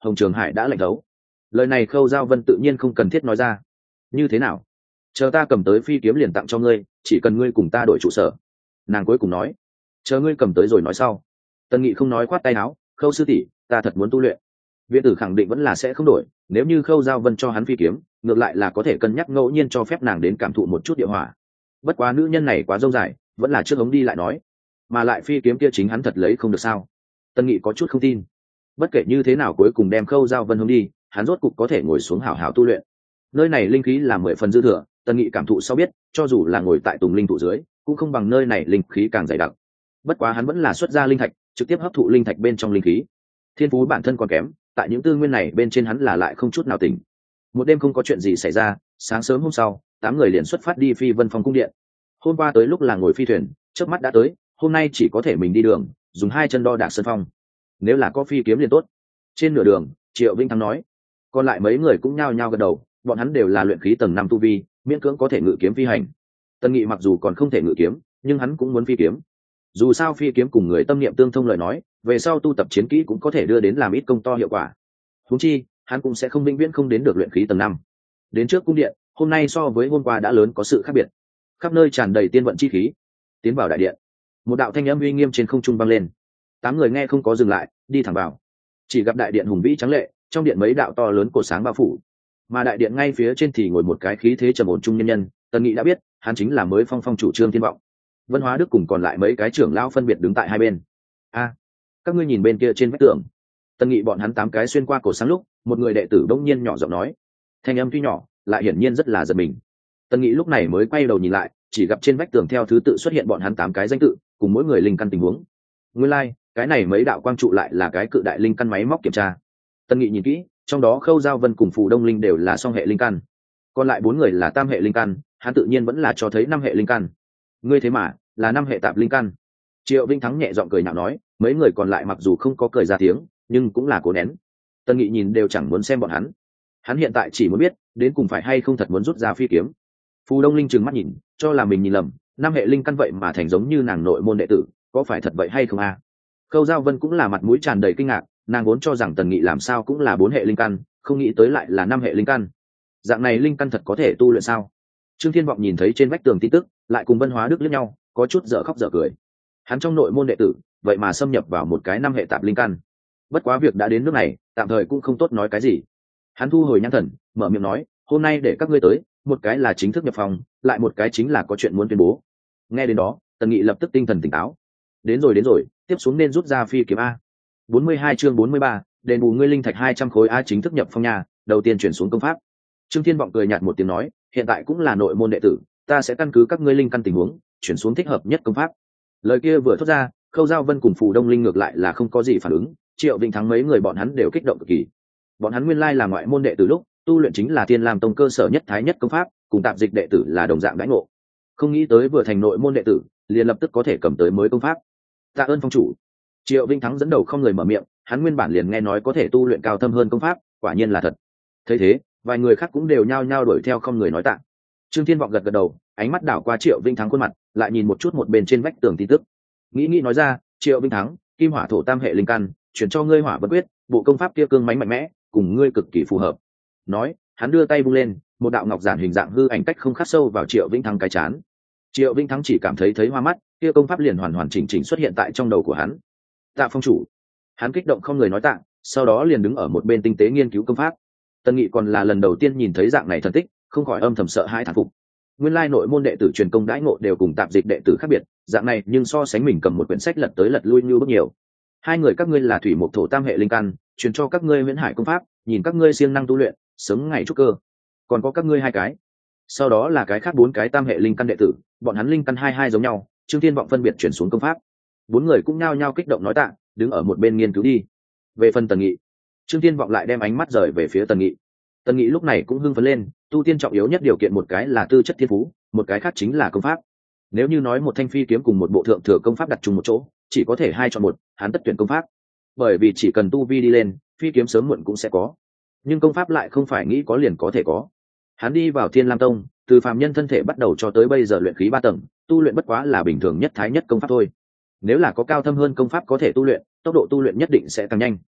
Hồng Trường Hải đã lạnh thấu. Lời này Khâu Giao Vân tự nhiên không cần thiết nói ra. Như thế nào? Chờ ta cầm tới phi kiếm liền tặng cho ngươi, chỉ cần ngươi cùng ta đổi trụ sở. Nàng cuối cùng nói. Chờ ngươi cầm tới rồi nói sau. Tần Nghị không nói, khoát tay áo, Khâu sư tỷ, ta thật muốn tu luyện. Viện tử khẳng định vẫn là sẽ không đổi, nếu như Khâu Giao Vân cho hắn phi kiếm, ngược lại là có thể cân nhắc ngẫu nhiên cho phép nàng đến cảm thụ một chút địa hỏa. Bất quá nữ nhân này quá dâu dài, vẫn là trước hống đi lại nói, mà lại phi kiếm kia chính hắn thật lấy không được sao? Tân Nghị có chút không tin. Bất kể như thế nào cuối cùng đem Khâu Giao Vân hống đi, hắn rốt cục có thể ngồi xuống hảo hảo tu luyện. Nơi này linh khí là mười phần dư thừa, Tân Nghị cảm thụ sau biết, cho dù là ngồi tại Tùng Linh thụ dưới, cũng không bằng nơi này linh khí càng dày đặc. Bất quá hắn vẫn là xuất ra linh thạch, trực tiếp hấp thụ linh thạch bên trong linh khí. Thiên phú bản thân còn kém, tại những tư nguyên này bên trên hắn là lại không chút nào tỉnh. Một đêm không có chuyện gì xảy ra, sáng sớm hôm sau, tám người liền xuất phát đi Phi Vân Phong cung điện. Hôm qua tới lúc là ngồi phi thuyền, chớp mắt đã tới, hôm nay chỉ có thể mình đi đường, dùng hai chân đo đạc sân phong. Nếu là có phi kiếm liền tốt. Trên nửa đường, Triệu Vinh Thắng nói, còn lại mấy người cũng nhao nhao gật đầu, bọn hắn đều là luyện khí tầng năm tu vi, miễn cưỡng có thể ngự kiếm phi hành. Tân Nghị mặc dù còn không thể ngự kiếm, nhưng hắn cũng muốn phi kiếm. Dù sao phi kiếm cùng người tâm niệm tương thông lời nói, về sau tu tập chiến kỹ cũng có thể đưa đến làm ít công to hiệu quả. Huống chi, hắn cũng sẽ không vĩnh viễn không đến được luyện khí tầng năm. Đến trước cung điện, hôm nay so với hôm qua đã lớn có sự khác biệt. Khắp nơi tràn đầy tiên vận chi khí. Tiến vào đại điện, một đạo thanh âm uy nghiêm trên không trung vang lên. Tám người nghe không có dừng lại, đi thẳng vào. Chỉ gặp đại điện hùng vĩ trắng lệ, trong điện mấy đạo to lớn cột sáng bao phủ, mà đại điện ngay phía trên thì ngồi một cái khí thế trầm ổn trung nhân nhân. Tần Nghị đã biết, hắn chính là mới phong phong chủ Trương Thiên Vọng. Vân Hóa Đức cùng còn lại mấy cái trưởng lão phân biệt đứng tại hai bên. A, các ngươi nhìn bên kia trên vách tường. Tần Nghị bọn hắn tám cái xuyên qua cổ sáng lúc, một người đệ tử bỗng nhiên nhỏ giọng nói, thanh âm tuy nhỏ, lại hiển nhiên rất là giật mình. Tần Nghị lúc này mới quay đầu nhìn lại, chỉ gặp trên vách tường theo thứ tự xuất hiện bọn hắn tám cái danh tự, cùng mỗi người linh căn tình huống. Nguyên lai, like, cái này mấy đạo quang trụ lại là cái cự đại linh căn máy móc kiểm tra. Tần Nghị nhìn kỹ, trong đó Khâu Giao Vân cùng Phù Đông Linh đều là song hệ linh căn, còn lại bốn người là tam hệ linh căn, hắn tự nhiên vẫn là cho thấy năm hệ linh căn. Ngươi thế mà là năm hệ tạp linh căn. Triệu Vinh Thắng nhẹ giọng cười nhạo nói, mấy người còn lại mặc dù không có cười ra tiếng, nhưng cũng là cố nén. Tần Nghị nhìn đều chẳng muốn xem bọn hắn. Hắn hiện tại chỉ muốn biết, đến cùng phải hay không thật muốn rút ra phi kiếm. Phù Đông Linh trừng mắt nhìn, cho là mình nhìn lầm, năm hệ linh căn vậy mà thành giống như nàng nội môn đệ tử, có phải thật vậy hay không a? À? Khâu Giao Vân cũng là mặt mũi tràn đầy kinh ngạc, nàng vốn cho rằng Tần Nghị làm sao cũng là bốn hệ linh căn, không nghĩ tới lại là năm hệ linh căn. Dạng này linh căn thật có thể tu luyện sao? Trương Thiên Vọng nhìn thấy trên vách tường tin tức, lại cùng Vân Hóa Đức liếc nhau, có chút dở khóc dở cười. Hắn trong nội môn đệ tử, vậy mà xâm nhập vào một cái năm hệ tạp linh căn. Bất quá việc đã đến nước này, tạm thời cũng không tốt nói cái gì. Hắn thu hồi nhãn thần, mở miệng nói, hôm nay để các ngươi tới, một cái là chính thức nhập phòng, lại một cái chính là có chuyện muốn tuyên bố. Nghe đến đó, Tần Nghị lập tức tinh thần tỉnh táo. Đến rồi đến rồi, tiếp xuống nên rút ra phi kiếm a. bốn mươi hai chương bốn mươi ba, đền bù ngươi linh thạch hai trăm khối a, chính thức nhập phong nhà, đầu tiên chuyển xuống công pháp. Trương Thiên Vọng cười nhạt một tiếng nói, hiện tại cũng là nội môn đệ tử, ta sẽ căn cứ các ngươi linh căn tình huống, chuyển xuống thích hợp nhất công pháp. Lời kia vừa thốt ra, Khâu Giao Vân cùng Phù Đông Linh ngược lại là không có gì phản ứng, Triệu Vinh Thắng mấy người bọn hắn đều kích động cực kỳ. Bọn hắn nguyên lai là ngoại môn đệ tử lúc, tu luyện chính là Thiên Lam Tông cơ sở nhất thái nhất công pháp, cùng tạp dịch đệ tử là đồng dạng đãi ngộ. Không nghĩ tới vừa thành nội môn đệ tử, liền lập tức có thể cầm tới mới công pháp. Tạ ơn phong chủ. Triệu Vinh Thắng dẫn đầu không người mở miệng, hắn nguyên bản liền nghe nói có thể tu luyện cao thâm hơn công pháp, quả nhiên là thật. Thấy thế, vài người khác cũng đều nhao nhao đuổi theo không người nói tạ. Trương Thiên Vọng gật gật đầu, ánh mắt đảo qua Triệu Vinh Thắng khuôn mặt, lại nhìn một chút một bên trên vách tường tin tức. Nghĩ nghĩ nói ra, Triệu Vinh Thắng, kim hỏa thổ tam hệ linh căn, chuyển cho ngươi hỏa bất quyết, bộ công pháp kia cương mãnh mạnh mẽ, cùng ngươi cực kỳ phù hợp. Nói, hắn đưa tay vung lên, một đạo ngọc giản hình dạng hư ảnh cách không khắc sâu vào Triệu Vinh Thắng cái chán. Triệu Vinh Thắng chỉ cảm thấy thấy hoa mắt, kia công pháp liền hoàn hoàn chỉnh chỉnh xuất hiện tại trong đầu của hắn. Tạ phong chủ. Hắn kích động không người nói tạ, sau đó liền đứng ở một bên tinh tế nghiên cứu công pháp. Tân Nghị còn là lần đầu tiên nhìn thấy dạng này thần tích, không khỏi âm thầm sợ hãi thán phục. Nguyên lai nội môn đệ tử truyền công đãi ngộ đều cùng tạp dịch đệ tử khác biệt, dạng này nhưng so sánh mình cầm một quyển sách lật tới lật lui như bước nhiều. Hai người các ngươi là thủy mộc thổ tam hệ linh căn, truyền cho các ngươi Huyễn Hải công pháp, nhìn các ngươi siêng năng tu luyện, sớm ngày trúc cơ. Còn có các ngươi hai cái, sau đó là cái khác bốn cái tam hệ linh căn đệ tử, bọn hắn linh căn hai hai giống nhau, Trương Thiên Vọng phân biệt chuyển xuống công pháp. Bốn người cũng nhao nhao kích động nói tạ, đứng ở một bên nghiên cứu đi. Về phần Tần Nghị, Trương Thiên Vọng lại đem ánh mắt rời về phía Tần Nghị. Tần Nghị lúc này cũng hưng phấn lên, tu tiên trọng yếu nhất điều kiện một cái là tư chất thiên phú, một cái khác chính là công pháp. Nếu như nói một thanh phi kiếm cùng một bộ thượng thừa công pháp đặt chung một chỗ, chỉ có thể hai chọn một, hắn tất tuyển công pháp. Bởi vì chỉ cần tu vi đi lên, phi kiếm sớm muộn cũng sẽ có. Nhưng công pháp lại không phải nghĩ có liền có thể có. Hắn đi vào Thiên Lam Tông, từ phàm nhân thân thể bắt đầu cho tới bây giờ luyện khí ba tầng, tu luyện bất quá là bình thường nhất thái nhất công pháp thôi. Nếu là có cao thâm hơn công pháp có thể tu luyện, tốc độ tu luyện nhất định sẽ càng nhanh.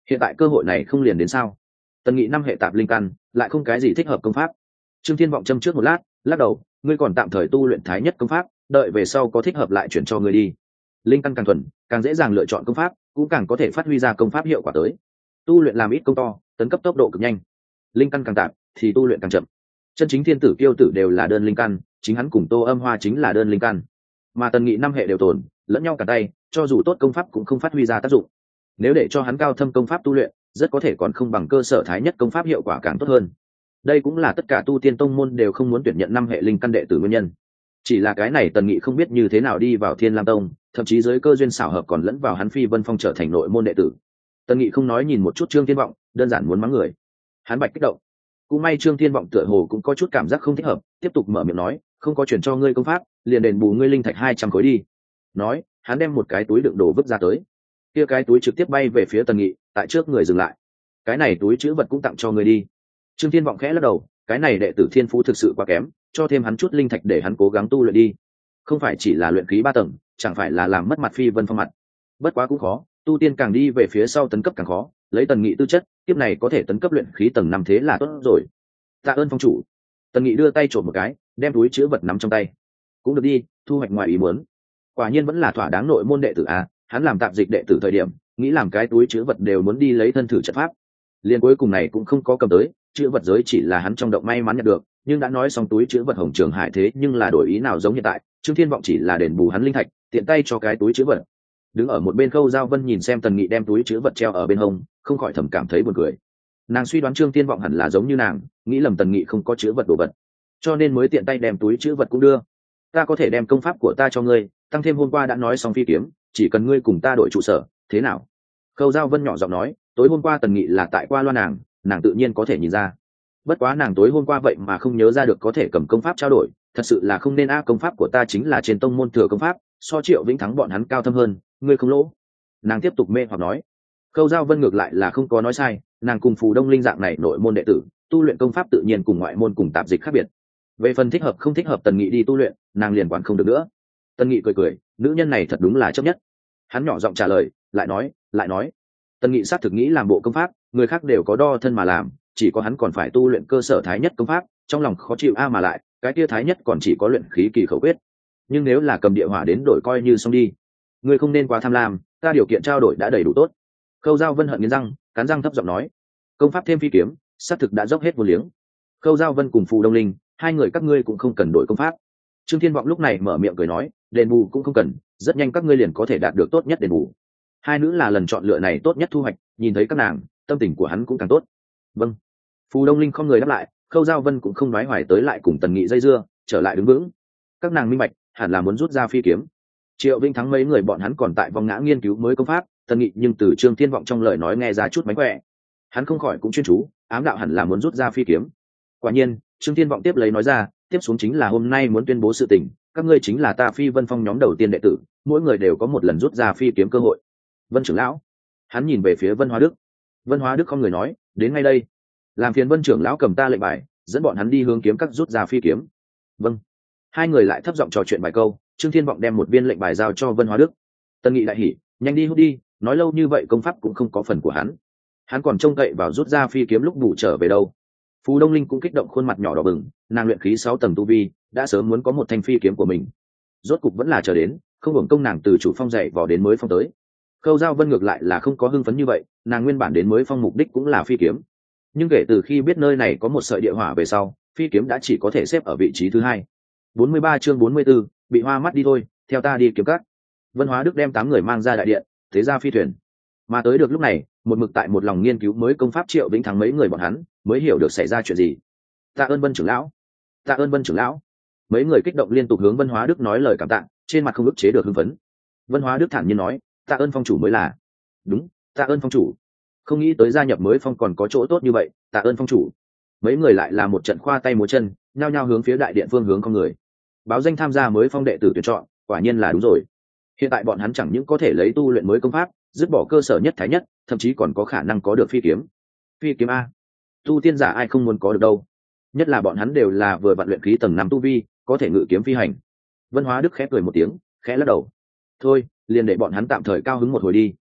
hiện tại cơ hội này không liền đến sao? Tần Nghị năm hệ tạp linh căn, lại không cái gì thích hợp công pháp. Trương Thiên vọng châm trước một lát, lắc đầu, ngươi còn tạm thời tu luyện thái nhất công pháp, đợi về sau có thích hợp lại chuyển cho ngươi đi. Linh căn càng thuần, càng dễ dàng lựa chọn công pháp, cũng càng có thể phát huy ra công pháp hiệu quả tới. Tu luyện làm ít công to, tấn cấp tốc độ cực nhanh. Linh căn càng tạp, thì tu luyện càng chậm. Chân chính thiên tử kiêu tử đều là đơn linh căn, chính hắn cùng Tô Âm Hoa chính là đơn linh căn. Mà Tần Nghị năm hệ đều tồn, lẫn nhau cả tay, cho dù tốt công pháp cũng không phát huy ra tác dụng. Nếu để cho hắn cao thâm công pháp tu luyện, rất có thể còn không bằng cơ sở thái nhất công pháp hiệu quả càng tốt hơn. Đây cũng là tất cả tu tiên tông môn đều không muốn tuyển nhận năm hệ linh căn đệ tử nguyên nhân. Chỉ là cái này Tần Nghị không biết như thế nào đi vào Thiên Lam Tông, thậm chí dưới cơ duyên xảo hợp còn lẫn vào hắn Phi Vân Phong trở thành nội môn đệ tử. Tần Nghị không nói nhìn một chút Trương Thiên Vọng, đơn giản muốn mắng người. Hắn bạch kích động. Cũng may Trương Thiên Vọng tựa hồ cũng có chút cảm giác không thích hợp, tiếp tục mở miệng nói, không có chuyển cho ngươi công pháp, liền đền bù ngươi linh thạch hai trăm khối đi. Nói, hắn đem một cái túi đựng đồ vứt ra tới. Kia cái túi trực tiếp bay về phía Tần Nghị, tại trước người dừng lại. Cái này túi trữ vật cũng tặng cho ngươi đi. Trương Thiên Vọng khẽ lắc đầu, cái này đệ tử thiên phú thực sự quá kém, cho thêm hắn chút linh thạch để hắn cố gắng tu luyện đi. Không phải chỉ là luyện khí ba tầng, chẳng phải là làm mất mặt Phi Vân Phong mặt. Bất quá cũng khó, tu tiên càng đi về phía sau tấn cấp càng khó, lấy Tần Nghị tư chất, kiếp này có thể tấn cấp luyện khí tầng năm thế là tốt rồi. Tạ ơn phong chủ. Tần Nghị đưa tay trộm một cái, đem túi trữ vật nắm trong tay. Cũng được đi, thu hoạch ngoài ý muốn. Quả nhiên vẫn là thỏa đáng nội môn đệ tử à, hắn làm tạp dịch đệ tử thời điểm, nghĩ làm cái túi trữ vật đều muốn đi lấy thân thử trận pháp. Liên cuối cùng này cũng không có cầm tới, chữ vật giới chỉ là hắn trong động may mắn nhận được, nhưng đã nói xong túi chữ vật Hồng Trường Hải thế nhưng là đổi ý nào giống hiện tại, Trương Thiên Vọng chỉ là đền bù hắn linh thạch, tiện tay cho cái túi chữ vật. Đứng ở một bên Khâu Giao Vân nhìn xem Tần Nghị đem túi chữ vật treo ở bên hông, không khỏi thầm cảm thấy buồn cười. Nàng suy đoán Trương Thiên Vọng hẳn là giống như nàng, nghĩ lầm Tần Nghị không có chữ vật đồ vật, cho nên mới tiện tay đem túi chữ vật cũng đưa. Ta có thể đem công pháp của ta cho ngươi, tăng thêm hôm qua đã nói xong phi kiếm, chỉ cần ngươi cùng ta đổi trụ sở, thế nào? Khâu Giao Vân nhỏ giọng nói, tối hôm qua Tần Nghị là tại qua loa nàng, nàng tự nhiên có thể nhìn ra. Bất quá nàng tối hôm qua vậy mà không nhớ ra được có thể cầm công pháp trao đổi, thật sự là không nên a, công pháp của ta chính là trên tông môn thừa công pháp, so Triệu Vĩnh Thắng bọn hắn cao thâm hơn, ngươi không lỗ. Nàng tiếp tục mê hoặc nói. Khâu Giao Vân ngược lại là không có nói sai, nàng cùng Phù Đông Linh dạng này nội môn đệ tử, tu luyện công pháp tự nhiên cùng ngoại môn cùng tạp dịch khác biệt. Về phần thích hợp không thích hợp Tần Nghị đi tu luyện, nàng liền quản không được nữa. Tần Nghị cười cười, nữ nhân này thật đúng là chấp nhất. Hắn nhỏ giọng trả lời, lại nói, lại nói. Tần Nghị xác thực nghĩ làm bộ công pháp, người khác đều có đo thân mà làm, chỉ có hắn còn phải tu luyện cơ sở thái nhất công pháp, trong lòng khó chịu a, mà lại cái kia thái nhất còn chỉ có luyện khí kỳ khẩu quyết. Nhưng nếu là cầm địa hỏa đến đổi coi như xong đi. Ngươi không nên quá tham lam, ta điều kiện trao đổi đã đầy đủ tốt. Khâu Giao Vân hận nghiến răng, cắn răng thấp giọng nói, công pháp thêm phi kiếm, xác thực đã dốc hết vô liếng. Khâu Giao Vân cùng Phù Đông Linh, hai người các ngươi cũng không cần đổi công pháp. Trương Thiên Vọng lúc này mở miệng cười nói, đền bù cũng không cần, rất nhanh các ngươi liền có thể đạt được tốt nhất đền bù. Hai nữ là lần chọn lựa này tốt nhất thu hoạch, nhìn thấy các nàng, tâm tình của hắn cũng càng tốt. Vâng. Phù Đông Linh không người đáp lại, Khâu Giao Vân cũng không nói hoài tới lại cùng Tần Nghị dây dưa, trở lại đứng vững. Các nàng minh bạch, hẳn là muốn rút ra phi kiếm. Triệu Vĩnh Thắng mấy người bọn hắn còn tại vòng ngã nghiên cứu mới công pháp, Tần Nghị nhưng từ Trương Thiên Vọng trong lời nói nghe ra chút mánh khỏe. Hắn không khỏi cũng chuyên chú, ám đạo hẳn là muốn rút ra phi kiếm. Quả nhiên, Trương Thiên Vọng tiếp lấy nói ra, tiếp xuống chính là hôm nay muốn tuyên bố sự tình, các ngươi chính là ta Phi Vân Phong nhóm đầu tiên đệ tử, mỗi người đều có một lần rút ra phi kiếm cơ hội. Vân trưởng lão. Hắn nhìn về phía Vân Hóa Đức. Vân Hóa Đức không người nói, đến ngay đây. Làm phiền Vân trưởng lão cầm ta lệnh bài, dẫn bọn hắn đi hướng kiếm các rút ra phi kiếm. Vâng. Hai người lại thấp giọng trò chuyện vài câu, Trương Thiên Vọng đem một viên lệnh bài giao cho Vân Hóa Đức. Tần Nghị đại hỉ, nhanh đi hút đi, nói lâu như vậy công pháp cũng không có phần của hắn. Hắn còn trông cậy vào rút ra phi kiếm lúc bù trở về đâu. Phú Đông Linh cũng kích động, khuôn mặt nhỏ đỏ bừng, nàng luyện khí sáu tầng tu vi, đã sớm muốn có một thanh phi kiếm của mình. Rốt cục vẫn là chờ đến, không hưởng công nàng từ chủ phong dạy vào đến mới phong tới. Khâu Giao Vân ngược lại là không có hưng phấn như vậy, nàng nguyên bản đến mới phong mục đích cũng là phi kiếm. Nhưng kể từ khi biết nơi này có một sợi địa hỏa về sau, phi kiếm đã chỉ có thể xếp ở vị trí thứ hai. bốn mươi ba chương bốn mươi 44, bị hoa mắt đi thôi, theo ta đi kiếm cắt. Vân Hóa Đức đem tám người mang ra đại điện, thế ra phi thuyền. Mà tới được lúc này, một mực tại một lòng nghiên cứu mới công pháp Triệu Vĩnh Thắng mấy người bọn hắn mới hiểu được xảy ra chuyện gì. Tạ ơn Vân trưởng lão, tạ ơn Vân trưởng lão. Mấy người kích động liên tục hướng Vân Hóa Đức nói lời cảm tạ, trên mặt không ức chế được hưng phấn. Vân Hóa Đức thản nhiên nói, tạ ơn phong chủ mới là. Đúng, tạ ơn phong chủ. Không nghĩ tới gia nhập mới phong còn có chỗ tốt như vậy, tạ ơn phong chủ. Mấy người lại là một trận khoa tay múa chân, nhao nhao hướng phía đại điện phương hướng con người. Báo danh tham gia mới phong đệ tử tuyển chọn, quả nhiên là đúng rồi. Hiện tại bọn hắn chẳng những có thể lấy tu luyện mới công pháp, dứt bỏ cơ sở nhất thái nhất, thậm chí còn có khả năng có được phi kiếm. Phi kiếm a, tu tiên giả ai không muốn có được đâu. Nhất là bọn hắn đều là vừa vặn luyện khí tầng năm tu vi, có thể ngự kiếm phi hành. Vân Hóa Đức khẽ cười một tiếng, khẽ lắc đầu. Thôi, liền để bọn hắn tạm thời cao hứng một hồi đi.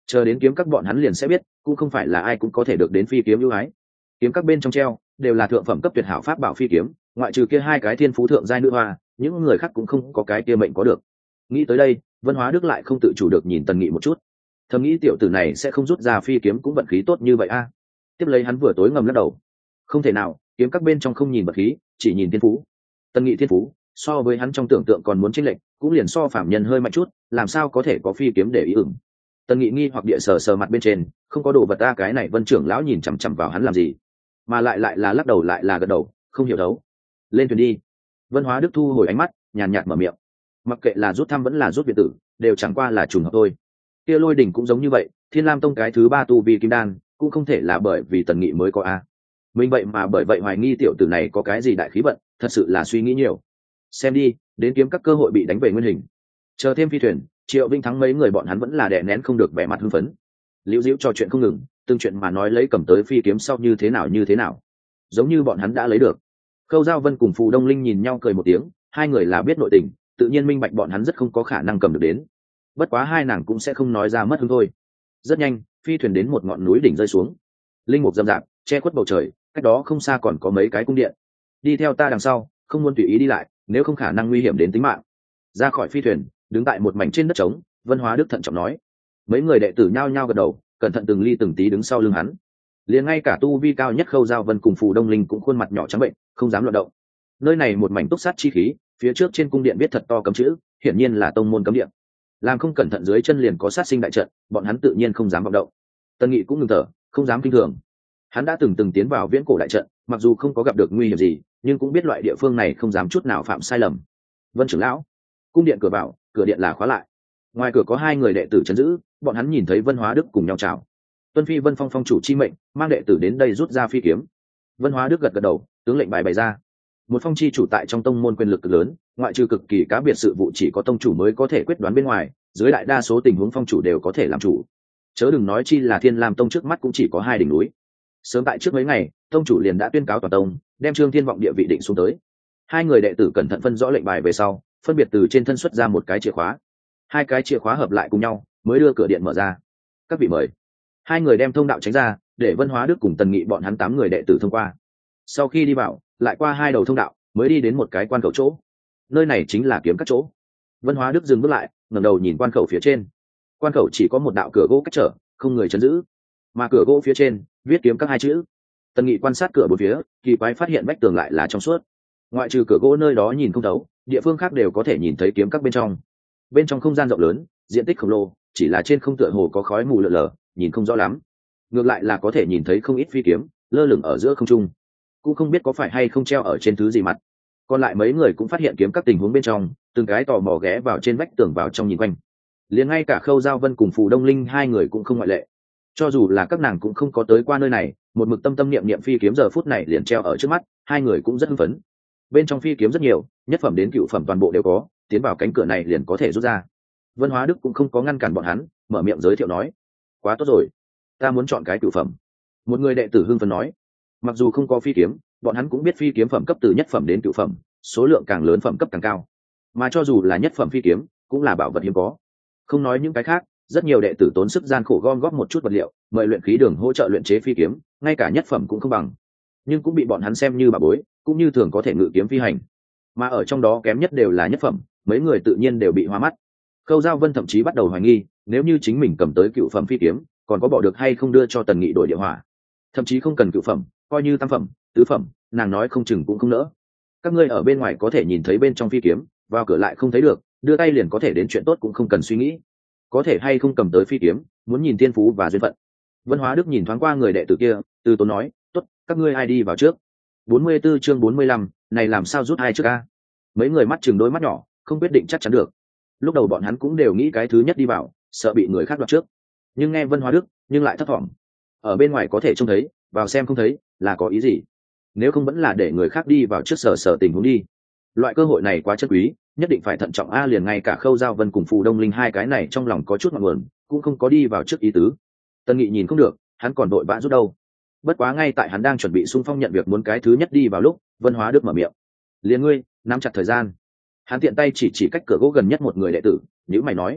chờ đến kiếm các bọn hắn liền sẽ biết, cũng không phải là ai cũng có thể được đến phi kiếm ưu ái. Kiếm các bên trong treo đều là thượng phẩm cấp tuyệt hảo pháp bảo phi kiếm, ngoại trừ kia hai cái thiên phú thượng giai nữ hoa, những người khác cũng không có cái kia mệnh có được. Nghĩ tới đây, Vân Hóa Đức lại không tự chủ được nhìn Tần Nghị một chút, thầm nghĩ tiểu tử này sẽ không rút ra phi kiếm cũng vận khí tốt như vậy a. Tiếp lấy hắn vừa tối ngầm lắc đầu, không thể nào, kiếm các bên trong không nhìn vận khí, chỉ nhìn thiên phú. Tần Nghị thiên phú so với hắn trong tưởng tượng còn muốn chênh lệch, cũng liền so phạm nhân hơi mạnh chút, làm sao có thể có phi kiếm để ý ửng. Tần Nghị nghi hoặc địa sờ sờ mặt bên trên, không có đồ vật ta, cái này Vân trưởng lão nhìn chằm chằm vào hắn làm gì, mà lại lại là lắc đầu lại là gật đầu, không hiểu đấu. Lên thuyền đi. Vân Hóa Đức thu hồi ánh mắt, nhàn nhạt mở miệng. Mặc kệ là rút thăm vẫn là rút biệt tử, đều chẳng qua là trùng hợp thôi. Kia Lôi Đỉnh cũng giống như vậy, Thiên Lam Tông cái thứ ba tu vi kim đan, cũng không thể là bởi vì Tần Nghị mới có a. Mình vậy mà bởi vậy hoài nghi tiểu tử này có cái gì đại khí vận, thật sự là suy nghĩ nhiều. Xem đi, đến kiếm các cơ hội bị đánh về nguyên hình. Chờ thêm phi thuyền, Triệu Vinh Thắng mấy người bọn hắn vẫn là đè nén không được vẻ mặt hưng phấn. Liễu Diễu trò chuyện không ngừng, từng chuyện mà nói lấy cầm tới phi kiếm sau như thế nào như thế nào, giống như bọn hắn đã lấy được. Khâu Giao Vân cùng Phù Đông Linh nhìn nhau cười một tiếng, hai người là biết nội tình, tự nhiên minh bạch bọn hắn rất không có khả năng cầm được đến. Bất quá hai nàng cũng sẽ không nói ra mất hứng thôi. Rất nhanh, phi thuyền đến một ngọn núi đỉnh rơi xuống, linh mục rậm rạp che khuất bầu trời, cách đó không xa còn có mấy cái cung điện. Đi theo ta đằng sau, không muốn tùy ý đi lại, nếu không khả năng nguy hiểm đến tính mạng. Ra khỏi phi thuyền, đứng tại một mảnh trên đất trống, Vân Hóa Đức thận trọng nói. Mấy người đệ tử nhao nhao gật đầu, cẩn thận từng ly từng tí đứng sau lưng hắn. Liền ngay cả tu vi cao nhất Khâu Giao Vân cùng Phù Đông Linh cũng khuôn mặt nhỏ trắng bệnh, không dám loạn động. Nơi này một mảnh túc sát chi khí, phía trước trên cung điện viết thật to cấm chữ, hiển nhiên là tông môn cấm điện. Làm không cẩn thận dưới chân liền có sát sinh đại trận, bọn hắn tự nhiên không dám vọng động. Tần Nghị cũng ngừng thở, không dám kinh thường. Hắn đã từng từng tiến vào viễn cổ đại trận, mặc dù không có gặp được nguy hiểm gì, nhưng cũng biết loại địa phương này không dám chút nào phạm sai lầm. Vân trưởng lão, cung điện cửa vào, cửa điện là khóa lại. Ngoài cửa có hai người đệ tử trấn giữ, bọn hắn nhìn thấy Vân Hóa Đức cùng nhau chào. Tuân Phi Vân Phong phong chủ chi mệnh, mang đệ tử đến đây rút ra phi kiếm. Vân Hóa Đức gật gật đầu, tướng lệnh bài bày ra. Một phong chi chủ tại trong tông môn quyền lực cực lớn, ngoại trừ cực kỳ cá biệt sự vụ chỉ có tông chủ mới có thể quyết đoán bên ngoài, dưới đại đa số tình huống phong chủ đều có thể làm chủ. Chớ đừng nói chi là Thiên Lam Tông trước mắt cũng chỉ có hai đỉnh núi. Sớm tại trước mấy ngày, tông chủ liền đã tuyên cáo toàn tông, đem Trương Thiên Vọng địa vị định xuống tới. Hai người đệ tử cẩn thận phân rõ lệnh bài về sau, phân biệt từ trên thân xuất ra một cái chìa khóa. Hai cái chìa khóa hợp lại cùng nhau, mới đưa cửa điện mở ra. Các vị mời. Hai người đem thông đạo tránh ra, để Vân Hóa Đức cùng Tần Nghị bọn hắn tám người đệ tử thông qua. Sau khi đi vào, lại qua hai đầu thông đạo, mới đi đến một cái quan khẩu chỗ. Nơi này chính là kiếm các chỗ. Vân Hóa Đức dừng bước lại, ngẩng đầu nhìn quan khẩu phía trên. Quan khẩu chỉ có một đạo cửa gỗ cách trở, không người chấn giữ, mà cửa gỗ phía trên viết kiếm các hai chữ. Tần Nghị quan sát cửa bốn phía, kỳ quái phát hiện vách tường lại là trong suốt. Ngoại trừ cửa gỗ nơi đó nhìn không thấu, địa phương khác đều có thể nhìn thấy kiếm các bên trong. Bên trong không gian rộng lớn, diện tích khổng lồ, chỉ là trên không tựa hồ có khói mù lờ lờ, nhìn không rõ lắm. Ngược lại là có thể nhìn thấy không ít phi kiếm lơ lửng ở giữa không trung, cũng không biết có phải hay không treo ở trên thứ gì mặt. Còn lại mấy người cũng phát hiện kiếm các tình huống bên trong, từng cái tò mò ghé vào trên vách tường vào trong nhìn quanh. Liền ngay cả Khâu Giao Vân cùng Phù Đông Linh hai người cũng không ngoại lệ. Cho dù là các nàng cũng không có tới qua nơi này, một mực tâm tâm niệm niệm phi kiếm giờ phút này liền treo ở trước mắt, hai người cũng rất hưng phấn. Bên trong phi kiếm rất nhiều, nhất phẩm đến cựu phẩm toàn bộ đều có, tiến vào cánh cửa này liền có thể rút ra. Vân Hóa Đức cũng không có ngăn cản bọn hắn, mở miệng giới thiệu nói: quá tốt rồi, ta muốn chọn cái cựu phẩm. Một người đệ tử hưng phấn nói. Mặc dù không có phi kiếm, bọn hắn cũng biết phi kiếm phẩm cấp từ nhất phẩm đến cựu phẩm, số lượng càng lớn phẩm cấp càng cao, mà cho dù là nhất phẩm phi kiếm cũng là bảo vật hiếm có. Không nói những cái khác, rất nhiều đệ tử tốn sức gian khổ gom góp một chút vật liệu, mời luyện khí đường hỗ trợ luyện chế phi kiếm, ngay cả nhất phẩm cũng không bằng, nhưng cũng bị bọn hắn xem như bảo bối, cũng như thường có thể ngự kiếm phi hành. Mà ở trong đó kém nhất đều là nhất phẩm, mấy người tự nhiên đều bị hoa mắt. Khâu Giao Vân thậm chí bắt đầu hoài nghi, nếu như chính mình cầm tới cựu phẩm phi kiếm, còn có bỏ được hay không đưa cho Tần Nghị đổi địa hỏa. Thậm chí không cần cựu phẩm, coi như tam phẩm, tứ phẩm, nàng nói không chừng cũng không nỡ. Các ngươi ở bên ngoài có thể nhìn thấy bên trong phi kiếm, vào cửa lại không thấy được, đưa tay liền có thể đến chuyện tốt cũng không cần suy nghĩ. Có thể hay không cầm tới phi kiếm, muốn nhìn thiên phú và duyên phận. Vân Hóa Đức nhìn thoáng qua người đệ tử kia, từ tốn nói: tốt, các ngươi ai đi vào trước. bốn mươi 44 chương bốn mươi lăm, này làm sao rút hai trước a? Mấy người mắt chừng đôi mắt nhỏ, không quyết định chắc chắn được. Lúc đầu bọn hắn cũng đều nghĩ cái thứ nhất đi vào, sợ bị người khác đoạt trước. Nhưng nghe Vân Hóa Đức, nhưng lại thấp thỏm. Ở bên ngoài có thể trông thấy, vào xem không thấy, là có ý gì? Nếu không vẫn là để người khác đi vào trước sở sở tình huống đi. Loại cơ hội này quá chất quý, nhất định phải thận trọng a. Liền ngay cả Khâu Giao Vân cùng Phù Đông Linh hai cái này trong lòng có chút ngượng ngùng, cũng không có đi vào trước ý tứ. Tần Nghị nhìn không được, hắn còn đội vã rút đâu. Bất quá ngay tại hắn đang chuẩn bị xung phong nhận việc muốn cái thứ nhất đi vào lúc, Vân Hóa Đức mở miệng: liền ngươi, nắm chặt thời gian. Hắn tiện tay chỉ chỉ cách cửa gỗ gần nhất một người đệ tử, nhữ mày nói: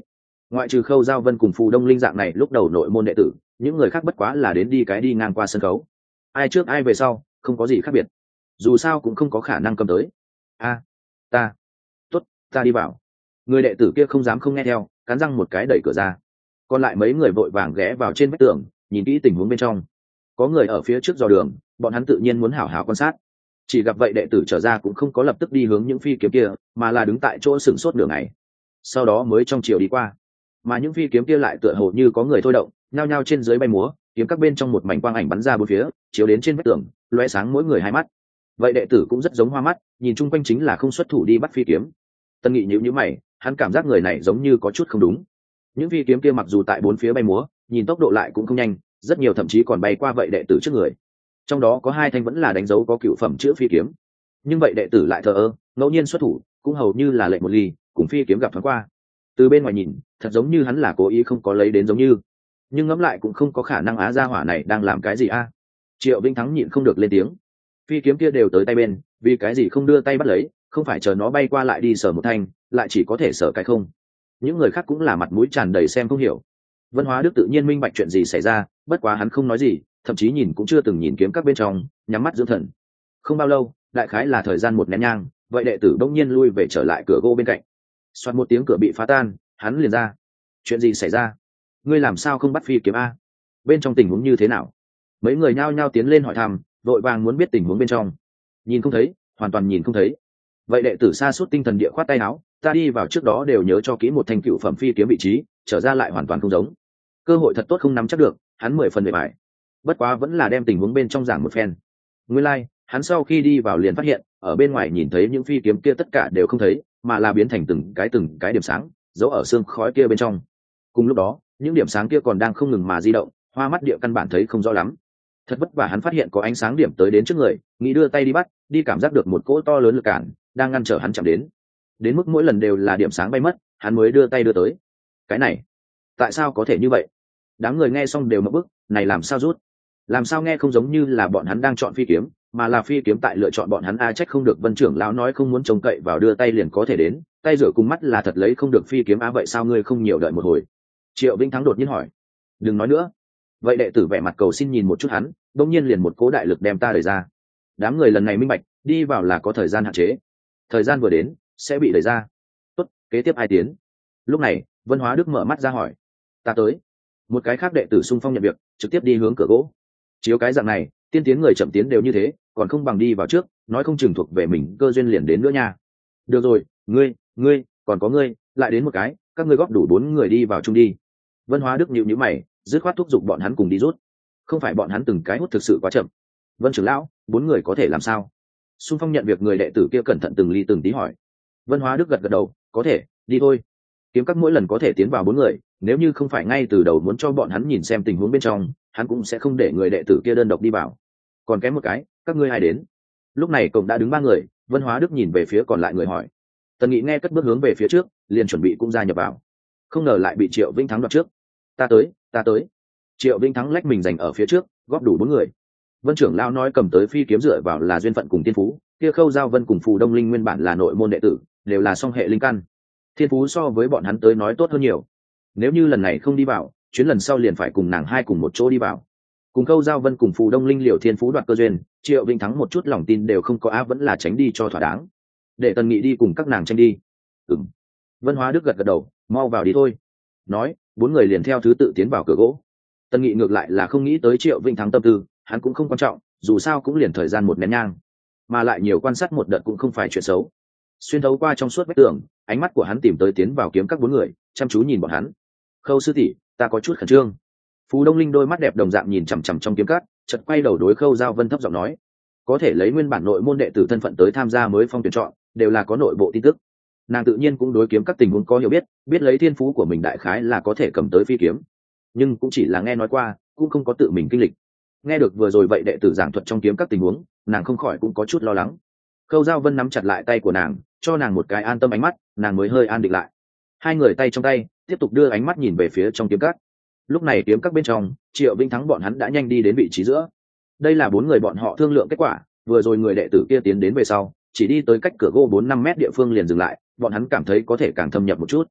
Ngoại trừ Khâu Giao Vân cùng Phù Đông Linh dạng này lúc đầu nội môn đệ tử, những người khác bất quá là đến đi cái đi ngang qua sân khấu, ai trước ai về sau không có gì khác biệt, dù sao cũng không có khả năng cầm tới. A, ta tốt, ta đi vào. Người đệ tử kia không dám không nghe theo, cắn răng một cái đẩy cửa ra. Còn lại mấy người vội vàng ghé vào trên vách tường, nhìn kỹ tình huống bên trong. Có người ở phía trước dò đường, bọn hắn tự nhiên muốn hảo hảo quan sát. Chỉ gặp vậy đệ tử trở ra cũng không có lập tức đi hướng những phi kiếm kia, mà là đứng tại chỗ sửng sốt nửa ngày, sau đó mới trong chiều đi qua. Mà những phi kiếm kia lại tựa hồ như có người thôi động, nhao nhao trên dưới bay múa, kiếm các bên trong một mảnh quang ảnh bắn ra bốn phía, chiếu đến trên vách tường, lóe sáng mỗi người hai mắt. Vậy đệ tử cũng rất giống hoa mắt, nhìn chung quanh chính là không xuất thủ đi bắt phi kiếm. Tân Nghị nhíu nhíu mày, hắn cảm giác người này giống như có chút không đúng. Những phi kiếm kia mặc dù tại bốn phía bay múa, nhìn tốc độ lại cũng không nhanh, rất nhiều thậm chí còn bay qua vậy đệ tử trước người. Trong đó có hai thanh vẫn là đánh dấu có cựu phẩm chữ phi kiếm, nhưng vậy đệ tử lại thờ ơ, ngẫu nhiên xuất thủ, cũng hầu như là lệnh một ly, cùng phi kiếm gặp thoáng qua. Từ bên ngoài nhìn, thật giống như hắn là cố ý không có lấy đến giống như, nhưng ngẫm lại cũng không có khả năng á gia hỏa này đang làm cái gì a. Triệu Vinh Thắng nhịn không được lên tiếng, phi kiếm kia đều tới tay bên, vì cái gì không đưa tay bắt lấy, không phải chờ nó bay qua lại đi sở một thanh, lại chỉ có thể sở cái không. Những người khác cũng là mặt mũi tràn đầy xem không hiểu. Vân Hóa Đức tự nhiên minh bạch chuyện gì xảy ra, bất quá hắn không nói gì, thậm chí nhìn cũng chưa từng nhìn kiếm các bên trong, nhắm mắt dưỡng thần. Không bao lâu, đại khái là thời gian một nén nhang, vậy đệ tử đông nhiên lui về trở lại cửa gỗ bên cạnh. Xoát một tiếng cửa bị phá tan, hắn liền ra. Chuyện gì xảy ra? Ngươi làm sao không bắt phi kiếm a? Bên trong tình huống như thế nào? Mấy người nhao nhao tiến lên hỏi thăm, vội vàng muốn biết tình huống bên trong. Nhìn không thấy, hoàn toàn nhìn không thấy. Vậy đệ tử sa sút tinh thần địa khoát tay áo, ta đi vào trước đó đều nhớ cho kỹ một thanh cựu phẩm phi kiếm vị trí, trở ra lại hoàn toàn không giống. Cơ hội thật tốt không nắm chắc được, hắn mười phần bề bại. Bất quá vẫn là đem tình huống bên trong giảng một phen. Nguyên lai, like, hắn sau khi đi vào liền phát hiện, ở bên ngoài nhìn thấy những phi kiếm kia tất cả đều không thấy, mà là biến thành từng cái từng cái điểm sáng, giấu ở xương khói kia bên trong. Cùng lúc đó, những điểm sáng kia còn đang không ngừng mà di động, hoa mắt địa căn bản thấy không rõ lắm. Thật vất vả hắn phát hiện có ánh sáng điểm tới đến trước người, nghĩ đưa tay đi bắt, đi cảm giác được một cỗ to lớn lực cản đang ngăn trở hắn chạm đến. Đến mức mỗi lần đều là điểm sáng bay mất, hắn mới đưa tay đưa tới. Cái này, tại sao có thể như vậy? Đám người nghe xong đều ngập bức, này làm sao rút? Làm sao nghe không giống như là bọn hắn đang chọn phi kiếm, mà là phi kiếm tại lựa chọn bọn hắn. A, trách không được Vân trưởng lão nói không muốn trông cậy vào đưa tay liền có thể đến, tay rửa cùng mắt là thật lấy không được phi kiếm. A, vậy sao ngươi không nhiều đợi một hồi? Triệu Vinh Thắng đột nhiên hỏi. Đừng nói nữa. Vậy đệ tử vẻ mặt cầu xin nhìn một chút hắn, đột nhiên liền một cố đại lực đem ta đẩy ra. Đám người lần này minh bạch, đi vào là có thời gian hạn chế, thời gian vừa đến sẽ bị đẩy ra. Tốt, kế tiếp ai tiến? Lúc này Vân Hóa Đức mở mắt ra hỏi. Ta tới. Một cái khác đệ tử xung phong nhận việc, trực tiếp đi hướng cửa gỗ. Chiếu cái dạng này, tiên tiến người chậm tiến đều như thế, còn không bằng đi vào trước, nói không chừng thuộc về mình cơ duyên liền đến nữa nha. Được rồi, ngươi, ngươi, còn có ngươi, lại đến một cái, các ngươi góp đủ bốn người đi vào chung đi. Vân Hóa Đức nhíu nhíu mày, dứt khoát thúc giục bọn hắn cùng đi rút. Không phải bọn hắn từng cái hút thực sự quá chậm. Vân trưởng lão, bốn người có thể làm sao? Xung phong nhận việc người đệ tử kia cẩn thận từng ly từng tí hỏi. Vân Hóa Đức gật gật đầu, có thể, đi thôi. Kiếm các mỗi lần có thể tiến vào bốn người, nếu như không phải ngay từ đầu muốn cho bọn hắn nhìn xem tình huống bên trong, hắn cũng sẽ không để người đệ tử kia đơn độc đi vào. Còn kém một cái, các ngươi ai đến? Lúc này cổng đã đứng ba người, Vân Hóa Đức nhìn về phía còn lại người hỏi. Tần Nghị nghe cất bước hướng về phía trước, liền chuẩn bị cũng gia nhập vào, không ngờ lại bị Triệu Vinh Thắng đoạt trước. Ta tới, ta tới. Triệu Vinh Thắng lách mình giành ở phía trước, góp đủ bốn người. Vân trưởng lão nói cầm tới phi kiếm dựa vào là duyên phận cùng tiên phú, kia Khâu Giao Vân cùng Phù Đông Linh nguyên bản là nội môn đệ tử, đều là song hệ linh căn, thiên phú so với bọn hắn tới nói tốt hơn nhiều. Nếu như lần này không đi vào, chuyến lần sau liền phải cùng nàng hai cùng một chỗ đi vào. Cùng Khâu Giao Vân cùng Phù Đông Linh liều thiên phú đoạt cơ duyên, Triệu Vinh Thắng một chút lòng tin đều không có, á vẫn là tránh đi cho thỏa đáng. Để Tần Nghị đi cùng các nàng tranh đi. Ừm. Vân Hóa Đức gật gật đầu, mau vào đi thôi. Nói, bốn người liền theo thứ tự tiến vào cửa gỗ. Tần Nghị ngược lại là không nghĩ tới Triệu Vinh Thắng tâm tư, hắn cũng không quan trọng, dù sao cũng liền thời gian một nén nhang, mà lại nhiều quan sát một đợt cũng không phải chuyện xấu. Xuyên thấu qua trong suốt vách tường, ánh mắt của hắn tìm tới tiến vào kiếm các bốn người, chăm chú nhìn bọn hắn. Khâu sư tỷ, ta có chút khẩn trương. Phú Đông Linh đôi mắt đẹp đồng dạng nhìn chằm chằm trong kiếm các, chợt quay đầu đối Khâu Giao Vân thấp giọng nói, có thể lấy nguyên bản nội môn đệ tử thân phận tới tham gia mới phong tuyển chọn, đều là có nội bộ tin tức. Nàng tự nhiên cũng đối kiếm các tình huống có hiểu biết, biết lấy thiên phú của mình đại khái là có thể cầm tới phi kiếm, nhưng cũng chỉ là nghe nói qua, cũng không có tự mình kinh lịch. Nghe được vừa rồi vậy đệ tử giảng thuật trong kiếm các tình huống, nàng không khỏi cũng có chút lo lắng. Khâu Giao Vân nắm chặt lại tay của nàng, cho nàng một cái an tâm ánh mắt, nàng mới hơi an định lại. Hai người tay trong tay, tiếp tục đưa ánh mắt nhìn về phía trong kiếm các. Lúc này kiếm các bên trong, Triệu Vinh Thắng bọn hắn đã nhanh đi đến vị trí giữa. Đây là bốn người bọn họ thương lượng kết quả, vừa rồi người đệ tử kia tiến đến về sau, chỉ đi tới cách cửa gỗ bốn năm mét địa phương liền dừng lại, bọn hắn cảm thấy có thể càng thâm nhập một chút.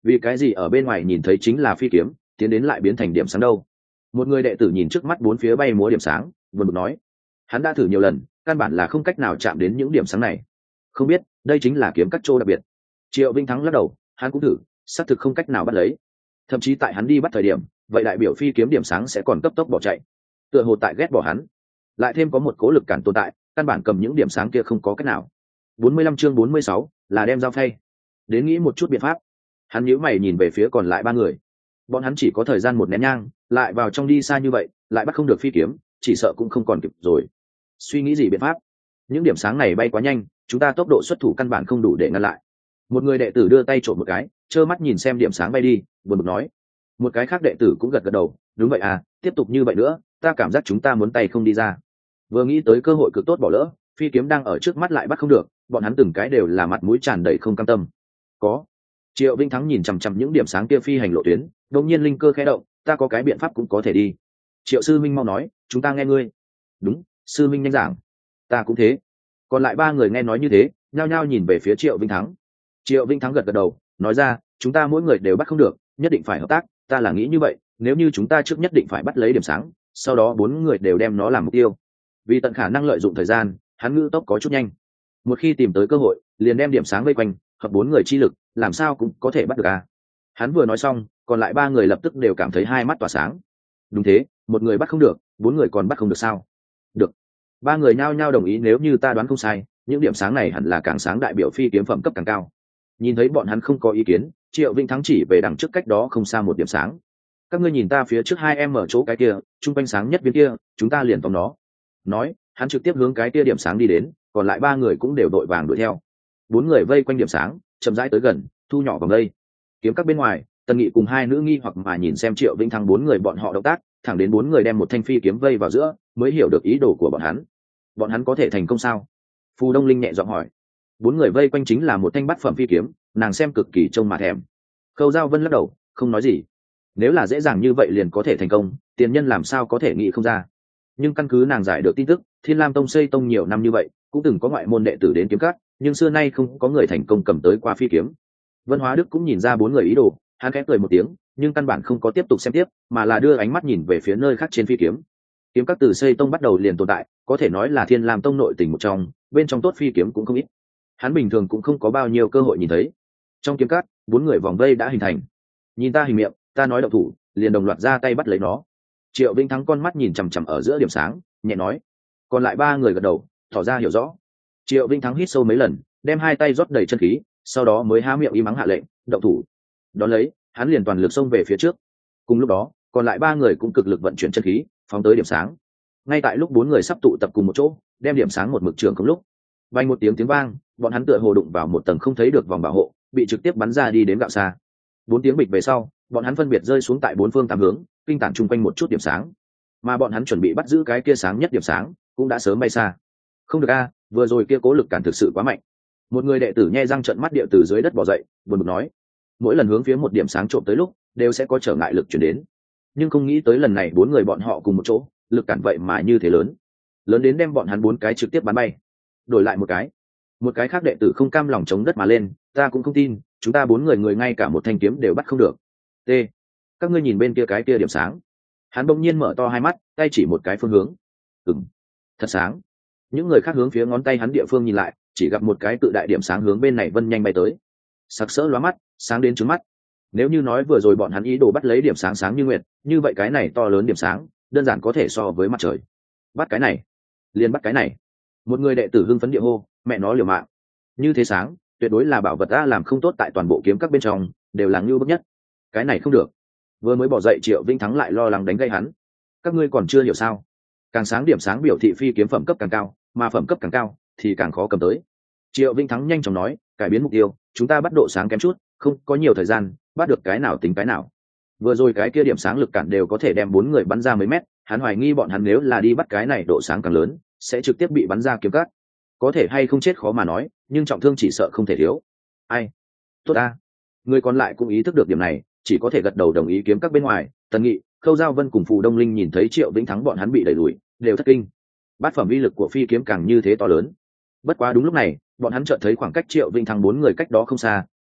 vì cái gì ở bên ngoài nhìn thấy chính là phi kiếm, tiến đến lại biến thành điểm sáng đâu? Một người đệ tử nhìn trước mắt bốn phía bay múa điểm sáng, buồn bực nói. Hắn đã thử nhiều lần, căn bản là không cách nào chạm đến những điểm sáng này. Không biết, đây chính là kiếm các chỗ đặc biệt. Triệu Vinh Thắng lắc đầu, hắn cũng thử, xác thực không cách nào bắt lấy. Thậm chí tại hắn đi bắt thời điểm, vậy đại biểu phi kiếm điểm sáng sẽ còn cấp tốc bỏ chạy. Tựa hồ tại ghét bỏ hắn. Lại thêm có một cố lực cản tồn tại, căn bản cầm những điểm sáng kia không có cách nào. bốn mươi lăm chương bốn mươi sáu là đem dao phay. Đến nghĩ một chút biện pháp. Hắn nhíu mày nhìn về phía còn lại ba người. Bọn hắn chỉ có thời gian một nén nhang, lại vào trong đi xa như vậy, lại bắt không được phi kiếm, chỉ sợ cũng không còn kịp rồi. Suy nghĩ gì biện pháp? Những điểm sáng này bay quá nhanh, chúng ta tốc độ xuất thủ căn bản không đủ để ngăn lại. Một người đệ tử đưa tay trộm một cái, trơ mắt nhìn xem điểm sáng bay đi, buồn bực nói. Một cái khác đệ tử cũng gật gật đầu, đúng vậy à, tiếp tục như vậy nữa, ta cảm giác chúng ta muốn tay không đi ra. Vừa nghĩ tới cơ hội cực tốt bỏ lỡ, phi kiếm đang ở trước mắt lại bắt không được, bọn hắn từng cái đều là mặt mũi tràn đầy không cam tâm. Có. Triệu Vinh Thắng nhìn chằm chằm những điểm sáng kia phi hành lộ tuyến, đột nhiên linh cơ khẽ động, ta có cái biện pháp cũng có thể đi. Triệu sư minh mau nói, chúng ta nghe ngươi. Đúng, sư minh nhanh giảng. Ta cũng thế. Còn lại ba người nghe nói như thế, nhao nhao nhìn về phía Triệu Vinh Thắng. Triệu Vinh Thắng gật gật đầu, nói ra, chúng ta mỗi người đều bắt không được, nhất định phải hợp tác, ta là nghĩ như vậy, nếu như chúng ta trước nhất định phải bắt lấy điểm sáng, sau đó bốn người đều đem nó làm mục tiêu. Vì tận khả năng lợi dụng thời gian, hắn ngữ tốc có chút nhanh. Một khi tìm tới cơ hội, liền đem điểm sáng vây quanh, hợp bốn người chi lực, làm sao cũng có thể bắt được a. Hắn vừa nói xong, còn lại ba người lập tức đều cảm thấy hai mắt tỏa sáng. Đúng thế, một người bắt không được, bốn người còn bắt không được sao? Được. Ba người nhao nhao đồng ý, nếu như ta đoán không sai, những điểm sáng này hẳn là càng sáng đại biểu phi kiếm phẩm cấp càng cao. Nhìn thấy bọn hắn không có ý kiến, Triệu Vinh Thắng chỉ về đằng trước cách đó không xa một điểm sáng. Các ngươi nhìn ta phía trước hai em ở chỗ cái kia, trung quanh sáng nhất viên kia, chúng ta liền tóm nó. Nói, hắn trực tiếp hướng cái kia điểm sáng đi đến, còn lại ba người cũng đều đội vàng đuổi theo. Bốn người vây quanh điểm sáng, chậm rãi tới gần, thu nhỏ vòng đây. Kiếm các bên ngoài, Tần Nghị cùng hai nữ nghi hoặc mà nhìn xem Triệu Vinh Thắng bốn người bọn họ động tác, thẳng đến bốn người đem một thanh phi kiếm vây vào giữa, mới hiểu được ý đồ của bọn hắn. Bọn hắn có thể thành công sao? Phù Đông Linh nhẹ giọng hỏi. Bốn người vây quanh chính là một thanh bát phẩm phi kiếm, nàng xem cực kỳ trông mà thèm. Khâu Giao Vân lắc đầu, không nói gì. Nếu là dễ dàng như vậy liền có thể thành công, tiền nhân làm sao có thể nghĩ không ra. Nhưng căn cứ nàng giải được tin tức, Thiên Lam Tông xây tông nhiều năm như vậy, cũng từng có ngoại môn đệ tử đến kiếm cắt, nhưng xưa nay không có người thành công cầm tới qua phi kiếm. Vân Hóa Đức cũng nhìn ra bốn người ý đồ, hắn khẽ cười một tiếng, nhưng căn bản không có tiếp tục xem tiếp, mà là đưa ánh mắt nhìn về phía nơi khác trên phi kiếm. Kiếm các từ xây tông bắt đầu liền tồn tại, có thể nói là Thiên Lam Tông nội tình một trong, bên trong tốt phi kiếm cũng không ít. Hắn bình thường cũng không có bao nhiêu cơ hội nhìn thấy. Trong kiếm cắt, bốn người vòng vây đã hình thành. Nhìn ta hình miệng, ta nói động thủ, liền đồng loạt ra tay bắt lấy nó. Triệu Vinh Thắng con mắt nhìn chằm chằm ở giữa điểm sáng, nhẹ nói. Còn lại ba người gật đầu, tỏ ra hiểu rõ. Triệu Vinh Thắng hít sâu mấy lần, đem hai tay rót đầy chân khí, sau đó mới há miệng im mắng hạ lệnh, động thủ. Đón lấy, hắn liền toàn lực xông về phía trước. Cùng lúc đó, còn lại ba người cũng cực lực vận chuyển chân khí, phóng tới điểm sáng. Ngay tại lúc bốn người sắp tụ tập cùng một chỗ, đem điểm sáng một mực trường không lúc. Vang một tiếng tiếng vang, bọn hắn tựa hồ đụng vào một tầng không thấy được vòng bảo hộ, bị trực tiếp bắn ra đi đến gạo xa. Bốn tiếng bịch về sau, bọn hắn phân biệt rơi xuống tại bốn phương tám hướng, kinh tản chung quanh một chút điểm sáng. Mà bọn hắn chuẩn bị bắt giữ cái kia sáng nhất điểm sáng, cũng đã sớm bay xa. Không được a, vừa rồi kia cố lực cản thực sự quá mạnh. Một người đệ tử nhe răng trợn mắt, địa từ dưới đất bò dậy, buồn bực nói. Mỗi lần hướng phía một điểm sáng trộm tới lúc, đều sẽ có trở ngại lực chuyển đến. Nhưng không nghĩ tới lần này bốn người bọn họ cùng một chỗ, lực cản vậy mà như thế lớn. Lớn đến đem bọn hắn bốn cái trực tiếp bắn bay. Đổi lại một cái. Một cái khác đệ tử không cam lòng chống đất mà lên, ta cũng không tin, chúng ta bốn người người ngay cả một thanh kiếm đều bắt không được. T. Các ngươi nhìn bên kia cái kia điểm sáng. Hắn bỗng nhiên mở to hai mắt, tay chỉ một cái phương hướng. Ừm, thật sáng. Những người khác hướng phía ngón tay hắn địa phương nhìn lại, chỉ gặp một cái tự đại điểm sáng hướng bên này vân nhanh bay tới. Sặc sỡ lóa mắt, sáng đến trứng mắt. Nếu như nói vừa rồi bọn hắn ý đồ bắt lấy điểm sáng sáng như nguyệt, như vậy cái này to lớn điểm sáng, đơn giản có thể so với mặt trời. Bắt cái này, liền bắt cái này. Một người đệ tử hưng phấn địa hô, mẹ nó liều mạng. Như thế sáng, tuyệt đối là bảo vật ta làm không tốt tại toàn bộ kiếm các bên trong, đều là ngưu bức nhất. Cái này không được. Vừa mới bỏ dậy Triệu Vinh Thắng lại lo lắng đánh gây hắn. Các ngươi còn chưa hiểu sao? Càng sáng điểm sáng biểu thị phi kiếm phẩm cấp càng cao, mà phẩm cấp càng cao thì càng khó cầm tới. Triệu Vinh Thắng nhanh chóng nói, cải biến mục tiêu, chúng ta bắt độ sáng kém chút, không có nhiều thời gian, bắt được cái nào tính cái nào. Vừa rồi cái kia điểm sáng lực cản đều có thể đem bốn người bắn ra mấy mét, hắn hoài nghi bọn hắn nếu là đi bắt cái này độ sáng càng lớn, sẽ trực tiếp bị bắn ra kiếm cắt. Có thể hay không chết khó mà nói, nhưng trọng thương chỉ sợ không thể thiếu. Ai? Tốt a. Người còn lại cũng ý thức được điểm này, chỉ có thể gật đầu đồng ý. Kiếm các bên ngoài, Tần Nghị, Khâu Giao Vân cùng Phù Đông Linh nhìn thấy Triệu Vĩnh Thắng bọn hắn bị đẩy lùi, đều thất kinh. Bát phẩm uy lực của phi kiếm càng như thế to lớn. Bất quá đúng lúc này, bọn hắn chợt thấy khoảng cách Triệu Vĩnh Thắng bốn người cách đó không xa,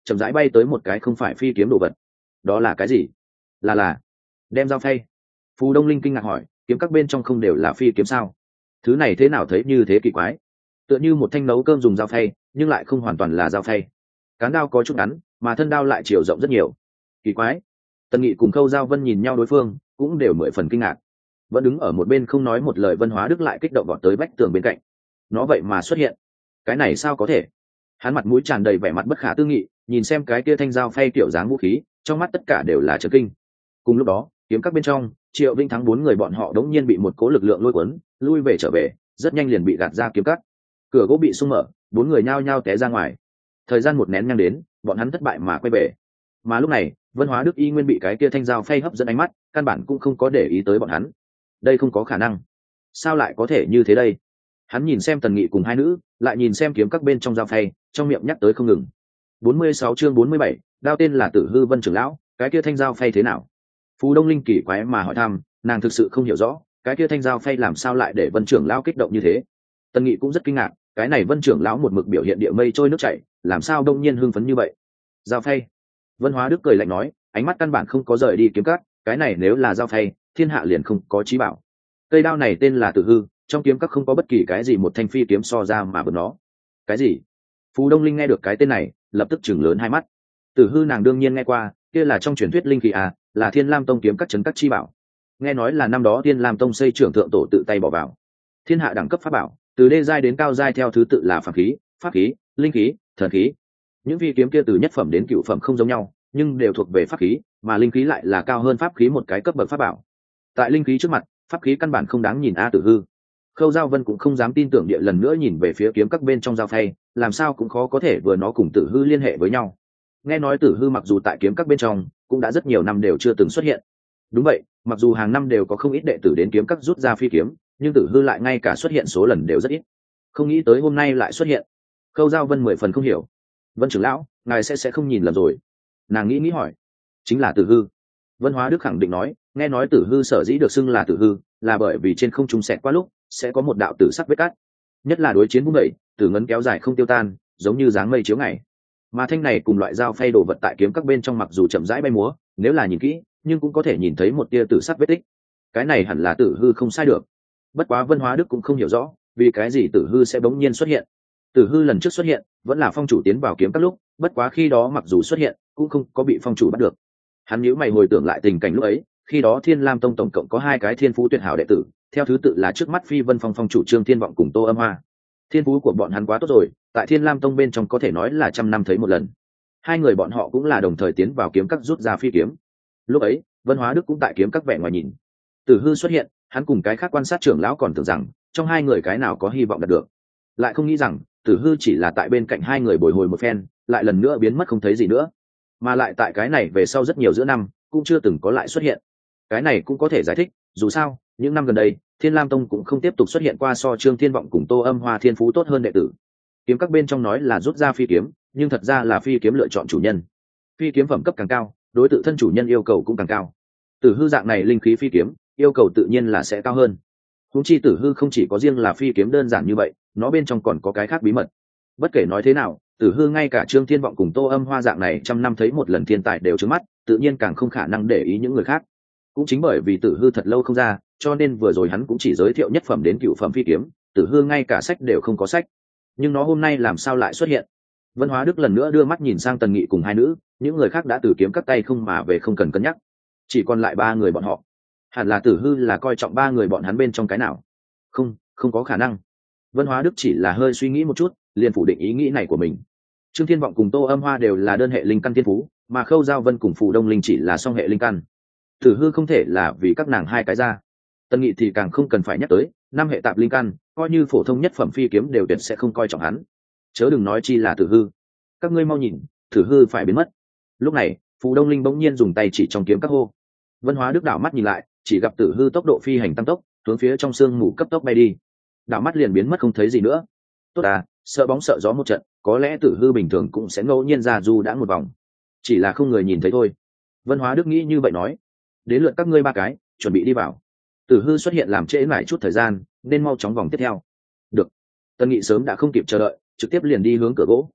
chậm rãi bay tới một cái không phải phi kiếm đồ vật. Đó là cái gì? Là là đem dao phay. Phù Đông Linh kinh ngạc hỏi, kiếm các bên trong không đều là phi kiếm sao? Thứ này thế nào thấy như thế kỳ quái? Tựa như một thanh nấu cơm dùng dao phay, nhưng lại không hoàn toàn là dao phay. Cán đao có chút ngắn, mà thân đao lại chiều rộng rất nhiều. Kỳ quái. Tần Nghị cùng Khâu Giao Vân nhìn nhau đối phương, cũng đều mười phần kinh ngạc. Vẫn đứng ở một bên không nói một lời Vân Hóa Đức lại kích động vọt tới vách tường bên cạnh. Nó vậy mà xuất hiện. Cái này sao có thể? Hắn mặt mũi tràn đầy vẻ mặt bất khả tư nghị, nhìn xem cái kia thanh dao phay kiểu dáng vũ khí, trong mắt tất cả đều là chấn kinh. Cùng lúc đó, kiếm các bên trong, Triệu Vinh Thắng bốn người bọn họ đống nhiên bị một cố lực lượng lôi cuốn, lui về trở về, rất nhanh liền bị gạt ra kiếm các. Cửa gỗ bị xung mở, bốn người nhao nhao té ra ngoài. Thời gian một nén nhang đến, bọn hắn thất bại mà quay về. Mà lúc này, Vân Hóa Đức y nguyên bị cái kia thanh dao phay hấp dẫn ánh mắt, căn bản cũng không có để ý tới bọn hắn. Đây không có khả năng. Sao lại có thể như thế đây? Hắn nhìn xem Tần Nghị cùng hai nữ, lại nhìn xem kiếm các bên trong dao phay, trong miệng nhắc tới không ngừng. bốn mươi sáu chương bốn mươi bảy, đao tên là Tử Hư Vân trưởng lão, cái kia thanh dao phay thế nào? Phù Đông Linh kỳ quái mà hỏi thăm, nàng thực sự không hiểu rõ, cái kia thanh dao phay làm sao lại để Vân trưởng lão kích động như thế. Tần Nghị cũng rất kinh ngạc, cái này Vân trưởng lão một mực biểu hiện địa mây trôi nước chảy, làm sao đông nhiên hưng phấn như vậy? Dao phay. Vân Hóa Đức cười lạnh nói, ánh mắt căn bản không có rời đi kiếm cắt, cái này nếu là dao phay, thiên hạ liền không có chí bảo. Cây đao này tên là Tử Hư, trong kiếm các không có bất kỳ cái gì một thanh phi kiếm so ra mà bật nó. Cái gì? Phù Đông Linh nghe được cái tên này, lập tức chừng lớn hai mắt. Tử Hư nàng đương nhiên nghe qua, kia là trong truyền thuyết linh khí à, là Thiên Lam Tông kiếm các trấn các chi bảo. Nghe nói là năm đó Thiên Lam Tông xây trưởng thượng tổ tự tay bỏ vào. Thiên hạ đẳng cấp pháp bảo, từ đê giai đến cao giai theo thứ tự là phàm khí, pháp khí, linh khí, thần khí. Những phi kiếm kia từ nhất phẩm đến cửu phẩm không giống nhau, nhưng đều thuộc về pháp khí, mà linh khí lại là cao hơn pháp khí một cái cấp bậc pháp bảo. Tại linh khí trước mặt, pháp khí căn bản không đáng nhìn a. Tử Hư. Khâu Giao Vân cũng không dám tin tưởng địa lần nữa nhìn về phía kiếm các bên trong dao phay, làm sao cũng khó có thể vừa nó cùng Tử Hư liên hệ với nhau. Nghe nói Tử Hư mặc dù tại kiếm các bên trong cũng đã rất nhiều năm đều chưa từng xuất hiện. Đúng vậy, mặc dù hàng năm đều có không ít đệ tử đến kiếm các rút ra phi kiếm, nhưng Tử Hư lại ngay cả xuất hiện số lần đều rất ít. Không nghĩ tới hôm nay lại xuất hiện. Khâu Giao Vân mười phần không hiểu. Vân trưởng lão, ngài sẽ sẽ không nhìn lầm rồi. Nàng nghĩ nghĩ hỏi. Chính là Tử Hư. Vân Hóa Đức khẳng định nói, nghe nói Tử Hư sở dĩ được xưng là Tử Hư, là bởi vì trên không trung xẹt qua lúc sẽ có một đạo tử sắc vết cắt, nhất là đối chiến vung đẩy, tử ngấn kéo dài không tiêu tan, giống như dáng mây chiếu ngày. Mà thanh này cùng loại dao phay đồ vật tại kiếm các bên trong mặc dù chậm rãi bay múa, nếu là nhìn kỹ, nhưng cũng có thể nhìn thấy một tia tử sắc vết tích. Cái này hẳn là Tử Hư không sai được. Bất quá Vân Hóa Đức cũng không hiểu rõ, vì cái gì Tử Hư sẽ bỗng nhiên xuất hiện. Tử Hư lần trước xuất hiện, vẫn là phong chủ tiến vào kiếm các lúc, bất quá khi đó mặc dù xuất hiện, cũng không có bị phong chủ bắt được. Hắn nhíu mày hồi tưởng lại tình cảnh lúc ấy, khi đó Thiên Lam Tông tổng cộng có hai cái thiên phú tuyệt hảo đệ tử, theo thứ tự là trước mắt Phi Vân Phong phong chủ Trương Thiên Vọng cùng Tô Âm Hoa. Thiên phú của bọn hắn quá tốt rồi, tại Thiên Lam Tông bên trong có thể nói là trăm năm thấy một lần. Hai người bọn họ cũng là đồng thời tiến vào kiếm các rút ra phi kiếm. Lúc ấy, Vân Hóa Đức cũng tại kiếm các vẻ ngoài nhìn. Tử Hư xuất hiện, hắn cùng cái khác quan sát trưởng lão còn tưởng rằng trong hai người cái nào có hy vọng đạt được, lại không nghĩ rằng Tử Hư chỉ là tại bên cạnh hai người bồi hồi một phen, lại lần nữa biến mất không thấy gì nữa, mà lại tại cái này về sau rất nhiều giữa năm cũng chưa từng có lại xuất hiện. Cái này cũng có thể giải thích, dù sao những năm gần đây Thiên Lam Tông cũng không tiếp tục xuất hiện qua so Trương Thiên Vọng cùng Tô Âm Hoa thiên phú tốt hơn đệ tử. Kiếm các bên trong nói là rút ra phi kiếm, nhưng thật ra là phi kiếm lựa chọn chủ nhân. Phi kiếm phẩm cấp càng cao, đối tự thân chủ nhân yêu cầu cũng càng cao. Tử Hư dạng này linh khí phi kiếm, yêu cầu tự nhiên là sẽ cao hơn. Huống chi Tử Hư không chỉ có riêng là phi kiếm đơn giản như vậy, nó bên trong còn có cái khác bí mật. Bất kể nói thế nào, Tử Hư ngay cả Trương Thiên Vọng cùng Tô Âm Hoa dạng này trăm năm thấy một lần thiên tài đều trướng mắt, tự nhiên càng không khả năng để ý những người khác. Cũng chính bởi vì Tử Hư thật lâu không ra, cho nên vừa rồi hắn cũng chỉ giới thiệu nhất phẩm đến cựu phẩm phi kiếm, Tử Hư ngay cả sách đều không có sách. Nhưng nó hôm nay làm sao lại xuất hiện? Vân Hóa Đức lần nữa đưa mắt nhìn sang Tần Nghị cùng hai nữ, những người khác đã từ kiếm các tay không mà về không cần cân nhắc, chỉ còn lại ba người bọn họ. Hẳn là Tử Hư là coi trọng ba người bọn hắn bên trong cái nào? Không, không có khả năng. Vân Hóa Đức chỉ là hơi suy nghĩ một chút, liền phủ định ý nghĩ này của mình. Trương Thiên Vọng cùng Tô Âm Hoa đều là đơn hệ linh căn thiên phú, mà Khâu Giao Vân cùng Phù Đông Linh chỉ là song hệ linh căn. Tử Hư không thể là vì các nàng hai cái ra. Tần Nghị thì càng không cần phải nhắc tới, năm hệ tạp linh căn, coi như phổ thông nhất phẩm phi kiếm đều tuyệt sẽ không coi trọng hắn. Chớ đừng nói chi là Tử Hư. Các ngươi mau nhìn, Tử Hư phải biến mất. Lúc này, Phù Đông Linh bỗng nhiên dùng tay chỉ trong kiếm các hô. Vân Hóa Đức đảo mắt nhìn lại, chỉ gặp Tử Hư tốc độ phi hành tăng tốc, hướng phía trong sương mù cấp tốc bay đi. Đảo mắt liền biến mất không thấy gì nữa. Tốt à, sợ bóng sợ gió một trận, có lẽ Tử Hư bình thường cũng sẽ ngẫu nhiên ra du đã một vòng, chỉ là không người nhìn thấy thôi. Vân Hóa Đức nghĩ như vậy nói. Đến lượt các ngươi ba cái, chuẩn bị đi vào. Tử Hư xuất hiện làm trễ mãi chút thời gian, nên mau chóng vòng tiếp theo. Được. Tần Nghị sớm đã không kịp chờ đợi, trực tiếp liền đi hướng cửa gỗ.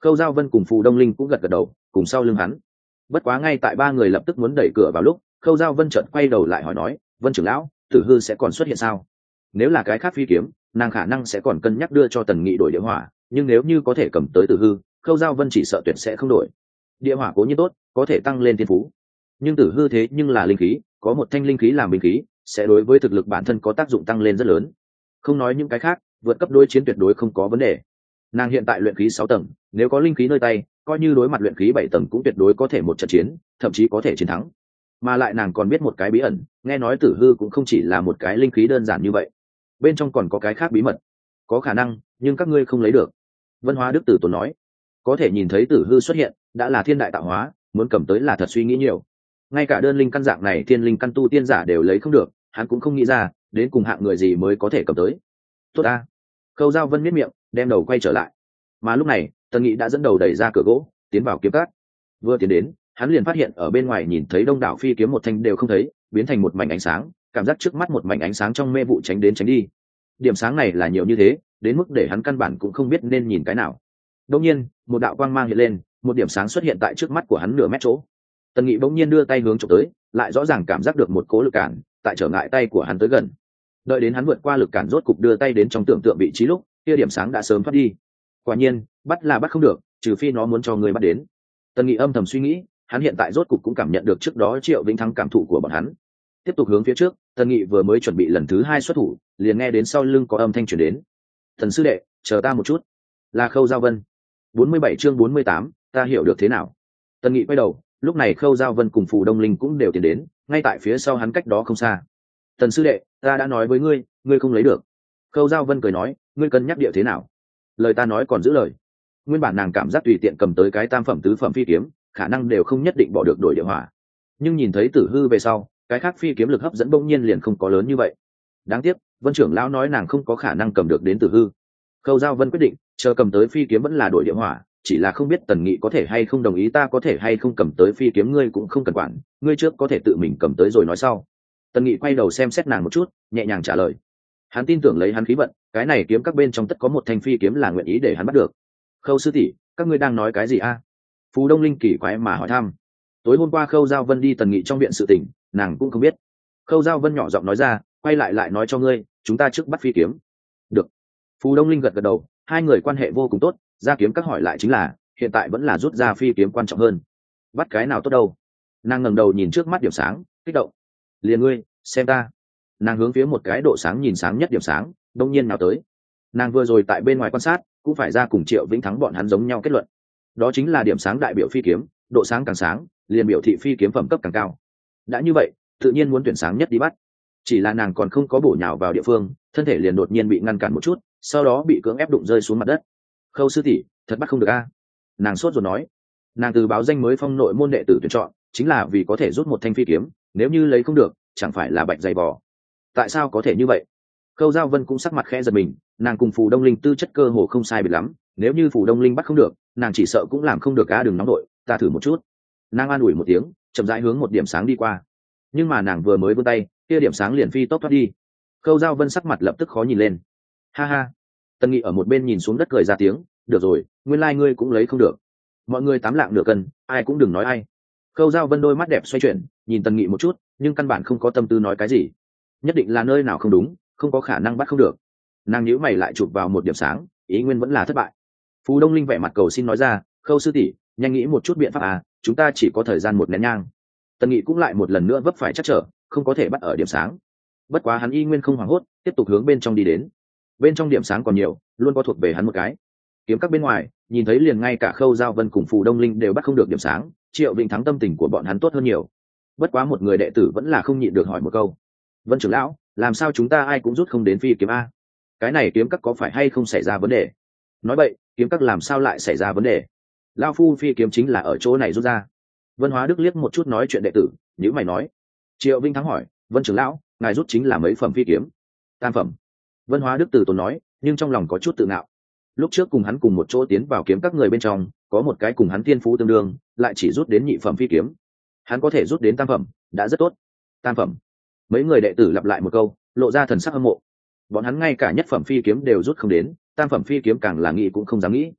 Khâu Giao Vân cùng Phù Đông Linh cũng gật gật đầu cùng sau lưng hắn. Bất quá ngay tại ba người lập tức muốn đẩy cửa vào lúc, Khâu Giao Vân chợt quay đầu lại hỏi nói, Vân trưởng lão, Tử Hư sẽ còn xuất hiện sao? Nếu là cái khác phi kiếm, nàng khả năng sẽ còn cân nhắc đưa cho Tần Nghị đổi địa hỏa, nhưng nếu như có thể cầm tới Tử Hư, Khâu Giao Vân chỉ sợ tuyệt sẽ không đổi. Địa hỏa cố nhiên tốt, có thể tăng lên thiên phú, nhưng Tử Hư thế nhưng là linh khí, có một thanh linh khí làm binh khí, sẽ đối với thực lực bản thân có tác dụng tăng lên rất lớn. Không nói những cái khác, vượt cấp đối chiến tuyệt đối không có vấn đề. Nàng hiện tại luyện khí sáu tầng, nếu có linh khí nơi tay, coi như đối mặt luyện khí bảy tầng cũng tuyệt đối có thể một trận chiến, thậm chí có thể chiến thắng. Mà lại nàng còn biết một cái bí ẩn, nghe nói Tử Hư cũng không chỉ là một cái linh khí đơn giản như vậy, bên trong còn có cái khác bí mật. Có khả năng, nhưng các ngươi không lấy được. Vân Hóa Đức Tử Tốn nói, có thể nhìn thấy Tử Hư xuất hiện, đã là thiên đại tạo hóa, muốn cầm tới là thật suy nghĩ nhiều. Ngay cả đơn linh căn dạng này thiên linh căn tu tiên giả đều lấy không được, hắn cũng không nghĩ ra, đến cùng hạng người gì mới có thể cầm tới. Tốt a. Khâu Giao Vân miết miệng, đem đầu quay trở lại. Mà lúc này, Tần Nghị đã dẫn đầu đẩy ra cửa gỗ, tiến vào kiếm cát. Vừa tiến đến, hắn liền phát hiện ở bên ngoài nhìn thấy đông đảo phi kiếm một thanh đều không thấy, biến thành một mảnh ánh sáng, cảm giác trước mắt một mảnh ánh sáng trong mê vụ tránh đến tránh đi. Điểm sáng này là nhiều như thế, đến mức để hắn căn bản cũng không biết nên nhìn cái nào. Đột nhiên, một đạo quang mang hiện lên, một điểm sáng xuất hiện tại trước mắt của hắn nửa mét chỗ. Tần Nghị bỗng nhiên đưa tay hướng chụp tới, lại rõ ràng cảm giác được một cỗ lực cản, tại trở ngại tay của hắn tới gần. Đợi đến hắn vượt qua lực cản rốt cục đưa tay đến trong tưởng tượng vị trí lúc, kia điểm sáng đã sớm thoát đi. Quả nhiên, bắt là bắt không được, trừ phi nó muốn cho người bắt đến. Tần Nghị âm thầm suy nghĩ, hắn hiện tại rốt cục cũng cảm nhận được trước đó Triệu Vĩnh Thắng cảm thụ của bọn hắn. Tiếp tục hướng phía trước, Tần Nghị vừa mới chuẩn bị lần thứ hai xuất thủ, liền nghe đến sau lưng có âm thanh truyền đến. "Thần sư đệ, chờ ta một chút." Là Khâu Giao Vân. bốn mươi bảy chương bốn mươi tám, ta hiểu được thế nào. Tần Nghị quay đầu, lúc này Khâu Giao Vân cùng Phù Đông Linh cũng đều tiến đến, ngay tại phía sau hắn cách đó không xa. "Tần sư đệ, ta đã nói với ngươi, ngươi không lấy được." Khâu Giao Vân cười nói, "Ngươi cân nhắc địa thế nào? Lời ta nói còn giữ lời." Nguyên bản nàng cảm giác tùy tiện cầm tới cái tam phẩm tứ phẩm phi kiếm, khả năng đều không nhất định bỏ được đổi địa hỏa. Nhưng nhìn thấy Tử Hư về sau, cái khác phi kiếm lực hấp dẫn bỗng nhiên liền không có lớn như vậy. Đáng tiếc, Vân trưởng lão nói nàng không có khả năng cầm được đến Tử Hư. Khâu Giao Vân quyết định, chờ cầm tới phi kiếm vẫn là đổi địa hỏa, chỉ là không biết Tần Nghị có thể hay không đồng ý, ta có thể hay không cầm tới phi kiếm ngươi cũng không cần quản, ngươi trước có thể tự mình cầm tới rồi nói sau. Tần Nghị quay đầu xem xét nàng một chút, nhẹ nhàng trả lời. Hắn tin tưởng lấy hắn khí vận, cái này kiếm các bên trong tất có một thanh phi kiếm là nguyện ý để hắn bắt được. Khâu sư tỷ, các ngươi đang nói cái gì a? Phú Đông Linh kỳ quái mà hỏi thăm. Tối hôm qua Khâu Giao Vân đi Tần Nghị trong viện sự tình, nàng cũng không biết. Khâu Giao Vân nhỏ giọng nói ra, quay lại lại nói cho ngươi, chúng ta trước bắt phi kiếm. Được. Phú Đông Linh gật gật đầu, hai người quan hệ vô cùng tốt, ra kiếm các hỏi lại chính là, hiện tại vẫn là rút ra phi kiếm quan trọng hơn. Bắt cái nào tốt đâu? Nàng ngẩng đầu nhìn trước mắt điểm sáng, kích động. Liền ngươi, xem ta. Nàng hướng phía một cái độ sáng nhìn sáng nhất điểm sáng, đông nhiên nào tới. Nàng vừa rồi tại bên ngoài quan sát, cũng phải ra cùng Triệu Vĩnh Thắng bọn hắn giống nhau kết luận. Đó chính là điểm sáng đại biểu phi kiếm, độ sáng càng sáng, liền biểu thị phi kiếm phẩm cấp càng cao. Đã như vậy, tự nhiên muốn tuyển sáng nhất đi bắt. Chỉ là nàng còn không có bổ nhào vào địa phương, thân thể liền đột nhiên bị ngăn cản một chút, sau đó bị cưỡng ép đụng rơi xuống mặt đất. Khâu sư tỷ, thật bắt không được a. Nàng sốt rồi nói. Nàng từ báo danh mới phong nội môn đệ tử tuyển chọn, chính là vì có thể rút một thanh phi kiếm, nếu như lấy không được, chẳng phải là bạch dày bò. Tại sao có thể như vậy? Khâu Giao Vân cũng sắc mặt khẽ giật mình, nàng cùng Phù Đông Linh tư chất cơ hồ không sai biệt lắm, nếu như Phù Đông Linh bắt không được, nàng chỉ sợ cũng làm không được á, đừng nóng đội, ta thử một chút. Nàng an ủi một tiếng, chậm rãi hướng một điểm sáng đi qua. Nhưng mà nàng vừa mới vươn tay, kia điểm sáng liền phi tốc thoát đi. Khâu Giao Vân sắc mặt lập tức khó nhìn lên. Ha ha. Tần Nghị ở một bên nhìn xuống đất cười ra tiếng, được rồi, nguyên lai ngươi cũng lấy không được. Mọi người tám lạng nửa cân, ai cũng đừng nói ai. Khâu Giao Vân đôi mắt đẹp xoay chuyển, nhìn Tần Nghị một chút, nhưng căn bản không có tâm tư nói cái gì. Nhất định là nơi nào không đúng, không có khả năng bắt không được. Nàng nhíu mày lại chụp vào một điểm sáng, ý nguyên vẫn là thất bại. Phú Đông Linh vẻ mặt cầu xin nói ra, Khâu sư tỷ, nhanh nghĩ một chút biện pháp à, chúng ta chỉ có thời gian một nén nhang. Tần Nghị cũng lại một lần nữa vấp phải chắc trở, không có thể bắt ở điểm sáng. Bất quá hắn y nguyên không hoảng hốt, tiếp tục hướng bên trong đi đến. Bên trong điểm sáng còn nhiều, luôn có thuộc về hắn một cái. Kiếm các bên ngoài, nhìn thấy liền ngay cả Khâu Giao Vân cùng Phù Đông Linh đều bắt không được điểm sáng, Triệu Vĩnh Thắng tâm tình của bọn hắn tốt hơn nhiều. Bất quá một người đệ tử vẫn là không nhịn được hỏi một câu. Vân trưởng lão, làm sao chúng ta ai cũng rút không đến phi kiếm a? Cái này kiếm các có phải hay không xảy ra vấn đề? Nói vậy, kiếm các làm sao lại xảy ra vấn đề? Lao phu phi kiếm chính là ở chỗ này rút ra. Vân Hóa Đức liếc một chút nói chuyện đệ tử, nhữ mày nói. Triệu Vinh Thắng hỏi, Vân trưởng lão, ngài rút chính là mấy phẩm phi kiếm? Tam phẩm. Vân Hóa Đức từ tốn nói, nhưng trong lòng có chút tự ngạo. Lúc trước cùng hắn cùng một chỗ tiến vào kiếm các người bên trong, có một cái cùng hắn tiên phú tương đương, lại chỉ rút đến nhị phẩm phi kiếm. Hắn có thể rút đến tam phẩm, đã rất tốt. Tam phẩm. Mấy người đệ tử lặp lại một câu, lộ ra thần sắc hâm mộ. Bọn hắn ngay cả nhất phẩm phi kiếm đều rút không đến, tam phẩm phi kiếm càng là nghĩ cũng không dám nghĩ.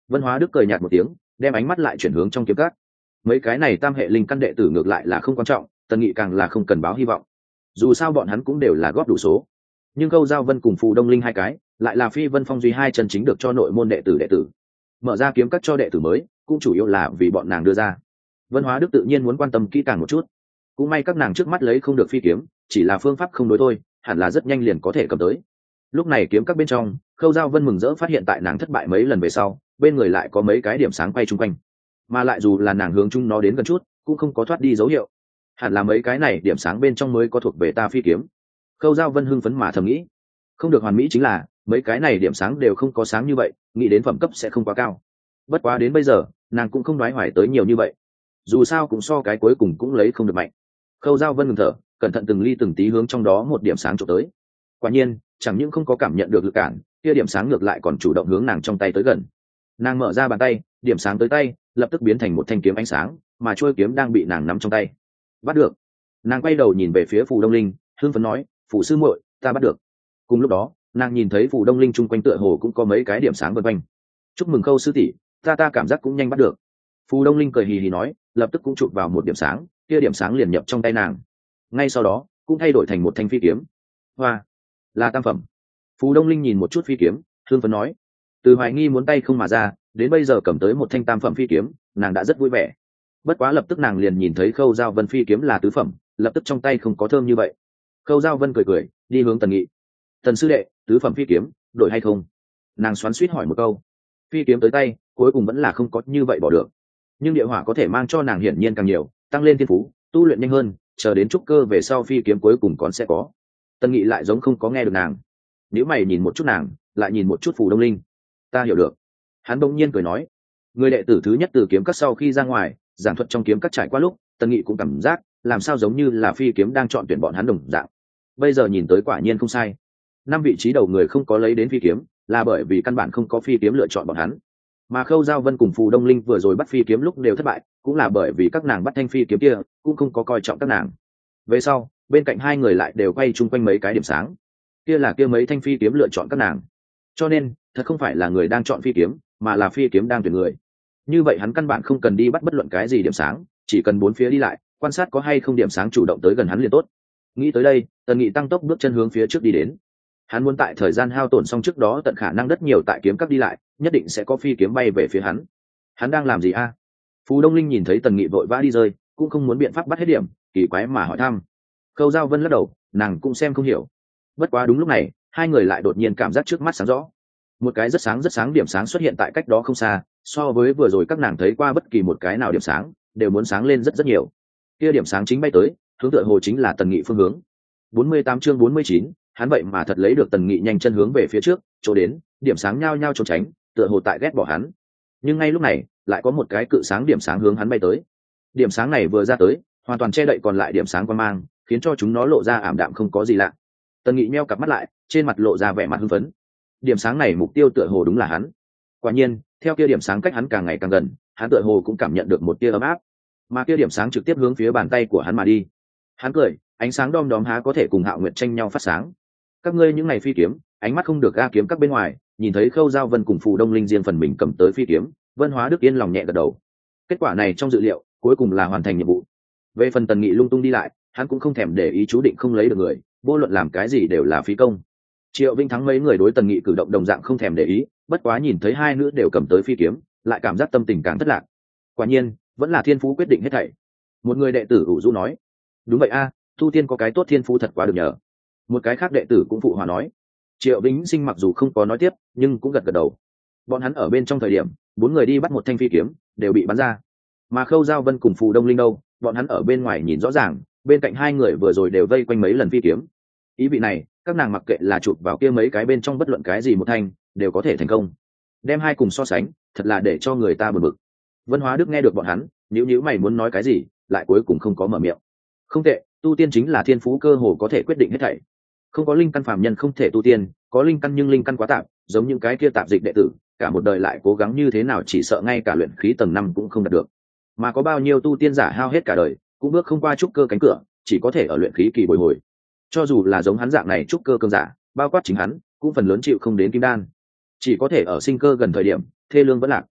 Vân Hóa Đức cười nhạt một tiếng, đem ánh mắt lại chuyển hướng trong kiếm các. Mấy cái này tam hệ linh căn đệ tử ngược lại là không quan trọng, Tần Nghị càng là không cần báo hy vọng. Dù sao bọn hắn cũng đều là góp đủ số. Nhưng Câu Giao Vân cùng Phù Đông Linh hai cái, lại là Phi Vân Phong duy hai chân chính được cho nội môn đệ tử đệ tử. Mở ra kiếm các cho đệ tử mới, cũng chủ yếu là vì bọn nàng đưa ra. Vân Hóa Đức tự nhiên muốn quan tâm kỹ càng một chút. Cũng may các nàng trước mắt lấy không được phi kiếm, chỉ là phương pháp không đối thôi, hẳn là rất nhanh liền có thể cầm tới. Lúc này kiếm các bên trong, Khâu Giao Vân mừng rỡ phát hiện tại nàng thất bại mấy lần về sau, bên người lại có mấy cái điểm sáng quay chung quanh, mà lại dù là nàng hướng chung nó đến gần chút, cũng không có thoát đi dấu hiệu. Hẳn là mấy cái này điểm sáng bên trong mới có thuộc về ta phi kiếm. Khâu Giao Vân hưng phấn mà thầm nghĩ. Không được hoàn mỹ chính là mấy cái này điểm sáng đều không có sáng như vậy, nghĩ đến phẩm cấp sẽ không quá cao. Bất quá đến bây giờ, nàng cũng không đoái hoài tới nhiều như vậy. Dù sao cũng so cái cuối cùng cũng lấy không được mạnh. Khâu Giao Vân ngừng thở, cẩn thận từng ly từng tí hướng trong đó một điểm sáng chụp tới. Quả nhiên, chẳng những không có cảm nhận được lực cản, kia điểm sáng ngược lại còn chủ động hướng nàng trong tay tới gần. Nàng mở ra bàn tay, điểm sáng tới tay, lập tức biến thành một thanh kiếm ánh sáng, mà chuôi kiếm đang bị nàng nắm trong tay. Bắt được. Nàng quay đầu nhìn về phía Phù Đông Linh, hưng phấn nói, "Phù sư muội, ta bắt được." Cùng lúc đó, nàng nhìn thấy Phù Đông Linh chung quanh tựa hồ cũng có mấy cái điểm sáng vần quanh. "Chúc mừng Khâu sư tỷ, ta ta cảm giác cũng nhanh bắt được." Phù Đông Linh cười hì hì nói, lập tức cũng chụp vào một điểm sáng, kia điểm sáng liền nhập trong tay nàng. Ngay sau đó, cũng thay đổi thành một thanh phi kiếm. "Hoa, là tam phẩm." Phù Đông Linh nhìn một chút phi kiếm, hưng phấn nói, từ hoài nghi muốn tay không mà ra, đến bây giờ cầm tới một thanh tam phẩm phi kiếm, nàng đã rất vui vẻ. Bất quá lập tức nàng liền nhìn thấy Khâu Giao Vân phi kiếm là tứ phẩm, lập tức trong tay không có thơm như vậy. Khâu Giao Vân cười cười, đi hướng Tần Nghị. "Tần sư đệ, tứ phẩm phi kiếm, đổi hay không?" Nàng xoắn xuýt hỏi một câu. Phi kiếm tới tay, cuối cùng vẫn là không có như vậy bỏ được. Nhưng địa hỏa có thể mang cho nàng hiển nhiên càng nhiều, tăng lên thiên phú, tu luyện nhanh hơn, chờ đến trúc cơ về sau phi kiếm cuối cùng còn sẽ có. Tần Nghị lại giống không có nghe được nàng. Nếu mày nhìn một chút nàng, lại nhìn một chút Phù Đông Linh. "Ta hiểu được." Hắn bỗng nhiên cười nói, người đệ tử thứ nhất từ kiếm các sau khi ra ngoài, giảng thuật trong kiếm các trải qua lúc, Tần Nghị cũng cảm giác làm sao giống như là phi kiếm đang chọn tuyển bọn hắn đồng dạng. Bây giờ nhìn tới quả nhiên không sai. Năm vị trí đầu người không có lấy đến phi kiếm, là bởi vì căn bản không có phi kiếm lựa chọn bọn hắn. Mà Khâu Giao Vân cùng Phù Đông Linh vừa rồi bắt phi kiếm lúc đều thất bại, cũng là bởi vì các nàng bắt thanh phi kiếm kia, cũng không có coi trọng các nàng. Về sau, bên cạnh hai người lại đều quay chung quanh mấy cái điểm sáng. Kia là kia mấy thanh phi kiếm lựa chọn các nàng. Cho nên, thật không phải là người đang chọn phi kiếm, mà là phi kiếm đang tuyển người. Như vậy hắn căn bản không cần đi bắt bất luận cái gì điểm sáng, chỉ cần bốn phía đi lại, quan sát có hay không điểm sáng chủ động tới gần hắn liền tốt. Nghĩ tới đây, Tần Nghị tăng tốc bước chân hướng phía trước đi đến. Hắn muốn tại thời gian hao tổn xong trước đó tận khả năng đất nhiều tại kiếm các đi lại, nhất định sẽ có phi kiếm bay về phía hắn. Hắn đang làm gì a? Phù Đông Linh nhìn thấy Tần Nghị vội vã đi rơi, cũng không muốn biện pháp bắt hết điểm, kỳ quái mà hỏi thăm. Khâu Giao Vân lắc đầu, nàng cũng xem không hiểu. Bất quá đúng lúc này, hai người lại đột nhiên cảm giác trước mắt sáng rõ. Một cái rất sáng rất sáng điểm sáng xuất hiện tại cách đó không xa, so với vừa rồi các nàng thấy qua bất kỳ một cái nào điểm sáng đều muốn sáng lên rất rất nhiều. Kia điểm sáng chính bay tới, hướng tựa hồ chính là Tần Nghị phương hướng. bốn mươi tám chương bốn mươi chín, hắn vậy mà thật lấy được Tần Nghị nhanh chân hướng về phía trước, chỗ đến, điểm sáng nhao nhao trốn tránh, tựa hồ tại ghét bỏ hắn. Nhưng ngay lúc này, lại có một cái cự sáng điểm sáng hướng hắn bay tới. Điểm sáng này vừa ra tới, hoàn toàn che đậy còn lại điểm sáng quang mang, khiến cho chúng nó lộ ra ảm đạm không có gì lạ. Tần Nghị nheo cặp mắt lại, trên mặt lộ ra vẻ mặt hưng phấn. Điểm sáng này mục tiêu tựa hồ đúng là hắn. Quả nhiên, theo kia điểm sáng cách hắn càng ngày càng gần, hắn tựa hồ cũng cảm nhận được một tia ấm áp, mà kia điểm sáng trực tiếp hướng phía bàn tay của hắn mà đi. Hắn cười, ánh sáng đom đóm há có thể cùng Hạo Nguyệt tranh nhau phát sáng. Các ngươi những ngày phi kiếm, ánh mắt không được ga kiếm các bên ngoài, nhìn thấy Khâu Giao Vân cùng Phù Đông Linh riêng phần mình cầm tới phi kiếm, Vân Hóa Đức yên lòng nhẹ gật đầu. Kết quả này trong dự liệu, cuối cùng là hoàn thành nhiệm vụ. Về phần Tần Nghị lung tung đi lại, hắn cũng không thèm để ý chú định không lấy được người, vô luận làm cái gì đều là phí công. Triệu Vinh thắng mấy người đối Tần Nghị cử động đồng dạng không thèm để ý, bất quá nhìn thấy hai nữ đều cầm tới phi kiếm, lại cảm giác tâm tình càng thất lạc. Quả nhiên, vẫn là thiên phú quyết định hết thảy. Một người đệ tử ủ rũ nói, đúng vậy a, tu tiên có cái tốt thiên phú thật quá được nhờ. Một cái khác đệ tử cũng phụ hòa nói. Triệu Vĩnh Sinh mặc dù không có nói tiếp, nhưng cũng gật gật đầu. Bọn hắn ở bên trong thời điểm, bốn người đi bắt một thanh phi kiếm, đều bị bắn ra. Mà Khâu Giao Vân cùng Phù Đông Linh đâu, bọn hắn ở bên ngoài nhìn rõ ràng, bên cạnh hai người vừa rồi đều vây quanh mấy lần phi kiếm. Ý vị này, các nàng mặc kệ là chụp vào kia mấy cái bên trong bất luận cái gì một thanh, đều có thể thành công. Đem hai cùng so sánh, thật là để cho người ta bực bực. Vân Hóa Đức nghe được bọn hắn, nhíu nhíu mày muốn nói cái gì, lại cuối cùng không có mở miệng. Không tệ, tu tiên chính là thiên phú cơ hồ có thể quyết định hết thảy. Không có linh căn phàm nhân không thể tu tiên, có linh căn nhưng linh căn quá tạp, giống những cái kia tạp dịch đệ tử, cả một đời lại cố gắng như thế nào chỉ sợ ngay cả luyện khí tầng năm cũng không đạt được. Mà có bao nhiêu tu tiên giả hao hết cả đời, cũng bước không qua trúc cơ cánh cửa, chỉ có thể ở luyện khí kỳ bồi hồi. Cho dù là giống hắn dạng này trúc cơ cường giả, bao quát chính hắn, cũng phần lớn chịu không đến kim đan, chỉ có thể ở sinh cơ gần thời điểm, thê lương vẫn lạc,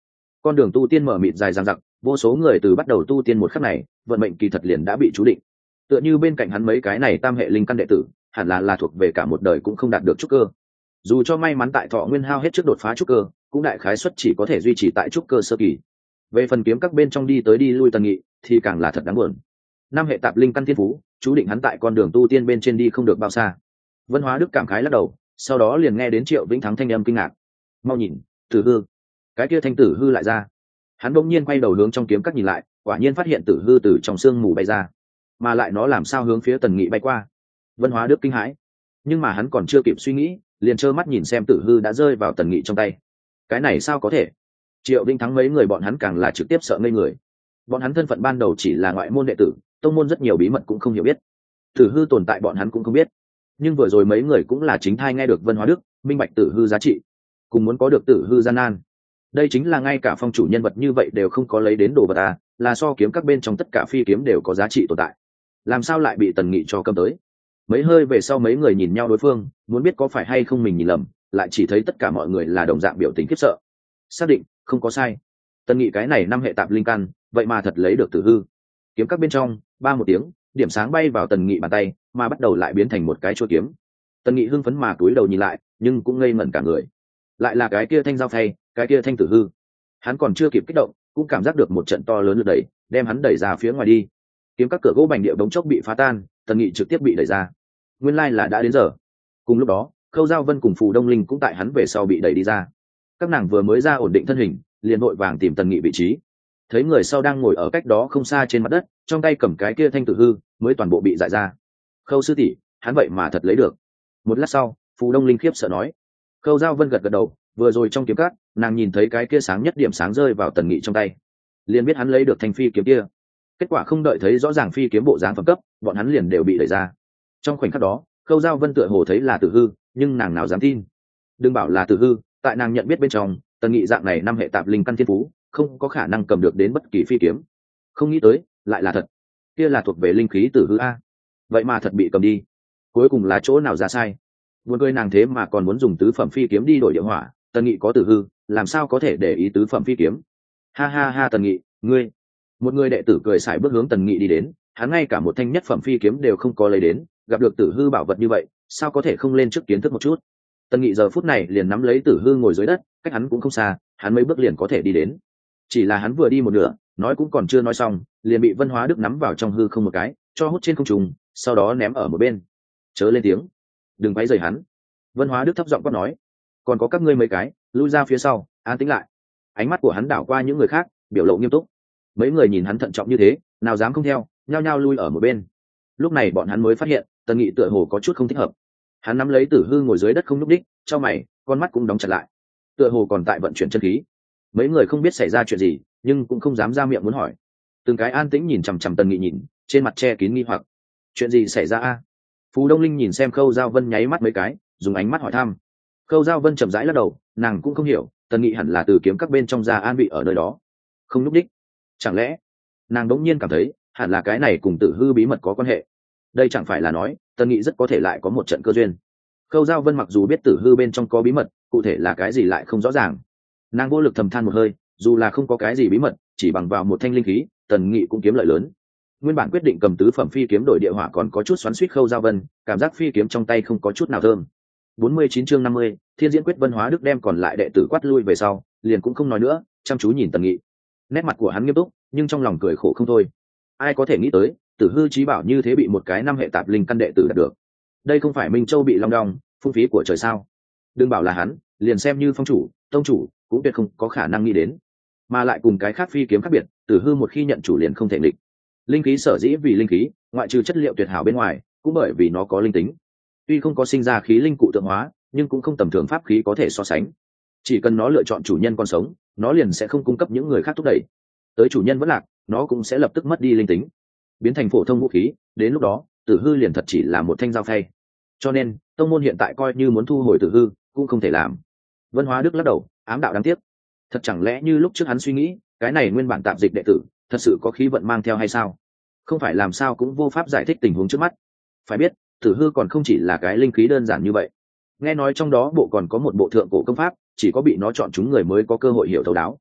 con đường tu tiên mở mịt dài dằng dặc, vô số người từ bắt đầu tu tiên một khắc này vận mệnh kỳ thật liền đã bị chú định. Tựa như bên cạnh hắn mấy cái này tam hệ linh căn đệ tử hẳn là là thuộc về cả một đời cũng không đạt được trúc cơ, dù cho may mắn tại thọ nguyên hao hết trước đột phá trúc cơ cũng đại khái suất chỉ có thể duy trì tại trúc cơ sơ kỳ. Về phần kiếm các bên trong đi tới đi lui Tần Nghị thì càng là thật đáng buồn. Năm hệ tạp linh căn thiên phú chú định hắn tại con đường tu tiên bên trên đi không được bao xa. Vân Hóa Đức cảm khái lắc đầu, sau đó liền nghe đến Triệu Vĩnh Thắng thanh âm kinh ngạc: mau nhìn, Tử Hư! Cái kia thanh tử hư lại ra. Hắn bỗng nhiên quay đầu hướng trong kiếm các nhìn lại, quả nhiên phát hiện tử hư từ trong sương mù bay ra, mà lại nó làm sao hướng phía Tần Nghị bay qua. Vân Hóa Đức kinh hãi, nhưng mà hắn còn chưa kịp suy nghĩ, liền trơ mắt nhìn xem tử hư đã rơi vào Tần Nghị trong tay. Cái này sao có thể? Triệu Vĩnh Thắng mấy người bọn hắn càng là trực tiếp sợ ngây người. Bọn hắn thân phận ban đầu chỉ là ngoại môn đệ tử, tông môn rất nhiều bí mật cũng không hiểu biết, tử hư tồn tại bọn hắn cũng không biết. Nhưng vừa rồi mấy người cũng là chính thai nghe được Vân Hóa Đức minh bạch tử hư giá trị, cùng muốn có được tử hư gian nan. Đây chính là ngay cả phong chủ nhân vật như vậy đều không có lấy đến đồ vật à, là so kiếm các bên trong tất cả phi kiếm đều có giá trị tồn tại, làm sao lại bị Tần Nghị cho cầm tới? Mấy hơi về sau mấy người nhìn nhau đối phương, muốn biết có phải hay không mình nhìn lầm, lại chỉ thấy tất cả mọi người là đồng dạng biểu tình khiếp sợ. Xác định không có sai, Tần Nghị cái này năm hệ tạp linh căn vậy mà thật lấy được tử hư. Kiếm các bên trong ba một tiếng, điểm sáng bay vào Tần Nghị bàn tay, mà bắt đầu lại biến thành một cái chuôi kiếm. Tần Nghị hưng phấn mà cúi đầu nhìn lại, nhưng cũng ngây ngẩn cả người. Lại là cái kia thanh giao phay, cái kia thanh tử hư. Hắn còn chưa kịp kích động, cũng cảm giác được một trận to lớn lực đẩy, đem hắn đẩy ra phía ngoài đi. Kiếm các cửa gỗ bành địa bỗng chốc bị phá tan, Tần Nghị trực tiếp bị đẩy ra. Nguyên lai là đã đến giờ. Cùng lúc đó, Khâu Giao Vân cùng Phù Đông Linh cũng tại hắn về sau bị đẩy đi ra. Các nàng vừa mới ra ổn định thân hình, liền vội vàng tìm Tần Nghị vị trí. Thấy người sau đang ngồi ở cách đó không xa trên mặt đất, trong tay cầm cái kia thanh tử hư, mới toàn bộ bị dại ra. Khâu sư tỷ, hắn vậy mà thật lấy được. Một lát sau, Phù Đông Linh khiếp sợ nói. Khâu Giao Vân gật gật đầu, vừa rồi trong kiếm cát, nàng nhìn thấy cái kia sáng nhất điểm sáng rơi vào Tần Nghị trong tay, liền biết hắn lấy được thanh phi kiếm kia. Kết quả không đợi thấy rõ ràng phi kiếm bộ dáng phẩm cấp, bọn hắn liền đều bị đẩy ra. Trong khoảnh khắc đó, Khâu Giao Vân tựa hồ thấy là tử hư, nhưng nàng nào dám tin. Đừng bảo là tử hư, tại nàng nhận biết bên trong, Tần Nghị dạng này năm hệ tạp linh căn thiên phú, không có khả năng cầm được đến bất kỳ phi kiếm. Không nghĩ tới, lại là thật. Kia là thuộc về linh khí tử hư a. Vậy mà thật bị cầm đi. Cuối cùng là chỗ nào ra sai? Buồn cười, nàng thế mà còn muốn dùng tứ phẩm phi kiếm đi đổi địa hỏa, Tần Nghị có tử hư, làm sao có thể để ý tứ phẩm phi kiếm? Ha ha ha, Tần Nghị, ngươi. Một người đệ tử cười sải bước hướng Tần Nghị đi đến, hắn ngay cả một thanh nhất phẩm phi kiếm đều không có lấy đến, gặp được tử hư bảo vật như vậy, sao có thể không lên trước kiến thức một chút? Tần Nghị giờ phút này liền nắm lấy tử hư ngồi dưới đất, cách hắn cũng không xa, hắn mấy bước liền có thể đi đến. Chỉ là hắn vừa đi một nửa, nói cũng còn chưa nói xong, liền bị Vân Hóa Đức nắm vào trong hư không một cái, cho hút trên không trung, sau đó ném ở một bên. Chớ lên tiếng, đừng quấy rầy hắn. Vân Hóa Đức thấp giọng quát nói. Còn có các ngươi mấy cái, lui ra phía sau, an tĩnh lại. Ánh mắt của hắn đảo qua những người khác, biểu lộ nghiêm túc. Mấy người nhìn hắn thận trọng như thế, nào dám không theo, nhao nhao lui ở một bên. Lúc này bọn hắn mới phát hiện, Tần Nghị tựa hồ có chút không thích hợp. Hắn nắm lấy tử hư ngồi dưới đất không nhúc đích, cho mày, con mắt cũng đóng chặt lại, tựa hồ còn tại vận chuyển chân khí. Mấy người không biết xảy ra chuyện gì, nhưng cũng không dám ra miệng muốn hỏi. Từng cái an tĩnh nhìn chằm chằm Tần Nghị nhìn, trên mặt che kín nghi hoặc. Chuyện gì xảy ra a? Phú Đông Linh nhìn xem Khâu Giao Vân nháy mắt mấy cái, dùng ánh mắt hỏi thăm. Khâu Giao Vân chậm rãi lắc đầu, nàng cũng không hiểu, Tần Nghị hẳn là từ kiếm các bên trong ra an vị ở nơi đó, không lúc đích. Chẳng lẽ nàng đống nhiên cảm thấy hẳn là cái này cùng tử hư bí mật có quan hệ? Đây chẳng phải là nói Tần Nghị rất có thể lại có một trận cơ duyên. Khâu Giao Vân mặc dù biết tử hư bên trong có bí mật, cụ thể là cái gì lại không rõ ràng. Nàng vô lực thầm than một hơi, dù là không có cái gì bí mật, chỉ bằng vào một thanh linh khí, Tần Nghị cũng kiếm lợi lớn. Nguyên bản quyết định cầm tứ phẩm phi kiếm đổi địa hỏa còn có chút xoắn xuýt Khâu Giao Vân, cảm giác phi kiếm trong tay không có chút nào thơm. bốn mươi chín chương năm mươi, Thiên Diễn Quyết. Vân Hóa Đức đem còn lại đệ tử quát lui về sau, liền cũng không nói nữa, chăm chú nhìn Tần Nghị. Nét mặt của hắn nghiêm túc, nhưng trong lòng cười khổ không thôi. Ai có thể nghĩ tới, tử hư chí bảo như thế bị một cái năm hệ tạp linh căn đệ tử đạt được. Đây không phải Minh Châu bị long đong, phung phí của trời sao? Đừng bảo là hắn, liền xem như phong chủ, tông chủ, cũng tuyệt không có khả năng nghĩ đến. Mà lại cùng cái khác phi kiếm khác biệt, tử hư một khi nhận chủ liền không thể nghịch. Linh khí sở dĩ vì linh khí, ngoại trừ chất liệu tuyệt hảo bên ngoài, cũng bởi vì nó có linh tính. Tuy không có sinh ra khí linh cụ tượng hóa, nhưng cũng không tầm thường pháp khí có thể so sánh. Chỉ cần nó lựa chọn chủ nhân còn sống, nó liền sẽ không cung cấp những người khác thúc đẩy. Tới chủ nhân vẫn lạc, nó cũng sẽ lập tức mất đi linh tính, biến thành phổ thông vũ khí. Đến lúc đó, tử hư liền thật chỉ là một thanh dao phay. Cho nên, tông môn hiện tại coi như muốn thu hồi tử hư, cũng không thể làm. Vân Hóa Đức lắc đầu, ám đạo đáng tiếc. Thật chẳng lẽ như lúc trước hắn suy nghĩ, cái này nguyên bản tạm dịch đệ tử, thật sự có khí vận mang theo hay sao? Không phải làm sao cũng vô pháp giải thích tình huống trước mắt. Phải biết, tử hư còn không chỉ là cái linh khí đơn giản như vậy. Nghe nói trong đó bộ còn có một bộ thượng cổ công pháp, chỉ có bị nó chọn chúng người mới có cơ hội hiểu thấu đáo.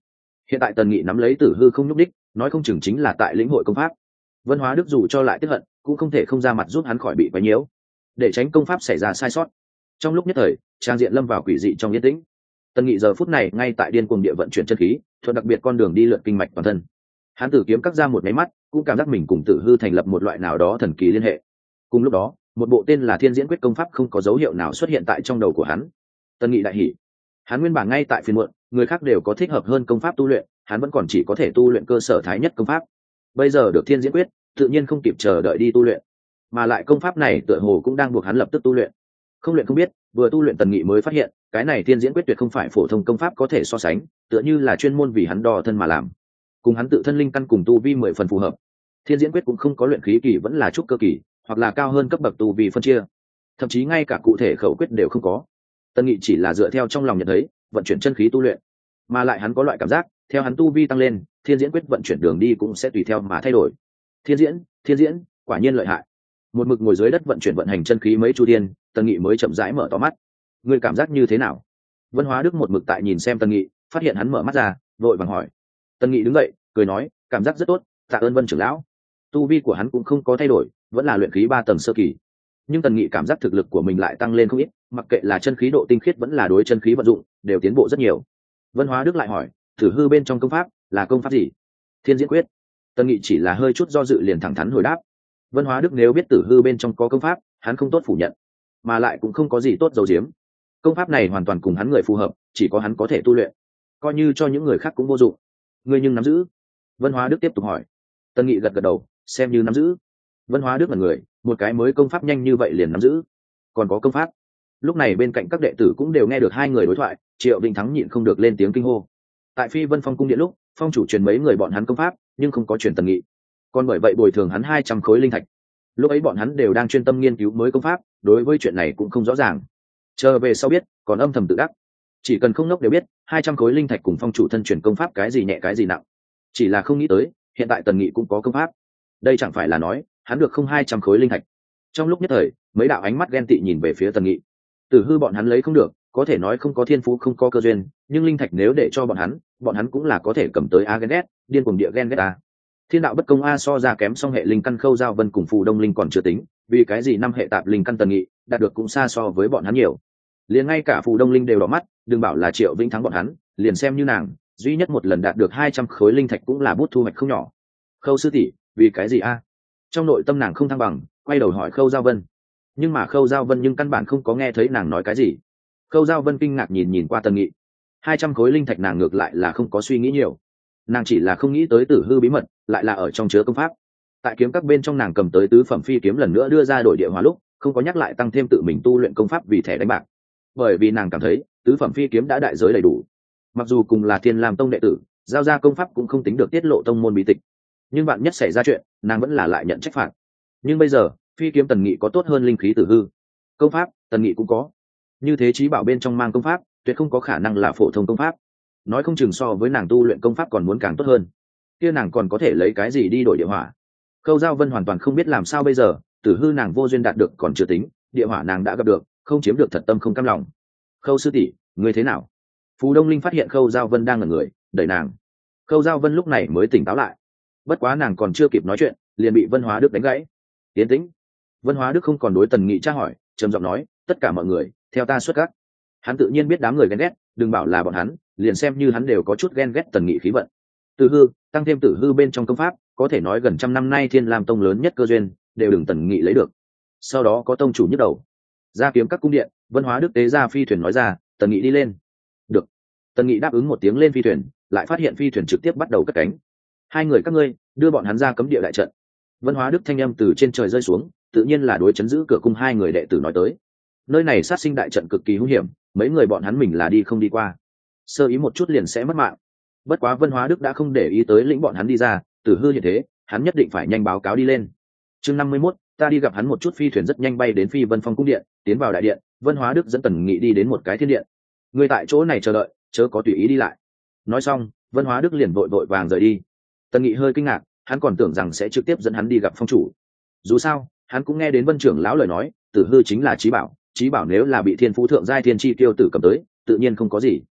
Hiện tại Tần Nghị nắm lấy Tử Hư không nhúc đích, nói không chừng chính là tại lĩnh hội công pháp. Vân Hóa Đức dù cho lại tức hận, cũng không thể không ra mặt giúp hắn khỏi bị quấy nhiễu, để tránh công pháp xảy ra sai sót. Trong lúc nhất thời, trang diện lâm vào quỷ dị trong yên tĩnh. Tần Nghị giờ phút này ngay tại điên cuồng địa vận chuyển chân khí, thuận đặc biệt con đường đi lượn kinh mạch toàn thân. Hắn tử kiếm cắt ra một máy mắt, cũng cảm giác mình cùng Tử Hư thành lập một loại nào đó thần kỳ liên hệ. Cùng lúc đó, một bộ tên là Thiên Diễn Quyết công pháp không có dấu hiệu nào xuất hiện tại trong đầu của hắn. Tần Nghị đại hỉ. Hắn nguyên bản ngay tại phiên muộn, người khác đều có thích hợp hơn công pháp tu luyện, hắn vẫn còn chỉ có thể tu luyện cơ sở thái nhất công pháp. Bây giờ được Thiên Diễn Quyết, tự nhiên không kịp chờ đợi đi tu luyện, mà lại công pháp này tựa hồ cũng đang buộc hắn lập tức tu luyện. Không luyện không biết, vừa tu luyện Tần Nghị mới phát hiện, cái này Thiên Diễn Quyết tuyệt không phải phổ thông công pháp có thể so sánh, tựa như là chuyên môn vì hắn đo thân mà làm, cùng hắn tự thân linh căn cùng tu vi mười phần phù hợp. Thiên Diễn Quyết cũng không có luyện khí kỳ vẫn là trúc cơ kỳ, hoặc là cao hơn cấp bậc tu vi phân chia, thậm chí ngay cả cụ thể khẩu quyết đều không có. Tần Nghị chỉ là dựa theo trong lòng nhận thấy, vận chuyển chân khí tu luyện, mà lại hắn có loại cảm giác, theo hắn tu vi tăng lên, Thiên Diễn Quyết vận chuyển đường đi cũng sẽ tùy theo mà thay đổi. Thiên diễn, thiên diễn, quả nhiên lợi hại. Một mực ngồi dưới đất vận chuyển vận hành chân khí mấy chu thiên, Tần Nghị mới chậm rãi mở to mắt. Ngươi cảm giác như thế nào? Vân Hóa Đức một mực tại nhìn xem Tần Nghị, phát hiện hắn mở mắt ra, vội vàng hỏi. Tần Nghị đứng dậy, cười nói, cảm giác rất tốt, tạ ơn Vân trưởng lão. Tu vi của hắn cũng không có thay đổi, vẫn là luyện khí ba tầng sơ kỳ. Nhưng Tần Nghị cảm giác thực lực của mình lại tăng lên không ít, mặc kệ là chân khí độ tinh khiết vẫn là đối chân khí vận dụng, đều tiến bộ rất nhiều. Vân Hóa Đức lại hỏi, thử hư bên trong công pháp là công pháp gì? Thiên Diễn Quyết. Tần Nghị chỉ là hơi chút do dự liền thẳng thắn hồi đáp. Vân Hóa Đức nếu biết Tử Hư bên trong có công pháp, hắn không tốt phủ nhận, mà lại cũng không có gì tốt giấu giếm. Công pháp này hoàn toàn cùng hắn người phù hợp, chỉ có hắn có thể tu luyện, coi như cho những người khác cũng vô dụng. Ngươi nhưng nắm giữ? Vân Hóa Đức tiếp tục hỏi. Tần Nghị gật gật đầu, xem như nắm giữ. Vân Hóa Đức là người, một cái mới công pháp nhanh như vậy liền nắm giữ, còn có công pháp. Lúc này bên cạnh các đệ tử cũng đều nghe được hai người đối thoại, Triệu Vinh Thắng nhịn không được lên tiếng kinh hô. Tại Phi Vân Phong cung điện lúc, phong chủ truyền mấy người bọn hắn công pháp, nhưng không có truyền Tần Nghị, còn bởi vậy bồi thường hắn hai trăm khối linh thạch. Lúc ấy bọn hắn đều đang chuyên tâm nghiên cứu mới công pháp, đối với chuyện này cũng không rõ ràng, chờ về sau biết còn âm thầm tự đắc. Chỉ cần không ngốc đều biết hai trăm khối linh thạch cùng phong chủ thân truyền công pháp cái gì nhẹ cái gì nặng, chỉ là không nghĩ tới hiện tại Tần Nghị cũng có công pháp. Đây chẳng phải là nói hắn được không hai trăm khối linh thạch. Trong lúc nhất thời, mấy đạo ánh mắt ghen tị nhìn về phía Tần Nghị. Tử Hư bọn hắn lấy không được, có thể nói không có thiên phú không có cơ duyên, nhưng linh thạch nếu để cho bọn hắn, bọn hắn cũng là có thể cầm tới a ghen ghét, điên cuồng địa ghen ghét a. Thiên đạo bất công a so ra kém song hệ linh căn Khâu Giao Vân cùng Phù Đông Linh còn chưa tính, vì cái gì năm hệ tạp linh căn Tần Nghị đạt được cũng xa so với bọn hắn nhiều. Liền ngay cả Phù Đông Linh đều đỏ mắt, đừng bảo là Triệu Vĩnh Thắng bọn hắn, liền xem như nàng, duy nhất một lần đạt được hai trăm khối linh thạch cũng là bút thu hoạch không nhỏ. Khâu sư tỷ, vì cái gì a? Trong nội tâm nàng không thăng bằng, quay đầu hỏi Khâu Giao Vân. Nhưng mà Khâu Giao Vân nhưng căn bản không có nghe thấy nàng nói cái gì. Khâu Giao Vân kinh ngạc nhìn nhìn qua Tần Nghị. hai trăm khối linh thạch nàng ngược lại là không có suy nghĩ nhiều. Nàng chỉ là không nghĩ tới Tử Hư bí mật lại là ở trong chứa công pháp. Tại kiếm các bên trong nàng cầm tới tứ phẩm phi kiếm lần nữa đưa ra đổi địa hóa lúc, không có nhắc lại tăng thêm tự mình tu luyện công pháp vì thẻ đánh bạc. Bởi vì nàng cảm thấy tứ phẩm phi kiếm đã đại giới đầy đủ. Mặc dù cùng là Thiên Lam tông đệ tử, giao ra công pháp cũng không tính được tiết lộ tông môn bí tịch. Nhưng bạn nhất xảy ra chuyện, nàng vẫn là lại nhận trách phạt. Nhưng bây giờ, phi kiếm Tần Nghị có tốt hơn linh khí Tử Hư. Công pháp, Tần Nghị cũng có. Như thế chí bảo bên trong mang công pháp, tuyệt không có khả năng là phổ thông công pháp. Nói không chừng so với nàng tu luyện công pháp còn muốn càng tốt hơn. Kia nàng còn có thể lấy cái gì đi đổi địa hỏa? Khâu Giao Vân hoàn toàn không biết làm sao bây giờ, Tử Hư nàng vô duyên đạt được còn chưa tính, địa hỏa nàng đã gặp được, không chiếm được thật tâm không cam lòng. Khâu sư tỷ, ngươi thế nào? Phù Đông Linh phát hiện Khâu Giao Vân đang ngẩn người, đẩy nàng. Khâu Giao Vân lúc này mới tỉnh táo lại. Bất quá nàng còn chưa kịp nói chuyện, liền bị Vân Hóa Đức đánh gãy. Tiến tĩnh. Vân Hóa Đức không còn đối Tần Nghị tra hỏi, trầm giọng nói, tất cả mọi người, theo ta xuất các. Hắn tự nhiên biết đám người ghen ghét, đừng bảo là bọn hắn, liền xem như hắn đều có chút ghen ghét Tần Nghị khí vận. Tử Hư, tăng thêm Tử Hư bên trong công pháp, có thể nói gần trăm năm nay Thiên Lam tông lớn nhất cơ duyên, đều đừng Tần Nghị lấy được. Sau đó có tông chủ nhức đầu, ra kiếm các cung điện, Vân Hóa Đức tế ra phi thuyền nói ra, Tần Nghị đi lên. Được. Tần Nghị đáp ứng một tiếng lên phi thuyền, lại phát hiện phi thuyền trực tiếp bắt đầu cất cánh. Hai người các ngươi, đưa bọn hắn ra cấm địa đại trận. Vân Hóa Đức thanh âm từ trên trời rơi xuống, tự nhiên là đối chấn giữ cửa cung hai người đệ tử nói tới. Nơi này sát sinh đại trận cực kỳ hung hiểm, mấy người bọn hắn mình là đi không đi qua, sơ ý một chút liền sẽ mất mạng. Bất quá Vân Hóa Đức đã không để ý tới lĩnh bọn hắn đi ra, Tử Hư như thế, hắn nhất định phải nhanh báo cáo đi lên. Chương năm mươi mốt, ta đi gặp hắn một chút. Phi thuyền rất nhanh bay đến Phi Vân Phong cung điện, tiến vào đại điện, Vân Hóa Đức dẫn Tần Nghị đi đến một cái thiên điện. Người tại chỗ này chờ đợi, chớ có tùy ý đi lại. Nói xong, Vân Hóa Đức liền vội vội vàng rời đi. Tần Nghị hơi kinh ngạc, hắn còn tưởng rằng sẽ trực tiếp dẫn hắn đi gặp phong chủ. Dù sao, hắn cũng nghe đến Vân trưởng lão lời nói, Tử Hư chính là chí bảo, chí bảo nếu là bị thiên phú thượng giai thiên chi tiêu tử cầm tới, tự nhiên không có gì.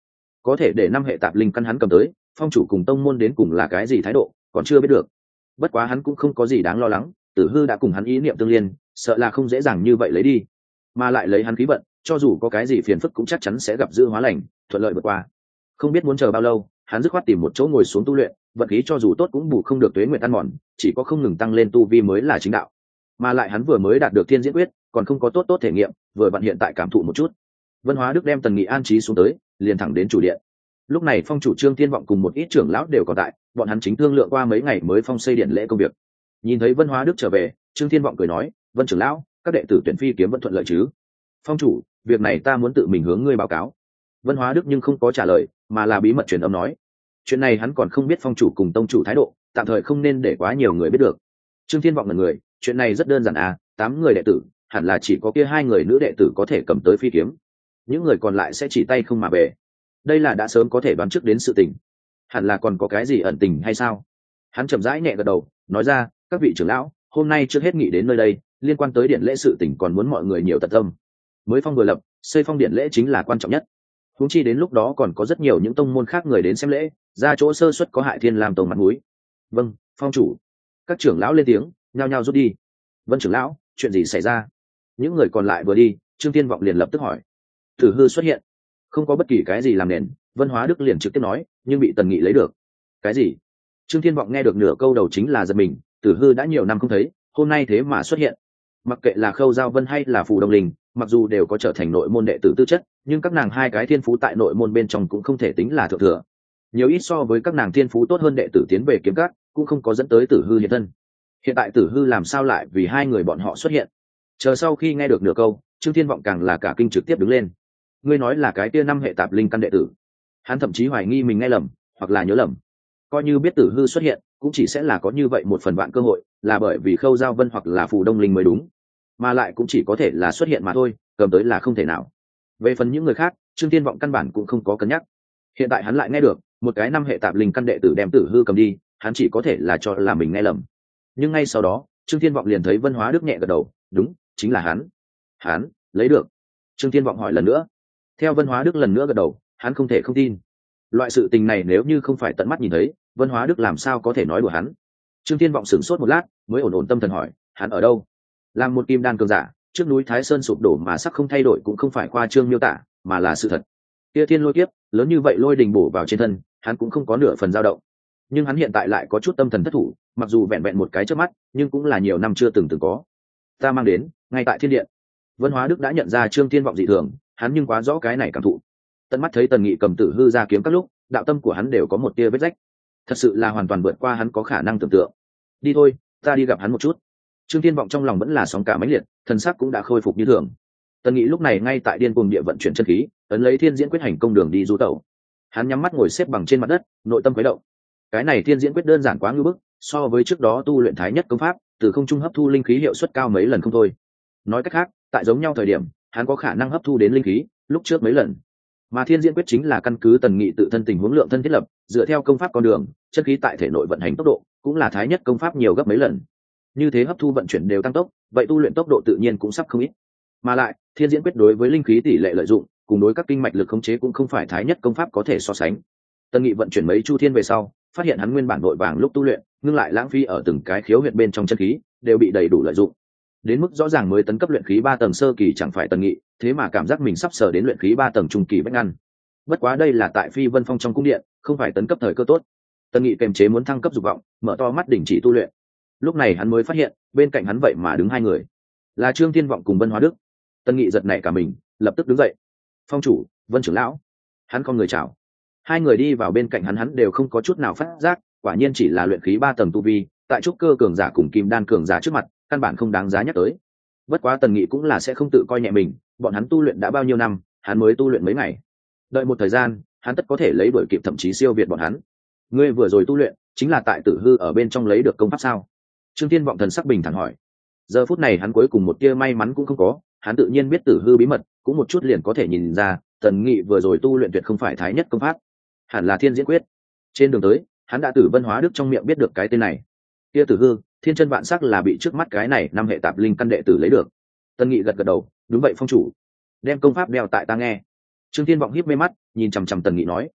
có thể để năm hệ tạp linh căn hắn cầm tới, phong chủ cùng tông môn đến cùng là cái gì thái độ còn chưa biết được. Bất quá hắn cũng không có gì đáng lo lắng, tử hư đã cùng hắn ý niệm tương liên, sợ là không dễ dàng như vậy lấy đi, mà lại lấy hắn khí vận, cho dù có cái gì phiền phức cũng chắc chắn sẽ gặp dư hóa lành, thuận lợi vượt qua. Không biết muốn chờ bao lâu, hắn dứt khoát tìm một chỗ ngồi xuống tu luyện, vận khí cho dù tốt cũng bù không được tuế nguyện ăn mòn, chỉ có không ngừng tăng lên tu vi mới là chính đạo. Mà lại hắn vừa mới đạt được thiên diễn quyết, còn không có tốt tốt thể nghiệm, vừa vặn hiện tại cảm thụ một chút. Vân Hóa Đức đem Tần Nghị an trí xuống tới, liền thẳng đến chủ điện. Lúc này phong chủ Trương Thiên Vọng cùng một ít trưởng lão đều còn tại, bọn hắn chính thương lượng qua mấy ngày mới phong xây điện lễ công việc. Nhìn thấy Vân Hóa Đức trở về, Trương Thiên Vọng cười nói, Vân trưởng lão, các đệ tử tuyển phi kiếm vẫn thuận lợi chứ? Phong chủ, việc này ta muốn tự mình hướng ngươi báo cáo. Vân Hóa Đức nhưng không có trả lời, mà là bí mật truyền âm nói, chuyện này hắn còn không biết phong chủ cùng tông chủ thái độ, tạm thời không nên để quá nhiều người biết được. Trương Thiên Vọng là người, chuyện này rất đơn giản à, tám người đệ tử, hẳn là chỉ có kia hai người nữ đệ tử có thể cầm tới phi kiếm, những người còn lại sẽ chỉ tay không mà về. Đây là đã sớm có thể đoán trước đến sự tình, hẳn là còn có cái gì ẩn tình hay sao? Hắn chậm rãi nhẹ gật đầu, nói ra, các vị trưởng lão, hôm nay trước hết nghỉ đến nơi đây, liên quan tới điện lễ sự tình còn muốn mọi người nhiều tận tâm. Mới phong vừa lập, xây phong điện lễ chính là quan trọng nhất. Huống chi đến lúc đó còn có rất nhiều những tông môn khác người đến xem lễ, ra chỗ sơ suất có hại Thiên Lam tông mặt mũi. Vâng, phong chủ. Các trưởng lão lên tiếng, nhao nhao rút đi. Vân trưởng lão, chuyện gì xảy ra? Những người còn lại vừa đi, Trương Thiên Vọng liền lập tức hỏi. Tử hư xuất hiện, không có bất kỳ cái gì làm nền. Vân Hóa Đức liền trực tiếp nói, nhưng bị Tần Nghị lấy được. Cái gì? Trương Thiên Vọng nghe được nửa câu đầu chính là giật mình, Tử hư đã nhiều năm không thấy, hôm nay thế mà xuất hiện. Mặc kệ là Khâu Giao Vân hay là Phù Đông Linh, mặc dù đều có trở thành nội môn đệ tử tư chất, nhưng các nàng hai cái thiên phú tại nội môn bên trong cũng không thể tính là thượng thừa. Nhiều ít so với các nàng thiên phú tốt hơn đệ tử tiến về kiếm các, cũng không có dẫn tới Tử hư hiện thân. Hiện tại Tử hư làm sao lại vì hai người bọn họ xuất hiện? Chờ sau khi nghe được nửa câu, Trương Thiên Vọng càng là cả kinh trực tiếp đứng lên. Ngươi nói là cái kia năm hệ tạp linh căn đệ tử? Hắn thậm chí hoài nghi mình nghe lầm, hoặc là nhớ lầm. Coi như biết Tử hư xuất hiện, cũng chỉ sẽ là có như vậy một phần vạn cơ hội, là bởi vì Khâu Giao Vân hoặc là Phù Đông Linh mới đúng, mà lại cũng chỉ có thể là xuất hiện mà thôi, cầm tới là không thể nào. Về phần những người khác, Trương Thiên Vọng căn bản cũng không có cân nhắc. Hiện tại hắn lại nghe được một cái năm hệ tạp linh căn đệ tử đem Tử hư cầm đi, hắn chỉ có thể là cho là mình nghe lầm. Nhưng ngay sau đó, Trương Thiên Vọng liền thấy Vân Hóa Đức nhẹ gật đầu, đúng, chính là hắn. Hắn lấy được? Trương Thiên Vọng hỏi lần nữa. Theo Vân Hóa Đức lần nữa gật đầu, hắn không thể không tin. Loại sự tình này nếu như không phải tận mắt nhìn thấy, Vân Hóa Đức làm sao có thể nói đùa hắn? Trương Thiên Vọng sửng sốt một lát, mới ổn ổn tâm thần hỏi, hắn ở đâu? Làm một kim đan cường giả, trước núi Thái Sơn sụp đổ mà sắc không thay đổi cũng không phải khoa trương miêu tả, mà là sự thật. Kia thiên lôi kiếp lớn như vậy lôi đình bổ vào trên thân, hắn cũng không có nửa phần dao động. Nhưng hắn hiện tại lại có chút tâm thần thất thủ, mặc dù vẹn vẹn một cái chớp mắt, nhưng cũng là nhiều năm chưa từng từng có. Ta mang đến, ngay tại thiên điện. Vân Hóa Đức đã nhận ra Trương Thiên Vọng dị thường, hắn nhưng quá rõ cái này cảm thụ. Tận mắt thấy Tần Nghị cầm Tử hư ra kiếm các lúc, đạo tâm của hắn đều có một tia vết rách. Thật sự là hoàn toàn vượt qua hắn có khả năng tưởng tượng. Đi thôi, ta đi gặp hắn một chút. Trương Thiên Vọng trong lòng vẫn là sóng cả mãnh liệt, thần sắc cũng đã khôi phục như thường. Tần Nghị lúc này ngay tại điên cuồng địa vận chuyển chân khí, ấn lấy thiên diễn quyết hành công đường đi du tẩu. Hắn nhắm mắt ngồi xếp bằng trên mặt đất, nội tâm khuấy động. Cái này thiên diễn quyết đơn giản quá ngưu bức, so với trước đó tu luyện thái nhất công pháp, từ không trung hấp thu linh khí hiệu suất cao mấy lần không thôi. Nói cách khác, tại giống nhau thời điểm, hắn có khả năng hấp thu đến linh khí lúc trước mấy lần. Mà thiên diễn quyết chính là căn cứ Tần Nghị tự thân tình huống lượng thân thiết lập, dựa theo công pháp con đường, chân khí tại thể nội vận hành tốc độ cũng là thái nhất công pháp nhiều gấp mấy lần. Như thế hấp thu vận chuyển đều tăng tốc, vậy tu luyện tốc độ tự nhiên cũng sắp không ít. Mà lại, thiên diễn quyết đối với linh khí tỷ lệ lợi dụng, cùng đối các kinh mạch lực khống chế cũng không phải thái nhất công pháp có thể so sánh. Tần Nghị vận chuyển mấy chu thiên về sau, phát hiện hắn nguyên bản nội vàng lúc tu luyện, ngưng lại lãng phí ở từng cái khiếu huyệt bên trong chân khí, đều bị đầy đủ lợi dụng. Đến mức rõ ràng mới tấn cấp luyện khí ba tầng sơ kỳ chẳng phải Tần Nghị, thế mà cảm giác mình sắp sờ đến luyện khí ba tầng trung kỳ bách ngăn. Bất quá đây là tại Phi Vân Phong trong cung điện, không phải tấn cấp thời cơ tốt. Tần Nghị kềm chế muốn thăng cấp dục vọng, mở to mắt đình chỉ tu luyện. Lúc này hắn mới phát hiện, bên cạnh hắn vậy mà đứng hai người, là Trương Thiên Vọng cùng Vân Hóa Đức. Tần Nghị giật nảy cả mình, lập tức đứng dậy. Phong chủ, Vân trưởng lão. Hắn không người chào. Hai người đi vào bên cạnh hắn, hắn đều không có chút nào phát giác, quả nhiên chỉ là luyện khí ba tầng tu vi, tại trúc cơ cường giả cùng kim đan cường giả trước mặt, căn bản không đáng giá nhắc tới. Bất quá Tần Nghị cũng là sẽ không tự coi nhẹ mình, bọn hắn tu luyện đã bao nhiêu năm, hắn mới tu luyện mấy ngày. Đợi một thời gian, hắn tất có thể lấy đuổi kịp thậm chí siêu việt bọn hắn. Ngươi vừa rồi tu luyện, chính là tại Tử hư ở bên trong lấy được công pháp sao? Trương Thiên Vọng thần sắc bình thản hỏi. Giờ phút này hắn cuối cùng một tia may mắn cũng không có, hắn tự nhiên biết Tử hư bí mật, cũng một chút liền có thể nhìn ra, Tần Nghị vừa rồi tu luyện tuyệt không phải thái nhất công pháp, hẳn là thiên diễn quyết. Trên đường tới, hắn đã từ Vân Hóa Đức trong miệng biết được cái tên này. Kia Tử hư, thiên chân vạn sắc là bị trước mắt cái này năm hệ tạp linh căn đệ tử lấy được. Tần Nghị gật gật đầu, đúng vậy phong chủ. Đem công pháp đeo tại ta nghe. Trương Thiên Vọng híp mê mắt, nhìn chằm chằm Tần Nghị nói,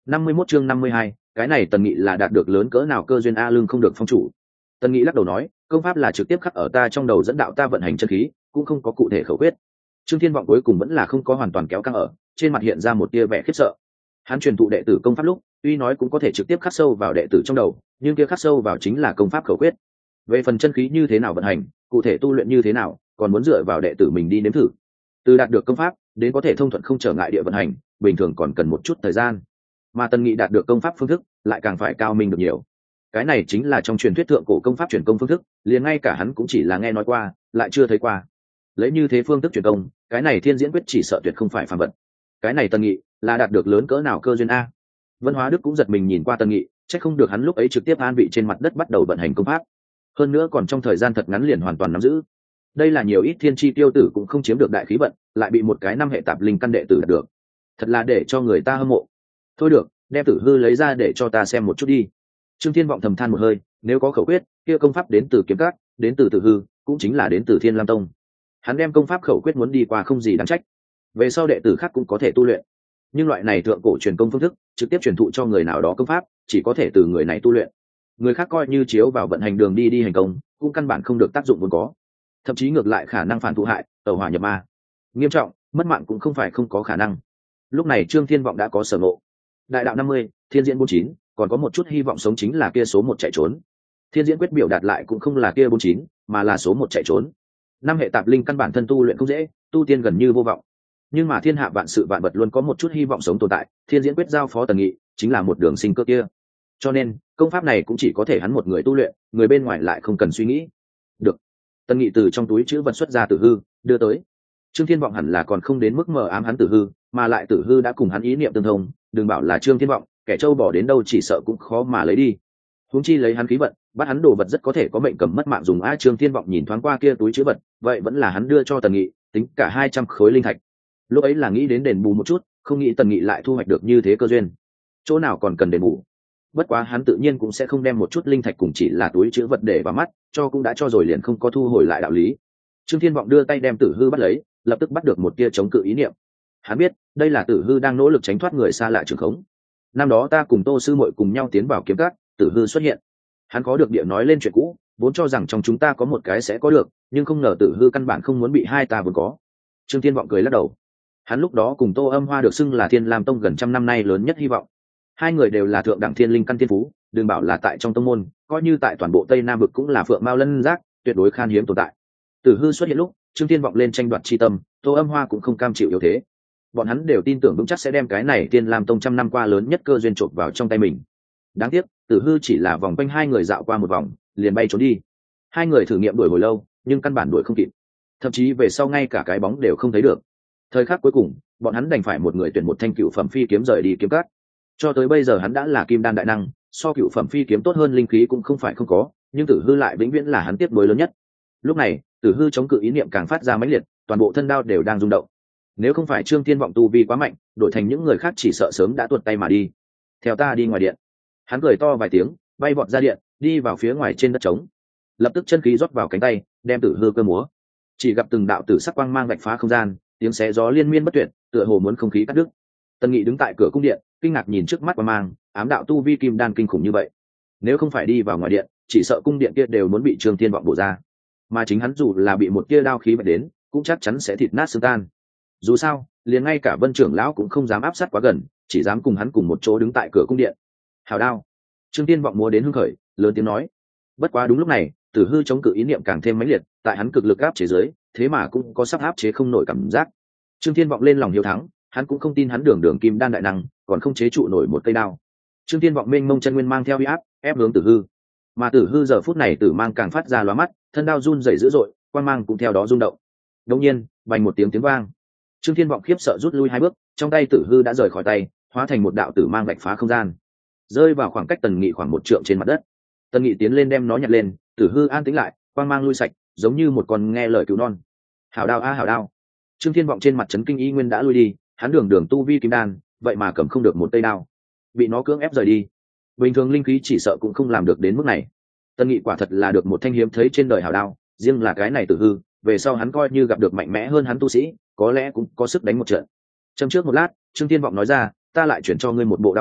năm mươi mốt chương năm mươi hai, cái này Tần Nghị là đạt được lớn cỡ nào cơ duyên a lương không được phong chủ. Tần Nghị lắc đầu nói, công pháp là trực tiếp khắc ở ta trong đầu dẫn đạo ta vận hành chân khí, cũng không có cụ thể khẩu quyết. Trương Thiên Vọng cuối cùng vẫn là không có hoàn toàn kéo căng ở, trên mặt hiện ra một tia vẻ khiếp sợ. Hắn truyền thụ đệ tử công pháp lúc, tuy nói cũng có thể trực tiếp khắc sâu vào đệ tử trong đầu, nhưng kia khắc sâu vào chính là công pháp khẩu quyết. Về phần chân khí như thế nào vận hành, cụ thể tu luyện như thế nào, còn muốn dựa vào đệ tử mình đi nếm thử. Từ đạt được công pháp đến có thể thông thuận không trở ngại địa vận hành, bình thường còn cần một chút thời gian. Mà Tần Nghị đạt được công pháp phương thức, lại càng phải cao minh được nhiều. Cái này chính là trong truyền thuyết thượng cổ công pháp truyền công phương thức, liền ngay cả hắn cũng chỉ là nghe nói qua, lại chưa thấy qua. Lấy như thế phương thức truyền công, cái này thiên diễn quyết chỉ sợ tuyệt không phải phàm vật. Cái này Tần Nghị là đạt được lớn cỡ nào cơ duyên a. Vân Hóa Đức cũng giật mình nhìn qua Tần Nghị, chắc không được hắn lúc ấy trực tiếp an vị trên mặt đất bắt đầu vận hành công pháp, hơn nữa còn trong thời gian thật ngắn liền hoàn toàn nắm giữ. Đây là nhiều ít thiên chi tiêu tử cũng không chiếm được đại khí vận, lại bị một cái năm hệ tạp linh căn đệ tử đạt được, thật là để cho người ta hâm mộ. Thôi được, đem Tử Hư lấy ra để cho ta xem một chút đi. Trương Thiên Vọng thầm than một hơi, nếu có khẩu quyết, kia công pháp đến từ kiếm các, đến từ Tử Hư, cũng chính là đến từ Thiên Lam Tông. Hắn đem công pháp khẩu quyết muốn đi qua không gì đáng trách, về sau đệ tử khác cũng có thể tu luyện. Nhưng loại này thượng cổ truyền công phương thức, trực tiếp truyền thụ cho người nào đó công pháp, chỉ có thể từ người này tu luyện. Người khác coi như chiếu vào vận hành đường đi đi hành công, cũng căn bản không được tác dụng vốn có, thậm chí ngược lại khả năng phản thụ hại, tẩu hỏa nhập ma, nghiêm trọng, mất mạng cũng không phải không có khả năng. Lúc này Trương Thiên Vọng đã có sở ngộ. Đại đạo năm mươi, thiên diễn bốn chín, còn có một chút hy vọng sống chính là kia số một chạy trốn. Thiên diễn quyết biểu đạt lại cũng không là kia bốn chín, mà là số một chạy trốn. Năm hệ tạp linh căn bản thân tu luyện không dễ, tu tiên gần như vô vọng. Nhưng mà thiên hạ vạn sự vạn vật luôn có một chút hy vọng sống tồn tại, thiên diễn quyết giao phó Tần Nghị, chính là một đường sinh cơ kia. Cho nên, công pháp này cũng chỉ có thể hắn một người tu luyện, người bên ngoài lại không cần suy nghĩ. Được. Tần Nghị từ trong túi trữ vật xuất ra Tử Hư, đưa tới. Trương Thiên Vọng hẳn là còn không đến mức mờ ám hắn Tử Hư, mà lại Tử Hư đã cùng hắn ý niệm tương thông, đừng bảo là Trương Thiên Vọng, kẻ trâu bỏ đến đâu chỉ sợ cũng khó mà lấy đi. Huống chi lấy hắn khí vận, bắt hắn đồ vật rất có thể có mệnh cầm mất mạng dùng. A Trương Thiên Vọng nhìn thoáng qua kia túi trữ vật, vậy vẫn là hắn đưa cho Tần Nghị, tính cả hai trăm khối linh thạch. Lúc ấy là nghĩ đến đền bù một chút, không nghĩ Tần Nghị lại thu hoạch được như thế cơ duyên. Chỗ nào còn cần đền bù. Bất quá hắn tự nhiên cũng sẽ không đem một chút linh thạch cùng chỉ là túi trữ vật để vào mắt, cho cũng đã cho rồi liền không có thu hồi lại đạo lý. Trương Thiên Vọng đưa tay đem Tử Hư bắt lấy, lập tức bắt được một tia chống cự ý niệm. Hắn biết, đây là Tử Hư đang nỗ lực tránh thoát người xa lạ trường khống. Năm đó ta cùng Tô sư muội cùng nhau tiến vào kiếm các, Tử Hư xuất hiện. Hắn có được địa nói lên chuyện cũ, vốn cho rằng trong chúng ta có một cái sẽ có được, nhưng không ngờ Tử Hư căn bản không muốn bị hai ta vốn có. Trương Thiên Vọng cười lắc đầu. Hắn lúc đó cùng Tô Âm Hoa được xưng là Thiên Lam Tông gần trăm năm nay lớn nhất hy vọng. Hai người đều là thượng đẳng thiên linh căn thiên phú, đừng bảo là tại trong tông môn, coi như tại toàn bộ Tây Nam vực cũng là phượng mao lân giác, tuyệt đối khan hiếm tồn tại. Tử Hư xuất hiện lúc, Trương Thiên Vọng lên tranh đoạt chi tâm, Tô Âm Hoa cũng không cam chịu yếu thế. Bọn hắn đều tin tưởng vững chắc sẽ đem cái này Thiên Lam Tông trăm năm qua lớn nhất cơ duyên trộn vào trong tay mình. Đáng tiếc, Tử Hư chỉ là vòng quanh hai người dạo qua một vòng, liền bay trốn đi. Hai người thử nghiệm đuổi hồi lâu, nhưng căn bản đuổi không kịp. Thậm chí về sau ngay cả cái bóng đều không thấy được. Thời khắc cuối cùng, bọn hắn đành phải một người tuyển một thanh cựu phẩm phi kiếm rời đi kiếm cát. Cho tới bây giờ hắn đã là kim đan đại năng, so cựu phẩm phi kiếm tốt hơn linh khí cũng không phải không có, nhưng Tử Hư lại vĩnh viễn là hắn tiếp nối lớn nhất. Lúc này, Tử Hư chống cự ý niệm càng phát ra mãnh liệt, toàn bộ thân đao đều đang rung động. Nếu không phải Trương Thiên Vọng tu vi quá mạnh, đổi thành những người khác chỉ sợ sớm đã tuột tay mà đi. Theo ta đi ngoài điện. Hắn cười to vài tiếng, bay vọt ra điện, đi vào phía ngoài trên đất trống. Lập tức chân khí rót vào cánh tay, đem Tử Hư cơ múa. Chỉ gặp từng đạo tử sắc quang mang vạch phá không gian, tiếng xé gió liên miên bất tuyệt, tựa hồ muốn không khí cắt đứt. Tần Nghị đứng tại cửa cung điện, kinh ngạc nhìn trước mắt quang mang, ám đạo tu vi kim đan kinh khủng như vậy. Nếu không phải đi vào ngoài điện, chỉ sợ cung điện kia đều muốn bị Trương Thiên Vọng bổ ra. Mà chính hắn dù là bị một tia đao khí vạch đến, cũng chắc chắn sẽ thịt nát xương tan. Dù sao, liền ngay cả Vân trưởng lão cũng không dám áp sát quá gần, chỉ dám cùng hắn cùng một chỗ đứng tại cửa cung điện. Hào đao! Trương Thiên Vọng múa đến hưng khởi, lớn tiếng nói. Bất quá đúng lúc này, Tử Hư chống cự ý niệm càng thêm mãnh liệt, tại hắn cực lực áp chế dưới, thế mà cũng có sắp áp chế không nổi cảm giác. Trương Thiên Vọng lên lòng hiếu thắng, hắn cũng không tin hắn đường đường kim đan đại năng, còn không chế trụ nổi một cây đao. Trương Thiên Vọng mênh mông chân nguyên mang theo uy áp, ép hướng Tử Hư. Mà Tử Hư giờ phút này tử mang càng phát ra lóa mắt, thân đao run rẩy dữ dội, quang mang cũng theo đó rung động. Đột nhiên, vành một tiếng tiếng vang. Trương Thiên Vọng khiếp sợ rút lui hai bước, trong tay Tử Hư đã rời khỏi tay, hóa thành một đạo tử mang vạch phá không gian, rơi vào khoảng cách Tần Nghị khoảng một trượng trên mặt đất. Tần Nghị tiến lên đem nó nhặt lên, Tử Hư an tĩnh lại, quang mang lui sạch, giống như một con nghe lời cứu non. Hảo đao a hảo đao! Trương Thiên Vọng trên mặt chấn kinh y nguyên đã lui đi, hắn đường đường tu vi kim đan, vậy mà cầm không được một cây đao, bị nó cưỡng ép rời đi. Bình thường linh khí chỉ sợ cũng không làm được đến mức này. Tần Nghị quả thật là được một thanh hiếm thấy trên đời hảo đao, riêng là cái này Tử Hư, về sau hắn coi như gặp được mạnh mẽ hơn hắn tu sĩ, có lẽ cũng có sức đánh một trận. Châm trước một lát, Trương Thiên Vọng nói ra, ta lại chuyển cho ngươi một bộ đao quyết,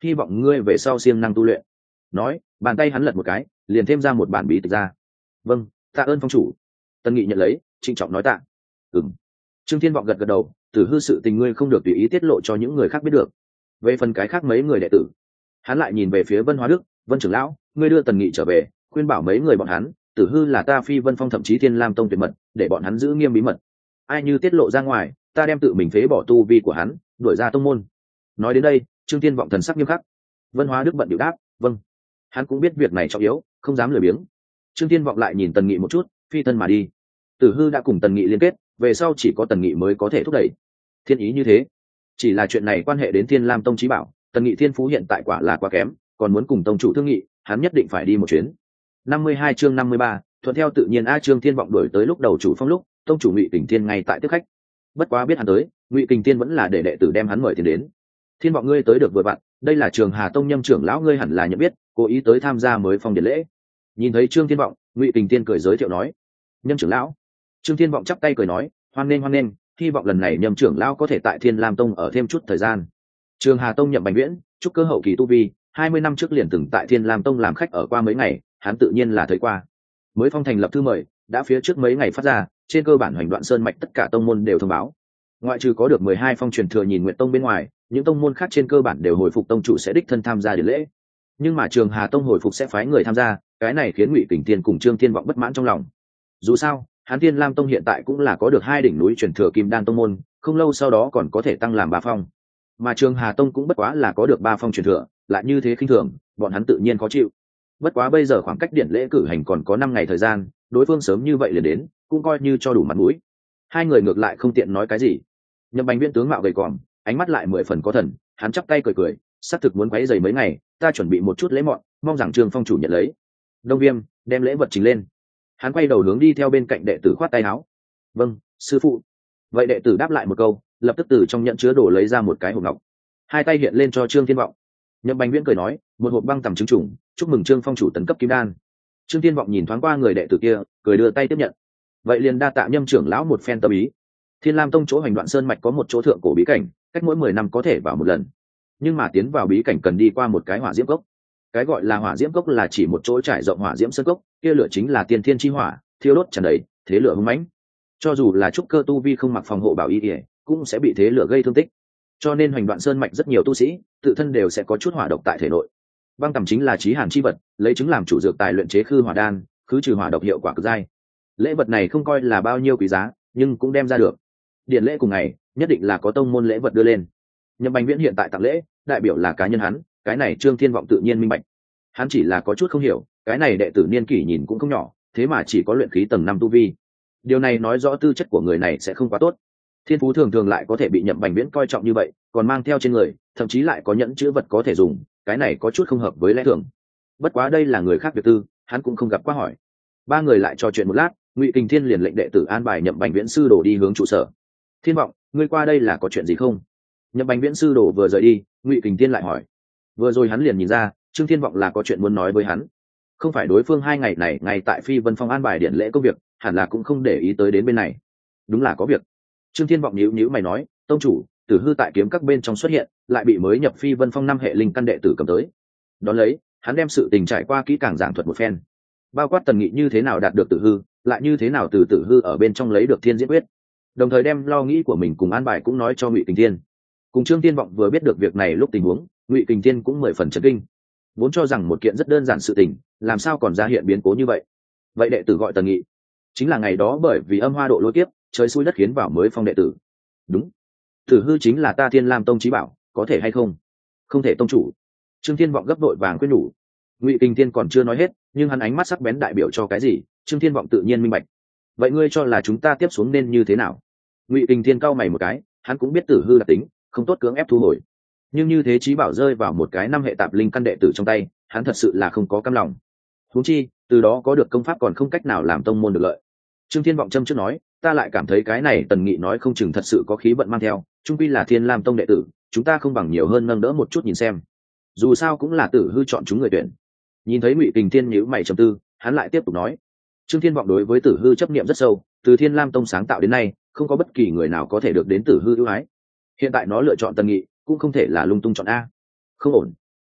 hy vọng ngươi về sau siêng năng tu luyện. Nói, bàn tay hắn lật một cái, liền thêm ra một bản bí tịch ra. Vâng, tạ ơn phong chủ. Tần Nghị nhận lấy, trịnh trọng nói tạ. Ừm. Trương Thiên Vọng gật gật đầu, Tử Hư sự tình ngươi không được tùy ý tiết lộ cho những người khác biết được. Về phần cái khác mấy người đệ tử, hắn lại nhìn về phía Vân Hóa Đức, Vân trưởng lão, ngươi đưa Tần Nghị trở về, khuyên bảo mấy người bọn hắn, Tử Hư là ta Phi Vân Phong thậm chí Thiên Lam Tông tuyệt mật, để bọn hắn giữ nghiêm bí mật. Ai như tiết lộ ra ngoài, ta đem tự mình phế bỏ tu vi của hắn, đuổi ra tông môn. Nói đến đây, Trương Thiên Vọng thần sắc nghiêm khắc. Vân Hóa Đức bận điệu đáp, vâng. Hắn cũng biết việc này trọng yếu, không dám lười biếng. Trương Thiên Vọng lại nhìn Tần Nghị một chút, phi thân mà đi. Tử Hư đã cùng Tần Nghị liên kết, về sau chỉ có Tần Nghị mới có thể thúc đẩy. Thiên ý như thế, chỉ là chuyện này quan hệ đến Thiên Lam Tông chí bảo, Tần Nghị thiên phú hiện tại quả là quá kém, còn muốn cùng tông chủ thương nghị, hắn nhất định phải đi một chuyến. năm mươi hai chương năm mươi ba, thuận theo tự nhiên a. Trương Thiên Vọng đổi tới lúc đầu chủ phong lúc, tông chủ Ngụy Kình Thiên ngay tại tiếp khách. Bất quá biết hắn tới, Ngụy Kình Thiên vẫn là để đệ tử đem hắn mời tiền đến. Thiên Vọng ngươi tới được vừa vặn, đây là Trường Hà Tông Nhâm trưởng lão ngươi hẳn là nhận biết, cố ý tới tham gia mới phong điển lễ. Nhìn thấy Trương Thiên Vọng, Ngụy Kình Thiên cười giới thiệu nói, Nhâm trưởng lão. Trương Thiên Vọng chắp tay cười nói, hoan nghênh hoan nghênh, hy vọng lần này Nhâm trưởng lão có thể tại Thiên Lam Tông ở thêm chút thời gian. Trường Hà Tông Nhậm Bành Viễn, trúc cơ hậu kỳ tu vi, hai mươi năm trước liền từng tại Thiên Lam Tông làm khách ở qua mấy ngày, hắn tự nhiên là thấy qua. Mới phong thành lập thư mời, đã phía trước mấy ngày phát ra, trên cơ bản Hoành Đoạn Sơn mạch tất cả tông môn đều thông báo. Ngoại trừ có được mười hai phong truyền thừa Nhìn Nguyện Tông bên ngoài, những tông môn khác trên cơ bản đều hồi phục tông chủ sẽ đích thân tham gia điển lễ. Nhưng mà Trường Hà Tông hồi phục sẽ phái người tham gia, cái này khiến Ngụy Kình Thiên cùng Trương Thiên Vọng bất mãn trong lòng. Dù sao, hắn Thiên Lam Tông hiện tại cũng là có được hai đỉnh núi truyền thừa Kim Đan tông môn, không lâu sau đó còn có thể tăng làm ba phong. Mà Trường Hà Tông cũng bất quá là có được ba phong truyền thừa, lại như thế khinh thường, bọn hắn tự nhiên khó chịu. Bất quá bây giờ khoảng cách điển lễ cử hành còn có năm ngày thời gian, đối phương sớm như vậy liền đến, cũng coi như cho đủ mặt mũi. Hai người ngược lại không tiện nói cái gì. Nhậm Bành Viễn tướng mạo gầy còm, ánh mắt lại mười phần có thần, hắn chắp tay cười cười, xác thực muốn quấy rầy mấy ngày, ta chuẩn bị một chút lễ mọn, mong rằng Trương phong chủ nhận lấy. Đông Viêm, đem lễ vật trình lên. Hắn quay đầu hướng đi theo bên cạnh đệ tử khoát tay áo. Vâng, sư phụ. Vậy đệ tử đáp lại một câu, lập tức từ trong nhận chứa đồ lấy ra một cái hộp ngọc, hai tay hiện lên cho Trương Thiên Vọng. Nhậm Bành Viễn cười nói, một hộp băng tầm trứng trùng, chúc mừng Trương phong chủ tấn cấp kim đan. Trương Thiên Vọng nhìn thoáng qua người đệ tử kia, cười đưa tay tiếp nhận. Vậy liền đa tạ Nhâm trưởng lão một phen tâm ý. Thiên Lam Tông chỗ Hoành Đoạn Sơn mạch có một chỗ thượng cổ bí cảnh, cách mỗi mười năm có thể vào một lần. Nhưng mà tiến vào bí cảnh cần đi qua một cái hỏa diễm cốc. Cái gọi là hỏa diễm cốc là chỉ một chỗ trải rộng hỏa diễm sơn cốc, kia lửa chính là tiên thiên chi hỏa, thiêu đốt tràn đầy, thế lửa hung mãnh. Cho dù là trúc cơ tu vi không mặc phòng hộ bảo y, cũng sẽ bị thế lửa gây thương tích. Cho nên Hoành Đoạn Sơn mạch rất nhiều tu sĩ, tự thân đều sẽ có chút hỏa độc tại thể nội. Băng tầm chính là chí hàn chi vật, lấy chứng làm chủ dược tài luyện chế khư hỏa đan, khứ trừ hỏa độc hiệu quả cực dai. Lễ vật này không coi là bao nhiêu quý giá, nhưng cũng đem ra được. Điển lễ cùng ngày, nhất định là có tông môn lễ vật đưa lên. Nhậm Bành Viễn hiện tại tặng lễ, đại biểu là cá nhân hắn, cái này Trương Thiên Vọng tự nhiên minh bạch. Hắn chỉ là có chút không hiểu, cái này đệ tử niên kỷ nhìn cũng không nhỏ, thế mà chỉ có luyện khí tầng năm tu vi. Điều này nói rõ tư chất của người này sẽ không quá tốt. Thiên phú thường thường lại có thể bị Nhậm Bành Viễn coi trọng như vậy, còn mang theo trên người, thậm chí lại có nhẫn chữ vật có thể dùng, cái này có chút không hợp với lẽ thường. Bất quá đây là người khác việc tư, hắn cũng không gặp qua hỏi. Ba người lại trò chuyện một lát, Ngụy Kình Thiên liền lệnh đệ tử an bài Nhậm Bành Viễn sư đồ đi hướng trụ sở. Thiên Vọng, ngươi qua đây là có chuyện gì không? Nhậm Bành Viễn sư đồ vừa rời đi, Ngụy Kình Thiên lại hỏi. Vừa rồi hắn liền nhìn ra, Trương Thiên Vọng là có chuyện muốn nói với hắn. Không phải đối phương hai ngày này ngay tại Phi Vân Phong an bài điển lễ công việc, hẳn là cũng không để ý tới đến bên này. Đúng là có việc. Trương Thiên Vọng nhíu nhíu mày nói, tông chủ, Tử Hư tại kiếm các bên trong xuất hiện, lại bị mới nhập Phi Vân Phong năm hệ linh căn đệ tử cầm tới. Đón lấy, hắn đem sự tình trải qua kỹ càng giảng thuật một phen, bao quát Tần Nghị như thế nào đạt được Tử Hư, lại như thế nào từ Tử Hư ở bên trong lấy được Thiên Diễn Quyết, đồng thời đem lo nghĩ của mình cùng an bài cũng nói cho Ngụy Kình Thiên. Cùng Trương Thiên Vọng vừa biết được việc này lúc tình huống, Ngụy Kình Thiên cũng mười phần chấn kinh, vốn cho rằng một kiện rất đơn giản sự tình, làm sao còn ra hiện biến cố như vậy. Vậy đệ tử gọi Tần Nghị, chính là ngày đó bởi vì âm hoa độ lôi kiếp, trời xui đất khiến vào mới phong đệ tử. Đúng, Tử Hư chính là ta Thiên Lam Tông chí bảo, có thể hay không? Không thể tông chủ. Trương Thiên Vọng gấp đội vàng quyết nhủ. Ngụy Kình Thiên còn chưa nói hết, nhưng hắn ánh mắt sắc bén đại biểu cho cái gì, Trương Thiên Vọng tự nhiên minh bạch. Vậy ngươi cho là chúng ta tiếp xuống nên như thế nào? Ngụy Kình Thiên cau mày một cái, hắn cũng biết Tử Hư là tính, không tốt cưỡng ép thu hồi. Nhưng như thế chí bảo rơi vào một cái năm hệ tạp linh căn đệ tử trong tay, hắn thật sự là không có cam lòng. Huống chi, từ đó có được công pháp còn không cách nào làm tông môn được lợi. Trương Thiên Vọng châm trước nói, ta lại cảm thấy cái này Tần Nghị nói không chừng thật sự có khí vận mang theo, chung quy là Thiên Lam Tông đệ tử, chúng ta không bằng nhiều hơn nâng đỡ một chút nhìn xem. Dù sao cũng là Tử Hư chọn chúng người tuyển. Nhìn thấy Ngụy Kình Thiên nhíu mày trầm tư, hắn lại tiếp tục nói, Trương Thiên Vọng đối với Tử Hư chấp niệm rất sâu, từ Thiên Lam Tông sáng tạo đến nay, không có bất kỳ người nào có thể được đến Tử Hư ưu ái. Hiện tại nó lựa chọn Tần Nghị, cũng không thể là lung tung chọn a. Không ổn.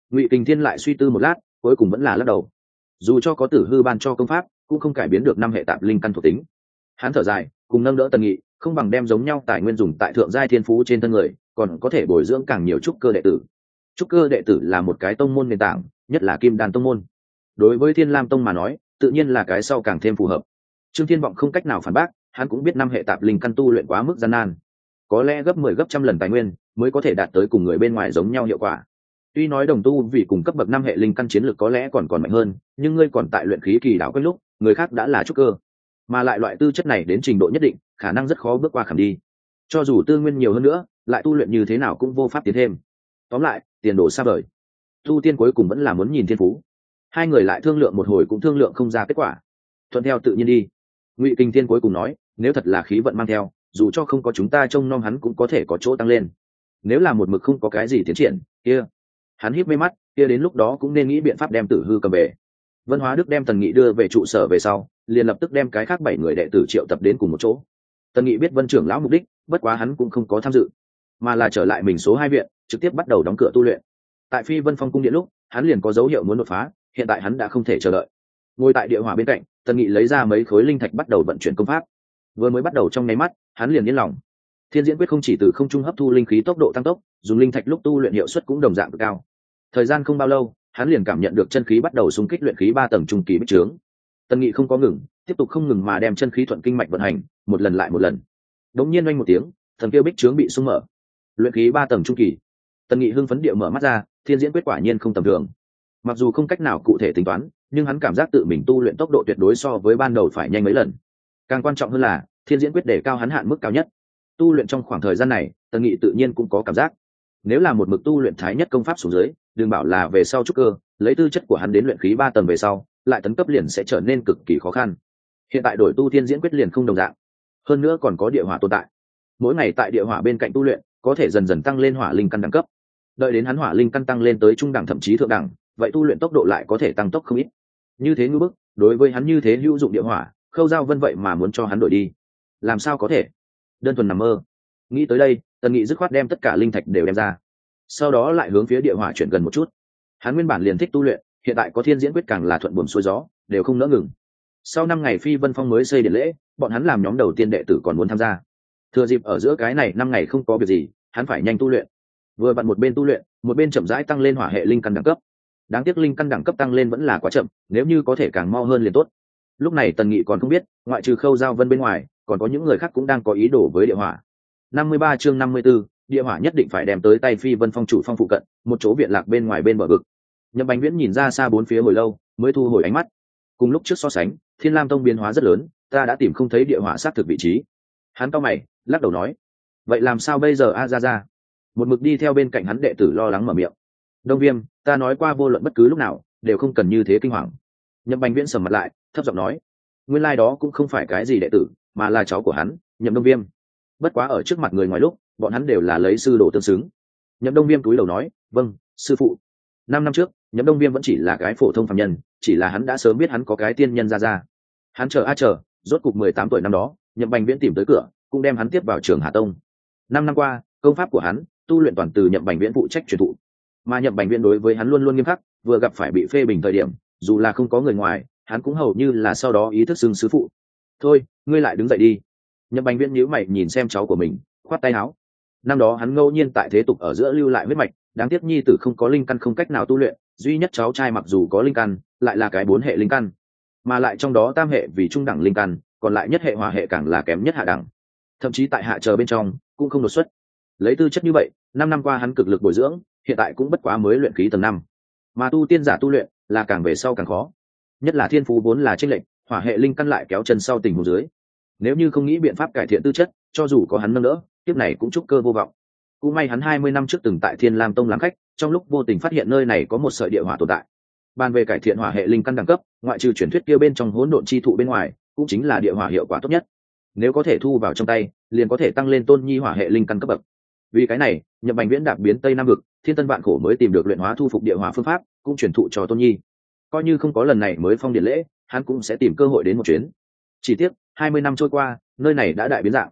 Ngụy Kình Thiên lại suy tư một lát, cuối cùng vẫn là lắc đầu. Dù cho có tử hư ban cho công pháp, cũng không cải biến được năm hệ tạp linh căn thuộc tính. Hắn thở dài, cùng nâng đỡ Tần Nghị, không bằng đem giống nhau tài nguyên dùng tại thượng giai thiên phú trên thân người, còn có thể bồi dưỡng càng nhiều trúc cơ đệ tử. Trúc cơ đệ tử là một cái tông môn nền tảng, nhất là Kim Đan tông môn. Đối với Thiên Lam tông mà nói, tự nhiên là cái sau càng thêm phù hợp. Trương Thiên Vọng không cách nào phản bác, hắn cũng biết năm hệ tạp linh căn tu luyện quá mức gian nan, có lẽ gấp mười gấp trăm lần tài nguyên mới có thể đạt tới cùng người bên ngoài giống nhau hiệu quả. Tuy nói đồng tu vì cùng cấp bậc năm hệ linh căn chiến lược có lẽ còn còn mạnh hơn, nhưng ngươi còn tại luyện khí kỳ đảo quanh lúc, người khác đã là trúc cơ, mà lại loại tư chất này đến trình độ nhất định, khả năng rất khó bước qua khảm đi. Cho dù tư nguyên nhiều hơn nữa, lại tu luyện như thế nào cũng vô pháp tiến thêm. Tóm lại, tiền đồ xa vời. Tu tiên cuối cùng vẫn là muốn nhìn thiên phú. Hai người lại thương lượng một hồi cũng thương lượng không ra kết quả. Thuận theo tự nhiên đi. Ngụy Kình Thiên cuối cùng nói, nếu thật là khí vận mang theo, dù cho không có chúng ta trông nom hắn cũng có thể có chỗ tăng lên. Nếu là một mực không có cái gì tiến triển, kia, hắn híp mê mắt, kia đến lúc đó cũng nên nghĩ biện pháp đem Tử Hư cầm về. Vân Hóa Đức đem Tần Nghị đưa về trụ sở về sau, liền lập tức đem cái khác bảy người đệ tử triệu tập đến cùng một chỗ. Tần Nghị biết Vân trưởng lão mục đích, bất quá hắn cũng không có tham dự, mà là trở lại mình số hai viện, trực tiếp bắt đầu đóng cửa tu luyện. Tại Phi Vân Phong cung điện lúc, hắn liền có dấu hiệu muốn đột phá, hiện tại hắn đã không thể chờ đợi. Ngồi tại địa hỏa bên cạnh, Tần Nghị lấy ra mấy khối linh thạch bắt đầu vận chuyển công pháp. Vừa mới bắt đầu trong nháy mắt, hắn liền yên lòng. Thiên Diễn Quyết không chỉ từ không trung hấp thu linh khí tốc độ tăng tốc, dùng linh thạch lúc tu luyện hiệu suất cũng đồng dạng cực cao. Thời gian không bao lâu, hắn liền cảm nhận được chân khí bắt đầu xung kích luyện khí ba tầng trung kỳ bích trướng. Tần Nghị không có ngừng, tiếp tục không ngừng mà đem chân khí thuận kinh mạch vận hành, một lần lại một lần. Đống nhiên oanh một tiếng, thần kia bích trướng bị xung mở. Luyện khí ba tầng trung kỳ. Tần Nghị hưng phấn địa mở mắt ra, Thiên Diễn Quyết quả nhiên không tầm thường. Mặc dù không cách nào cụ thể tính toán, nhưng hắn cảm giác tự mình tu luyện tốc độ tuyệt đối so với ban đầu phải nhanh mấy lần. Càng quan trọng hơn là, Thiên Diễn Quyết đề cao hắn hạn mức cao nhất. Tu luyện trong khoảng thời gian này, Tần Nghị tự nhiên cũng có cảm giác. Nếu là một mực tu luyện thái nhất công pháp xuống dưới, đừng bảo là về sau trúc cơ, lấy tư chất của hắn đến luyện khí ba tầng về sau, lại tấn cấp liền sẽ trở nên cực kỳ khó khăn. Hiện tại đổi tu Thiên Diễn Quyết liền không đồng dạng. Hơn nữa còn có địa hỏa tồn tại. Mỗi ngày tại địa hỏa bên cạnh tu luyện, có thể dần dần tăng lên hỏa linh căn đẳng cấp. Đợi đến hắn hỏa linh căn tăng lên tới trung đẳng thậm chí thượng đẳng, vậy tu luyện tốc độ lại có thể tăng tốc không ít. Như thế ngư bức, đối với hắn như thế hữu dụng địa hỏa, Khâu Giao Vân vậy mà muốn cho hắn đổi đi, làm sao có thể? Đơn thuần nằm mơ. Nghĩ tới đây, Tần Nghị dứt khoát đem tất cả linh thạch đều đem ra, sau đó lại hướng phía địa hỏa chuyển gần một chút. Hắn nguyên bản liền thích tu luyện, hiện tại có Thiên Diễn Quyết càng là thuận buồm xuôi gió, đều không nỡ ngừng. Sau năm ngày Phi Vân Phong mới xây điện lễ, bọn hắn làm nhóm đầu tiên đệ tử còn muốn tham gia. Thừa dịp ở giữa cái này năm ngày không có việc gì, hắn phải nhanh tu luyện. Vừa vặn một bên tu luyện, một bên chậm rãi tăng lên hỏa hệ linh căn đẳng cấp. Đáng tiếc linh căn đẳng cấp tăng lên vẫn là quá chậm, nếu như có thể càng mau hơn liền tốt. Lúc này Tần Nghị còn không biết, ngoại trừ Khâu Giao Vân bên ngoài, còn có những người khác cũng đang có ý đồ với địa hỏa. năm mươi ba chương năm mươi 54, địa hỏa nhất định phải đem tới tay Phi Vân Phong chủ phong phụ cận, một chỗ viện lạc bên ngoài bên bờ vực. Nhậm Bánh Viễn nhìn ra xa bốn phía hồi lâu, mới thu hồi ánh mắt. Cùng lúc trước so sánh, Thiên Lam Tông biến hóa rất lớn, ta đã tìm không thấy địa hỏa xác thực vị trí. Hắn cau mày, lắc đầu nói, vậy làm sao bây giờ a ra ra? Một mực đi theo bên cạnh hắn đệ tử lo lắng mở miệng. Đông Viêm, ta nói qua vô luận bất cứ lúc nào, đều không cần như thế kinh hoàng. Nhậm Bánh Viễn sầm mặt lại, thấp giọng nói, nguyên lai đó cũng không phải cái gì đệ tử, mà là cháu của hắn, Nhậm Đông Viêm. Bất quá ở trước mặt người ngoài lúc, bọn hắn đều là lấy sư đồ tương xứng. Nhậm Đông Viêm cúi đầu nói, vâng, sư phụ. Năm năm trước, Nhậm Đông Viêm vẫn chỉ là cái phổ thông phàm nhân, chỉ là hắn đã sớm biết hắn có cái tiên nhân ra ra. Hắn chờ a chờ, rốt cục mười tám tuổi năm đó, Nhậm Bánh Viễn tìm tới cửa, cũng đem hắn tiếp vào trường Hà Tông. Năm năm qua, công pháp của hắn, tu luyện toàn từ Nhậm Bánh Viễn phụ trách truyền thụ. Mà Nhậm Bánh Viễn đối với hắn luôn luôn nghiêm khắc, vừa gặp phải bị phê bình thời điểm, dù là không có người ngoài, hắn cũng hầu như là sau đó ý thức xưng sư phụ. Thôi, ngươi lại đứng dậy đi. Nhậm Bánh Viễn nhíu mày nhìn xem cháu của mình, khoát tay áo. Năm đó hắn ngẫu nhiên tại thế tục ở giữa lưu lại huyết mạch, đáng tiếc nhi tử không có linh căn không cách nào tu luyện, duy nhất cháu trai mặc dù có linh căn, lại là cái bốn hệ linh căn, mà lại trong đó tam hệ vì trung đẳng linh căn, còn lại nhất hệ hỏa hệ càng là kém nhất hạ đẳng, thậm chí tại hạ chờ bên trong cũng không đột xuất. Lấy tư chất như vậy, năm năm qua hắn cực lực bồi dưỡng, hiện tại cũng bất quá mới luyện khí tầng năm, mà tu tiên giả tu luyện là càng về sau càng khó, nhất là thiên phú vốn là chênh lệch, hỏa hệ linh căn lại kéo chân sau tình huống dưới. Nếu như không nghĩ biện pháp cải thiện tư chất, cho dù có hắn nâng đỡ, tiếp này cũng trúc cơ vô vọng. Cũng may hắn hai mươi năm trước từng tại Thiên Lam Tông làm khách, trong lúc vô tình phát hiện nơi này có một sợi địa hỏa tồn tại. Bàn về cải thiện hỏa hệ linh căn đẳng cấp, ngoại trừ truyền thuyết kia bên trong hỗn độn chi thụ bên ngoài, cũng chính là địa hỏa hiệu quả tốt nhất. Nếu có thể thu vào trong tay, liền có thể tăng lên tôn nhi hỏa hệ linh căn cấp bậc. Vì cái này, Nhậm Bánh Viễn đạp biến Tây Nam vực, thiên tân vạn khổ mới tìm được luyện hóa thu phục địa hỏa phương pháp, cũng truyền thụ cho tôn nhi. Coi như không có lần này mới phong điển lễ, hắn cũng sẽ tìm cơ hội đến một chuyến. Chỉ tiếc, hai mươi năm trôi qua, nơi này đã đại biến dạng.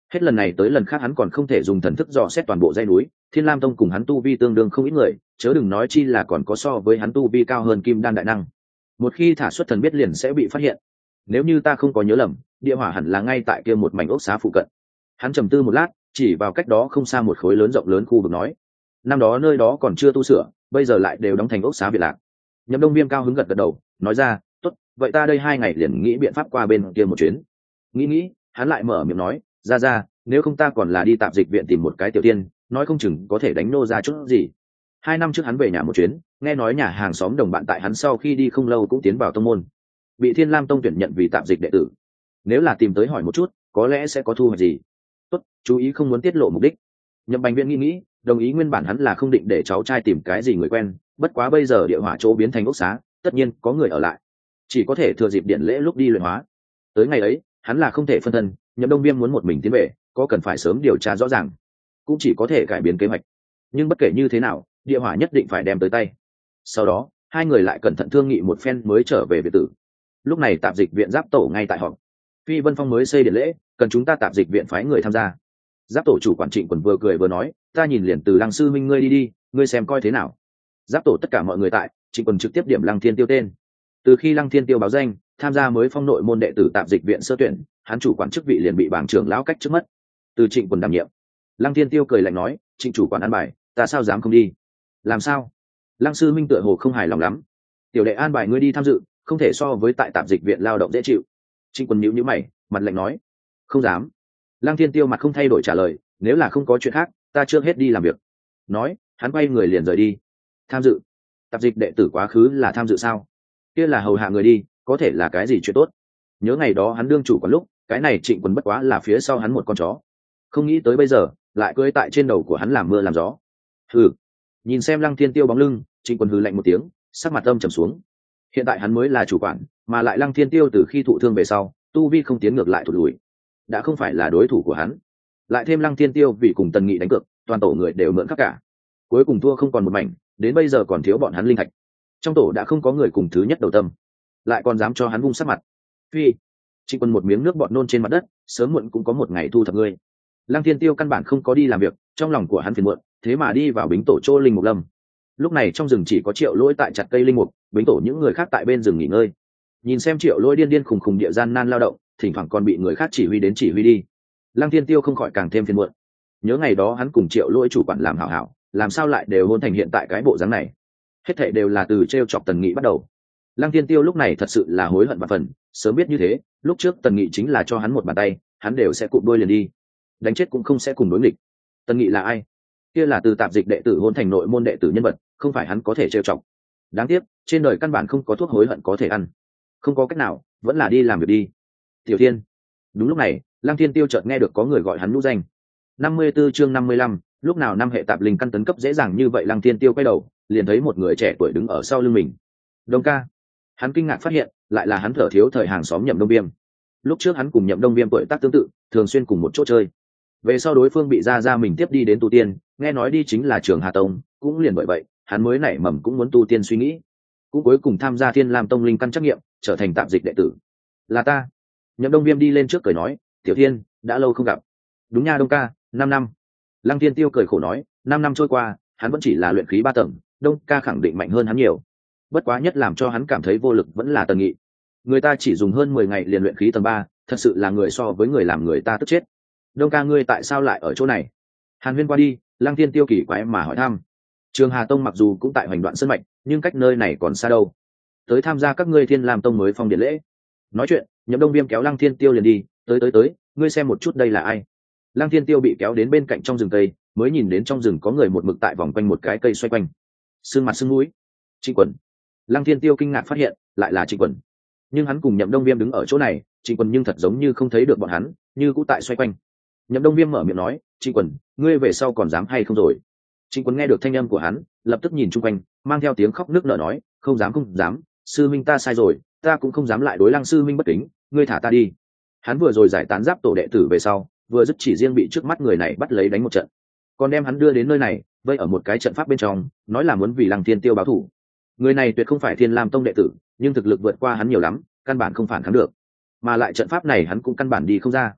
Hết lần này tới lần khác hắn còn không thể dùng thần thức dò xét toàn bộ dãy núi. Thiên Lam Tông cùng hắn tu vi tương đương không ít người, chớ đừng nói chi là còn có so với hắn tu vi cao hơn kim đan đại năng. Một khi thả xuất thần biết liền sẽ bị phát hiện. Nếu như ta không có nhớ lầm, địa hỏa hẳn là ngay tại kia một mảnh ốc xá phụ cận. Hắn trầm tư một lát, chỉ vào cách đó không xa một khối lớn rộng lớn khu vực nói: năm đó nơi đó còn chưa tu sửa, bây giờ lại đều đóng thành ốc xá biệt lạc. Nhậm Đông Viêm cao hứng gật gật đầu, nói ra: tốt, vậy ta đây hai ngày liền nghĩ biện pháp qua bên kia một chuyến. Nghĩ nghĩ, hắn lại mở miệng nói: ra ra, nếu không ta còn là đi tạp dịch viện tìm một cái tiểu tiên, nói không chừng có thể đánh nô ra chút gì. Hai năm trước hắn về nhà một chuyến, nghe nói nhà hàng xóm đồng bạn tại hắn sau khi đi không lâu cũng tiến vào tông môn, bị Thiên Lam Tông tuyển nhận vì tạp dịch đệ tử. Nếu là tìm tới hỏi một chút, có lẽ sẽ có thu hoạch gì. Tốt, chú ý không muốn tiết lộ mục đích. Nhậm Bành Viễn nghĩ nghĩ, đồng ý nguyên bản hắn là không định để cháu trai tìm cái gì người quen, bất quá bây giờ địa hỏa chỗ biến thành ốc xá, tất nhiên có người ở lại, chỉ có thể thừa dịp điện lễ lúc đi luyện hóa. Tới ngày ấy, hắn là không thể phân thân, Nhậm Đông Viêm muốn một mình tiến về, có cần phải sớm điều tra rõ ràng, cũng chỉ có thể cải biến kế hoạch. Nhưng bất kể như thế nào, địa hỏa nhất định phải đem tới tay. Sau đó, hai người lại cẩn thận thương nghị một phen mới trở về biệt tử. Lúc này tạp dịch viện Giáp Tổ ngay tại họp. Phi Vân Phong mới xây điện lễ, cần chúng ta tạp dịch viện phái người tham gia. Giáp Tổ chủ quản Trịnh Quần vừa cười vừa nói: ta nhìn liền từ Lăng sư minh ngươi đi đi, ngươi xem coi thế nào. Giáp Tổ tất cả mọi người tại, Trịnh Quần trực tiếp điểm Lăng Thiên Tiêu tên. Từ khi Lăng Thiên Tiêu báo danh tham gia mới phong nội môn đệ tử tạp dịch viện sơ tuyển, hắn chủ quản chức vị liền bị bảng trưởng lão cách trước mất, từ Trịnh Quần đảm nhiệm. Lăng Thiên Tiêu cười lạnh nói: Trịnh chủ quản an bài, ta sao dám không đi. Làm sao? Lăng sư minh tựa hồ không hài lòng lắm. Tiểu đệ an bài ngươi đi tham dự, không thể so với tại tạp dịch viện lao động dễ chịu. Trịnh Quần nhíu nhíu mày, mặt lạnh nói: không dám. Lăng Thiên Tiêu mặt không thay đổi trả lời: nếu là không có chuyện khác, ta trước hết đi làm việc. Nói, hắn quay người liền rời đi. Tham dự? Tạp dịch đệ tử quá khứ là tham dự sao? Kia là hầu hạ người đi, có thể là cái gì chuyện tốt. Nhớ ngày đó hắn đương chủ có lúc, cái này Trịnh Quần bất quá là phía sau hắn một con chó. Không nghĩ tới bây giờ, lại cưỡi tại trên đầu của hắn làm mưa làm gió. Hừ. Nhìn xem Lăng Thiên Tiêu bóng lưng, Trịnh Quần hừ lạnh một tiếng, sắc mặt âm trầm xuống. Hiện tại hắn mới là chủ quản, mà lại Lăng Thiên Tiêu từ khi thụ thương về sau, tu vi không tiến ngược lại thụt lùi, đã không phải là đối thủ của hắn. Lại thêm Lăng Thiên Tiêu vì cùng Tần Nghị đánh cược, toàn tổ người đều mượn khắp cả, cuối cùng thua không còn một mảnh, đến bây giờ còn thiếu bọn hắn linh thạch. Trong tổ đã không có người cùng thứ nhất đầu tâm, lại còn dám cho hắn vung sắc mặt. Phi. Trịnh Quân một miếng nước bọt nôn trên mặt đất, sớm muộn cũng có một ngày thu thập ngươi. Lăng Thiên Tiêu căn bản không có đi làm việc, trong lòng của hắn phiền muộn, thế mà đi vào Bính tổ chỗ linh mục lâm. Lúc này trong rừng chỉ có Triệu Lỗi tại chặt cây linh mục, Bính tổ những người khác tại bên rừng nghỉ ngơi. Nhìn xem Triệu Lỗi điên điên khùng khùng địa gian nan lao động, thỉnh thoảng còn bị người khác chỉ huy đến chỉ huy đi. Lăng Thiên Tiêu không khỏi càng thêm phiền muộn. Nhớ ngày đó hắn cùng Triệu Lỗi chủ quản làm hảo hảo, làm sao lại đều hôn thành hiện tại cái bộ dáng này? Hết thảy đều là từ trêu chọc Tần Nghị bắt đầu. Lăng Thiên Tiêu lúc này thật sự là hối hận vạn phần, sớm biết như thế, lúc trước Tần Nghị chính là cho hắn một bàn tay, hắn đều sẽ cụp đôi liền đi, đánh chết cũng không sẽ cùng đối nghịch. Tần Nghị là ai? Kia là từ tạp dịch đệ tử hôn thành nội môn đệ tử nhân vật, không phải hắn có thể trêu chọc. Đáng tiếc, trên đời căn bản không có thuốc hối hận có thể ăn. Không có cách nào, vẫn là đi làm việc đi. Tiểu Thiên. Đúng lúc này, Lăng Thiên Tiêu chợt nghe được có người gọi hắn nhũ danh. năm mươi 54 chương năm mươi lăm, lúc nào năm hệ tạp linh căn tấn cấp dễ dàng như vậy? Lăng Thiên Tiêu quay đầu, liền thấy một người trẻ tuổi đứng ở sau lưng mình. Đông ca. Hắn kinh ngạc phát hiện, lại là hắn thở thiếu thời hàng xóm Nhậm Đông Viêm. Lúc trước hắn cùng Nhậm Đông Viêm tuổi tác tương tự, thường xuyên cùng một chỗ chơi. Về sau đối phương bị ra ra mình tiếp đi đến tu tiên, nghe nói đi chính là Trường Hà Tông, cũng liền bởi vậy, hắn mới nảy mầm cũng muốn tu tiên suy nghĩ, cũng cuối cùng tham gia Thiên Lam Tông linh căn trắc nghiệm, trở thành tạp dịch đệ tử. Là ta. Nhậm Đông Viêm đi lên trước cười nói, Tiểu Thiên, đã lâu không gặp. Đúng nha Đông ca, năm năm. Lăng Thiên Tiêu cười khổ nói, năm năm trôi qua, hắn vẫn chỉ là luyện khí ba tầng, Đông ca khẳng định mạnh hơn hắn nhiều. Bất quá nhất làm cho hắn cảm thấy vô lực vẫn là Tần Nghị. Người ta chỉ dùng hơn mười ngày liền luyện khí tầng ba, thật sự là người so với người làm người ta tức chết. Đông ca ngươi tại sao lại ở chỗ này? Hàn Huyên qua đi, Lăng Thiên Tiêu kỳ quái mà hỏi thăm. Trường Hà Tông mặc dù cũng tại Hoành Đoạn Sơn mạch, nhưng cách nơi này còn xa đâu. Tới tham gia các ngươi Thiên Lam Tông mới phong điện lễ. Nói chuyện, Nhậm Đông Viêm kéo Lăng Thiên Tiêu liền đi, tới tới tới, ngươi xem một chút đây là ai? Lăng Thiên Tiêu bị kéo đến bên cạnh trong rừng cây, mới nhìn đến trong rừng có người một mực tại vòng quanh một cái cây xoay quanh. Sương mặt sương mũi. Trịnh Quần. Lăng Thiên Tiêu kinh ngạc phát hiện, lại là Trịnh Quần. Nhưng hắn cùng Nhậm Đông Viêm đứng ở chỗ này, Trịnh Quần nhưng thật giống như không thấy được bọn hắn, như cũ tại xoay quanh. Nhậm Đông Viêm mở miệng nói, Trịnh Quần, ngươi về sau còn dám hay không rồi? Trịnh Quần nghe được thanh âm của hắn, lập tức nhìn chung quanh, mang theo tiếng khóc nức nở nói, không dám không dám, sư minh ta sai rồi, ta cũng không dám lại đối Lăng sư minh bất kính, ngươi thả ta đi. Hắn vừa rồi giải tán giáp tổ đệ tử về sau, vừa dứt chỉ riêng bị trước mắt người này bắt lấy đánh một trận, còn đem hắn đưa đến nơi này, vây ở một cái trận pháp bên trong, nói là muốn vì Lăng Thiên Tiêu báo thù. Người này tuyệt không phải Thiên Lam Tông đệ tử, nhưng thực lực vượt qua hắn nhiều lắm, căn bản không phản kháng được, mà lại trận pháp này hắn cũng căn bản đi không ra.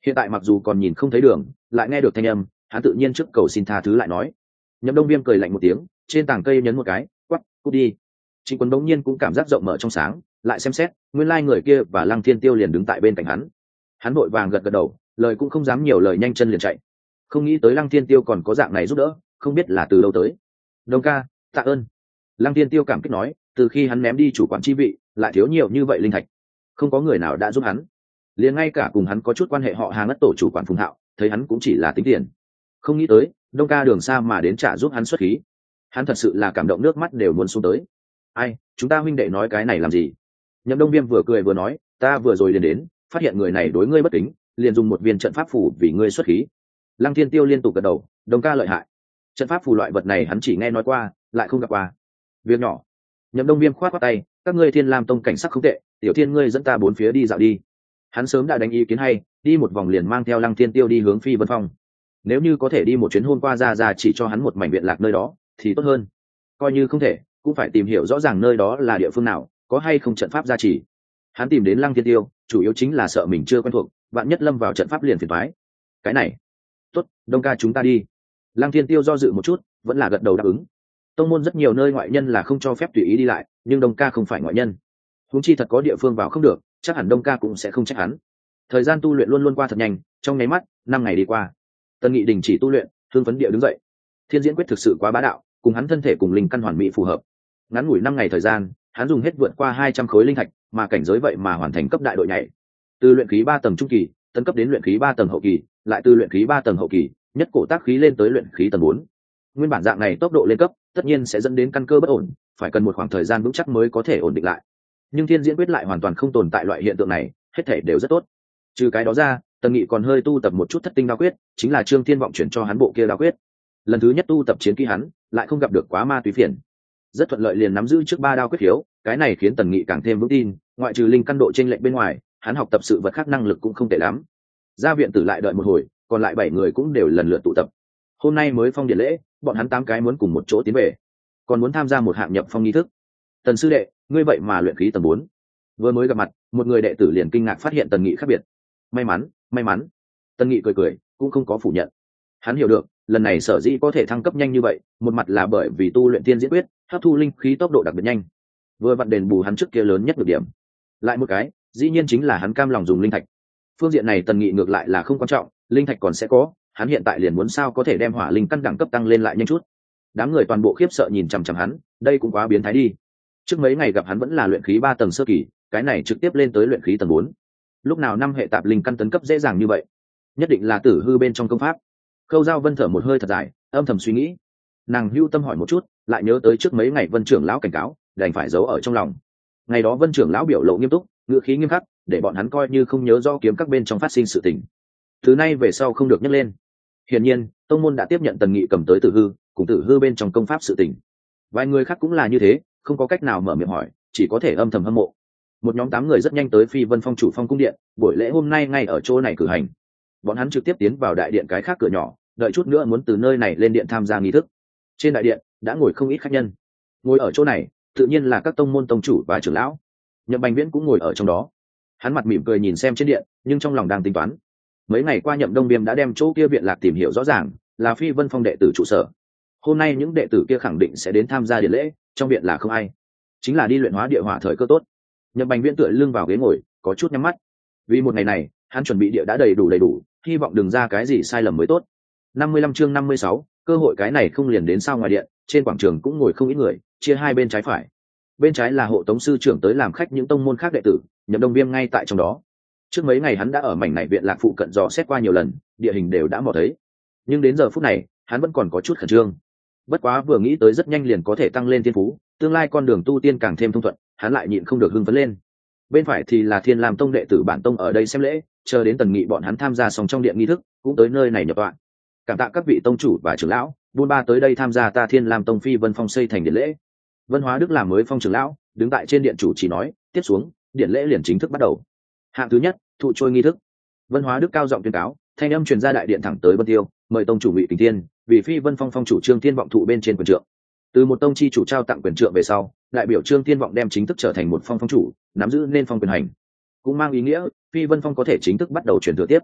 Hiện tại mặc dù còn nhìn không thấy đường, lại nghe được thanh âm, hắn tự nhiên trước cầu xin tha thứ lại nói. Nhậm Đông Viêm cười lạnh một tiếng, trên tảng cây nhấn một cái, quắc, cút đi. Trịnh Quân đống nhiên cũng cảm giác rộng mở trong sáng, lại xem xét, nguyên lai người kia và Lăng Thiên Tiêu liền đứng tại bên cạnh hắn. Hắn vội vàng gật gật đầu, lời cũng không dám nhiều lời, nhanh chân liền chạy. Không nghĩ tới Lăng Thiên Tiêu còn có dạng này giúp đỡ, không biết là từ đâu tới. Đông ca, tạ ơn. Lăng Thiên Tiêu cảm kích nói, từ khi hắn ném đi chủ quản chi vị, lại thiếu nhiều như vậy linh thạch, không có người nào đã giúp hắn, liền ngay cả cùng hắn có chút quan hệ họ hàng ất tổ chủ quản Phùng Hạo, thấy hắn cũng chỉ là tính tiền, không nghĩ tới Đông ca đường xa mà đến trả giúp hắn xuất khí, hắn thật sự là cảm động, nước mắt đều muốn xuống tới. Ai, chúng ta huynh đệ nói cái này làm gì? Nhậm Đông Viêm vừa cười vừa nói, ta vừa rồi liền đến, phát hiện người này đối ngươi bất kính, liền dùng một viên trận pháp phù vì ngươi xuất khí. Lăng Thiên Tiêu liên tục gật đầu, Đông ca lợi hại. Trận pháp phù loại vật này hắn chỉ nghe nói qua, lại không gặp qua. Việc nhỏ. Nhậm Đông Viêm khoát khoát tay, các ngươi Thiên Lam tông cảnh sắc không tệ, tiểu thiên ngươi dẫn ta bốn phía đi dạo đi. Hắn sớm đã đánh ý kiến hay, đi một vòng liền mang theo Lăng Thiên Tiêu đi hướng Phi Vân Phong. Nếu như có thể đi một chuyến hôm qua ra ra chỉ cho hắn một mảnh viện lạc nơi đó thì tốt hơn, coi như không thể cũng phải tìm hiểu rõ ràng nơi đó là địa phương nào, có hay không trận pháp gia trì. Hắn tìm đến Lăng Thiên Tiêu chủ yếu chính là sợ mình chưa quen thuộc, vạn nhất lâm vào trận pháp liền phiền toái. Cái này tốt, Đông ca chúng ta đi. Lăng Thiên Tiêu do dự một chút, vẫn là gật đầu đáp ứng. Tông môn rất nhiều nơi ngoại nhân là không cho phép tùy ý đi lại, nhưng Đông ca không phải ngoại nhân, huống chi thật có địa phương vào không được, chắc hẳn Đông ca cũng sẽ không trách hắn. Thời gian tu luyện luôn luôn qua thật nhanh, trong nháy mắt năm ngày đi qua. Tân Nghị đình chỉ tu luyện, hương phấn địa đứng dậy. Thiên diễn quyết thực sự quá bá đạo, cùng hắn thân thể cùng linh căn hoàn mỹ phù hợp. Ngắn ngủi năm ngày thời gian, hắn dùng hết vượt qua hai trăm khối linh thạch, mà cảnh giới vậy mà hoàn thành cấp đại đội nhảy. Từ luyện khí ba tầng trung kỳ, tấn cấp đến luyện khí ba tầng hậu kỳ, lại từ luyện khí ba tầng hậu kỳ, nhất cổ tác khí lên tới luyện khí tầng bốn. Nguyên bản dạng này tốc độ lên cấp, tất nhiên sẽ dẫn đến căn cơ bất ổn, phải cần một khoảng thời gian vững chắc mới có thể ổn định lại. Nhưng thiên diễn quyết lại hoàn toàn không tồn tại loại hiện tượng này, hết thể đều rất tốt. Trừ cái đó ra, Tần Nghị còn hơi tu tập một chút thất tinh đao quyết, chính là Trương Thiên Vọng chuyển cho hắn bộ kia đao quyết. Lần thứ nhất tu tập chiến kỹ hắn, lại không gặp được quá ma túy phiền, rất thuận lợi liền nắm giữ trước ba đao quyết khiếu, cái này khiến Tần Nghị càng thêm vững tin, ngoại trừ linh căn độ chênh lệch bên ngoài, hắn học tập sự vật khác năng lực cũng không tệ lắm. Ra viện tử lại đợi một hồi, còn lại bảy người cũng đều lần lượt tụ tập. Hôm nay mới phong điện lễ, bọn hắn tám cái muốn cùng một chỗ tiến về, còn muốn tham gia một hạng nhập phong nghi thức. Tần sư đệ, ngươi vậy mà luyện khí tầng bốn. Vừa mới gặp mặt, một người đệ tử liền kinh ngạc phát hiện Tần Nghị khác biệt. May mắn, may mắn. Tần Nghị cười cười, cũng không có phủ nhận. Hắn hiểu được, lần này sở dĩ có thể thăng cấp nhanh như vậy, một mặt là bởi vì tu luyện tiên diễn quyết, hấp thu linh khí tốc độ đặc biệt nhanh, vừa vặn đền bù hắn trước kia lớn nhất được điểm. Lại một cái, dĩ nhiên chính là hắn cam lòng dùng linh thạch. Phương diện này Tần Nghị ngược lại là không quan trọng, linh thạch còn sẽ có, hắn hiện tại liền muốn sao có thể đem hỏa linh căn đẳng cấp tăng lên lại nhanh chút. Đám người toàn bộ khiếp sợ nhìn chằm chằm hắn, đây cũng quá biến thái đi. Trước mấy ngày gặp hắn vẫn là luyện khí ba tầng sơ kỳ, cái này trực tiếp lên tới luyện khí tầng bốn. Lúc nào năm hệ tạp linh căn tấn cấp dễ dàng như vậy? Nhất định là tử hư bên trong công pháp. Khâu Giao Vân thở một hơi thật dài, âm thầm suy nghĩ. Nàng hưu tâm hỏi một chút, lại nhớ tới trước mấy ngày Vân trưởng lão cảnh cáo, đành phải giấu ở trong lòng. Ngày đó Vân trưởng lão biểu lộ nghiêm túc, ngữ khí nghiêm khắc, để bọn hắn coi như không nhớ rõ kiếm các bên trong phát sinh sự tình. Thứ nay về sau không được nhắc lên. Hiển nhiên, tông môn đã tiếp nhận Tần Nghị cầm tới tử hư, cùng tử hư bên trong công pháp sự tình. Vài người khác cũng là như thế, không có cách nào mở miệng hỏi, chỉ có thể âm thầm hâm mộ. Một nhóm tám người rất nhanh tới Phi Vân Phong chủ phong cung điện, buổi lễ hôm nay ngay ở chỗ này cử hành. Bọn hắn trực tiếp tiến vào đại điện cái khác cửa nhỏ, đợi chút nữa muốn từ nơi này lên điện tham gia nghi thức. Trên đại điện đã ngồi không ít khách nhân, ngồi ở chỗ này tự nhiên là các tông môn tông chủ và trưởng lão. Nhậm Bành Viễn cũng ngồi ở trong đó, hắn mặt mỉm cười nhìn xem trên điện, nhưng trong lòng đang tính toán. Mấy ngày qua Nhậm Đông Viêm đã đem chỗ kia viện lạc tìm hiểu rõ ràng, là Phi Vân Phong đệ tử trụ sở. Hôm nay những đệ tử kia khẳng định sẽ đến tham gia điện lễ, trong viện là không ai, chính là đi luyện hóa địa hỏa thời cơ tốt. Nhậm Bành Viễn tựa lưng vào ghế ngồi, có chút nhắm mắt. Vì một ngày này, hắn chuẩn bị địa đã đầy đủ đầy đủ, hy vọng đừng ra cái gì sai lầm mới tốt. năm mươi lăm chương năm mươi sáu, cơ hội cái này không liền đến sao ngoài điện, trên quảng trường cũng ngồi không ít người, chia hai bên trái phải. Bên trái là hộ tống sư trưởng tới làm khách những tông môn khác đệ tử, Nhậm Đông Viêm ngay tại trong đó. Trước mấy ngày hắn đã ở mảnh này viện lạc phụ cận dò xét qua nhiều lần, địa hình đều đã mò thấy. Nhưng đến giờ phút này, hắn vẫn còn có chút khẩn trương. Bất quá vừa nghĩ tới rất nhanh liền có thể tăng lên thiên phú, tương lai con đường tu tiên càng thêm thông thuận, hắn lại nhịn không được hưng phấn lên. Bên phải thì là Thiên Lam tông đệ tử bản tông ở đây xem lễ, chờ đến Tần Nghị bọn hắn tham gia xong trong điện nghi thức, cũng tới nơi này nhập tọa. Cảm tạ các vị tông chủ và trưởng lão, buôn ba tới đây tham gia ta Thiên Lam tông Phi Vân Phong xây thành điện lễ. Vân Hóa Đức làm mới phong trưởng lão, đứng tại trên điện chủ chỉ nói, tiếp xuống, điện lễ liền chính thức bắt đầu. Hạng thứ nhất, thụ trôi nghi thức. Vân Hóa Đức cao giọng tuyên cáo, thanh âm truyền ra đại điện thẳng tới Vân Tiêu, mời tông chủ Ngụy Kình Thiên, vì Phi Vân Phong phong chủ Trương Thiên Vọng thụ bên trên quyền trượng. Từ một tông chi chủ trao tặng quyền trượng về sau, đại biểu Trương Thiên Vọng đem chính thức trở thành một phong phong chủ, nắm giữ nên phong quyền hành, cũng mang ý nghĩa Phi Vân Phong có thể chính thức bắt đầu truyền thừa tiếp.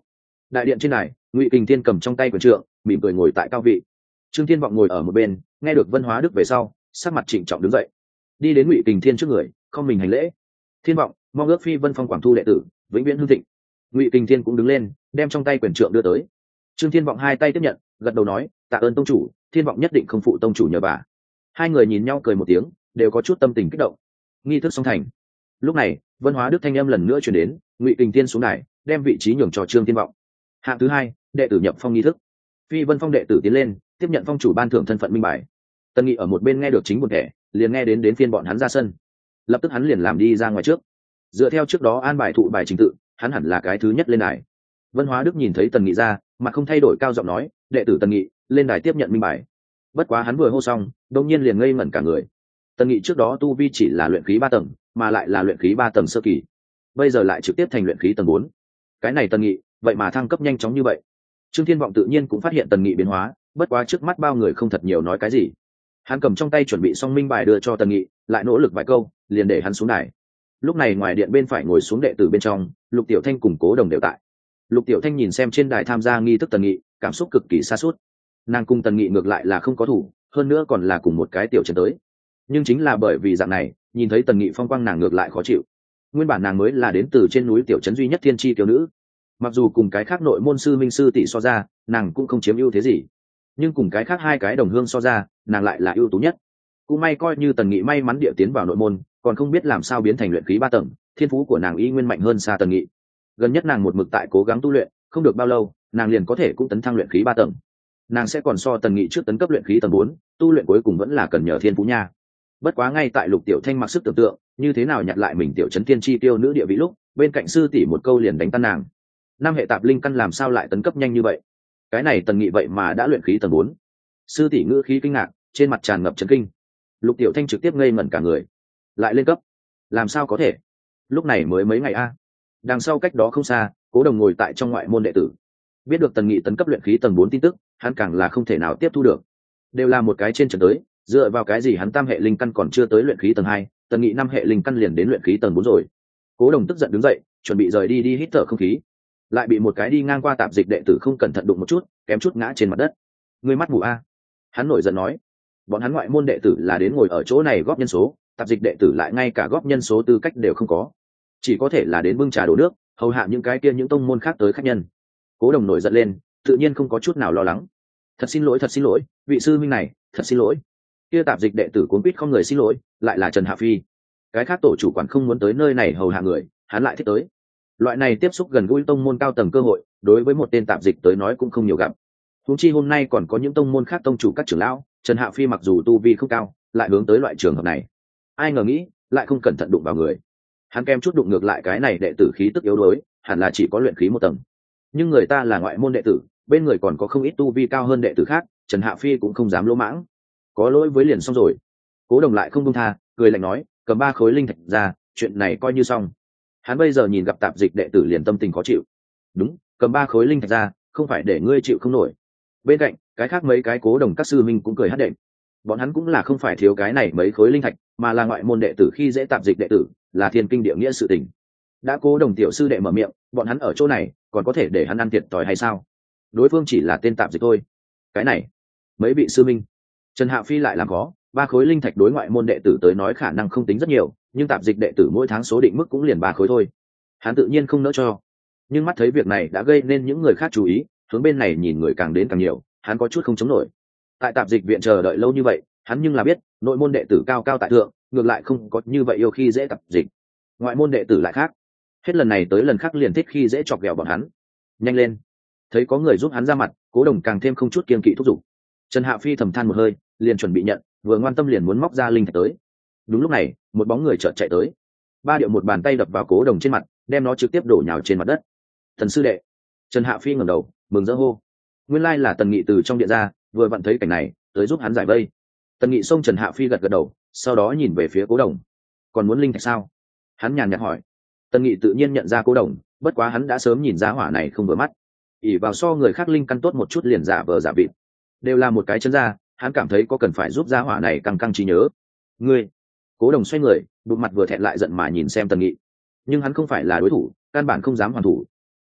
Đại điện trên này, Ngụy Kình Thiên cầm trong tay quyền trượng, mỉm cười ngồi tại cao vị. Trương Thiên Vọng ngồi ở một bên, nghe được Vân Hóa Đức về sau, sắc mặt trịnh trọng đứng dậy, đi đến Ngụy Kình Thiên trước người, không mình hành lễ. Thiên Vọng, mong ước phi Vân Phong Quảng Thu đệ tử, vĩnh viễn hưng thịnh. Ngụy Kình Thiên cũng đứng lên, đem trong tay quyền trượng đưa tới. Trương Thiên Vọng hai tay tiếp nhận, gật đầu nói, tạ ơn tông chủ, Thiên Vọng nhất định không phụ tông chủ nhờ vả. Hai người nhìn nhau cười một tiếng, đều có chút tâm tình kích động. Nghi thức xong thành. Lúc này, Vân Hóa Đức thanh âm lần nữa truyền đến, Ngụy Kình Thiên xuống đài, đem vị trí nhường cho Trương Thiên Vọng. Hạng thứ hai, đệ tử nhập phong nghi thức. Phi Vân Phong đệ tử tiến lên, tiếp nhận phong chủ ban thưởng thân phận minh bài. Tân Nghị ở một bên nghe được chính một thẻ, liền nghe đến đến phiên bọn hắn ra sân. Lập tức hắn liền làm đi ra ngoài trước. Dựa theo trước đó an bài thụ bài trình tự, hắn hẳn là cái thứ nhất lên đài. Vân Hóa Đức nhìn thấy Tần Nghị ra, mặt không thay đổi cao giọng nói, đệ tử Tần Nghị lên đài tiếp nhận minh bài. Bất quá hắn vừa hô xong, đột nhiên liền ngây ngẩn cả người. Tần Nghị trước đó tu vi chỉ là luyện khí ba tầng, mà lại là luyện khí ba tầng sơ kỳ, bây giờ lại trực tiếp thành luyện khí tầng bốn. Cái này Tần Nghị, vậy mà thăng cấp nhanh chóng như vậy. Trương Thiên Vọng tự nhiên cũng phát hiện Tần Nghị biến hóa, bất quá trước mắt bao người không thật nhiều nói cái gì. Hắn cầm trong tay chuẩn bị xong minh bài đưa cho Tần Nghị, lại nỗ lực vài câu, liền để hắn xuống đài. Lúc này ngoài điện bên phải ngồi xuống đệ tử bên trong, Lục Tiểu Thanh cùng Cố Đồng đều tại. Lục Tiểu Thanh nhìn xem trên đài tham gia nghi thức Tần Nghị, cảm xúc cực kỳ xa suốt. Nàng cùng Tần Nghị ngược lại là không có thủ, hơn nữa còn là cùng một cái tiểu trấn tới. Nhưng chính là bởi vì dạng này, nhìn thấy Tần Nghị phong quang nàng ngược lại khó chịu. Nguyên bản nàng mới là đến từ trên núi tiểu trấn duy nhất thiên chi tiểu nữ, mặc dù cùng cái khác nội môn sư minh sư tỷ so ra, nàng cũng không chiếm ưu thế gì, nhưng cùng cái khác hai cái đồng hương so ra, nàng lại là ưu tú nhất. Cũng may coi như Tần Nghị may mắn địa tiến vào nội môn, còn không biết làm sao biến thành luyện khí ba tầng, thiên phú của nàng y nguyên mạnh hơn xa Tần Nghị. Gần nhất nàng một mực tại cố gắng tu luyện, không được bao lâu, nàng liền có thể cũng tấn thăng luyện khí ba tầng. Nàng sẽ còn so Tần Nghị trước tấn cấp luyện khí tầng bốn, tu luyện cuối cùng vẫn là cần nhờ thiên phú nha. Bất quá ngay tại Lục Tiểu Thanh mặc sức tưởng tượng, như thế nào nhặt lại mình tiểu trấn thiên chi tiêu nữ địa vị lúc, bên cạnh sư tỷ một câu liền đánh tan nàng. Năm hệ tạp linh căn làm sao lại tấn cấp nhanh như vậy? Cái này Tần Nghị vậy mà đã luyện khí tầng bốn. Sư tỷ ngữ khí kinh ngạc, trên mặt tràn ngập chấn kinh. Lục Tiểu Thanh trực tiếp ngây ngẩn cả người. Lại lên cấp? Làm sao có thể? Lúc này mới mấy ngày a. Đằng sau cách đó không xa, Cố Đồng ngồi tại trong ngoại môn đệ tử. Biết được Tần Nghị tấn cấp luyện khí tầng bốn tin tức, hắn càng là không thể nào tiếp thu được. Đều là một cái trên trận tới, dựa vào cái gì hắn tam hệ linh căn còn chưa tới luyện khí tầng hai, Tần Nghị năm hệ linh căn liền đến luyện khí tầng bốn rồi. Cố Đồng tức giận đứng dậy, chuẩn bị rời đi đi hít thở không khí, lại bị một cái đi ngang qua tạp dịch đệ tử không cẩn thận đụng một chút, kém chút ngã trên mặt đất. Ngươi mắt mù a? Hắn nổi giận nói. Bọn hắn ngoại môn đệ tử là đến ngồi ở chỗ này góp nhân số, tạp dịch đệ tử lại ngay cả góp nhân số tư cách đều không có, chỉ có thể là đến bưng trà đổ nước, hầu hạ những cái kia những tông môn khác tới khách nhân. Cố Đồng nổi giận lên, tự nhiên không có chút nào lo lắng. Thật xin lỗi, thật xin lỗi, vị sư minh này, thật xin lỗi. Kia tạp dịch đệ tử cuống quýt không người xin lỗi, lại là Trần Hạ Phi. Cái khác tổ chủ quản không muốn tới nơi này hầu hạ người, hắn lại thích tới. Loại này tiếp xúc gần gũi tông môn cao tầng cơ hội, đối với một tên tạp dịch tới nói cũng không nhiều gặp. Huống chi hôm nay còn có những tông môn khác tông chủ các trưởng lão, Trần Hạ Phi mặc dù tu vi không cao, lại hướng tới loại trường hợp này. Ai ngờ nghĩ, lại không cẩn thận đụng vào người. Hắn kem chút đụng ngược lại cái này đệ tử khí tức yếu đuối, hẳn là chỉ có luyện khí một tầng. Nhưng người ta là ngoại môn đệ tử, bên người còn có không ít tu vi cao hơn đệ tử khác, Trần Hạ Phi cũng không dám lỗ mãng. Có lỗi với liền xong rồi. Cố Đồng lại không buông tha, cười lạnh nói, cầm ba khối linh thạch ra, chuyện này coi như xong. Hắn bây giờ nhìn gặp tạp dịch đệ tử liền tâm tình khó chịu. Đúng, cầm ba khối linh thạch ra, không phải để ngươi chịu không nổi. Bên cạnh, cái khác mấy cái Cố Đồng các sư minh cũng cười hát đệm. Bọn hắn cũng là không phải thiếu cái này mấy khối linh thạch, mà là ngoại môn đệ tử khi dễ tạp dịch đệ tử, là thiên kinh địa nghĩa sự tình. Đã Cố Đồng tiểu sư đệ mở miệng, bọn hắn ở chỗ này, còn có thể để hắn ăn thiệt thòi hay sao? Đối phương chỉ là tên tạp dịch thôi. Cái này, mấy vị sư minh. Trần Hạ Phi lại làm khó, ba khối linh thạch đối ngoại môn đệ tử tới nói khả năng không tính rất nhiều, nhưng tạp dịch đệ tử mỗi tháng số định mức cũng liền ba khối thôi. Hắn tự nhiên không nỡ cho. Nhưng mắt thấy việc này đã gây nên những người khác chú ý, hướng bên này nhìn người càng đến càng nhiều, hắn có chút không chống nổi. Tại tạp dịch viện chờ đợi lâu như vậy, hắn nhưng là biết, nội môn đệ tử cao cao tại thượng, ngược lại không có như vậy yêu khi dễ tạp dịch. Ngoại môn đệ tử lại khác, hết lần này tới lần khác liền thích khi dễ chọc ghẹo bọn hắn. Nhanh lên! Thấy có người giúp hắn ra mặt, Cố Đồng càng thêm không chút kiên kỵ thúc giục. Trần Hạ Phi thầm than một hơi, liền chuẩn bị nhận, vừa ngoan tâm liền muốn móc ra linh thạch tới. Đúng lúc này, một bóng người chợt chạy tới. Ba điệu một bàn tay đập vào Cố Đồng trên mặt, đem nó trực tiếp đổ nhào trên mặt đất. Thần sư đệ! Trần Hạ Phi ngẩng đầu, mừng rỡ hô. Nguyên lai là Tần Nghị từ trong điện ra, vừa vặn thấy cảnh này, tới giúp hắn giải vây. Tần Nghị xông Trần Hạ Phi gật gật đầu, sau đó nhìn về phía Cố Đồng. Còn muốn linh thạch sao? Hắn nhàn nhạt hỏi. Tần Nghị tự nhiên nhận ra Cố Đồng, bất quá hắn đã sớm nhìn ra hỏa này không vừa mắt. ỷ vào so người khác linh căn tốt một chút liền giả vờ giả vịt, đều là một cái chân ra, hắn cảm thấy có cần phải giúp gia hỏa này căng căng trí nhớ. Ngươi! Cố Đồng xoay người, bụng mặt vừa thẹn lại giận mà nhìn xem Tần Nghị, nhưng hắn không phải là đối thủ, căn bản không dám hoàn thủ.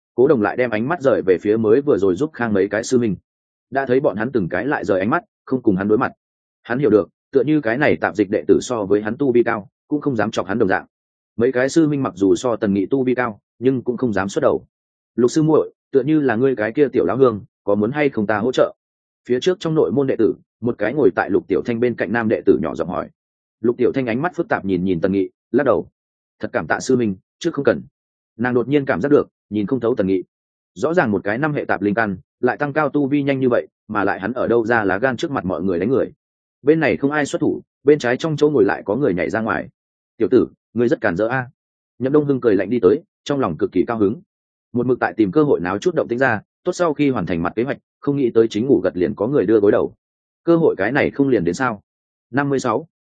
Cố Đồng lại đem ánh mắt rời về phía mới vừa rồi giúp Khang mấy cái sư minh, đã thấy bọn hắn từng cái lại rời ánh mắt, không cùng hắn đối mặt. Hắn hiểu được, tựa như cái này tạp dịch đệ tử so với hắn tu vi cao, cũng không dám chọc hắn đồng dạng. Mấy cái sư minh mặc dù so Tần Nghị tu vi cao, nhưng cũng không dám xuất đầu. Lục sư muội, tựa như là ngươi cái kia tiểu lão hương, có muốn hay không ta hỗ trợ? Phía trước trong nội môn đệ tử, một cái ngồi tại Lục Tiểu Thanh bên cạnh nam đệ tử nhỏ giọng hỏi. Lục Tiểu Thanh ánh mắt phức tạp nhìn nhìn Tần Nghị, lắc đầu. Thật cảm tạ sư minh, trước không cần. Nàng đột nhiên cảm giác được, nhìn không thấu Tần Nghị. Rõ ràng một cái năm hệ tạp linh căn, lại tăng cao tu vi nhanh như vậy, mà lại hắn ở đâu ra lá gan trước mặt mọi người đánh người. Bên này không ai xuất thủ, bên trái trong chỗ ngồi lại có người nhảy ra ngoài. Tiểu tử, ngươi rất cản rỡ a. Nhậm Đông Hưng cười lạnh đi tới, trong lòng cực kỳ cao hứng. Một mực tại tìm cơ hội náo chút động tĩnh ra, tốt sau khi hoàn thành mặt kế hoạch, không nghĩ tới chính ngủ gật liền có người đưa gối đầu. Cơ hội cái này không liền đến sao? năm mươi sáu